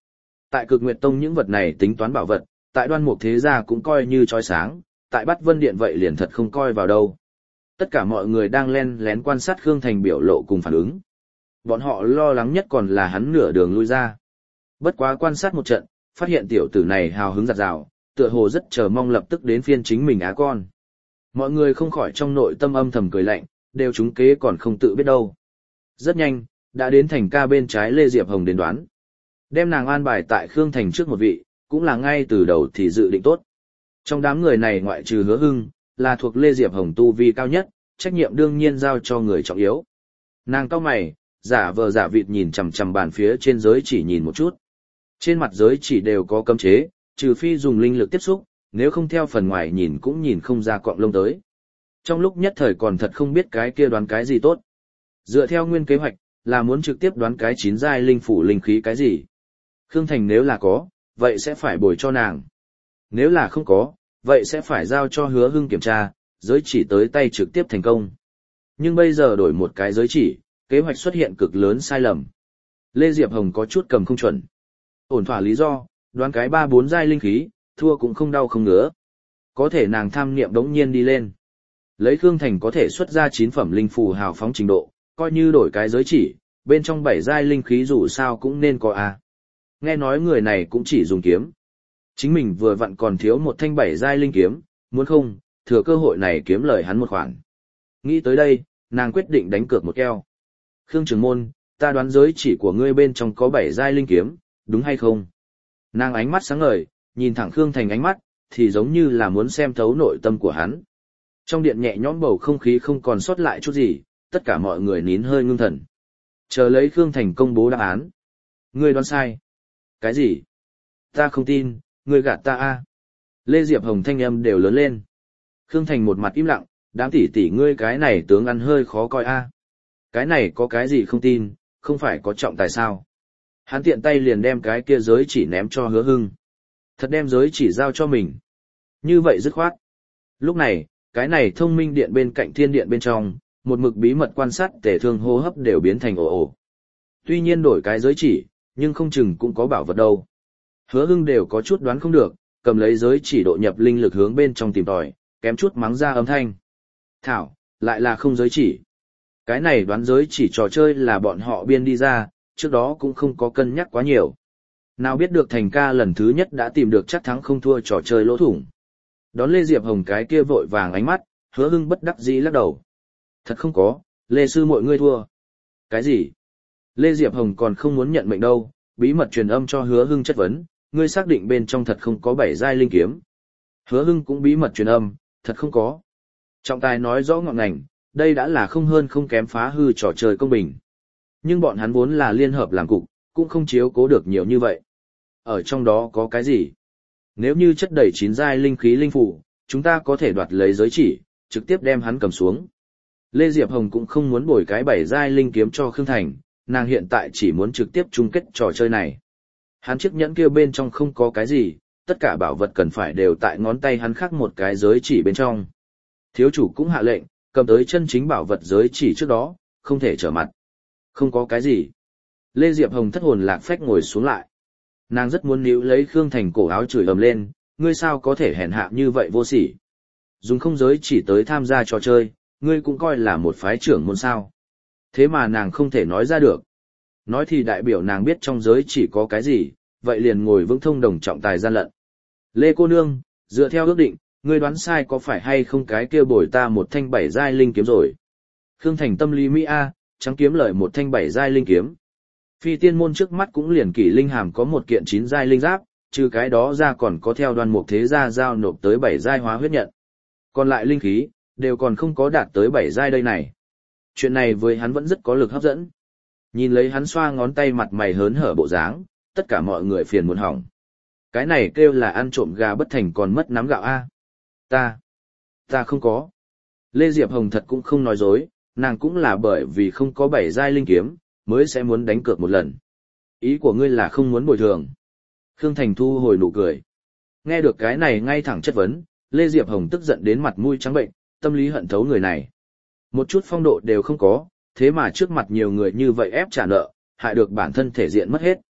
Tại Cực Nguyệt Tông những vật này tính toán bảo vật, tại Đoan Mục Thế Gia cũng coi như chói sáng, tại Bát Vân Điện vậy liền thật không coi vào đâu. Tất cả mọi người đang len lén quan sát Khương Thành biểu lộ cùng phản ứng. Bọn họ lo lắng nhất còn là hắn nửa đường lui ra. Bất quá quan sát một trận, phát hiện tiểu tử này hào hứng giặt rào, tựa hồ rất chờ mong lập tức đến phiên chính mình á con. Mọi người không khỏi trong nội tâm âm thầm cười lạnh, đều trúng kế còn không tự biết đâu. Rất nhanh, đã đến Thành ca bên trái Lê Diệp Hồng đến đoán. Đem nàng an bài tại Khương Thành trước một vị, cũng là ngay từ đầu thì dự định tốt. Trong đám người này ngoại trừ Hứa Hưng, là thuộc Lê Diệp Hồng tu vi cao nhất, trách nhiệm đương nhiên giao cho người trọng yếu. Nàng cau mày, giả vờ giả vịt nhìn chằm chằm bàn phía trên giới chỉ nhìn một chút. Trên mặt giới chỉ đều có cấm chế, trừ phi dùng linh lực tiếp xúc, nếu không theo phần ngoài nhìn cũng nhìn không ra cọng lông tới. Trong lúc nhất thời còn thật không biết cái kia đoán cái gì tốt. Dựa theo nguyên kế hoạch, là muốn trực tiếp đoán cái chín giai linh phủ linh khí cái gì. Khương Thành nếu là có, vậy sẽ phải bồi cho nàng. Nếu là không có, vậy sẽ phải giao cho Hứa Hưng kiểm tra, giới chỉ tới tay trực tiếp thành công. Nhưng bây giờ đổi một cái giới chỉ, kế hoạch xuất hiện cực lớn sai lầm. Lê Diệp Hồng có chút cầm không chuẩn. Ổn thỏa lý do, đoán cái ba bốn giai linh khí, thua cũng không đau không ngứa. Có thể nàng tham niệm đống nhiên đi lên. Lấy Khương Thành có thể xuất ra chín phẩm linh phù hào phóng trình độ, coi như đổi cái giới chỉ, bên trong bảy giai linh khí dù sao cũng nên có a. Nghe nói người này cũng chỉ dùng kiếm. Chính mình vừa vặn còn thiếu một thanh bảy giai linh kiếm, muốn không, thừa cơ hội này kiếm lời hắn một khoản. Nghĩ tới đây, nàng quyết định đánh cược một keo. Khương Trường Môn, ta đoán giới chỉ của ngươi bên trong có bảy giai linh kiếm, đúng hay không? Nàng ánh mắt sáng ngời, nhìn thẳng Khương Thành ánh mắt, thì giống như là muốn xem thấu nội tâm của hắn. Trong điện nhẹ nhõm bầu không khí không còn sót lại chút gì, tất cả mọi người nín hơi ngưng thần. Chờ lấy Khương Thành công bố đáp án. Ngươi đoán sai. Cái gì? Ta không tin, ngươi gạt ta a. Lê Diệp Hồng thanh âm đều lớn lên. Khương Thành một mặt im lặng, đám tỷ tỷ ngươi cái này tướng ăn hơi khó coi a. Cái này có cái gì không tin, không phải có trọng tài sao? Hắn tiện tay liền đem cái kia giới chỉ ném cho Hứa Hưng. Thật đem giới chỉ giao cho mình. Như vậy dứt khoát. Lúc này, cái này thông minh điện bên cạnh thiên điện bên trong, một mực bí mật quan sát tể thương hô hấp đều biến thành ồ ồ. Tuy nhiên đổi cái giới chỉ, nhưng không chừng cũng có bảo vật đâu. Hứa Hưng đều có chút đoán không được, cầm lấy giới chỉ độ nhập linh lực hướng bên trong tìm tòi, kém chút mắng ra âm thanh. Thảo, lại là không giới chỉ. Cái này đoán giới chỉ trò chơi là bọn họ biên đi ra, trước đó cũng không có cân nhắc quá nhiều. Nào biết được Thành ca lần thứ nhất đã tìm được chắc thắng không thua trò chơi lỗ thủng. Đón Lê Diệp Hồng cái kia vội vàng ánh mắt, Hứa Hưng bất đắc dĩ lắc đầu. Thật không có, Lê Sư mọi ngươi thua. Cái gì? Lê Diệp Hồng còn không muốn nhận mệnh đâu, bí mật truyền âm cho Hứa Hưng chất vấn, ngươi xác định bên trong thật không có bảy giai linh kiếm. Hứa Hưng cũng bí mật truyền âm, thật không có. Trọng tài nói rõ ngọn ngành, đây đã là không hơn không kém phá hư trò chơi công bình. Nhưng bọn hắn vốn là liên hợp làm cục, cũng không chiếu cố được nhiều như vậy. Ở trong đó có cái gì? Nếu như chất đầy chín giai linh khí linh phủ, chúng ta có thể đoạt lấy giới chỉ, trực tiếp đem hắn cầm xuống. Lê Diệp Hồng cũng không muốn bồi cái bảy giai linh kiếm cho Khương Thành, nàng hiện tại chỉ muốn trực tiếp chung kết trò chơi này. Hắn chiếc nhẫn kia bên trong không có cái gì, tất cả bảo vật cần phải đều tại ngón tay hắn khắc một cái giới chỉ bên trong. Thiếu chủ cũng hạ lệnh, cầm tới chân chính bảo vật giới chỉ trước đó, không thể trở mặt. Không có cái gì. Lê Diệp Hồng thất hồn lạc phách ngồi xuống lại. Nàng rất muốn níu lấy Khương Thành cổ áo chửi ầm lên, ngươi sao có thể hèn hạ như vậy vô sỉ. Dùng không giới chỉ tới tham gia trò chơi, ngươi cũng coi là một phái trưởng môn sao. Thế mà nàng không thể nói ra được. Nói thì đại biểu nàng biết trong giới chỉ có cái gì, vậy liền ngồi vững thông đồng trọng tài gian lận. Lê cô nương, dựa theo ước định, ngươi đoán sai có phải hay không cái kia bồi ta một thanh bảy giai linh kiếm rồi. Khương Thành tâm lý Mỹ A, trắng kiếm lợi một thanh bảy giai linh kiếm. Phi tiên môn trước mắt cũng liền kỷ linh hàm có một kiện chín giai linh giáp, trừ cái đó ra còn có theo Đoan Mục Thế Gia giao nộp tới bảy giai hóa huyết nhận. Còn lại linh khí, đều còn không có đạt tới bảy giai đây này. Chuyện này với hắn vẫn rất có lực hấp dẫn. Nhìn lấy hắn xoa ngón tay mặt mày hớn hở bộ dáng, tất cả mọi người phiền muốn hỏng. Cái này kêu là ăn trộm gà bất thành còn mất nắm gạo a. Ta, ta không có. Lê Diệp Hồng thật cũng không nói dối, nàng cũng là bởi vì không có bảy giai linh kiếm, mới sẽ muốn đánh cược một lần. Ý của ngươi là không muốn bồi thường. Khương Thành thu hồi nụ cười. Nghe được cái này ngay thẳng chất vấn, Lê Diệp Hồng tức giận đến mặt mũi trắng bệnh, tâm lý hận thấu người này. Một chút phong độ đều không có, thế mà trước mặt nhiều người như vậy ép trả nợ, hại được bản thân thể diện mất hết.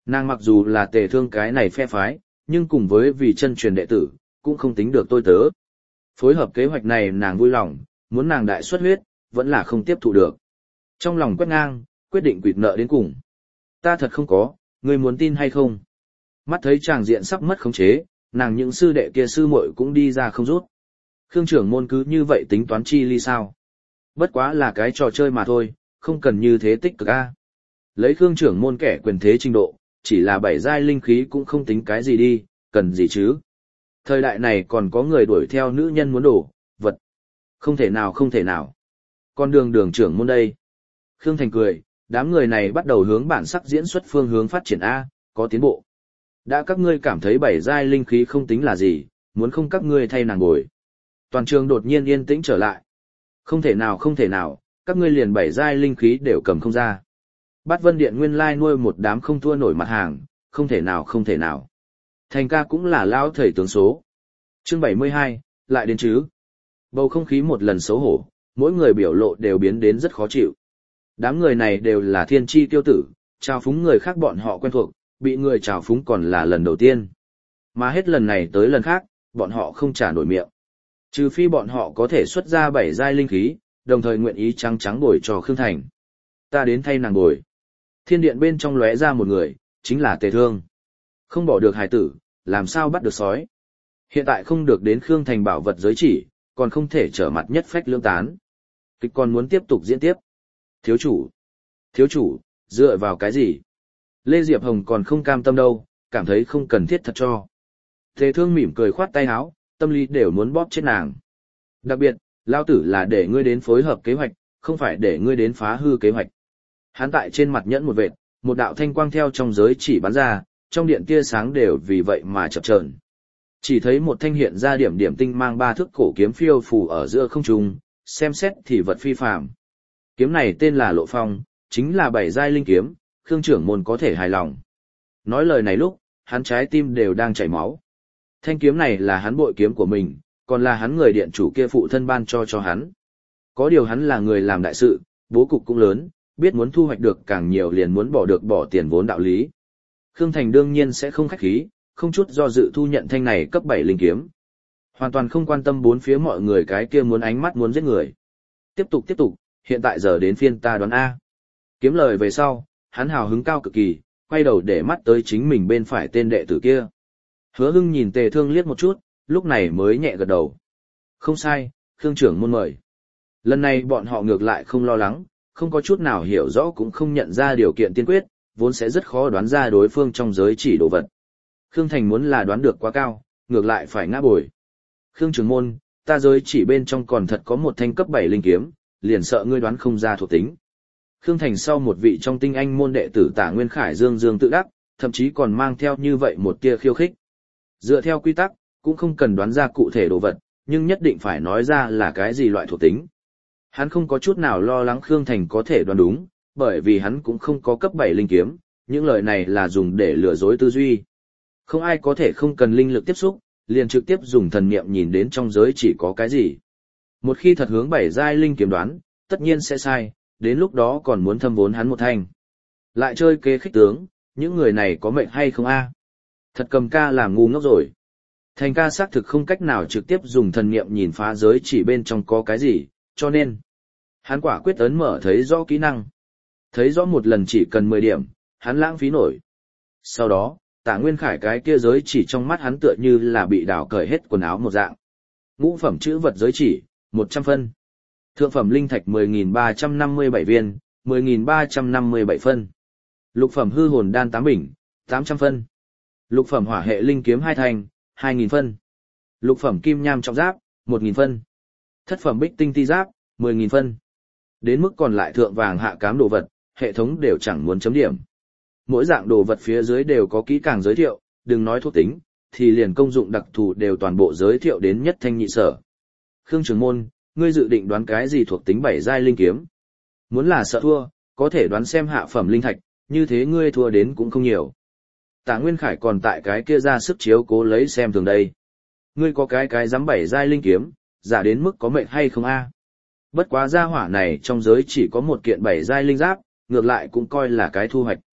Nàng mặc dù là Tề Thương cái này phe phái, nhưng cùng với vì chân truyền đệ tử, cũng không tính được tôi tớ. Phối hợp kế hoạch này nàng vui lòng, muốn nàng đại xuất huyết, vẫn là không tiếp thụ được. Trong lòng quét ngang, quyết định quỵt nợ đến cùng. Ta thật không có, ngươi muốn tin hay không? Mắt thấy tràng diện sắp mất khống chế, nàng những sư đệ kia sư muội cũng đi ra không rút. Khương trưởng môn cứ như vậy tính toán chi ly sao? Bất quá là cái trò chơi mà thôi, không cần như thế tích cực a. Lấy Khương trưởng môn kẻ quyền thế trình độ, chỉ là bảy giai linh khí cũng không tính cái gì đi, cần gì chứ? Thời đại này còn có người đuổi theo nữ nhân muốn đổ, vật. Không thể nào không thể nào. Con đường đường trưởng môn đây. Khương Thành cười, đám người này bắt đầu hướng bản sắc diễn xuất phương hướng phát triển A, có tiến bộ. Đã các ngươi cảm thấy bảy giai linh khí không tính là gì, muốn không các ngươi thay nàng bồi. Toàn trường đột nhiên yên tĩnh trở lại. Không thể nào không thể nào, các ngươi liền bảy giai linh khí đều cầm không ra. Bát Vân Điện nguyên lai nuôi một đám không thua nổi mặt hàng, không thể nào không thể nào. Thành ca cũng là lão thầy tướng số. Chương bảy mươi hai, lại đến chứ. Bầu không khí một lần xấu hổ, mỗi người biểu lộ đều biến đến rất khó chịu. Đám người này đều là thiên chi tiêu tử, trào phúng người khác bọn họ quen thuộc, bị người trào phúng còn là lần đầu tiên. Mà hết lần này tới lần khác, bọn họ không trả nổi miệng. Trừ phi bọn họ có thể xuất ra bảy giai linh khí, đồng thời nguyện ý trắng trắng bồi cho Khương Thành. Ta đến thay nàng bồi. Thiên điện bên trong lóe ra một người, chính là Tề Thương. Không bỏ được hài tử, làm sao bắt được sói. Hiện tại không được đến Khương Thành bảo vật giới chỉ, còn không thể trở mặt nhất phách lưỡng tán. Kịch còn muốn tiếp tục diễn tiếp. Thiếu chủ. Thiếu chủ, dựa vào cái gì? Lê Diệp Hồng còn không cam tâm đâu, cảm thấy không cần thiết thật cho. Tề Thương mỉm cười khoát tay áo, tâm lý đều muốn bóp chết nàng. Đặc biệt, lao tử là để ngươi đến phối hợp kế hoạch, không phải để ngươi đến phá hư kế hoạch. Hắn tại trên mặt nhẫn một vệt, một đạo thanh quang theo trong giới chỉ bắn ra, trong điện tia sáng đều vì vậy mà chập chờn. Chỉ thấy một thanh hiện ra điểm điểm tinh mang ba thước cổ kiếm phiêu phù ở giữa không trung, xem xét thì vật phi phàm. Kiếm này tên là Lộ Phong, chính là bảy giai linh kiếm, Khương trưởng môn có thể hài lòng. Nói lời này lúc, hắn trái tim đều đang chảy máu. Thanh kiếm này là hắn bội kiếm của mình, còn là hắn người điện chủ kia phụ thân ban cho cho hắn. Có điều hắn là người làm đại sự, bố cục cũng lớn, biết muốn thu hoạch được càng nhiều liền muốn bỏ được bỏ tiền vốn đạo lý. Khương Thành đương nhiên sẽ không khách khí, không chút do dự thu nhận thanh này cấp bảy linh kiếm. Hoàn toàn không quan tâm bốn phía mọi người cái kia muốn ánh mắt muốn giết người. Tiếp tục tiếp tục, hiện tại giờ đến phiên ta đoán A. Kiếm lời về sau, hắn hào hứng cao cực kỳ, quay đầu để mắt tới chính mình bên phải tên đệ tử kia. Hứa Hưng nhìn Tề Thương liếc một chút, lúc này mới nhẹ gật đầu. Không sai, Khương trưởng môn mời. Lần này bọn họ ngược lại không lo lắng, không có chút nào hiểu rõ cũng không nhận ra điều kiện tiên quyết, vốn sẽ rất khó đoán ra đối phương trong giới chỉ đồ vật. Khương Thành muốn là đoán được quá cao, ngược lại phải ngã bồi. Khương trưởng môn, ta giới chỉ bên trong còn thật có một thanh cấp bảy linh kiếm, liền sợ ngươi đoán không ra thuộc tính. Khương Thành sau một vị trong tinh anh môn đệ tử Tả Nguyên Khải dương dương tự đắc, thậm chí còn mang theo như vậy một tia khiêu khích. Dựa theo quy tắc, cũng không cần đoán ra cụ thể đồ vật, nhưng nhất định phải nói ra là cái gì loại thuộc tính. Hắn không có chút nào lo lắng Khương Thành có thể đoán đúng, bởi vì hắn cũng không có cấp bảy linh kiếm, những lời này là dùng để lừa dối tư duy. Không ai có thể không cần linh lực tiếp xúc, liền trực tiếp dùng thần niệm nhìn đến trong giới chỉ có cái gì. Một khi thật hướng bảy giai linh kiếm đoán, tất nhiên sẽ sai, đến lúc đó còn muốn thâm vốn hắn một thanh. Lại chơi kế khích tướng, những người này có mệnh hay không a? Thật cầm ca làm ngu ngốc rồi. Thành ca xác thực không cách nào trực tiếp dùng thần niệm nhìn phá giới chỉ bên trong có cái gì, cho nên hắn quả quyết ấn mở thấy rõ kỹ năng. Thấy rõ một lần chỉ cần mười điểm, hắn lãng phí nổi. Sau đó, Tả Nguyên Khải cái kia giới chỉ trong mắt hắn tựa như là bị đào cởi hết quần áo một dạng. Ngũ phẩm chữ vật giới chỉ, một trăm phân. Thượng phẩm linh thạch mười nghìn ba trăm năm mươi bảy viên, mười nghìn ba trăm năm mươi bảy phân. Lục phẩm hư hồn đan tám bình, tám trăm phân. Lục phẩm hỏa hệ linh kiếm hai thành, hai nghìn phân. Lục phẩm kim nham trọng giáp, một nghìn phân. Thất phẩm bích tinh ti giáp, mười nghìn phân. Đến mức còn lại thượng vàng hạ cám đồ vật, hệ thống đều chẳng muốn chấm điểm. Mỗi dạng đồ vật phía dưới đều có kỹ càng giới thiệu, đừng nói thuộc tính, thì liền công dụng đặc thù đều toàn bộ giới thiệu đến nhất thanh nhị sở. Khương trưởng môn, ngươi dự định đoán cái gì thuộc tính bảy giai linh kiếm? Muốn là sợ thua, có thể đoán xem hạ phẩm linh thạch, như thế ngươi thua đến cũng không nhiều. Tả Nguyên Khải còn tại cái kia ra sức chiếu cố lấy xem thường đây. Ngươi có cái cái dám bảy giai linh kiếm, giả đến mức có mệnh hay không a? Bất quá gia hỏa này trong giới chỉ có một kiện bảy giai linh giáp, ngược lại cũng coi là cái thu hoạch.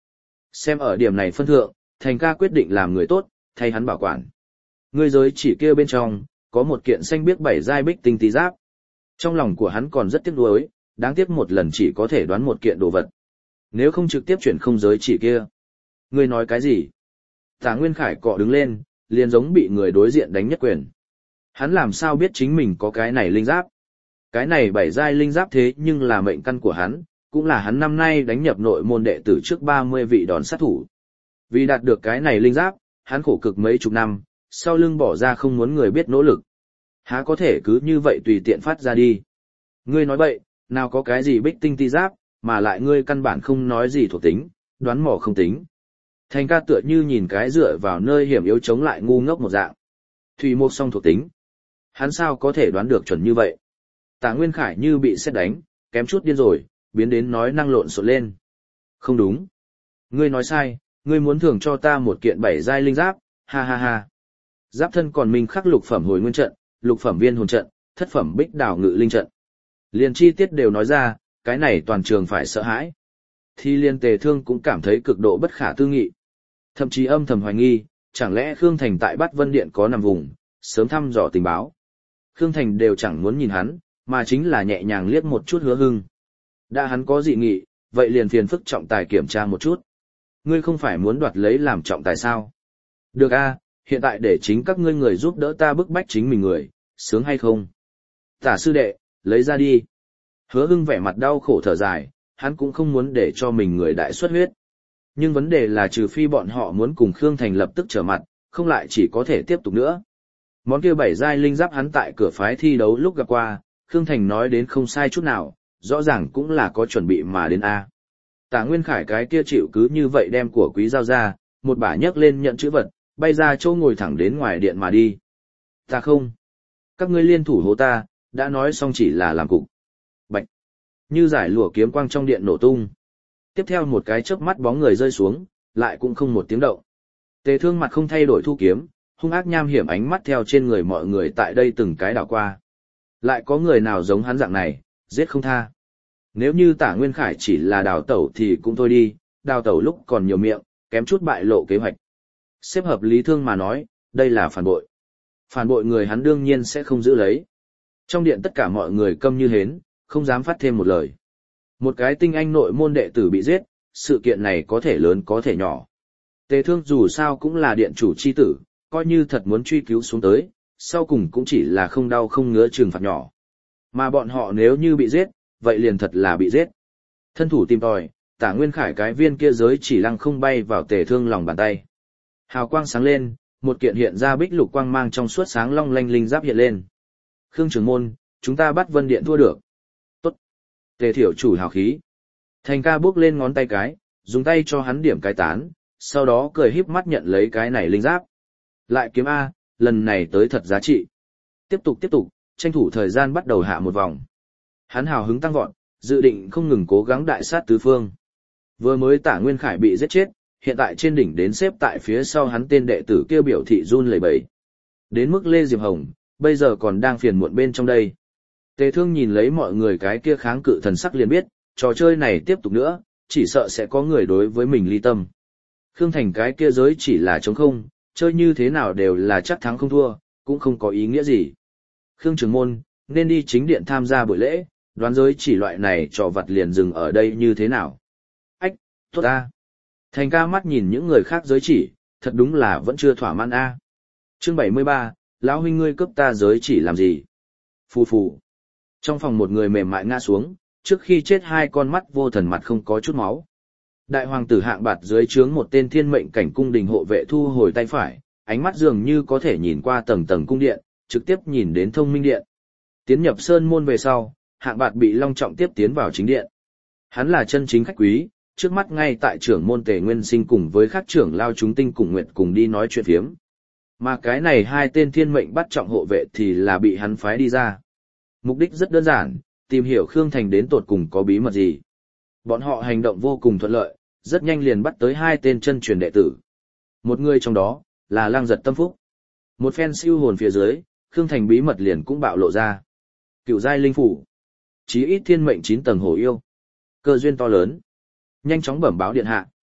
Xem ở điểm này phân thượng, Thành ca quyết định làm người tốt, thay hắn bảo quản. Ngươi giới chỉ kia bên trong, có một kiện xanh biếc bảy giai bích tinh tí giáp. Trong lòng của hắn còn rất tiếc nuối, đáng tiếc một lần chỉ có thể đoán một kiện đồ vật. Nếu không trực tiếp chuyển không giới chỉ kia. Ngươi nói cái gì? Tả Nguyên Khải cọ đứng lên, liền giống bị người đối diện đánh nhất quyền. Hắn làm sao biết chính mình có cái này linh giáp? Cái này bảy giai linh giáp thế nhưng là mệnh căn của hắn, cũng là hắn năm nay đánh nhập nội môn đệ tử trước ba mươi vị đòn sát thủ. Vì đạt được cái này linh giáp, hắn khổ cực mấy chục năm, sau lưng bỏ ra không muốn người biết nỗ lực. Há có thể cứ như vậy tùy tiện phát ra đi. Ngươi nói bậy, nào có cái gì bích tinh ti giáp, mà lại ngươi căn bản không nói gì thuộc tính, đoán mò không tính. Thành ca tựa như nhìn cái dựa vào nơi hiểm yếu chống lại ngu ngốc một dạng. Thủy mộc song thuộc tính. Hắn sao có thể đoán được chuẩn như vậy? Tạ Nguyên Khải như bị sét đánh, kém chút điên rồi, biến đến nói năng lộn xộn lên. Không đúng. Ngươi nói sai, ngươi muốn thưởng cho ta một kiện bảy giai linh giáp, ha ha ha. Giáp thân còn mình khắc lục phẩm hồi nguyên trận, lục phẩm viên hồn trận, thất phẩm bích đảo ngự linh trận. Liên chi tiết đều nói ra, cái này toàn trường phải sợ hãi. Thì liên Tề Thương cũng cảm thấy cực độ bất khả tư nghị. Thậm chí âm thầm hoài nghi, chẳng lẽ Khương Thành tại Bát Vân Điện có nằm vùng, sớm thăm dò tình báo. Khương Thành đều chẳng muốn nhìn hắn, mà chính là nhẹ nhàng liếc một chút Hứa Hưng. Đã hắn có dị nghị, vậy liền phiền phức trọng tài kiểm tra một chút. Ngươi không phải muốn đoạt lấy làm trọng tài sao? Được a, hiện tại để chính các ngươi người giúp đỡ ta bức bách chính mình người, sướng hay không? Tả sư đệ, lấy ra đi. Hứa Hưng vẻ mặt đau khổ thở dài, hắn cũng không muốn để cho mình người đại xuất huyết. Nhưng vấn đề là trừ phi bọn họ muốn cùng Khương Thành lập tức trở mặt, không lại chỉ có thể tiếp tục nữa. Món kia bảy giai linh giáp hắn tại cửa phái thi đấu lúc gặp qua, Khương Thành nói đến không sai chút nào, rõ ràng cũng là có chuẩn bị mà đến A. Tạ Nguyên Khải cái kia chịu cứ như vậy đem của quý giao ra, một bả nhấc lên nhận chữ vật, bay ra chỗ ngồi thẳng đến ngoài điện mà đi. Ta không. Các ngươi liên thủ hố ta, đã nói xong chỉ là làm cục. Bạch. Như giải lụa kiếm quang trong điện nổ tung. Tiếp theo một cái chớp mắt bóng người rơi xuống, lại cũng không một tiếng động. Tề Thương mặt không thay đổi thu kiếm, hung ác nham hiểm ánh mắt theo trên người mọi người tại đây từng cái đảo qua. Lại có người nào giống hắn dạng này, giết không tha. Nếu như Tả Nguyên Khải chỉ là đào tẩu thì cũng thôi đi, đào tẩu lúc còn nhiều miệng, kém chút bại lộ kế hoạch. Xếp hợp lý thương mà nói, đây là phản bội. Phản bội người hắn đương nhiên sẽ không giữ lấy. Trong điện tất cả mọi người câm như hến, không dám phát thêm một lời. Một cái tinh anh nội môn đệ tử bị giết, sự kiện này có thể lớn có thể nhỏ. Tề Thương dù sao cũng là điện chủ chi tử, coi như thật muốn truy cứu xuống tới, sau cùng cũng chỉ là không đau không ngứa trừng phạt nhỏ. Mà bọn họ nếu như bị giết, vậy liền thật là bị giết. Thân thủ tìm tòi, Tả Nguyên Khải cái viên kia giới chỉ lăng không bay vào Tề Thương lòng bàn tay. Hào quang sáng lên, một kiện hiện ra bích lục quang mang trong suốt sáng long lanh linh giáp hiện lên. Khương trưởng môn, chúng ta bắt Vân Điện thua được. Tốt. Tề Thiểu chủ hào khí. Thành ca bước lên ngón tay cái, dùng tay cho hắn điểm cái tán, sau đó cười híp mắt nhận lấy cái này linh giáp. Lại kiếm A, lần này tới thật giá trị. Tiếp tục tiếp tục, tranh thủ thời gian bắt đầu hạ một vòng. Hắn hào hứng tăng vọt, dự định không ngừng cố gắng đại sát tứ phương. Vừa mới Tả Nguyên Khải bị giết chết, hiện tại trên đỉnh đến xếp tại phía sau hắn tên đệ tử kia biểu thị run lẩy bẩy. Đến mức Lê Diệp Hồng, bây giờ còn đang phiền muộn bên trong đây. Tề Thương nhìn lấy mọi người cái kia kháng cự thần sắc liền biết, trò chơi này tiếp tục nữa, chỉ sợ sẽ có người đối với mình ly tâm. Khương Thành cái kia giới chỉ là trống không, chơi như thế nào đều là chắc thắng không thua, cũng không có ý nghĩa gì. Khương trưởng môn, nên đi chính điện tham gia buổi lễ, đoán giới chỉ loại này trò vặt liền dừng ở đây như thế nào. Ách, tốt a. Thành ca mắt nhìn những người khác giới chỉ, thật đúng là vẫn chưa thỏa mãn a. Chương bảy mươi ba, lão huynh ngươi cướp ta giới chỉ làm gì? Phù phù. Trong phòng một người mềm mại ngã xuống, trước khi chết hai con mắt vô thần mặt không có chút máu. Đại hoàng tử Hạng Bạt dưới trướng một tên thiên mệnh cảnh cung đình hộ vệ thu hồi tay phải, ánh mắt dường như có thể nhìn qua tầng tầng cung điện, trực tiếp nhìn đến Thông Minh Điện. Tiến nhập sơn môn về sau, Hạng Bạt bị long trọng tiếp tiến vào chính điện. Hắn là chân chính khách quý, trước mắt ngay tại trưởng môn Tề Nguyên Sinh cùng với các trưởng lao chúng tinh cùng nguyện cùng đi nói chuyện phiếm. Mà cái này hai tên thiên mệnh bắt trọng hộ vệ thì là bị hắn phái đi ra. Mục đích rất đơn giản, tìm hiểu Khương Thành đến tột cùng có bí mật gì. Bọn họ hành động vô cùng thuận lợi, rất nhanh liền bắt tới hai tên chân truyền đệ tử. Một người trong đó, là Lăng Giật Tâm Phúc. Một phen siêu hồn phía dưới, Khương Thành bí mật liền cũng bạo lộ ra. Cựu giai linh phủ. Chí ít thiên mệnh chín tầng hổ yêu. Cơ duyên to lớn. Nhanh chóng bẩm báo điện hạ.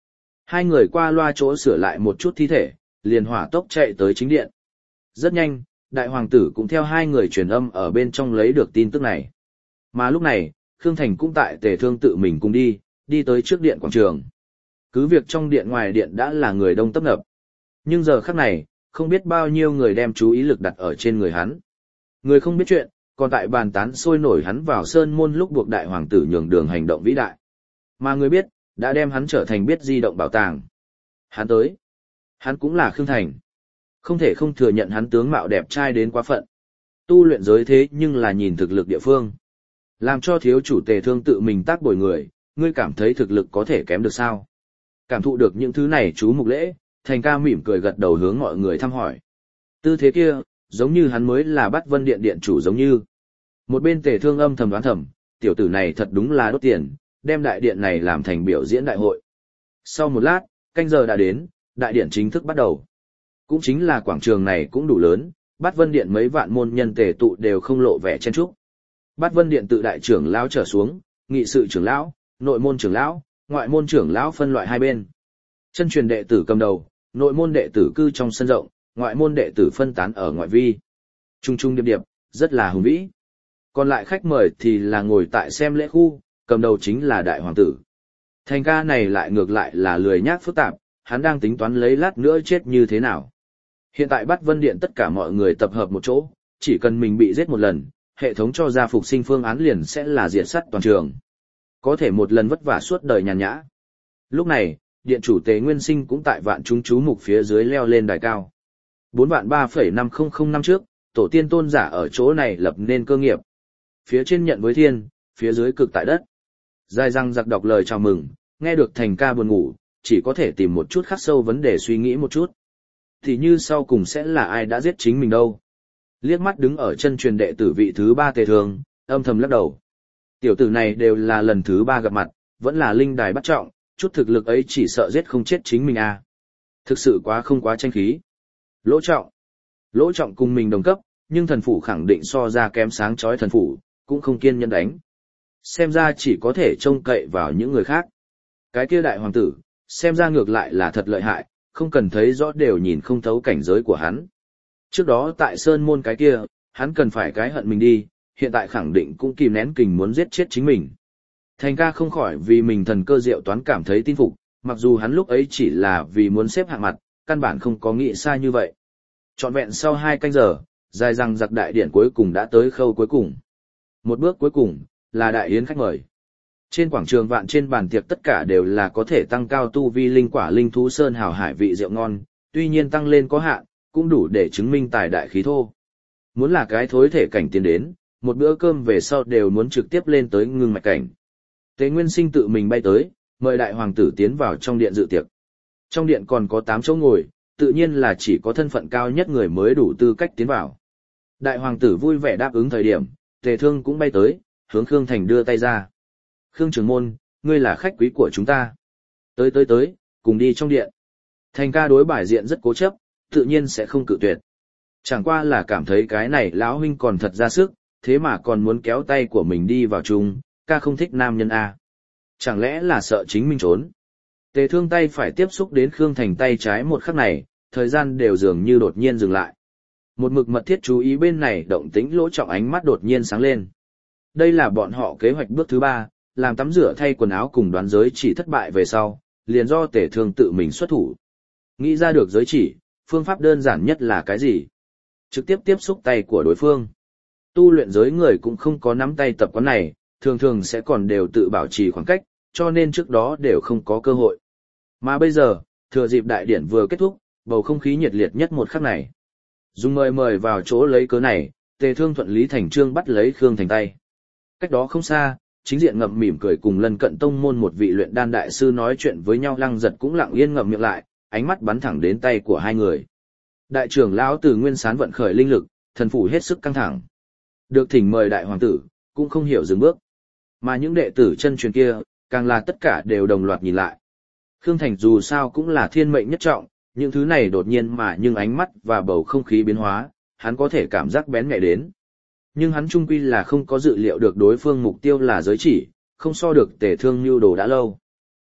Hai người qua loa chỗ sửa lại một chút thi thể, liền hỏa tốc chạy tới chính điện. Rất nhanh, đại hoàng tử cũng theo hai người truyền âm ở bên trong lấy được tin tức này. Mà lúc này, Khương Thành cũng tại Tề Thương tự mình cùng đi, đi tới trước điện quảng trường. Cứ việc trong điện ngoài điện đã là người đông tấp nập. Nhưng giờ khắc này, không biết bao nhiêu người đem chú ý lực đặt ở trên người hắn. Người không biết chuyện, còn tại bàn tán sôi nổi hắn vào sơn môn lúc buộc đại hoàng tử nhường đường hành động vĩ đại. Mà người biết, đã đem hắn trở thành biết di động bảo tàng. Hắn tới. Hắn cũng là Khương Thành. Không thể không thừa nhận hắn tướng mạo đẹp trai đến quá phận. Tu luyện giới thế nhưng là nhìn thực lực địa phương. Làm cho thiếu chủ Tề Thương tự mình tác bồi người, ngươi cảm thấy thực lực có thể kém được sao? Cảm thụ được những thứ này chú mục lễ, Thành ca mỉm cười gật đầu hướng mọi người thăm hỏi. Tư thế kia, giống như hắn mới là Bát Vân Điện điện chủ giống như. Một bên Tề Thương âm thầm đoán thầm, tiểu tử này thật đúng là đốt tiền, đem đại điện này làm thành biểu diễn đại hội. Sau một lát, canh giờ đã đến, đại điện chính thức bắt đầu. Cũng chính là quảng trường này cũng đủ lớn, Bát Vân Điện mấy vạn môn nhân tề tụ đều không lộ vẻ chen chúc. Bát Vân Điện tự đại trưởng lão trở xuống, nghị sự trưởng lão, nội môn trưởng lão, ngoại môn trưởng lão phân loại hai bên. Chân truyền đệ tử cầm đầu, nội môn đệ tử cư trong sân rộng, ngoại môn đệ tử phân tán ở ngoại vi. Trung trung điệp điệp, rất là hùng vĩ. Còn lại khách mời thì là ngồi tại xem lễ khu, cầm đầu chính là đại hoàng tử. Thành ca này lại ngược lại là lười nhác phức tạp, hắn đang tính toán lấy lát nữa chết như thế nào. Hiện tại Bát Vân Điện tất cả mọi người tập hợp một chỗ, chỉ cần mình bị giết một lần, hệ thống cho ra phục sinh phương án liền sẽ là diệt sát toàn trường. Có thể một lần vất vả suốt đời nhàn nhã. Lúc này, điện chủ Tề Nguyên Sinh cũng tại vạn chúng chú mục phía dưới leo lên đài cao. bốn vạn ba phẩy năm không năm trước, tổ tiên tôn giả ở chỗ này lập nên cơ nghiệp. Phía trên nhận với thiên, phía dưới cực tại đất. Dài răng giặc đọc lời chào mừng, nghe được Thành ca buồn ngủ, chỉ có thể tìm một chút khắc sâu vấn đề suy nghĩ một chút. Thì như sau cùng sẽ là ai đã giết chính mình đâu. Liếc mắt đứng ở chân truyền đệ tử vị thứ ba Tề Thương, âm thầm lắc đầu. Tiểu tử này đều là lần thứ ba gặp mặt, vẫn là linh đài bắt trọng, chút thực lực ấy chỉ sợ giết không chết chính mình à. Thực sự quá không quá tranh khí. Lỗ Trọng. Lỗ Trọng cùng mình đồng cấp, nhưng thần phủ khẳng định so ra kém sáng chói thần phủ, cũng không kiên nhẫn đánh. Xem ra chỉ có thể trông cậy vào những người khác. Cái kia đại hoàng tử, xem ra ngược lại là thật lợi hại, không cần thấy rõ đều nhìn không thấu cảnh giới của hắn. Trước đó tại Sơn Môn cái kia, hắn cần phải cái hận mình đi, hiện tại khẳng định cũng kìm nén kình muốn giết chết chính mình. Thành ca không khỏi vì mình thần cơ diệu toán cảm thấy tin phục, mặc dù hắn lúc ấy chỉ là vì muốn xếp hạng mặt, căn bản không có nghĩ sai như vậy. Trọn vẹn sau hai canh giờ, dài răng giặc đại điển cuối cùng đã tới khâu cuối cùng. Một bước cuối cùng, là đại yến khách mời. Trên quảng trường vạn trên bàn tiệc tất cả đều là có thể tăng cao tu vi linh quả linh thú sơn hào hải vị rượu ngon, tuy nhiên tăng lên có hạn, cũng đủ để chứng minh tài đại khí thô. Muốn là cái thối thể cảnh tiến đến, một bữa cơm về sau đều muốn trực tiếp lên tới ngưng mạch cảnh. Tề Nguyên Sinh tự mình bay tới, mời đại hoàng tử tiến vào trong điện dự tiệc. Trong điện còn có tám chỗ ngồi, tự nhiên là chỉ có thân phận cao nhất người mới đủ tư cách tiến vào. Đại hoàng tử vui vẻ đáp ứng thời điểm, Tề Thương cũng bay tới, hướng Khương Thành đưa tay ra. Khương trưởng môn, ngươi là khách quý của chúng ta. Tới tới tới, cùng đi trong điện. Thành ca đối bài diện rất cố chấp, tự nhiên sẽ không cự tuyệt. Chẳng qua là cảm thấy cái này lão huynh còn thật ra sức, thế mà còn muốn kéo tay của mình đi vào chung, ca không thích nam nhân A. Chẳng lẽ là sợ chính mình trốn. Tề Thương tay phải tiếp xúc đến Khương Thành tay trái một khắc này, thời gian đều dường như đột nhiên dừng lại. Một mực mật thiết chú ý bên này động tĩnh Lỗ Trọng ánh mắt đột nhiên sáng lên. Đây là bọn họ kế hoạch bước thứ ba, làm tắm rửa thay quần áo cùng đoán giới chỉ thất bại về sau, liền do Tề Thương tự mình xuất thủ. Nghĩ ra được giới chỉ, phương pháp đơn giản nhất là cái gì? Trực tiếp tiếp xúc tay của đối phương. Tu luyện giới người cũng không có nắm tay tập quán này, thường thường sẽ còn đều tự bảo trì khoảng cách, cho nên trước đó đều không có cơ hội. Mà bây giờ, thừa dịp đại điển vừa kết thúc, bầu không khí nhiệt liệt nhất một khắc này. Dùng mời mời vào chỗ lấy cớ này, Tề Thương thuận lý thành trương bắt lấy Khương Thành tay. Cách đó không xa, chính diện ngậm mỉm cười cùng lân cận tông môn một vị luyện đan đại sư nói chuyện với nhau, Lăng Giật cũng lặng yên ngậm miệng lại, ánh mắt bắn thẳng đến tay của hai người. Đại trưởng lão Từ Nguyên Sán vận khởi linh lực, thần phủ hết sức căng thẳng. Được thỉnh mời đại hoàng tử, cũng không hiểu dừng bước. Mà những đệ tử chân truyền kia, càng là tất cả đều đồng loạt nhìn lại. Khương Thành dù sao cũng là thiên mệnh nhất trọng, những thứ này đột nhiên mà nhưng ánh mắt và bầu không khí biến hóa, hắn có thể cảm giác bén nhạy đến. Nhưng hắn trung quy là không có dự liệu được đối phương mục tiêu là giới chỉ, không so được Tề Thương nưu đồ đã lâu.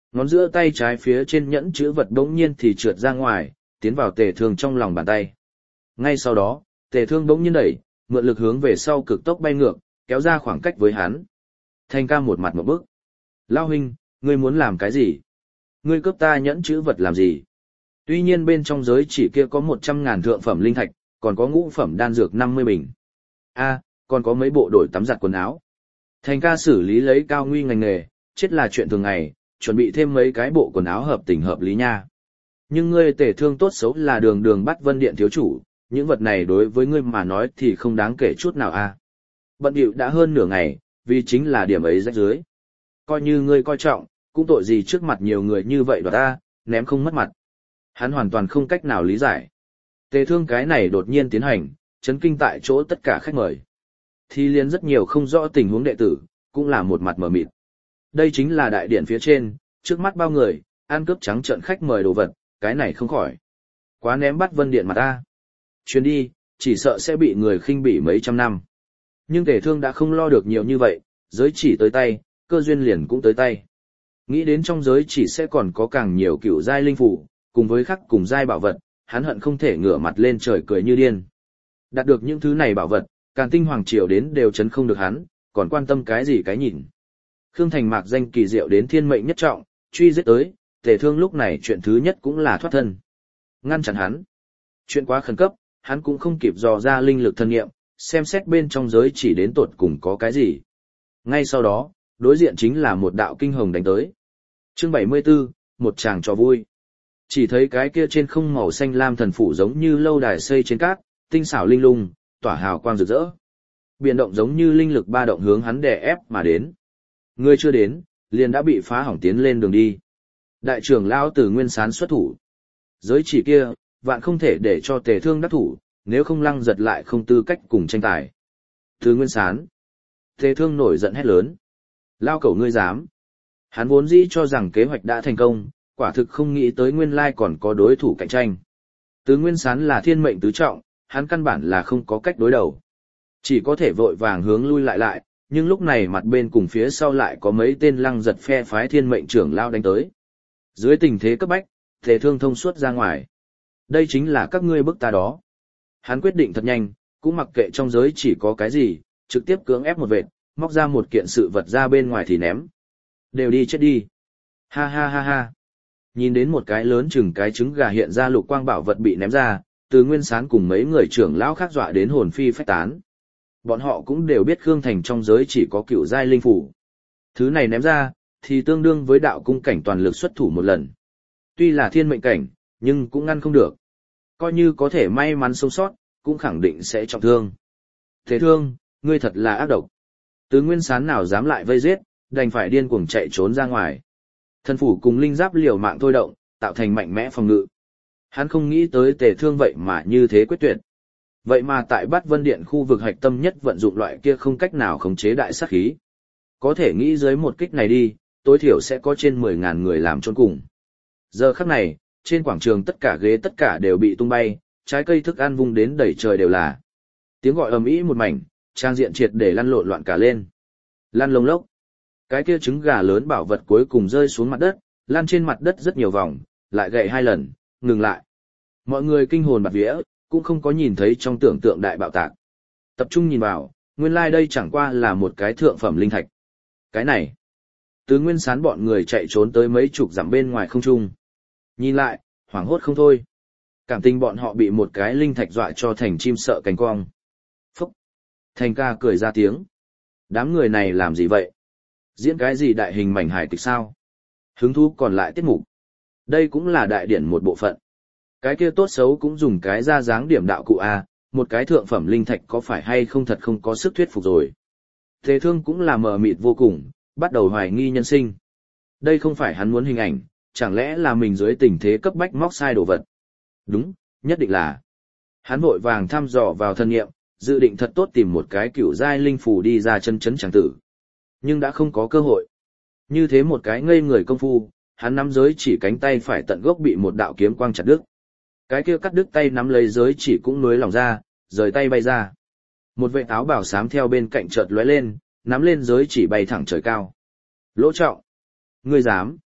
Ngón giữa tay trái phía trên nhẫn chữ vật đống nhiên thì trượt ra ngoài, tiến vào Tề Thương trong lòng bàn tay. Ngay sau đó, Tề Thương bỗng nhiên đẩy, mượn lực hướng về sau cực tốc bay ngược, kéo ra khoảng cách với hắn. Thanh ca một mặt một bức. Lao huynh, ngươi muốn làm cái gì? Ngươi cướp ta nhẫn chữ vật làm gì? Tuy nhiên bên trong giới chỉ kia có một trăm ngàn thượng phẩm linh thạch, còn có ngũ phẩm đan dược năm mươi bình. A, còn có mấy bộ đổi tắm giặt quần áo. Thành ca xử lý lấy cao nguy ngành nghề, chết là chuyện thường ngày, chuẩn bị thêm mấy cái bộ quần áo hợp tình hợp lý nha. Nhưng ngươi Tề Thương tốt xấu là đường đường bắt Vân Điện thiếu chủ, những vật này đối với ngươi mà nói thì không đáng kể chút nào a. Bận điệu đã hơn nửa ngày, vì chính là điểm ấy rách dưới. Coi như ngươi coi trọng, cũng tội gì trước mặt nhiều người như vậy đoạt ta, ném không mất mặt. Hắn hoàn toàn không cách nào lý giải. Tề Thương cái này đột nhiên tiến hành, chấn kinh tại chỗ tất cả khách mời. Thì liên rất nhiều không rõ tình huống đệ tử, cũng là một mặt mờ mịt. Đây chính là đại điện phía trên, trước mắt bao người, ăn cướp trắng trợn khách mời đồ vật, cái này không khỏi. Quá ném bắt Vân Điện mà ta. Chuyến đi, chỉ sợ sẽ bị người khinh bỉ mấy trăm năm. Nhưng Tề Thương đã không lo được nhiều như vậy, giới chỉ tới tay, cơ duyên liền cũng tới tay. Nghĩ đến trong giới chỉ sẽ còn có càng nhiều cựu giai linh phủ, cùng với khắc cùng giai bảo vật, hắn hận không thể ngửa mặt lên trời cười như điên. Đạt được những thứ này bảo vật, Càn Tinh Hoàng Triều đến đều chấn không được hắn, còn quan tâm cái gì cái nhìn. Khương Thành mạc danh kỳ diệu đến thiên mệnh nhất trọng, truy giết tới, Tề Thương lúc này chuyện thứ nhất cũng là thoát thân. Ngăn chặn hắn. Chuyện quá khẩn cấp, hắn cũng không kịp dò ra linh lực thân nghiệm, xem xét bên trong giới chỉ đến tột cùng có cái gì. Ngay sau đó, đối diện chính là một đạo kinh hồng đánh tới. Chương bảy mươi 74, một chàng trò vui. Chỉ thấy cái kia trên không màu xanh lam thần phủ giống như lâu đài xây trên cát, tinh xảo linh lung, tỏa hào quang rực rỡ. Biến động giống như linh lực ba động hướng hắn đè ép mà đến. Người chưa đến, liền đã bị phá hỏng tiến lên đường đi. Đại trưởng lão Từ Nguyên Sán xuất thủ. Giới chỉ kia, vạn không thể để cho Tề Thương đắc thủ, nếu không Lăng Giật lại không tư cách cùng tranh tài. Từ Nguyên Sán. Tề Thương nổi giận hét lớn. Lao cẩu ngươi dám. Hắn vốn dĩ cho rằng kế hoạch đã thành công, quả thực không nghĩ tới nguyên lai còn có đối thủ cạnh tranh. Từ Nguyên Sán là thiên mệnh tứ trọng, hắn căn bản là không có cách đối đầu. Chỉ có thể vội vàng hướng lui lại lại, nhưng lúc này mặt bên cùng phía sau lại có mấy tên Lăng Giật phe phái thiên mệnh trưởng lao đánh tới. Dưới tình thế cấp bách, Tề Thương thông suốt ra ngoài. Đây chính là các ngươi bức ta đó. Hắn quyết định thật nhanh, cũng mặc kệ trong giới chỉ có cái gì, trực tiếp cưỡng ép một vệt, móc ra một kiện sự vật ra bên ngoài thì ném. Đều đi chết đi. Ha ha ha ha. Nhìn đến một cái lớn chừng cái trứng gà hiện ra lục quang bảo vật bị ném ra, Từ Nguyên Sán cùng mấy người trưởng lão khác dọa đến hồn phi phách tán. Bọn họ cũng đều biết Khương Thành trong giới chỉ có cựu giai linh phủ. Thứ này ném ra, thì tương đương với đạo cung cảnh toàn lực xuất thủ một lần. Tuy là thiên mệnh cảnh, nhưng cũng ngăn không được. Coi như có thể may mắn sống sót, cũng khẳng định sẽ trọng thương. Thế Thương, ngươi thật là ác độc. Từ Nguyên Sán nào dám lại vây giết, đành phải điên cuồng chạy trốn ra ngoài. Thần phủ cùng linh giáp liều mạng thôi động, tạo thành mạnh mẽ phòng ngự. Hắn không nghĩ tới Tề Thương vậy mà như thế quyết tuyệt. Vậy mà tại Bát Vân Điện khu vực hạch tâm nhất vận dụng loại kia không cách nào khống chế đại sát khí. Có thể nghĩ dưới một kích này đi, tối thiểu sẽ có trên mười ngàn người làm chôn cùng. Giờ khắc này, trên quảng trường tất cả ghế tất cả đều bị tung bay, trái cây thức ăn vung đến đầy trời đều là. Tiếng gọi ầm ĩ một mảnh, trang diện triệt để lăn lộn loạn cả lên. Lăn lông lốc. Cái kia trứng gà lớn bảo vật cuối cùng rơi xuống mặt đất, lăn trên mặt đất rất nhiều vòng, lại gậy hai lần, ngừng lại. Mọi người kinh hồn bạt vía, cũng không có nhìn thấy trong tưởng tượng đại bạo tạc. Tập trung nhìn vào, nguyên lai like đây chẳng qua là một cái thượng phẩm linh thạch. Cái này, Từ Nguyên Sán bọn người chạy trốn tới mấy chục dặm bên ngoài không trung. Nhìn lại, hoảng hốt không thôi. Cảm tình bọn họ bị một cái linh thạch dọa cho thành chim sợ cánh cong. Phúc! Thành ca cười ra tiếng. Đám người này làm gì vậy? Diễn cái gì đại hình mảnh hài kịch sao? Hứng thú còn lại tiết mục. Đây cũng là đại điển một bộ phận. Cái kia tốt xấu cũng dùng cái ra dáng điểm đạo cụ A, một cái thượng phẩm linh thạch có phải hay không thật không có sức thuyết phục rồi. Tề Thương cũng là mờ mịt vô cùng, bắt đầu hoài nghi nhân sinh. Đây không phải hắn muốn hình ảnh, chẳng lẽ là mình dưới tình thế cấp bách móc sai đồ vật. Đúng, nhất định là. Hắn vội vàng thăm dò vào thân nghiệm, dự định thật tốt tìm một cái cựu giai linh phù đi ra chân chấn chẳng tử. Nhưng đã không có cơ hội. Như thế một cái ngây người công phu, hắn nắm giới chỉ cánh tay phải tận gốc bị một đạo kiếm quang chặt đứt. Cái kia cắt đứt tay nắm lấy giới chỉ cũng nuối lòng ra, rời tay bay ra. Một vệ áo bảo xám theo bên cạnh chợt lóe lên, nắm lên giới chỉ bay thẳng trời cao. Lỗ Trọng, ngươi dám?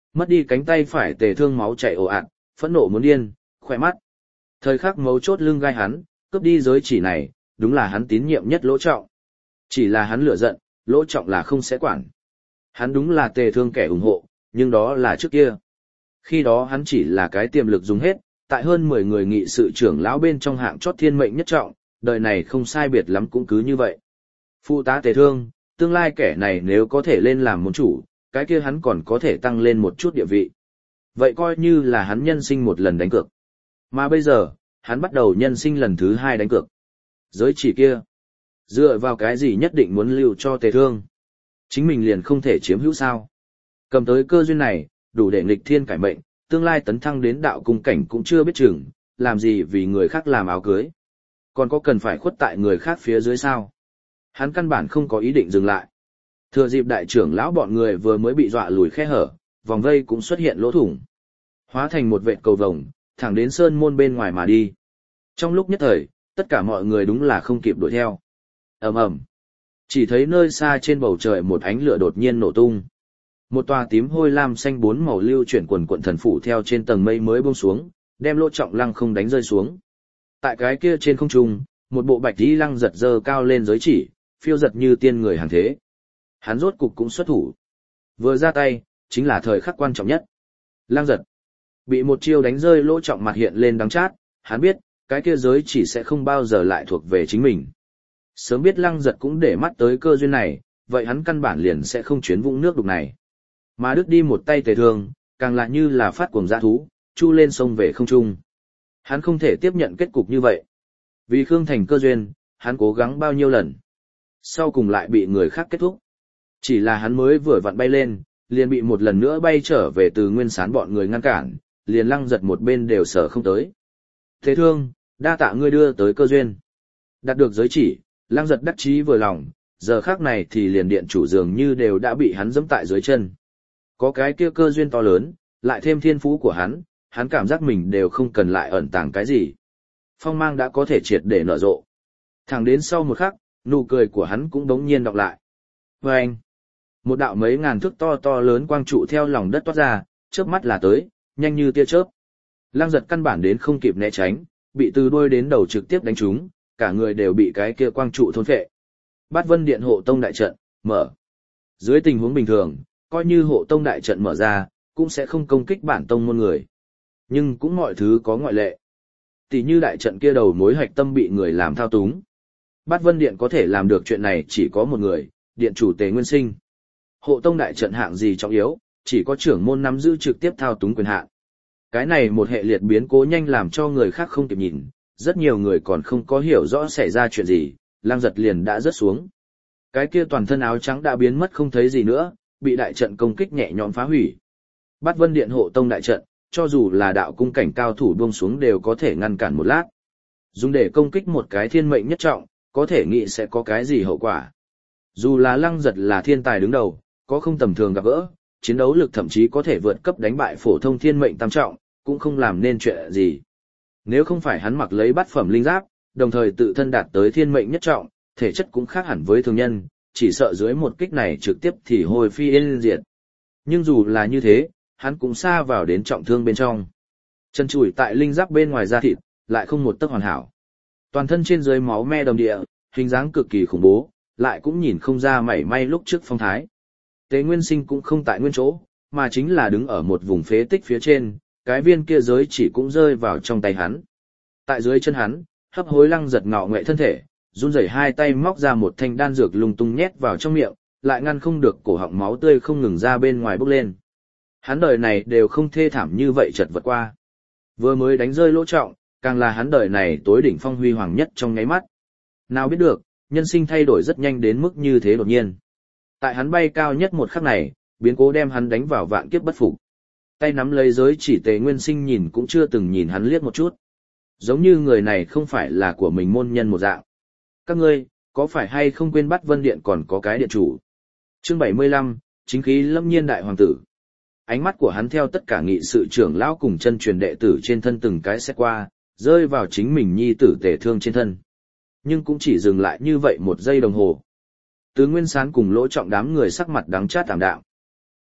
Mất đi cánh tay phải Tề Thương máu chảy ồ ạt, phẫn nộ muốn điên, khỏe mắt. Thời khắc mấu chốt lưng gai hắn, cướp đi giới chỉ này, đúng là hắn tín nhiệm nhất Lỗ Trọng. Chỉ là hắn lửa giận, Lỗ Trọng là không sẽ quản. Hắn đúng là Tề Thương kẻ ủng hộ, nhưng đó là trước kia. Khi đó hắn chỉ là cái tiềm lực dùng hết, tại hơn mười người nghị sự trưởng lão bên trong hạng chót thiên mệnh nhất trọng, đời này không sai biệt lắm cũng cứ như vậy. Phụ tá Tề Thương, tương lai kẻ này nếu có thể lên làm môn chủ, cái kia hắn còn có thể tăng lên một chút địa vị. Vậy coi như là hắn nhân sinh một lần đánh cược. Mà bây giờ, hắn bắt đầu nhân sinh lần thứ hai đánh cược. Giới chỉ kia, dựa vào cái gì nhất định muốn lưu cho Tề Thương? Chính mình liền không thể chiếm hữu sao? Cầm tới cơ duyên này, đủ để nghịch thiên cải mệnh, tương lai tấn thăng đến đạo cung cảnh cũng chưa biết chừng, làm gì vì người khác làm áo cưới. Còn có cần phải khuất tại người khác phía dưới sao? Hắn căn bản không có ý định dừng lại. Thừa dịp đại trưởng lão bọn người vừa mới bị dọa lùi khe hở, vòng vây cũng xuất hiện lỗ thủng. Hóa thành một vệt cầu vồng, thẳng đến sơn môn bên ngoài mà đi. Trong lúc nhất thời, tất cả mọi người đúng là không kịp đuổi theo. Ầm ầm. Chỉ thấy nơi xa trên bầu trời một ánh lửa đột nhiên nổ tung. Một tòa tím hôi lam xanh bốn màu lưu chuyển quần quận thần phủ theo trên tầng mây mới buông xuống, đem Lỗ Trọng lăng không đánh rơi xuống. Tại cái kia trên không trung, một bộ bạch y lăng giật dơ cao lên giới chỉ, phiêu giật như tiên người hàng thế. Hắn rốt cục cũng xuất thủ. Vừa ra tay, chính là thời khắc quan trọng nhất. Lăng giật. Bị một chiêu đánh rơi Lỗ Trọng mặt hiện lên đắng chát, hắn biết, cái kia giới chỉ sẽ không bao giờ lại thuộc về chính mình. Sớm biết Lăng giật cũng để mắt tới cơ duyên này, vậy hắn căn bản liền sẽ không chuyến vũng nước đục này. Mà đứt đi một tay Tề Thương, càng lại như là phát cuồng dã thú, chu lên sông về không trung. Hắn không thể tiếp nhận kết cục như vậy. Vì Khương Thành cơ duyên, hắn cố gắng bao nhiêu lần. Sau cùng lại bị người khác kết thúc. Chỉ là hắn mới vừa vặn bay lên, liền bị một lần nữa bay trở về từ Nguyên Sán bọn người ngăn cản, liền Lăng giật một bên đều sở không tới. Thế Thương, đa tạ ngươi đưa tới cơ duyên. Đạt được giới chỉ, Lăng giật đắc chí vừa lòng, giờ khác này thì liền điện chủ dường như đều đã bị hắn giẫm tại dưới chân. Có cái kia cơ duyên to lớn, lại thêm thiên phú của hắn, hắn cảm giác mình đều không cần lại ẩn tàng cái gì. Phong mang đã có thể triệt để nở rộ. Thẳng đến sau một khắc, nụ cười của hắn cũng đống nhiên đọc lại. Và anh, một đạo mấy ngàn thước to to lớn quang trụ theo lòng đất toát ra, chớp mắt là tới, nhanh như tia chớp. Lăng giật căn bản đến không kịp né tránh, bị từ đuôi đến đầu trực tiếp đánh trúng, cả người đều bị cái kia quang trụ thôn phệ. Bát Vân Điện hộ tông đại trận, mở. Dưới tình huống bình thường, coi như hộ tông đại trận mở ra, cũng sẽ không công kích bản tông môn người. Nhưng cũng mọi thứ có ngoại lệ. Tỷ như đại trận kia đầu mối hạch tâm bị người làm thao túng. Bát Vân Điện có thể làm được chuyện này chỉ có một người, điện chủ Tề Nguyên Sinh. Hộ tông đại trận hạng gì trọng yếu, chỉ có trưởng môn nắm giữ trực tiếp thao túng quyền hạn. Cái này một hệ liệt biến cố nhanh làm cho người khác không kịp nhìn, rất nhiều người còn không có hiểu rõ xảy ra chuyện gì, Lăng giật liền đã rớt xuống. Cái kia toàn thân áo trắng đã biến mất không thấy gì nữa, bị đại trận công kích nhẹ nhõm phá hủy. Bát Vân Điện hộ tông đại trận, cho dù là đạo cung cảnh cao thủ buông xuống đều có thể ngăn cản một lát. Dùng để công kích một cái thiên mệnh nhất trọng, có thể nghĩ sẽ có cái gì hậu quả. Dù là Lăng giật là thiên tài đứng đầu, có không tầm thường gặp gỡ, chiến đấu lực thậm chí có thể vượt cấp đánh bại phổ thông thiên mệnh tam trọng, cũng không làm nên chuyện gì. Nếu không phải hắn mặc lấy bát phẩm linh giáp, đồng thời tự thân đạt tới thiên mệnh nhất trọng, thể chất cũng khác hẳn với thường nhân, chỉ sợ dưới một kích này trực tiếp thì hồi phi yên diệt. Nhưng dù là như thế, hắn cũng xa vào đến trọng thương bên trong. Chân chùi tại linh giáp bên ngoài da thịt, lại không một tấc hoàn hảo. Toàn thân trên dưới máu me đồng địa, hình dáng cực kỳ khủng bố, lại cũng nhìn không ra mảy may lúc trước phong thái. Tề Nguyên Sinh cũng không tại nguyên chỗ, mà chính là đứng ở một vùng phế tích phía trên, cái viên kia giới chỉ cũng rơi vào trong tay hắn. Tại dưới chân hắn, hấp hối Lăng giật ngạo nghệ thân thể, run rẩy hai tay móc ra một thanh đan dược lung tung nhét vào trong miệng, lại ngăn không được cổ họng máu tươi không ngừng ra bên ngoài bốc lên. Hắn đời này đều không thê thảm như vậy chật vật qua. Vừa mới đánh rơi Lỗ Trọng, càng là hắn đời này tối đỉnh phong huy hoàng nhất trong nháy mắt. Nào biết được, nhân sinh thay đổi rất nhanh đến mức như thế đột nhiên. Tại hắn bay cao nhất một khắc này, biến cố đem hắn đánh vào vạn kiếp bất phục. Tay nắm lấy giới chỉ Tề Nguyên Sinh nhìn cũng chưa từng nhìn hắn liếc một chút. Giống như người này không phải là của mình môn nhân một dạng. Các ngươi, có phải hay không quên Bát Vân Điện còn có cái điện chủ? Chương bảy mươi lăm, chính khí lâm nhiên đại hoàng tử. Ánh mắt của hắn theo tất cả nghị sự trưởng lão cùng chân truyền đệ tử trên thân từng cái xét qua, rơi vào chính mình nhi tử Tề Thương trên thân. Nhưng cũng chỉ dừng lại như vậy một giây đồng hồ. Từ Nguyên Sán cùng Lỗ Trọng đám người sắc mặt đắng chát tạm đạm.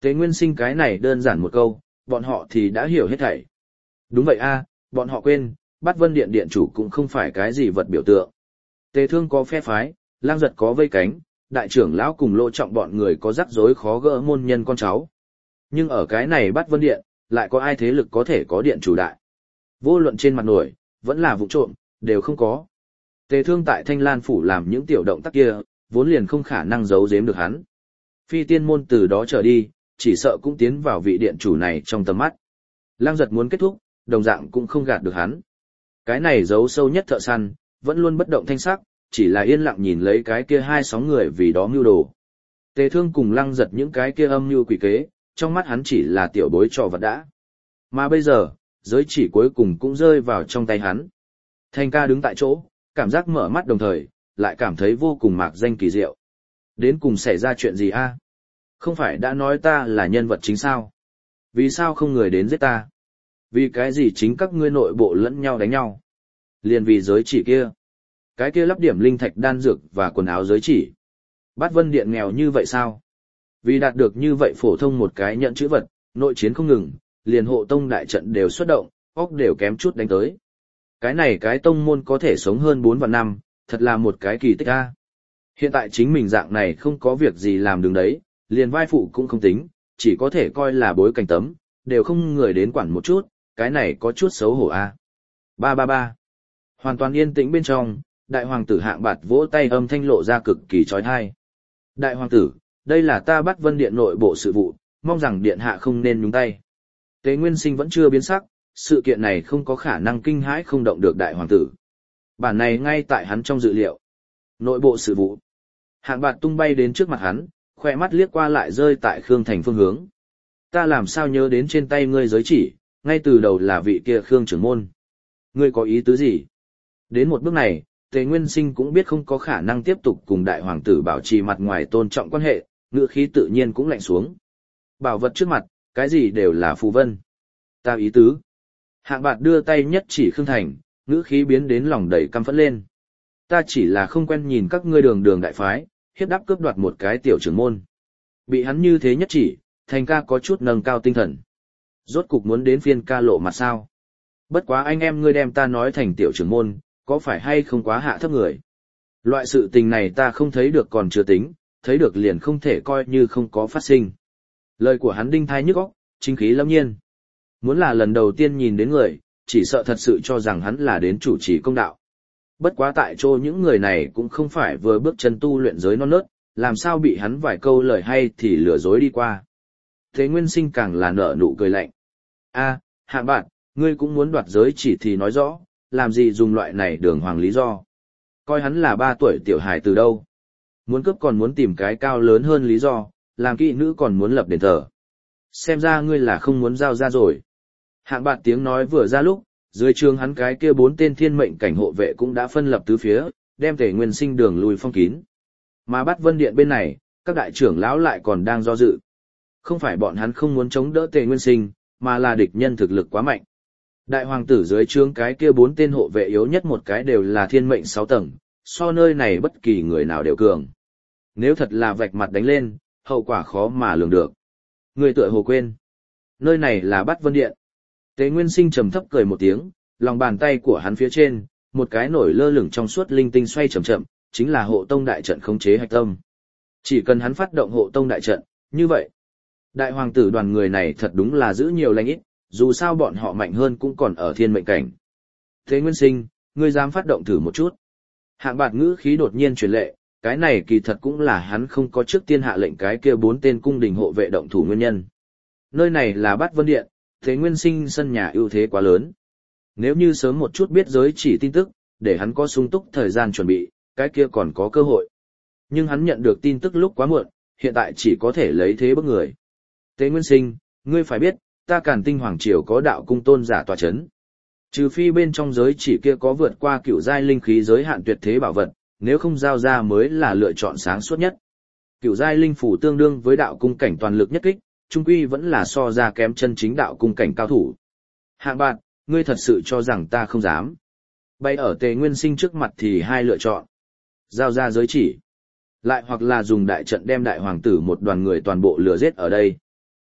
Tế Nguyên Sinh cái này đơn giản một câu, bọn họ thì đã hiểu hết thảy. Đúng vậy a, bọn họ quên, Bát Vân Điện điện chủ cũng không phải cái gì vật biểu tượng. Tề Thương có phe phái, Lang Giật có vây cánh, đại trưởng lão cùng Lỗ Trọng bọn người có rắc rối khó gỡ môn nhân con cháu. Nhưng ở cái này Bát Vân Điện, lại có ai thế lực có thể có điện chủ đại? Vô luận trên mặt nổi, vẫn là vụ trộm, đều không có. Tề Thương tại Thanh Lan phủ làm những tiểu động tác kia, vốn liền không khả năng giấu giếm được hắn. Phi tiên môn từ đó trở đi, chỉ sợ cũng tiến vào vị điện chủ này trong tầm mắt. Lang Giật muốn kết thúc, đồng dạng cũng không gạt được hắn. Cái này giấu sâu nhất thợ săn, vẫn luôn bất động thanh sắc, chỉ là yên lặng nhìn lấy cái kia hai sóng người vì đó mưu đồ. Tề Thương cùng Lang Giật những cái kia âm mưu quỷ kế, trong mắt hắn chỉ là tiểu bối trò vật đã. Mà bây giờ, giới chỉ cuối cùng cũng rơi vào trong tay hắn. Thanh ca đứng tại chỗ, cảm giác mở mắt đồng thời, lại cảm thấy vô cùng mạc danh kỳ diệu. Đến cùng xảy ra chuyện gì a? Không phải đã nói ta là nhân vật chính sao? Vì sao không người đến giết ta? Vì cái gì chính các ngươi nội bộ lẫn nhau đánh nhau? Liền vì giới chỉ kia. Cái kia lắp điểm linh thạch đan dược và quần áo giới chỉ. Bát Vân Điện nghèo như vậy sao? Vì đạt được như vậy phổ thông một cái nhận chữ vật, nội chiến không ngừng, liền hộ tông đại trận đều xuất động, óc đều kém chút đánh tới. Cái này cái tông môn có thể sống hơn bốn vạn năm, thật là một cái kỳ tích a. Hiện tại chính mình dạng này không có việc gì làm đứng đấy, liền vai phụ cũng không tính, chỉ có thể coi là bối cảnh tấm, đều không người đến quản một chút, cái này có chút xấu hổ a. Ba ba ba. Hoàn toàn yên tĩnh bên trong, đại hoàng tử Hạng Bạt vỗ tay âm thanh lộ ra cực kỳ chói tai. Đại hoàng tử, đây là ta Bát Vân Điện nội bộ sự vụ, mong rằng điện hạ không nên nhúng tay. Tế Nguyên Sinh vẫn chưa biến sắc, sự kiện này không có khả năng kinh hãi không động được đại hoàng tử. Bản này ngay tại hắn trong dự liệu. Nội bộ sự vụ. Hạng Bạt tung bay đến trước mặt hắn, khoe mắt liếc qua lại rơi tại Khương Thành phương hướng. Ta làm sao nhớ đến trên tay ngươi giới chỉ, ngay từ đầu là vị kia Khương trưởng môn. Ngươi có ý tứ gì? Đến một bước này, Tề Nguyên Sinh cũng biết không có khả năng tiếp tục cùng đại hoàng tử bảo trì mặt ngoài tôn trọng quan hệ, ngữ khí tự nhiên cũng lạnh xuống. Bảo vật trước mặt, cái gì đều là phù vân. Ta ý tứ. Hạng Bạt đưa tay nhất chỉ Khương Thành, ngữ khí biến đến lòng đầy căm phẫn lên. Ta chỉ là không quen nhìn các ngươi đường đường đại phái, hiếp đáp cướp đoạt một cái tiểu trưởng môn. Bị hắn như thế nhất chỉ, Thành ca có chút nâng cao tinh thần. Rốt cục muốn đến phiên ca lộ mặt sao. Bất quá anh em ngươi đem ta nói thành tiểu trưởng môn, có phải hay không quá hạ thấp người. Loại sự tình này ta không thấy được còn chưa tính, thấy được liền không thể coi như không có phát sinh. Lời của hắn đinh thai nhức óc, chính khí lâm nhiên. Muốn là lần đầu tiên nhìn đến người, chỉ sợ thật sự cho rằng hắn là đến chủ trì công đạo. Bất quá tại chỗ những người này cũng không phải vừa bước chân tu luyện giới non nớt, làm sao bị hắn vài câu lời hay thì lừa dối đi qua. Thế Nguyên Sinh càng là nở nụ cười lạnh. A, Hạng Bạt, ngươi cũng muốn đoạt giới chỉ thì nói rõ, làm gì dùng loại này đường hoàng lý do. Coi hắn là ba tuổi tiểu hài từ đâu. Muốn cướp còn muốn tìm cái cao lớn hơn lý do, làm kỵ nữ còn muốn lập đền thờ. Xem ra ngươi là không muốn giao ra rồi. Hạng Bạt tiếng nói vừa ra lúc, dưới trường hắn cái kia bốn tên thiên mệnh cảnh hộ vệ cũng đã phân lập tứ phía, đem Tề Nguyên Sinh đường lui phong kín. Mà Bát Vân Điện bên này, các đại trưởng lão lại còn đang do dự. Không phải bọn hắn không muốn chống đỡ Tề Nguyên Sinh, mà là địch nhân thực lực quá mạnh. Đại hoàng tử dưới trướng cái kia bốn tên hộ vệ yếu nhất một cái đều là thiên mệnh sáu tầng, so nơi này bất kỳ người nào đều cường. Nếu thật là vạch mặt đánh lên, hậu quả khó mà lường được. Người tựa hồ quên. Nơi này là Bát Vân Điện. Tế Nguyên Sinh trầm thấp cười một tiếng, lòng bàn tay của hắn phía trên, một cái nổi lơ lửng trong suốt linh tinh xoay chậm chậm, chính là hộ tông đại trận khống chế hạch tâm. Chỉ cần hắn phát động hộ tông đại trận, như vậy. Đại hoàng tử đoàn người này thật đúng là giữ nhiều lành ít, dù sao bọn họ mạnh hơn cũng còn ở thiên mệnh cảnh. Thế Nguyên Sinh, ngươi dám phát động thử một chút. Hạng Bạt ngữ khí đột nhiên truyền lệ, cái này kỳ thật cũng là hắn không có trước tiên hạ lệnh cái kia bốn tên cung đình hộ vệ động thủ nguyên nhân. Nơi này là Bát Vân Điện, Thế Nguyên Sinh sân nhà ưu thế quá lớn. Nếu như sớm một chút biết giới chỉ tin tức, để hắn có sung túc thời gian chuẩn bị, cái kia còn có cơ hội. Nhưng hắn nhận được tin tức lúc quá muộn, hiện tại chỉ có thể lấy thế bức người. Tế Nguyên Sinh, ngươi phải biết, ta Càn Tinh Hoàng Triều có đạo cung tôn giả tòa chấn. Trừ phi bên trong giới chỉ kia có vượt qua cựu giai linh khí giới hạn tuyệt thế bảo vật, nếu không giao ra mới là lựa chọn sáng suốt nhất. Cựu giai linh phủ tương đương với đạo cung cảnh toàn lực nhất kích, trung quy vẫn là so ra kém chân chính đạo cung cảnh cao thủ. Hạng Bạt, ngươi thật sự cho rằng ta không dám. Bay ở Tề Nguyên Sinh trước mặt thì hai lựa chọn. Giao ra giới chỉ. Lại hoặc là dùng đại trận đem đại hoàng tử một đoàn người toàn bộ lừa giết ở đây.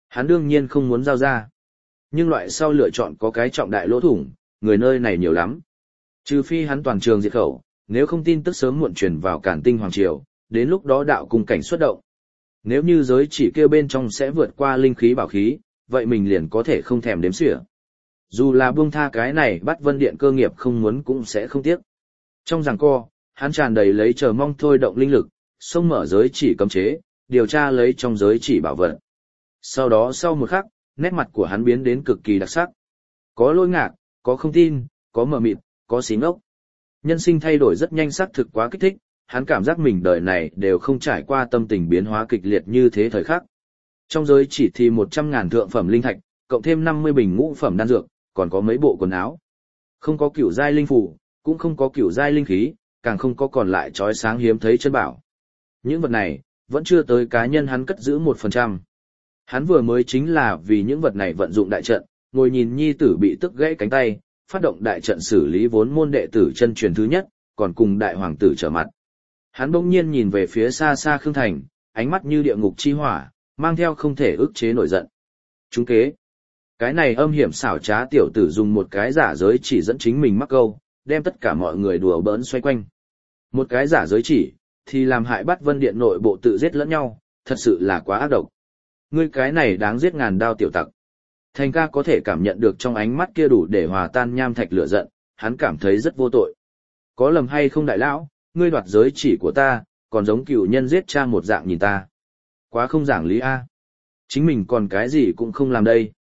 Hắn đương nhiên không muốn giao ra. Nhưng loại sau lựa chọn có cái trọng đại lỗ thủng, người nơi này nhiều lắm. Trừ phi hắn toàn trường diệt khẩu, nếu không tin tức sớm muộn truyền vào Càn Tinh Hoàng Triều, đến lúc đó đạo cung cảnh xuất động. Nếu như giới chỉ kia bên trong sẽ vượt qua linh khí bảo khí, vậy mình liền có thể không thèm đếm xỉa. Dù là buông tha cái này bắt Vân Điện cơ nghiệp không muốn cũng sẽ không tiếc. Trong giằng co, hắn tràn đầy lấy chờ mong thôi động linh lực, xông mở giới chỉ cấm chế, điều tra lấy trong giới chỉ bảo vật. Sau đó sau một khắc, nét mặt của hắn biến đến cực kỳ đặc sắc. Có lôi ngạc, có không tin, có mờ mịt, có xí ngốc. Nhân sinh thay đổi rất nhanh, xác thực quá kích thích, hắn cảm giác mình đời này đều không trải qua tâm tình biến hóa kịch liệt như thế thời khắc. Trong giới chỉ thì một trăm ngàn thượng phẩm linh thạch, cộng thêm năm mươi bình ngũ phẩm đan dược, còn có mấy bộ quần áo. Không có cửu giai linh phù, cũng không có cửu giai linh khí, càng không có còn lại chói sáng hiếm thấy chân bảo. Những vật này, vẫn chưa tới cá nhân hắn cất giữ một phần trăm. Hắn vừa mới chính là vì những vật này vận dụng đại trận, ngồi nhìn nhi tử bị tức gãy cánh tay, phát động đại trận xử lý vốn môn đệ tử chân truyền thứ nhất, còn cùng đại hoàng tử trở mặt. Hắn bỗng nhiên nhìn về phía xa xa Khương Thành, ánh mắt như địa ngục chi hỏa, mang theo không thể ức chế nổi giận. Chúng kế. Cái này âm hiểm xảo trá tiểu tử dùng một cái giả giới chỉ dẫn chính mình mắc câu, đem tất cả mọi người đùa bỡn xoay quanh. Một cái giả giới chỉ, thì làm hại bắt Vân Điện nội bộ tự giết lẫn nhau, thật sự là quá ác độc. Ngươi cái này đáng giết ngàn đao tiểu tặc. Thành ca có thể cảm nhận được trong ánh mắt kia đủ để hòa tan nham thạch lửa giận, hắn cảm thấy rất vô tội. Có lầm hay không đại lão, ngươi đoạt giới chỉ của ta, còn giống cựu nhân giết cha một dạng nhìn ta. Quá không giảng lý a. Chính mình còn cái gì cũng không làm đây.